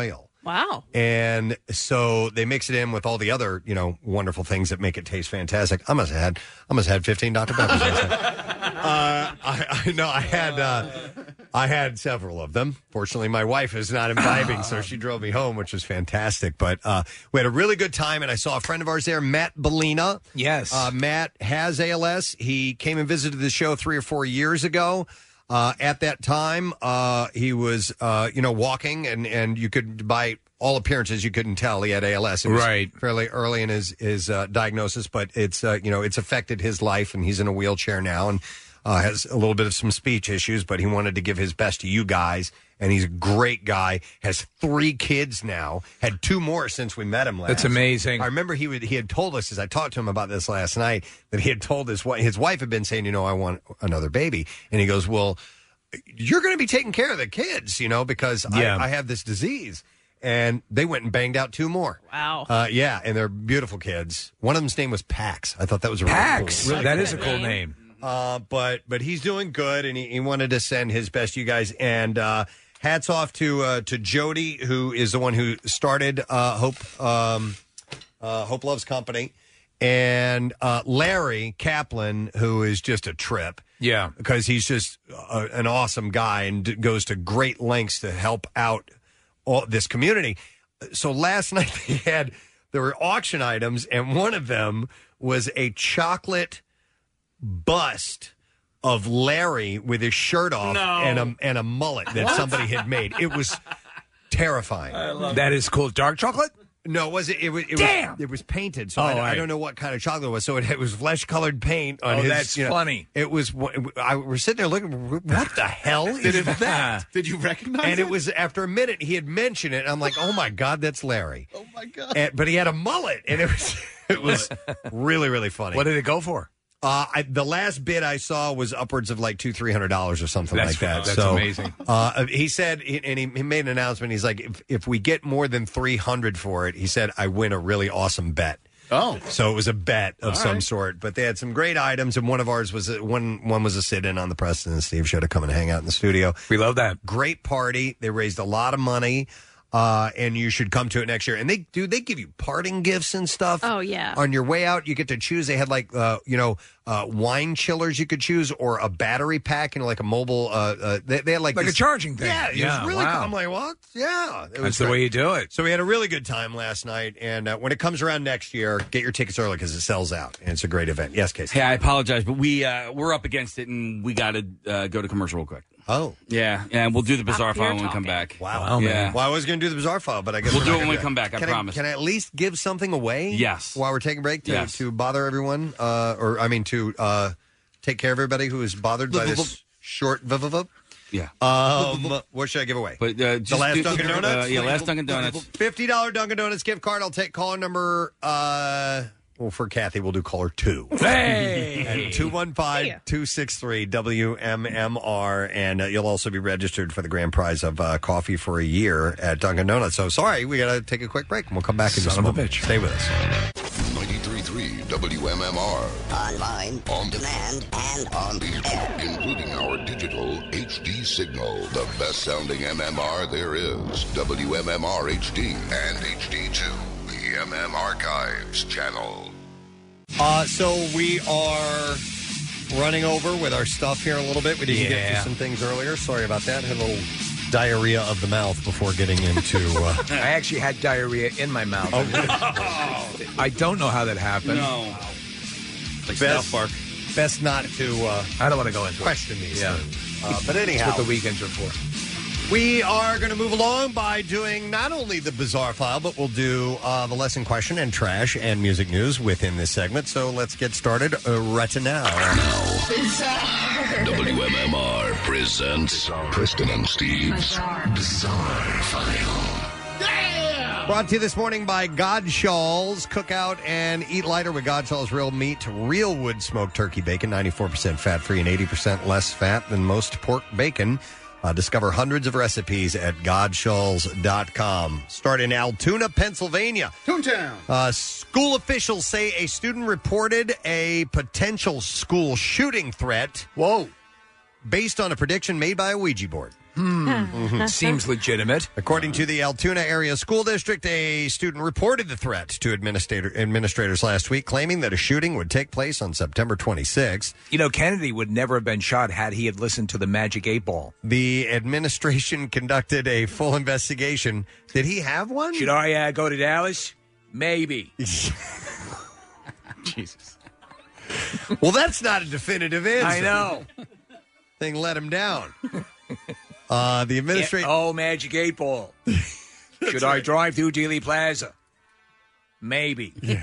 Speaker 4: Wow.
Speaker 3: And so they mix it in with all the other, you know, wonderful things that make it taste fantastic. I must have had, I must have had fifteen Doctor Peppers. uh, I, I know I had, uh, I had several of them. Fortunately, my wife is not imbibing, so she drove me home, which was fantastic. But uh, we had a really good time, and I saw a friend of ours there, Matt Bellina.
Speaker 5: Yes.
Speaker 3: Uh, Matt has A L S. He came and visited the show three or four years ago. Uh, at that time, uh, he was, uh, you know, walking, and, and you could, by all appearances, you couldn't tell he had A L S. It was
Speaker 5: Right.
Speaker 3: fairly early in his his uh, diagnosis, but it's, uh, you know, it's affected his life, and he's in a wheelchair now, and uh, has a little bit of some speech issues. But he wanted to give his best to you guys, and he's a great guy. Has three kids now. Had two more since we met him last.
Speaker 5: That's amazing.
Speaker 3: I remember he would, he had told us, as I talked to him about this last night, that he had told his wife, his wife had been saying, you know, I want another baby. And he goes, well, you're going to be taking care of the kids, you know, because
Speaker 5: Yeah.
Speaker 3: I, I have this disease. And they went and banged out two more.
Speaker 4: Wow.
Speaker 3: Uh, yeah, and they're beautiful kids. One of them's name was Pax. I thought that was a really
Speaker 5: Pax.
Speaker 3: cool. Really
Speaker 5: That
Speaker 3: cool
Speaker 5: is a cool name.
Speaker 3: Uh, but but he's doing good, and he, he wanted to send his best to you guys. And uh, hats off to uh, to Jody, who is the one who started uh, Hope um, uh, Hope Loves Company, and uh, Larry Kaplan, who is just a trip.
Speaker 5: Yeah,
Speaker 3: because he's just a, an awesome guy and d- goes to great lengths to help out all this community. So last night they had there were auction items, and one of them was a chocolate bust of Larry with his shirt off
Speaker 5: No.
Speaker 3: and a and a mullet that
Speaker 5: What?
Speaker 3: somebody had made. It was terrifying.
Speaker 5: That is cool. Dark chocolate?
Speaker 3: No, was it? It was. It
Speaker 5: Damn!
Speaker 3: Was, it was painted, so
Speaker 5: Oh,
Speaker 3: I, I
Speaker 5: right.
Speaker 3: don't know what kind of chocolate it was. So it, it was flesh colored paint on
Speaker 5: Oh,
Speaker 3: his.
Speaker 5: that's
Speaker 3: you know,
Speaker 5: funny.
Speaker 3: It was. I we're sitting there looking. What the hell
Speaker 6: Did
Speaker 3: is
Speaker 6: it-
Speaker 3: that?
Speaker 6: Did you recognize
Speaker 3: And
Speaker 6: it?
Speaker 3: it was after a minute he had mentioned it. And I'm like, oh my god, that's Larry.
Speaker 6: Oh my god!
Speaker 3: And, but he had a mullet, and it was it was really really funny.
Speaker 5: What did it go for?
Speaker 3: Uh, I, the last bid I saw was upwards of like two, three hundred dollars or something
Speaker 5: That's-
Speaker 3: like that.
Speaker 5: that's
Speaker 3: so,
Speaker 5: amazing.
Speaker 3: Uh, he said, and he, he made an announcement. He's like, if, if we get more than three hundred for it, he said, I win a really awesome bet.
Speaker 6: Oh,
Speaker 3: so it was a bet of
Speaker 6: All
Speaker 3: some
Speaker 6: right.
Speaker 3: sort. But they had some great items, and one of ours was a, one. One was a sit-in on the Preston and Steve show to come and hang out in the studio.
Speaker 5: We love that.
Speaker 3: Great party. They raised a lot of money. Uh, and you should come to it next year. And they do, they give you parting gifts and stuff.
Speaker 4: Oh, yeah.
Speaker 3: On your way out, you get to choose. They had like, uh, you know, uh, wine chillers you could choose, or a battery pack, you know, like a mobile, uh, uh they, they had like
Speaker 5: Like
Speaker 3: this-
Speaker 5: a charging thing.
Speaker 3: Yeah, it
Speaker 5: Yeah,
Speaker 3: was really
Speaker 5: wow.
Speaker 3: cool. I'm like, what? Yeah. It was
Speaker 5: That's the
Speaker 3: great.
Speaker 5: way you do it.
Speaker 3: So we had a really good time last night. And uh, when it comes around next year, get your tickets early because it sells out. And it's a great event. Yes, Casey.
Speaker 7: Hey, I apologize, but we uh, we're up against it, and we got to uh, go to commercial real quick.
Speaker 3: Oh,
Speaker 7: yeah, yeah. We'll do the bizarre
Speaker 3: Up here
Speaker 7: file when we come
Speaker 3: talking.
Speaker 7: back.
Speaker 3: Wow.
Speaker 7: yeah.
Speaker 3: Well, I was going to do the bizarre file, but I guess
Speaker 7: We'll
Speaker 3: we're
Speaker 7: do
Speaker 3: not
Speaker 7: it when
Speaker 3: gonna
Speaker 7: we
Speaker 3: do
Speaker 7: come back, I
Speaker 3: Can
Speaker 7: promise.
Speaker 3: Can I at least give something away?
Speaker 7: Yes.
Speaker 3: While we're taking a break to,
Speaker 7: Yes.
Speaker 3: to bother everyone, uh, or I mean to uh, take care of everybody who is bothered by this short v v v.
Speaker 7: Yeah.
Speaker 3: Um, what should I give away?
Speaker 7: But uh,
Speaker 3: the
Speaker 7: just
Speaker 3: last
Speaker 7: do-
Speaker 3: Dunkin' Donuts.
Speaker 7: Uh, yeah, last Dunkin' Donuts.
Speaker 3: Fifty dollar Dunkin' Donuts gift card. I'll take caller number. Uh, well, for Kathy, we'll do caller two.
Speaker 5: Hey!
Speaker 3: two one five, two six three, W M M R. And uh, you'll also be registered for the grand prize of uh, coffee for a year at Dunkin' Donuts. So sorry, we got to take a quick break, and we'll come back in just a
Speaker 5: Son of a
Speaker 3: moment.
Speaker 5: bitch.
Speaker 3: Stay with us.
Speaker 2: ninety-three point three W M M R.
Speaker 1: Online, on demand, and on air.
Speaker 2: Including our digital H D signal. The best sounding M M R there is. W M M R H D and H D two. The M M Archives channel.
Speaker 3: Uh, so we are running over with our stuff here a little bit. We didn't get
Speaker 5: Yeah.
Speaker 3: to some things earlier. Sorry about that. Had a little diarrhea of the mouth before getting into. Uh,
Speaker 5: I actually had diarrhea in my mouth.
Speaker 3: Oh,
Speaker 5: I don't know how that happened.
Speaker 7: No. Like
Speaker 3: Best-
Speaker 7: South Park.
Speaker 3: best not to uh,
Speaker 5: I don't want to go into
Speaker 3: question
Speaker 5: it.
Speaker 3: these
Speaker 5: Yeah.
Speaker 3: things. Uh, but
Speaker 5: That's
Speaker 3: anyhow,
Speaker 5: what the weekends are for.
Speaker 3: we are going to move along by doing not only the bizarre file, but we'll do uh, the lesson question and trash and music news within this segment. So let's get started uh, right now.
Speaker 2: W M M R presents Preston and Steve's Bizarre File.
Speaker 3: Brought to you this morning by Godshall's. Cook out and eat lighter with Godshall's real meat, real wood smoked turkey bacon, ninety-four percent fat free and eighty percent less fat than most pork bacon. Uh, discover hundreds of recipes at godshalls dot com. Start in Altoona, Pennsylvania.
Speaker 6: Toontown.
Speaker 3: Uh, school officials say a student reported a potential school shooting threat.
Speaker 6: Whoa.
Speaker 3: Based on a prediction made by a Ouija board.
Speaker 5: Hmm. Seems legitimate.
Speaker 3: According to the Altoona Area School District, a student reported the threat to administrator, administrators last week, claiming that a shooting would take place on September twenty-sixth.
Speaker 5: You know, Kennedy would never have been shot had he had listened to the Magic eight Ball.
Speaker 3: The administration conducted a full investigation. Did he have one?
Speaker 5: Should I uh, go to Dallas? Maybe.
Speaker 3: Jesus. Well, that's not a definitive answer.
Speaker 5: I know.
Speaker 3: Thing let him down. Uh, the administration.
Speaker 5: Yeah, oh, Magic eight Ball. Should I drive through Dealey Plaza? Maybe.
Speaker 3: Yeah.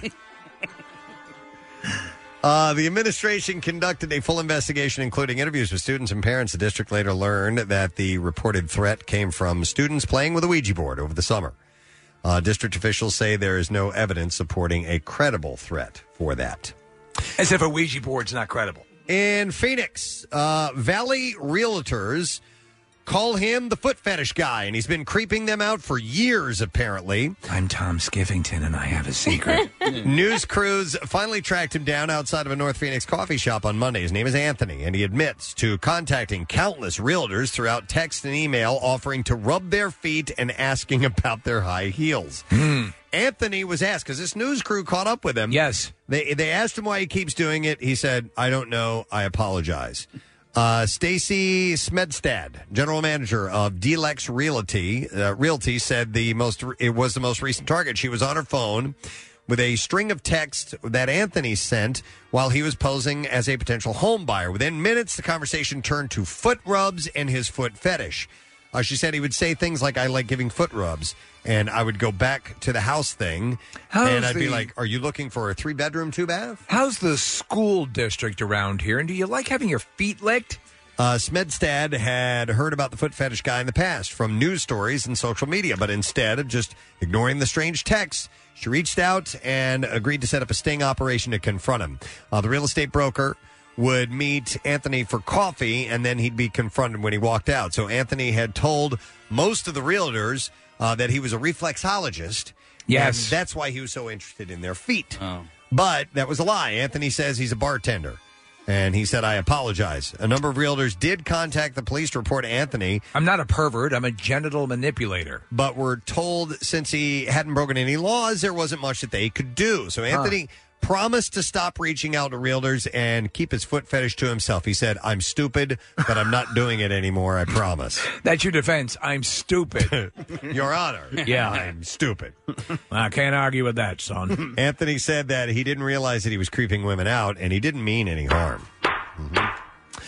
Speaker 3: Uh, the administration conducted a full investigation, including interviews with students and parents. The district later learned that the reported threat came from students playing with a Ouija board over the summer. Uh, district officials say there is no evidence supporting a credible threat for that.
Speaker 5: As if a Ouija board's not credible.
Speaker 3: In Phoenix, uh, Valley Realtors call him the foot fetish guy, and he's been creeping them out for years, apparently.
Speaker 5: I'm Tom Skivington, and I have a secret.
Speaker 3: News crews finally tracked him down outside of a North Phoenix coffee shop on Monday. His name is Anthony, and he admits to contacting countless realtors throughout text and email, offering to rub their feet and asking about their high heels.
Speaker 5: Hmm.
Speaker 3: Anthony was asked, because this news crew caught up with him.
Speaker 5: Yes.
Speaker 3: They, they asked him why he keeps doing it. He said, I don't know. I apologize. Uh, Stacy Smedstad, general manager of Delex Realty, uh, Realty, said the most it was the most recent target. She was on her phone with a string of texts that Anthony sent while he was posing as a potential home buyer. Within minutes, the conversation turned to foot rubs and his foot fetish. Uh, she said he would say things like, I like giving foot rubs. And I would go back to the house thing,
Speaker 5: How's
Speaker 3: and I'd be
Speaker 5: the-
Speaker 3: like, are you looking for a three-bedroom, two-bath?
Speaker 5: How's the school district around here? And do you like having your feet licked?
Speaker 3: Uh, Smedstad had heard about the foot fetish guy in the past from news stories and social media, but instead of just ignoring the strange texts, she reached out and agreed to set up a sting operation to confront him. Uh, the real estate broker would meet Anthony for coffee, and then he'd be confronted when he walked out. So Anthony had told most of the realtors uh, that he was a reflexologist.
Speaker 5: Yes.
Speaker 3: And that's why he was so interested in their feet. But that was a lie. Anthony says he's a bartender. And he said, I apologize. A number of realtors did contact the police to report Anthony.
Speaker 5: I'm not a pervert. I'm a genital manipulator.
Speaker 3: But were told since he hadn't broken any laws, there wasn't much that they could do. So Anthony promised to stop reaching out to realtors and keep his foot fetish to himself. He said, I'm stupid, but I'm not doing it anymore, I promise.
Speaker 5: That's your defense. I'm stupid.
Speaker 3: Your Honor.
Speaker 5: Yeah.
Speaker 3: I'm stupid.
Speaker 5: I can't argue with that, son.
Speaker 3: Anthony said that he didn't realize that he was creeping women out, and he didn't mean any harm. Mhm.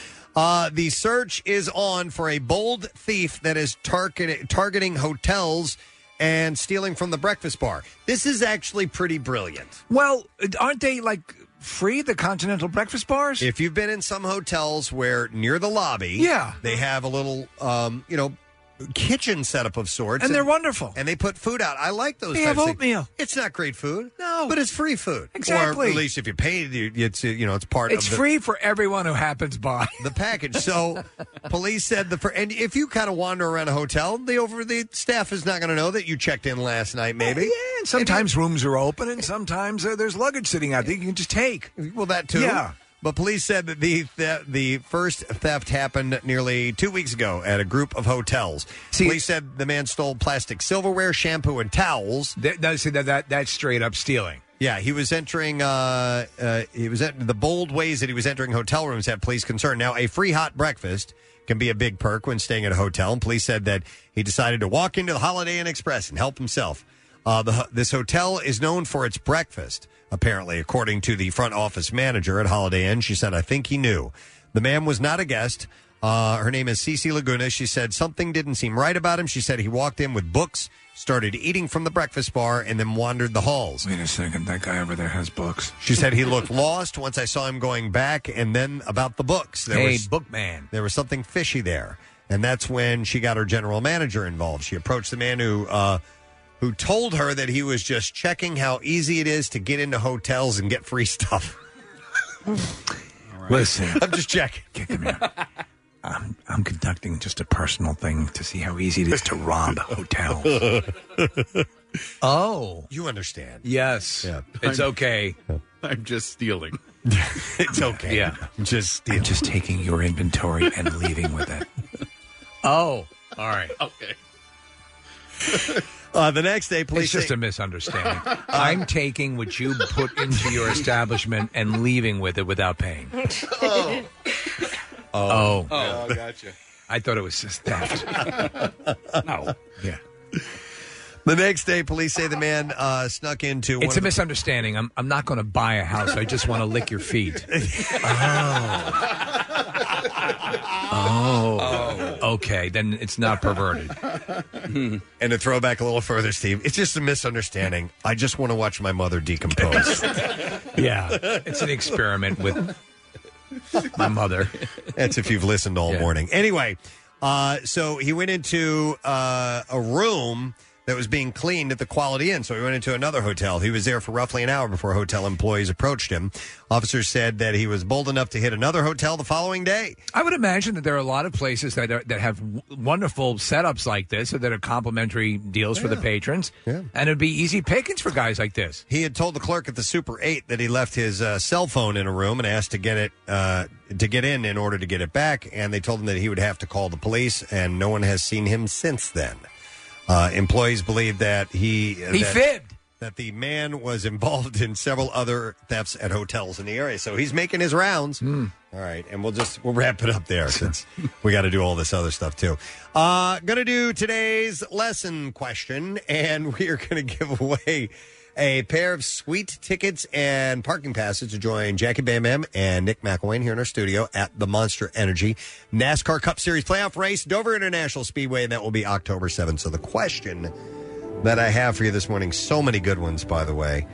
Speaker 3: Uh, the search is on for a bold thief that is target- targeting hotels and stealing from the breakfast bar. This is actually pretty brilliant.
Speaker 5: Well, aren't they, like, free, the continental breakfast bars?
Speaker 3: If you've been in some hotels where near the lobby,
Speaker 5: Yeah.
Speaker 3: they have a little, um, you know, kitchen setup of sorts.
Speaker 5: And they're wonderful.
Speaker 3: And they put food out. I like those
Speaker 5: They
Speaker 3: types
Speaker 5: have
Speaker 3: of things.
Speaker 5: oatmeal.
Speaker 3: It's not great food.
Speaker 5: No.
Speaker 3: But it's free food.
Speaker 5: Exactly.
Speaker 3: Or at least if you pay, you- it's, you know, it's part
Speaker 5: It's
Speaker 3: of the...
Speaker 5: free for everyone who happens by.
Speaker 3: the package. So police said the fir- and if you kind of wander around a hotel, the over the staff is not going to know that you checked in last night. Maybe.
Speaker 5: Yeah, and sometimes rooms are open, and sometimes uh, there's luggage sitting out there you can just take.
Speaker 3: Well, that too.
Speaker 5: Yeah.
Speaker 3: But police said that the the, the first theft happened nearly two weeks ago at a group of hotels. Police said the man stole plastic silverware, shampoo, and towels.
Speaker 5: That, that, see, that, that, that's straight up stealing.
Speaker 3: Yeah, he was entering. Uh, uh, he was at the bold ways that he was entering hotel rooms had police concerned. Now, a free hot breakfast can be a big perk when staying at a hotel. And police said that he decided to walk into the Holiday Inn Express and help himself. Uh, the, this hotel is known for its breakfast, apparently, according to the front office manager at Holiday Inn. She said, I think he knew. The man was not a guest. Uh, her name is Cece Laguna. She said something didn't seem right about him. She said he walked in with books, started eating from the breakfast bar, and then wandered the halls.
Speaker 5: Wait a second. That guy over there has books.
Speaker 3: She said he looked lost once I saw him going back, and then about the books. There
Speaker 5: Hey,
Speaker 3: was,
Speaker 5: bookman.
Speaker 3: There was something fishy there. And that's when she got her general manager involved. She approached the man who uh, who told her that he was just checking how easy it is to get into hotels and get free stuff.
Speaker 5: Listen.
Speaker 3: I'm just checking.
Speaker 5: Come here. I'm, I'm conducting just a personal thing to see how easy it is to rob hotels. Oh.
Speaker 3: You understand.
Speaker 5: Yes.
Speaker 3: Yeah.
Speaker 5: It's
Speaker 6: I'm-
Speaker 5: okay.
Speaker 6: I'm just stealing.
Speaker 3: It's okay.
Speaker 5: Yeah.
Speaker 3: Just stealing.
Speaker 5: I'm just taking your inventory and leaving with it. Oh, all right.
Speaker 6: Okay.
Speaker 3: Uh, the next day, police
Speaker 5: It's just
Speaker 3: say-
Speaker 5: a misunderstanding. I'm taking what you put into your establishment and leaving with it without paying.
Speaker 6: Oh.
Speaker 5: Oh.
Speaker 6: Oh, gotcha.
Speaker 5: I thought it was just theft.
Speaker 7: No.
Speaker 5: Yeah.
Speaker 3: The next day, police say the man uh, snuck into one
Speaker 5: It's
Speaker 3: of
Speaker 5: a misunderstanding. I'm I'm not going to buy a house. I just want to lick your feet. Oh. Oh. Okay. Then it's not perverted.
Speaker 3: And to throw back a little further, Steve, it's just a misunderstanding. I just want to watch my mother decompose.
Speaker 5: Yeah. It's an experiment with my mother.
Speaker 3: That's if you've listened all
Speaker 5: Yeah.
Speaker 3: morning. Anyway, uh, so he went into uh, a room that was being cleaned at the Quality Inn. So he went into another hotel. He was there for roughly an hour before hotel employees approached him. Officers said that he was bold enough to hit another hotel the following day.
Speaker 5: I would imagine that there are a lot of places that are, that have w- wonderful setups like this, or that are complimentary deals for the patrons,
Speaker 3: Yeah.
Speaker 5: and it'd be easy pickings for guys like this.
Speaker 3: He had told the clerk at the Super eight that he left his uh, cell phone in a room and asked to get it uh, to get in in order to get it back. And they told him that he would have to call the police, and no one has seen him since then. Uh, employees believe that he
Speaker 5: He
Speaker 3: that,
Speaker 5: fibbed.
Speaker 3: that the man was involved in several other thefts at hotels in the area. So he's making his rounds.
Speaker 5: Hmm.
Speaker 3: All right, and we'll just we'll wrap it up there since we got to do all this other stuff too. Uh, gonna do today's lesson question, and we are gonna give away a pair of sweet tickets and parking passes to join Jackie Bam Bam and Nick McElwain here in our studio at the Monster Energy NASCAR Cup Series playoff race, Dover International Speedway, and that will be October seventh. So the question that I have for you this morning, so many good ones, by the way.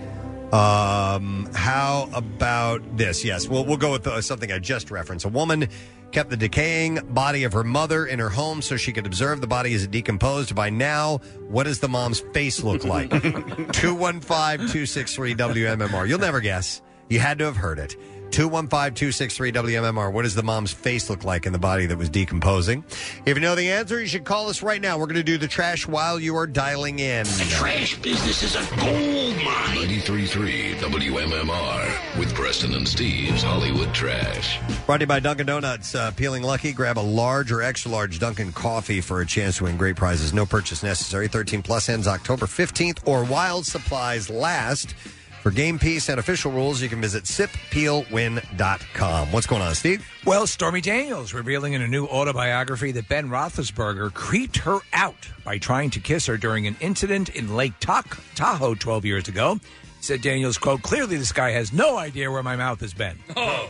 Speaker 3: Um, how about this? Yes, we'll, we'll go with uh, something I just referenced. A woman kept the decaying body of her mother in her home so she could observe the body as it decomposed. By now, what does the mom's face look like? two one five, two six three, W M M R. You'll never guess. You had to have heard it. two one five, two six three, W M M R. What does the mom's face look like in the body that was decomposing? If you know the answer, you should call us right now. We're going to do the trash while you are dialing in.
Speaker 2: The trash business is a gold mine. ninety-three point three W M M R with Preston and Steve's Hollywood Trash.
Speaker 3: Brought to you by Dunkin' Donuts. Uh, Peeling Lucky, grab a large or extra large Dunkin' coffee for a chance to win great prizes. No purchase necessary. thirteen plus ends October fifteenth or while supplies last. For game piece and official rules, you can visit sip peel win dot com. What's going on, Steve?
Speaker 5: Well, Stormy Daniels revealing in a new autobiography that Ben Roethlisberger creeped her out by trying to kiss her during an incident in Lake Tahoe twelve years ago. Said Daniels, quote, "Clearly this guy has no idea where my mouth has been."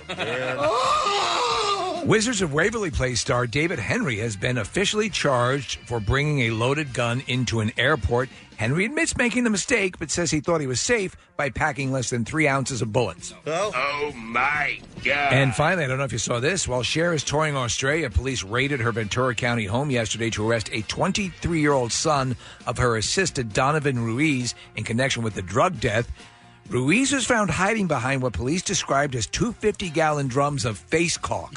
Speaker 7: Oh,
Speaker 5: Wizards of Waverly Place star David Henry has been officially charged for bringing a loaded gun into an airport. Henry admits making the mistake, but says he thought he was safe by packing less than three ounces of bullets.
Speaker 23: Oh, my God.
Speaker 5: And finally, I don't know if you saw this. While Cher is touring Australia, police raided her Ventura County home yesterday to arrest a twenty-three-year-old son of her assistant, Donovan Ruiz, in connection with the drug death. Ruiz was found hiding behind what police described as two fifty-gallon drums of face caulk.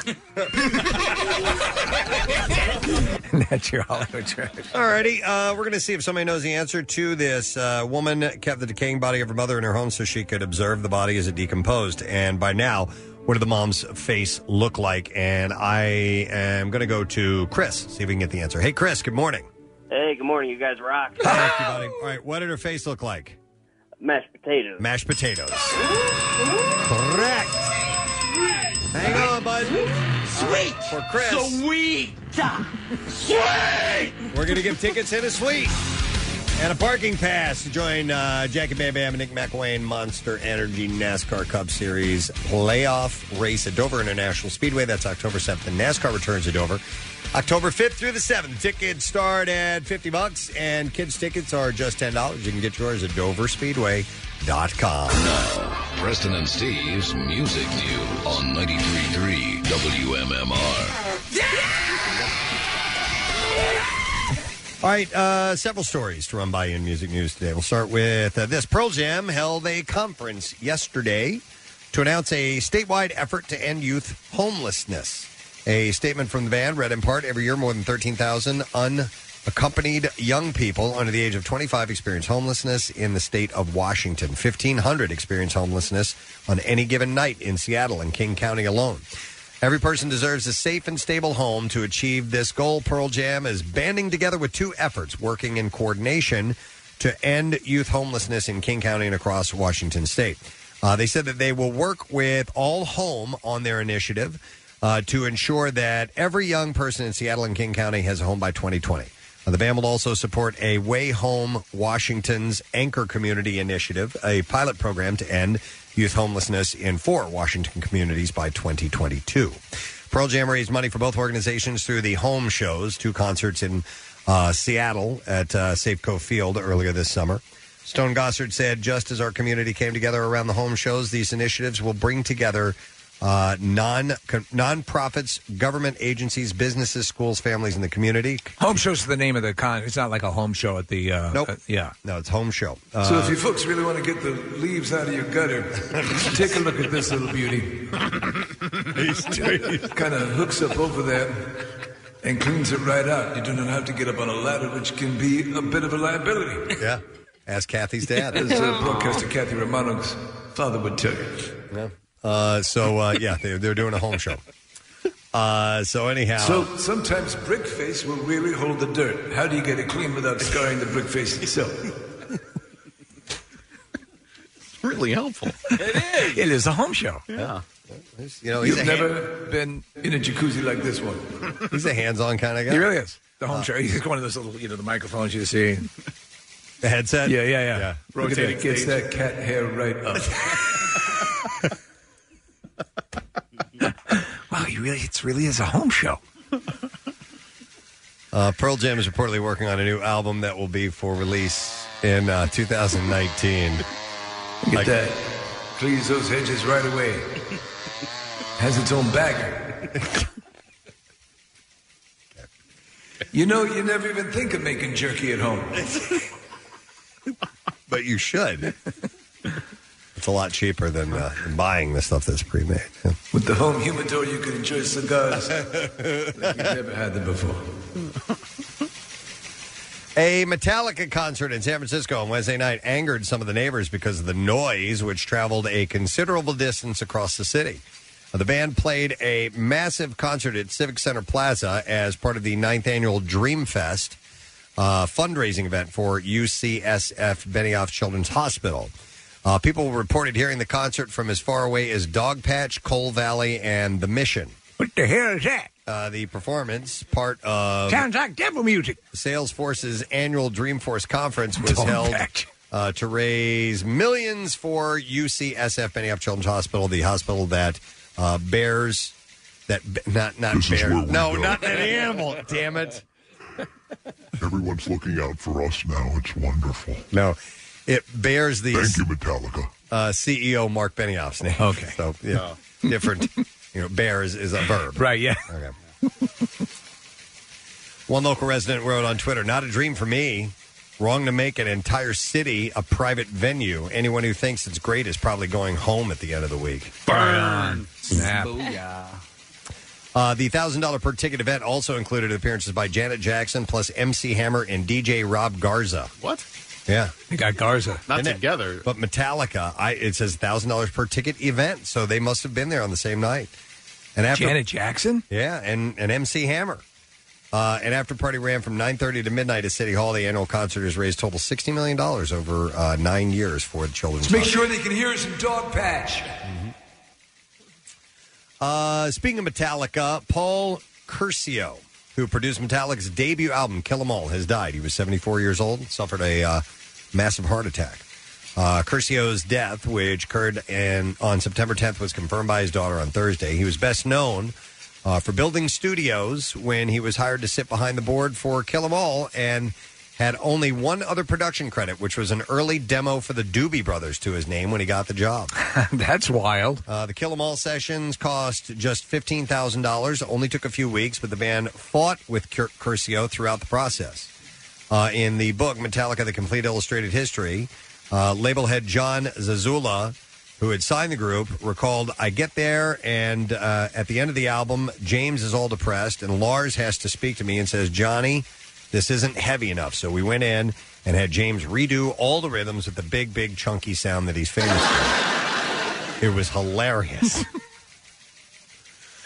Speaker 5: And that's your Hollywood Trash.
Speaker 3: Alrighty, uh, we're going to see if somebody knows the answer to this. Uh, woman kept the decaying body of her mother in her home so she could observe the body as it decomposed. And by now, what did the mom's face look like? And I am going to go to Chris, see if we can get the answer. Hey, Chris, good morning.
Speaker 9: Hey, good morning. You guys rock.
Speaker 3: Thank you, buddy. All right, what did her face look like?
Speaker 9: Mashed potatoes.
Speaker 3: Mashed potatoes. Correct. Hang on, bud.
Speaker 23: Sweet.
Speaker 3: For Chris.
Speaker 23: Sweet. Sweet.
Speaker 3: We're going to give tickets and a suite and a parking pass to join uh, Jackie Bam Bam and Nick McElwain Monster Energy NASCAR Cup Series playoff race at Dover International Speedway. That's October seventh. And NASCAR returns to Dover October fifth through the seventh. Tickets start at fifty bucks, and kids' tickets are just ten dollars. You can get yours at dover speedway dot com.
Speaker 2: Now, Preston and Steve's Music News on ninety-three point three W M M R.
Speaker 3: All right, uh, several stories to run by you in music news today. We'll start with uh, this. Pearl Jam held a conference yesterday to announce a statewide effort to end youth homelessness. A statement from the band read in part, every year more than thirteen thousand unaccompanied young people under the age of twenty-five experience homelessness in the state of Washington. fifteen hundred experience homelessness on any given night in Seattle and King County alone. Every person deserves a safe and stable home. To achieve this goal, Pearl Jam is banding together with two efforts, working in coordination to end youth homelessness in King County and across Washington State. Uh, they said that they will work with All Home on their initiative uh, to ensure that every young person in Seattle and King County has a home by twenty twenty. Uh, the band will also support a Way Home Washington's Anchor Community Initiative, a pilot program to end youth homelessness in four Washington communities by twenty twenty-two. Pearl Jam raised money for both organizations through the home shows, two concerts in uh, Seattle at uh, Safeco Field earlier this summer. Stone Gossard said, just as our community came together around the home shows, these initiatives will bring together uh, non non-profits, government agencies, businesses, schools, families, and the community.
Speaker 5: Home show's the name of the con. It's not like a home show at the. Uh,
Speaker 3: Nope.
Speaker 5: uh, yeah.
Speaker 3: No, it's home show. Uh,
Speaker 8: So if you folks really want to get the leaves out of your gutter, take a look at this little beauty. Kind of hooks up over there and cleans it right out. You do not have to get up on a ladder, which can be a bit of a liability.
Speaker 3: Yeah. Ask Kathy's dad.
Speaker 8: As uh, broadcaster Kathy Romano's father would tell you.
Speaker 3: Yeah. Uh, so, uh, yeah, they, they're doing a home show. Uh, so, anyhow.
Speaker 8: So sometimes brick face will really hold the dirt. How do you get it clean without scarring the brick face itself?
Speaker 6: It's really helpful.
Speaker 5: It is. It is a home show.
Speaker 6: Yeah.
Speaker 3: You know, he's
Speaker 8: You've
Speaker 3: a hand-
Speaker 8: never been in a jacuzzi like this one.
Speaker 3: He's a hands-on kind of guy.
Speaker 5: He really is. The home
Speaker 3: Uh,
Speaker 5: show. He's one of those little, you know, the microphones you see.
Speaker 3: The headset?
Speaker 5: Yeah, yeah, yeah.
Speaker 3: Yeah.
Speaker 8: Look at that. Gets that cat hair right up.
Speaker 5: Wow, he really, it really is a home show.
Speaker 3: Uh, Pearl Jam is reportedly working on a new album that will be for release in uh, two thousand nineteen.
Speaker 8: Look
Speaker 3: Like-
Speaker 8: at that. Cleans those hedges right away. Has its own bagger. You know, you never even think of making jerky at home.
Speaker 3: But you should. It's a lot cheaper than, uh, than buying the stuff that's pre-made. Yeah.
Speaker 8: With the home humidor, you can enjoy cigars like you've never had them before.
Speaker 3: A Metallica concert in San Francisco on Wednesday night angered some of the neighbors because of the noise, which traveled a considerable distance across the city. Uh, the band played a massive concert at Civic Center Plaza as part of the ninth annual Dream Fest uh, fundraising event for U C S F Benioff Children's Hospital. Uh, people reported hearing the concert from as far away as Dogpatch, Coal Valley, and The Mission.
Speaker 21: What the hell is that?
Speaker 3: Uh, the performance, part of
Speaker 21: Sounds like devil music.
Speaker 3: Salesforce's annual Dreamforce conference, was
Speaker 21: Don't
Speaker 3: held
Speaker 21: patch.
Speaker 3: uh, to raise millions for U C S F Benioff Children's Hospital, the hospital that uh, bears that not not
Speaker 2: This is
Speaker 3: bear
Speaker 2: where we
Speaker 3: no
Speaker 2: go.
Speaker 3: not that animal. Damn it!
Speaker 2: Everyone's looking out for us now. It's wonderful.
Speaker 3: No, it bears the
Speaker 2: Thank you, Metallica.
Speaker 3: uh, C E O Mark Benioff's name.
Speaker 5: Okay.
Speaker 3: So yeah, different. You know, bear is, is a verb.
Speaker 5: Right, yeah.
Speaker 3: Okay. One local resident wrote on Twitter, "Not a dream for me. Wrong to make an entire city a private venue. Anyone who thinks it's great is probably going home at the end of the week."
Speaker 5: Burn. Snap.
Speaker 3: Uh, the one thousand dollars per ticket event also included appearances by Janet Jackson plus M C Hammer and D J Rob Garza.
Speaker 6: What?
Speaker 3: Yeah.
Speaker 5: They got Garza.
Speaker 6: Not
Speaker 3: Isn't it?
Speaker 6: together.
Speaker 3: But Metallica, I, it says one thousand dollars per ticket event, so they must have been there on the same night. And after,
Speaker 5: Janet Jackson?
Speaker 3: Yeah, and, and M C Hammer. Uh, an after party ran from nine thirty to midnight at City Hall. The annual concert has raised total sixty million dollars over uh, nine years for the children's
Speaker 8: Let's make
Speaker 3: hospital.
Speaker 8: sure they can hear us in Dogpatch.
Speaker 3: Uh, speaking of Metallica, Paul Curcio, who produced Metallica's debut album, Kill 'Em All, has died. He was seventy-four years old, suffered a uh, massive heart attack. Uh, Curcio's death, which occurred in, on September tenth, was confirmed by his daughter on Thursday. He was best known uh, for building studios when he was hired to sit behind the board for Kill 'Em All and had only one other production credit, which was an early demo for the Doobie Brothers to his name when he got the job.
Speaker 5: That's wild.
Speaker 3: Uh, the Kill 'Em All sessions cost just fifteen thousand dollars. Only took a few weeks, but the band fought with Cur- Curcio throughout the process. Uh, in the book, Metallica, The Complete Illustrated History, uh, label head John Zazula, who had signed the group, recalled, "I get there, and uh, at the end of the album, James is all depressed, and Lars has to speak to me and says, 'Johnny, this isn't heavy enough.' So we went in and had James redo all the rhythms with the big, big, chunky sound that he's famous for." It was hilarious.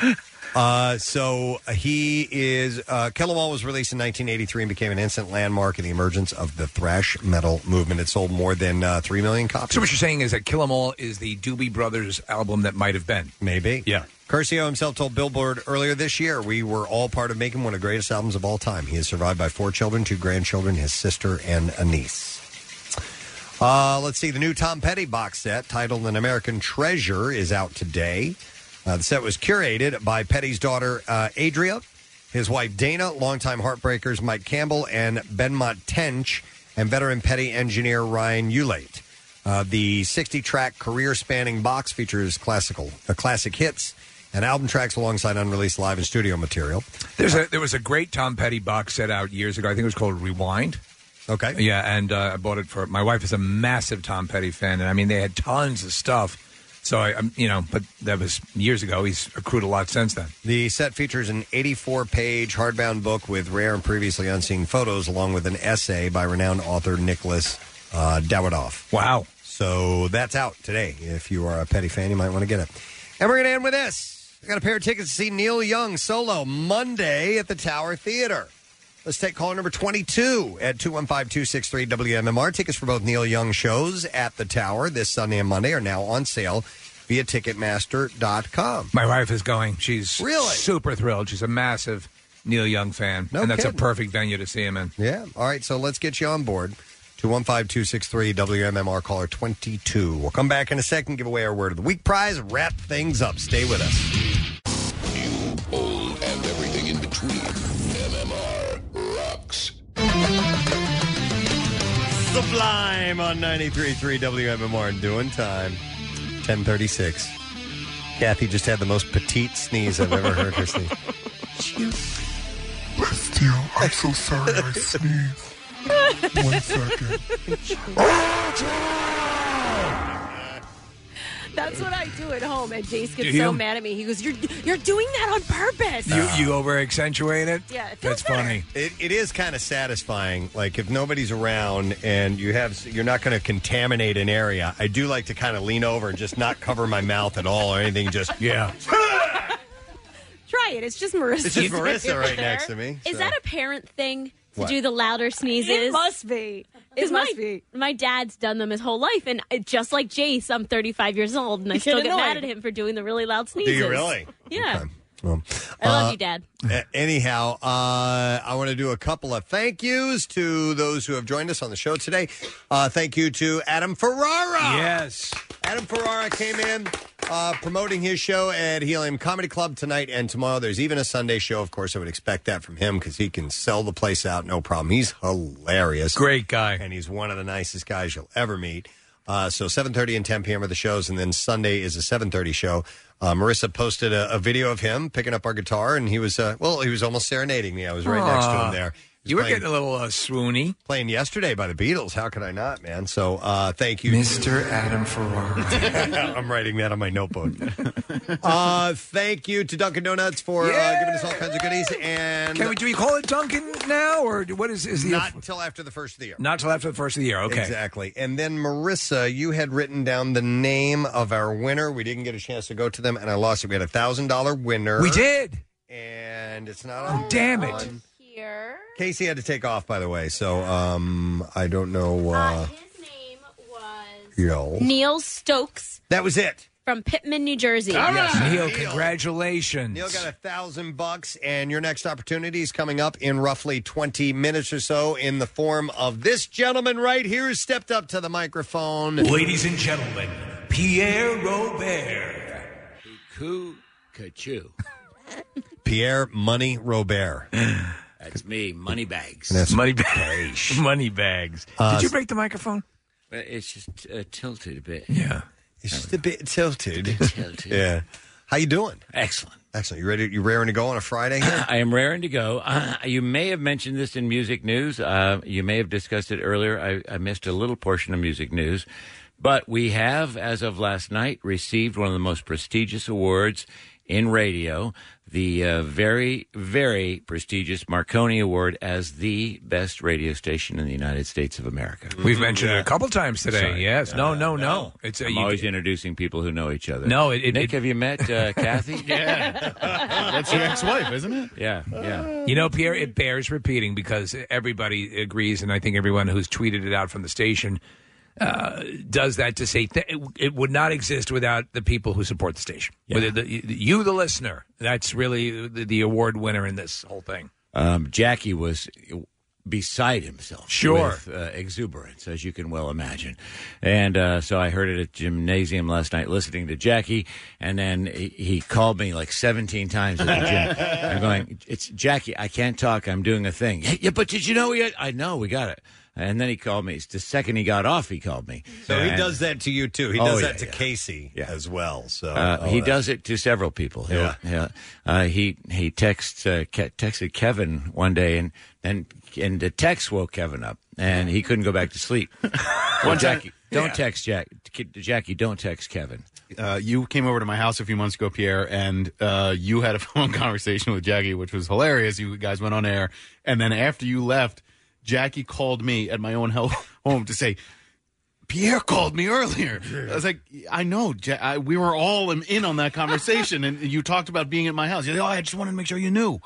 Speaker 3: Uh, so he is, uh, Kill 'Em All was released in nineteen eighty-three and became an instant landmark in the emergence of the thrash metal movement. It sold more than uh, three million copies.
Speaker 5: So what you're saying is that Kill 'Em All is the Doobie Brothers album that might have been.
Speaker 3: Maybe.
Speaker 5: Yeah.
Speaker 3: Curcio himself told Billboard earlier this year, we were all part of making one of the greatest albums of all time. He is survived by four children, two grandchildren, his sister, and a niece. Uh, let's see. The new Tom Petty box set titled An American Treasure is out today. Uh, the set was curated by Petty's daughter, uh, Adria, his wife, Dana, longtime Heartbreakers, Mike Campbell, and Benmont Tench, and veteran Petty engineer Ryan Ulate. Uh, the sixty-track career-spanning box features classical, uh, classic hits and album tracks alongside unreleased live and studio material.
Speaker 5: There's a, there was a great Tom Petty box set out years ago. I think it was called Rewind.
Speaker 3: Okay.
Speaker 5: Yeah, and uh, I bought it for my wife is a massive Tom Petty fan, and I mean they had tons of stuff. So I, um, you know, but that was years ago. He's accrued a lot since then.
Speaker 3: The set features an eighty-four page hardbound book with rare and previously unseen photos, along with an essay by renowned author Nicholas uh, Dawidoff.
Speaker 5: Wow!
Speaker 3: So that's out today. If you are a Petty fan, you might want to get it. And we're going to end with this. I got a pair of tickets to see Neil Young solo Monday at the Tower Theater. Let's take caller number twenty-two at two one five, two six three, W M M R. Tickets for both Neil Young shows at the Tower this Sunday and Monday are now on sale via Ticketmaster dot com.
Speaker 5: My wife is going. She's
Speaker 3: really
Speaker 5: super thrilled. She's a massive Neil Young fan.
Speaker 3: No
Speaker 5: and that's
Speaker 3: kidding.
Speaker 5: a perfect venue to see him in.
Speaker 3: Yeah. All right, so let's get you on board. two one five, two six three, W M M R, caller twenty-two. We'll come back in a second, give away our Word of the Week prize, wrap things up. Stay with us.
Speaker 2: New, old, and everything in between. M M R rocks.
Speaker 3: Sublime on ninety-three point three W M M R. Doing time. ten thirty-six. Kathy just had the most petite sneeze I've ever heard her sneeze.
Speaker 11: Steele, I'm so sorry I sneezed. One second.
Speaker 4: That's what I do at home, and Jace
Speaker 5: Do
Speaker 4: gets
Speaker 5: you?
Speaker 4: so mad at me. He goes, "You're you're doing that on purpose."
Speaker 5: You you over accentuate it?
Speaker 4: Yeah, it feels
Speaker 5: That's funny.
Speaker 3: It, it is kind of satisfying. Like if nobody's around and you have, you're not going to contaminate an area. I do like to kind of lean over and just not cover my mouth at all or anything. Just
Speaker 5: yeah.
Speaker 4: Try it. It's just Marissa.
Speaker 3: It's just Marissa right next to me.
Speaker 17: Is
Speaker 3: so.
Speaker 17: that a parent thing to
Speaker 3: What?
Speaker 17: do the louder sneezes?
Speaker 4: It must be. It
Speaker 17: 'Cause
Speaker 4: must
Speaker 17: my,
Speaker 4: be.
Speaker 17: My dad's done them his whole life, and it- just like Jace, I'm thirty-five years old, and I
Speaker 4: You
Speaker 17: still
Speaker 4: get
Speaker 17: get mad
Speaker 4: annoyed.
Speaker 17: at him for doing the really loud
Speaker 3: Do
Speaker 17: sneezes.
Speaker 3: you really?
Speaker 17: Yeah.
Speaker 3: Well,
Speaker 17: I love
Speaker 3: uh,
Speaker 17: you, Dad.
Speaker 3: a- Anyhow, uh, I want to do a couple of thank yous to those who have joined us on the show today. Uh, thank you to Adam Ferrara.
Speaker 5: Yes.
Speaker 3: Adam Ferrara came in uh, promoting his show at Helium Comedy Club tonight and tomorrow. There's even a Sunday show. Of course, I would expect that from him because he can sell the place out, no problem. He's hilarious.
Speaker 5: Great guy.
Speaker 3: And he's one of the nicest guys you'll ever meet. Uh, so seven thirty and ten p.m. are the shows, and then Sunday is a seven thirty show. Uh, Marissa posted a, a video of him picking up our guitar, and he was, uh, well, he was almost serenading me. I was right next to
Speaker 5: Aw.
Speaker 3: him there. He was
Speaker 5: You were
Speaker 3: playing-
Speaker 5: getting a little uh, swoony.
Speaker 3: Playing yesterday by the Beatles. How could I not, man? So uh, thank you.
Speaker 8: Mister Adam Ferrara.
Speaker 3: I'm writing that on my notebook. uh, thank you to Dunkin' Donuts for uh, giving us all kinds of goodies. And
Speaker 5: Can we, do we call it Duncan now, or what is, is the
Speaker 3: not until after the first of the year.
Speaker 5: Not till after the first of the year. Okay.
Speaker 3: Exactly. And then, Marissa, you had written down the name of our winner. We didn't get a chance to go to them, and I lost it. We had a one thousand dollars winner.
Speaker 5: We did.
Speaker 3: And it's not on.
Speaker 5: Damn it.
Speaker 3: on.
Speaker 17: Here.
Speaker 3: Casey had to take off, by the way, so um, I don't know. Uh,
Speaker 17: His name was
Speaker 3: yo.
Speaker 17: Neil Stokes
Speaker 3: That was it.
Speaker 17: from Pittman, New Jersey.
Speaker 3: Yes,
Speaker 5: Neil,
Speaker 3: Neil.
Speaker 5: congratulations.
Speaker 3: Neil got a thousand bucks, and your next opportunity is coming up in roughly twenty minutes or so in the form of this gentleman right here who stepped up to the microphone.
Speaker 8: Ladies and gentlemen, Pierre Robert.
Speaker 22: Cuckoo, Kachu.
Speaker 3: Pierre Money Robert.
Speaker 22: That's me, Moneybags.
Speaker 3: And that's-
Speaker 5: Money bags. Money bags.
Speaker 3: Uh,
Speaker 5: Did you break the microphone?
Speaker 22: But it's just uh, tilted a bit.
Speaker 5: Yeah.
Speaker 3: It's just a bit tilted.
Speaker 22: Tilted.
Speaker 3: Yeah. How you doing?
Speaker 22: Excellent.
Speaker 3: Excellent. You ready? You raring to go on a Friday here?
Speaker 22: I am raring to go. Uh, you may have mentioned this in music news. Uh, you may have discussed it earlier. I, I missed a little portion of music news. But we have, as of last night, received one of the most prestigious awards in radio the uh, very, very prestigious Marconi Award as the best radio station in the United States of America.
Speaker 5: We've mentioned it a couple times today.
Speaker 22: Sorry.
Speaker 5: Yes. No,
Speaker 22: Uh,
Speaker 5: no, no. It's
Speaker 22: I'm
Speaker 5: you-
Speaker 22: always introducing people who know each other.
Speaker 5: No, it- it-
Speaker 22: Nick,
Speaker 5: it-
Speaker 22: have you met uh, Kathy?
Speaker 6: Yeah. That's your ex-wife, isn't it?
Speaker 22: Yeah, yeah.
Speaker 5: You know, Pierre, it bears repeating because everybody agrees, and I think everyone who's tweeted it out from the station uh, does that to say th- it, it would not exist without the people who support the station. Whether the, you, the listener, that's really the, the award winner in this whole thing.
Speaker 22: Um, Jackie was beside himself
Speaker 5: Sure.
Speaker 22: with uh, exuberance, as you can well imagine. And uh, so I heard it at gymnasium last night listening to Jackie, and then he, he called me like seventeen times at the gym. I'm going, it's Jackie, I can't talk, I'm doing a thing. Yeah, but did you know we had, I know, we got it. And then he called me. The second he got off, he called me.
Speaker 3: So he
Speaker 22: And-
Speaker 3: does that to you, too. He
Speaker 22: Oh,
Speaker 3: does
Speaker 22: yeah,
Speaker 3: that to
Speaker 22: yeah.
Speaker 3: Casey as well. So
Speaker 22: Uh,
Speaker 3: oh,
Speaker 22: he
Speaker 3: that's-
Speaker 22: does it to several people. He'll-
Speaker 3: Yeah.
Speaker 22: he'll- uh, he he texts uh, Ke- texted Kevin one day, and and and the text woke Kevin up, and he couldn't go back to sleep. Well,
Speaker 6: One time-
Speaker 22: Jackie, don't
Speaker 6: Yeah.
Speaker 22: text Jack. Jackie, don't text Kevin.
Speaker 6: Uh, you came over to my house a few months ago, Pierre, and uh, you had a phone conversation with Jackie, which was hilarious. You guys went on air, and then after you left, Jackie called me at my own hel- home to say, Pierre called me earlier. I was like, I know. Ja- I, we were all in, in on that conversation, and you talked about being at my house. You're like, oh, I just wanted to make sure you knew.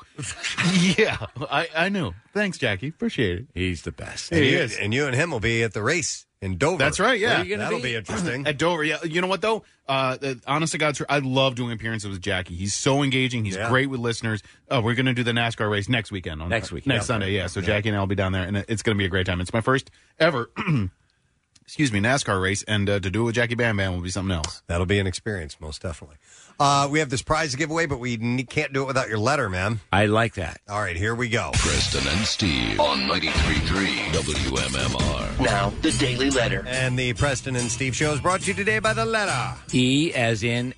Speaker 6: Yeah, I, I knew. Thanks, Jackie. Appreciate it.
Speaker 22: He's the best.
Speaker 3: And
Speaker 6: He
Speaker 3: you,
Speaker 6: is.
Speaker 3: and you and him will be at the race in Dover.
Speaker 6: That's right, yeah.
Speaker 3: Where are you gonna That'll be? interesting.
Speaker 6: At Dover, yeah. You know what, though? Uh, uh, honest to God, sir, I love doing appearances with Jackie. He's so engaging. He's
Speaker 3: Yeah.
Speaker 6: great with listeners. Oh, we're going to do the NASCAR race next weekend. On,
Speaker 22: Next week,
Speaker 6: Next
Speaker 22: yeah.
Speaker 6: Sunday, yeah. So
Speaker 22: Yeah.
Speaker 6: Jackie and I will be down there, and it's going to be a great time. It's my first ever, excuse me, NASCAR race, and uh, to do it with Jackie Bam Bam will be something else.
Speaker 3: That'll be an experience, most definitely. Uh, we have this prize to give away, but we ne- can't do it without your letter, man.
Speaker 22: I like that.
Speaker 3: All right, here we go.
Speaker 2: Preston and Steve on ninety-three point three W M M R.
Speaker 1: Now, the Daily Letter.
Speaker 3: And the Preston and Steve show is brought to you today by the letter.
Speaker 22: E as in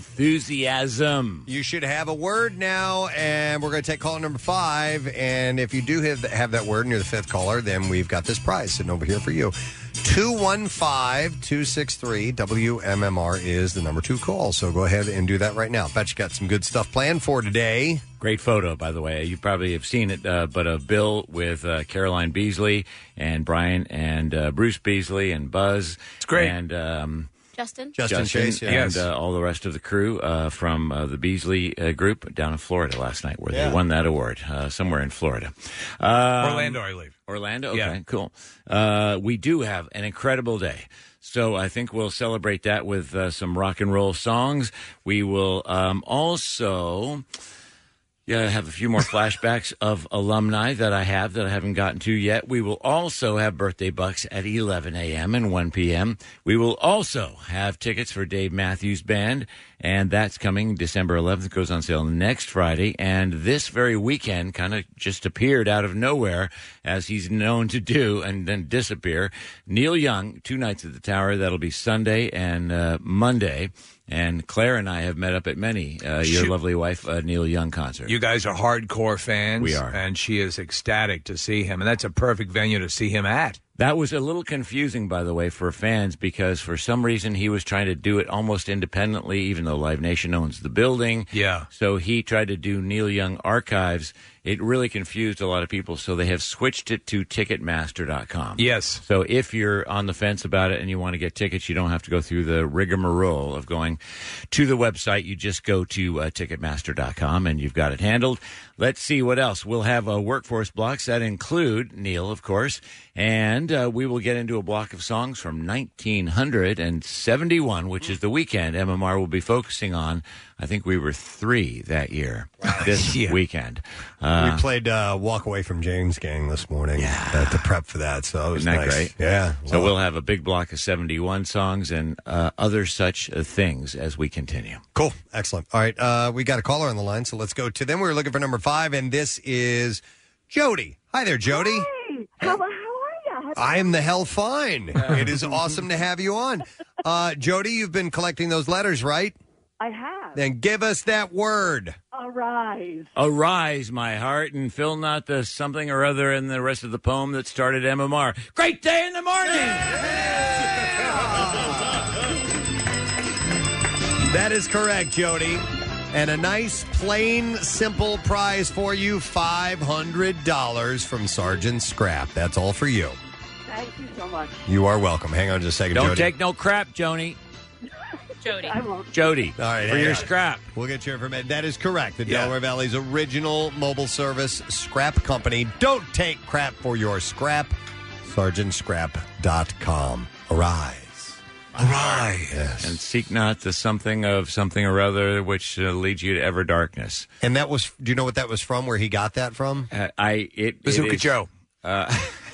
Speaker 22: enthusiasm.
Speaker 3: You should have a word now, and we're going to take caller number five. And if you do have, have that word and you're the fifth caller, then we've got this prize sitting over here for you. two one five, two six three, W M M R is the number two call. So go ahead and do that right now. Bet you got some good stuff planned for today.
Speaker 22: Great photo, by the way. You probably have seen it, uh, but of Bill with uh, Caroline Beasley and Brian and uh, Bruce Beasley and Buzz. It's
Speaker 5: great.
Speaker 22: And um,
Speaker 17: Justin?
Speaker 3: Justin Chase, yeah.
Speaker 22: and
Speaker 3: Yes.
Speaker 22: uh, all the rest of the crew uh, from uh, the Beasley uh, group down in Florida last night, where
Speaker 5: Yeah.
Speaker 22: they won that award, uh, somewhere in Florida. Um,
Speaker 5: Orlando, I believe.
Speaker 22: Orlando? Okay,
Speaker 5: Yeah.
Speaker 22: cool. Uh, we do have an incredible day. So I think we'll celebrate that with uh, some rock and roll songs. We will um, also... Yeah, I have a few more flashbacks of alumni that I have that I haven't gotten to yet. We will also have birthday bucks at eleven a.m. and one p.m. We will also have tickets for Dave Matthews Band, and that's coming December eleventh. It goes on sale next Friday. And this very weekend kind of just appeared out of nowhere, as he's known to do, and then disappear. Neil Young, two nights at the Tower. That'll be Sunday and uh, Monday. And Claire and I have met up at many, uh, your
Speaker 5: Shoot.
Speaker 22: lovely wife, uh, Neil Young concert.
Speaker 5: You guys are hardcore fans.
Speaker 22: We are.
Speaker 5: And she is ecstatic to see him. And that's a perfect venue to see him at.
Speaker 22: That was a little confusing, by the way, for fans, because for some reason he was trying to do it almost independently, even though Live Nation owns the building.
Speaker 5: Yeah.
Speaker 22: So he tried to do Neil Young Archives. It really confused a lot of people, so they have switched it to Ticketmaster dot com.
Speaker 5: Yes.
Speaker 22: So if you're on the fence about it and you want to get tickets, you don't have to go through the rigmarole of going to the website. You just go to uh, Ticketmaster dot com and you've got it handled. Let's see what else. We'll have uh, workforce blocks that include Neil, of course, and uh, we will get into a block of songs from nineteen seventy-one, which is the weekend M M R will be focusing on. I think we were three that year, this
Speaker 3: Yeah.
Speaker 22: weekend. Uh,
Speaker 3: we played uh, Walk Away from James Gang this morning uh, to prep for that, so it was
Speaker 22: Isn't that
Speaker 3: nice.
Speaker 22: great?
Speaker 3: Yeah.
Speaker 22: So
Speaker 3: Well,
Speaker 22: we'll have a big block of seventy-one songs and uh, other such uh, things as we continue.
Speaker 3: Cool. Excellent. All right. Uh, we got a caller on the line, so let's go to them. We were looking for number five, and this is Jody. Hi there, Jody.
Speaker 10: Hey, how, how are you?
Speaker 3: I am the hell fine. It is awesome to have you on. Uh, Jody, you've been collecting those letters, right?
Speaker 10: I have.
Speaker 3: Then give us that word.
Speaker 10: Arise.
Speaker 22: Arise, my heart, and fill not the something or other in the rest of the poem that started M M R. Great day in the morning!
Speaker 3: That is correct, Jody. And a nice, plain, simple prize for you, five hundred dollars from Sergeant Scrap. That's all for you.
Speaker 10: Thank you so much.
Speaker 3: You are welcome. Hang on just a second,
Speaker 22: Don't
Speaker 3: Jody.
Speaker 22: take no crap, Joni.
Speaker 4: Jody.
Speaker 10: I won't.
Speaker 22: Jody.
Speaker 3: All right,
Speaker 22: For
Speaker 3: hang
Speaker 22: your
Speaker 3: on.
Speaker 22: scrap.
Speaker 3: We'll get your information. That is correct. The
Speaker 22: Yeah.
Speaker 3: Delaware Valley's original mobile service scrap company. Don't take crap for your scrap. sergeant scrap dot com. Arise.
Speaker 22: Arise.
Speaker 3: Yes.
Speaker 22: And seek not the something of something or other which uh, leads you to ever darkness.
Speaker 3: And that was, do you know what that was from, where he got that from?
Speaker 22: Uh, I it
Speaker 5: Bazooka
Speaker 22: it is-
Speaker 5: Joe.
Speaker 22: Uh,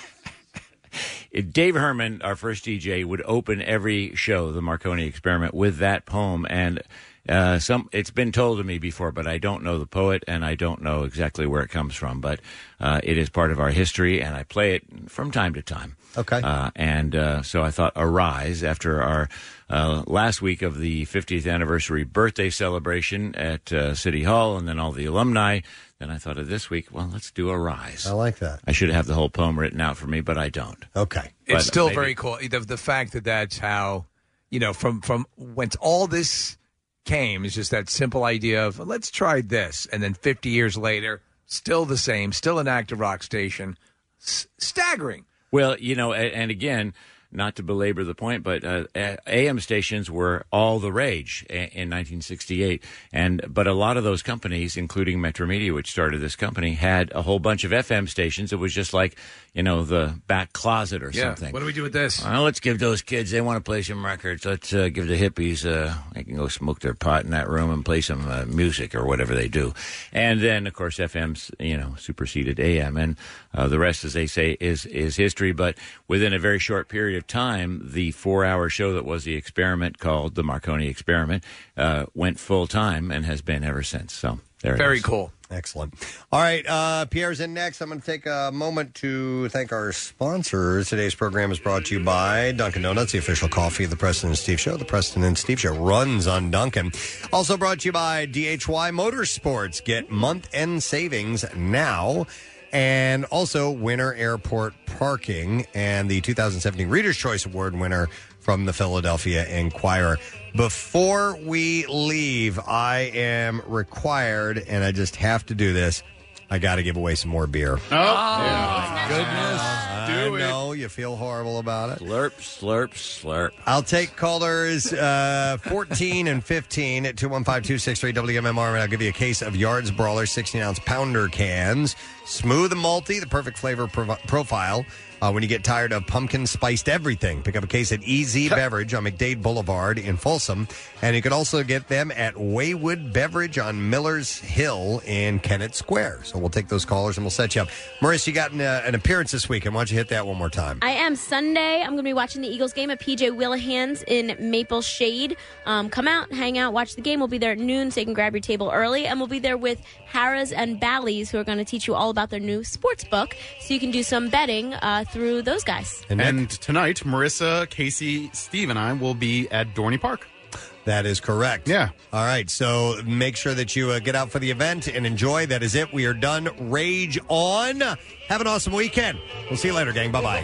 Speaker 22: it- Dave Herman, our first D J, would open every show, the Marconi Experiment, with that poem. And uh, some it's been told to me before, but I don't know the poet, and I don't know exactly where it comes from. But uh, it is part of our history, and I play it from time to time.
Speaker 3: Okay.
Speaker 22: Uh, and uh, so I thought, arise, after our uh, last week of the fiftieth anniversary birthday celebration at uh, City Hall, and then all the alumni. Then I thought of this week, well, let's do Arise.
Speaker 3: I like that.
Speaker 22: I should have the whole poem written out for me, but I don't.
Speaker 3: Okay.
Speaker 22: But
Speaker 5: It's still
Speaker 22: maybe-
Speaker 5: very cool. The, the fact that that's how, you know, from from whence all this came is just that simple idea of let's try this, and then fifty years later, still the same, still an active rock station, S- staggering.
Speaker 22: Well, you know, and, and again, not to belabor the point, but uh, A M stations were all the rage in nineteen sixty-eight, and but a lot of those companies, including Metro Media, which started this company, had a whole bunch of F M stations. It was just like, you know, the back closet or
Speaker 5: Yeah.
Speaker 22: something.
Speaker 5: What do we do with this?
Speaker 22: Well, let's give those kids, they want to play some records. Let's uh, give the hippies, uh, they can go smoke their pot in that room and play some uh, music or whatever they do. And then, of course, F M's, you know, superseded A M. And uh, the rest, as they say, is, is history. But within a very short period of time, the four-hour show that was the experiment called the Marconi Experiment uh, went full-time and has been ever since. So there it
Speaker 5: Very
Speaker 22: is.
Speaker 5: cool.
Speaker 3: Excellent. All right, uh, Pierre's in next. I'm going to take a moment to thank our sponsors. Today's program is brought to you by Dunkin' Donuts, the official coffee of the Preston and Steve Show. The Preston and Steve Show runs on Dunkin'. Also brought to you by D H Y Motorsports. Get month-end savings now. And also Winter Airport Parking and the two thousand seventeen Reader's Choice Award winner from the Philadelphia Inquirer. Before we leave, I am required, and I just have to do this, I got to give away some more beer.
Speaker 6: Oh, yeah.
Speaker 22: Goodness.
Speaker 3: I know you feel horrible about it.
Speaker 22: Slurp, slurp, slurp.
Speaker 3: I'll take callers uh, fourteen and fifteen at two one five, two six three W M M R, and I'll give you a case of Yards Brawler sixteen-ounce pounder cans. Smooth and malty, the perfect flavor provi- profile. Uh, when you get tired of pumpkin-spiced everything, pick up a case at E Z Beverage on McDade Boulevard in Folsom. And you can also get them at Waywood Beverage on Miller's Hill in Kennett Square. So we'll take those callers and we'll set you up. Marissa, you got an, uh, an appearance this weekend. Why don't you hit that one more time?
Speaker 17: I am Sunday. I'm going to be watching the Eagles game at P J Willihan's in Maple Shade. Um, come out, hang out, watch the game. We'll be there at noon, so you can grab your table early. And we'll be there with Harrah's and Bally's, who are going to teach you all about their new sports book, so you can do some betting uh, through those guys.
Speaker 6: And, and tonight, Marissa, Casey, Steve, and I will be at Dorney Park.
Speaker 3: That is correct.
Speaker 6: Yeah.
Speaker 3: All right. So make sure that you uh, get out for the event and enjoy. That is it. We are done. Rage on. Have an awesome weekend. We'll see you later, gang. Bye-bye.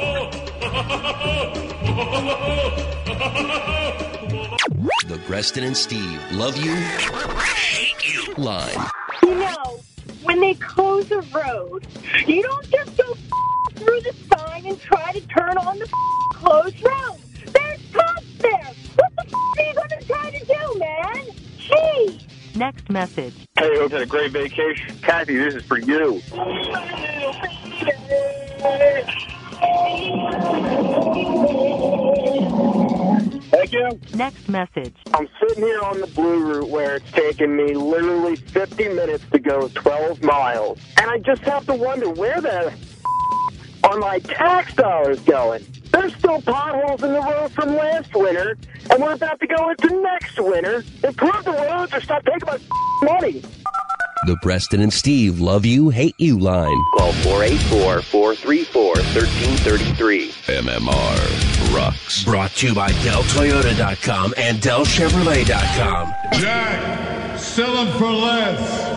Speaker 1: The Preston and Steve love you, hate you line.
Speaker 10: You know, when they close a road, you don't just go through the sign and try to turn on the closed road. There's cops there. What the are you going to try to do, man? Jeez.
Speaker 12: Next message.
Speaker 9: Hey, hope you had a great vacation. Kathy, this is for you. Thank you.
Speaker 12: Next message.
Speaker 9: I'm sitting here on the Blue Route where it's taken me literally fifty minutes to go twelve miles. And I just have to wonder where the are my tax dollars going? There's still potholes in the road from last winter, and we're about to go into next winter. Improve the roads or stop taking my money.
Speaker 1: The Preston and Steve love you, hate you line. Call four eight four, four three four, one three three three.
Speaker 2: M M R rocks.
Speaker 16: Brought to you by Del Toyota dot com and Del Chevrolet dot com.
Speaker 11: Jack, sell them for less.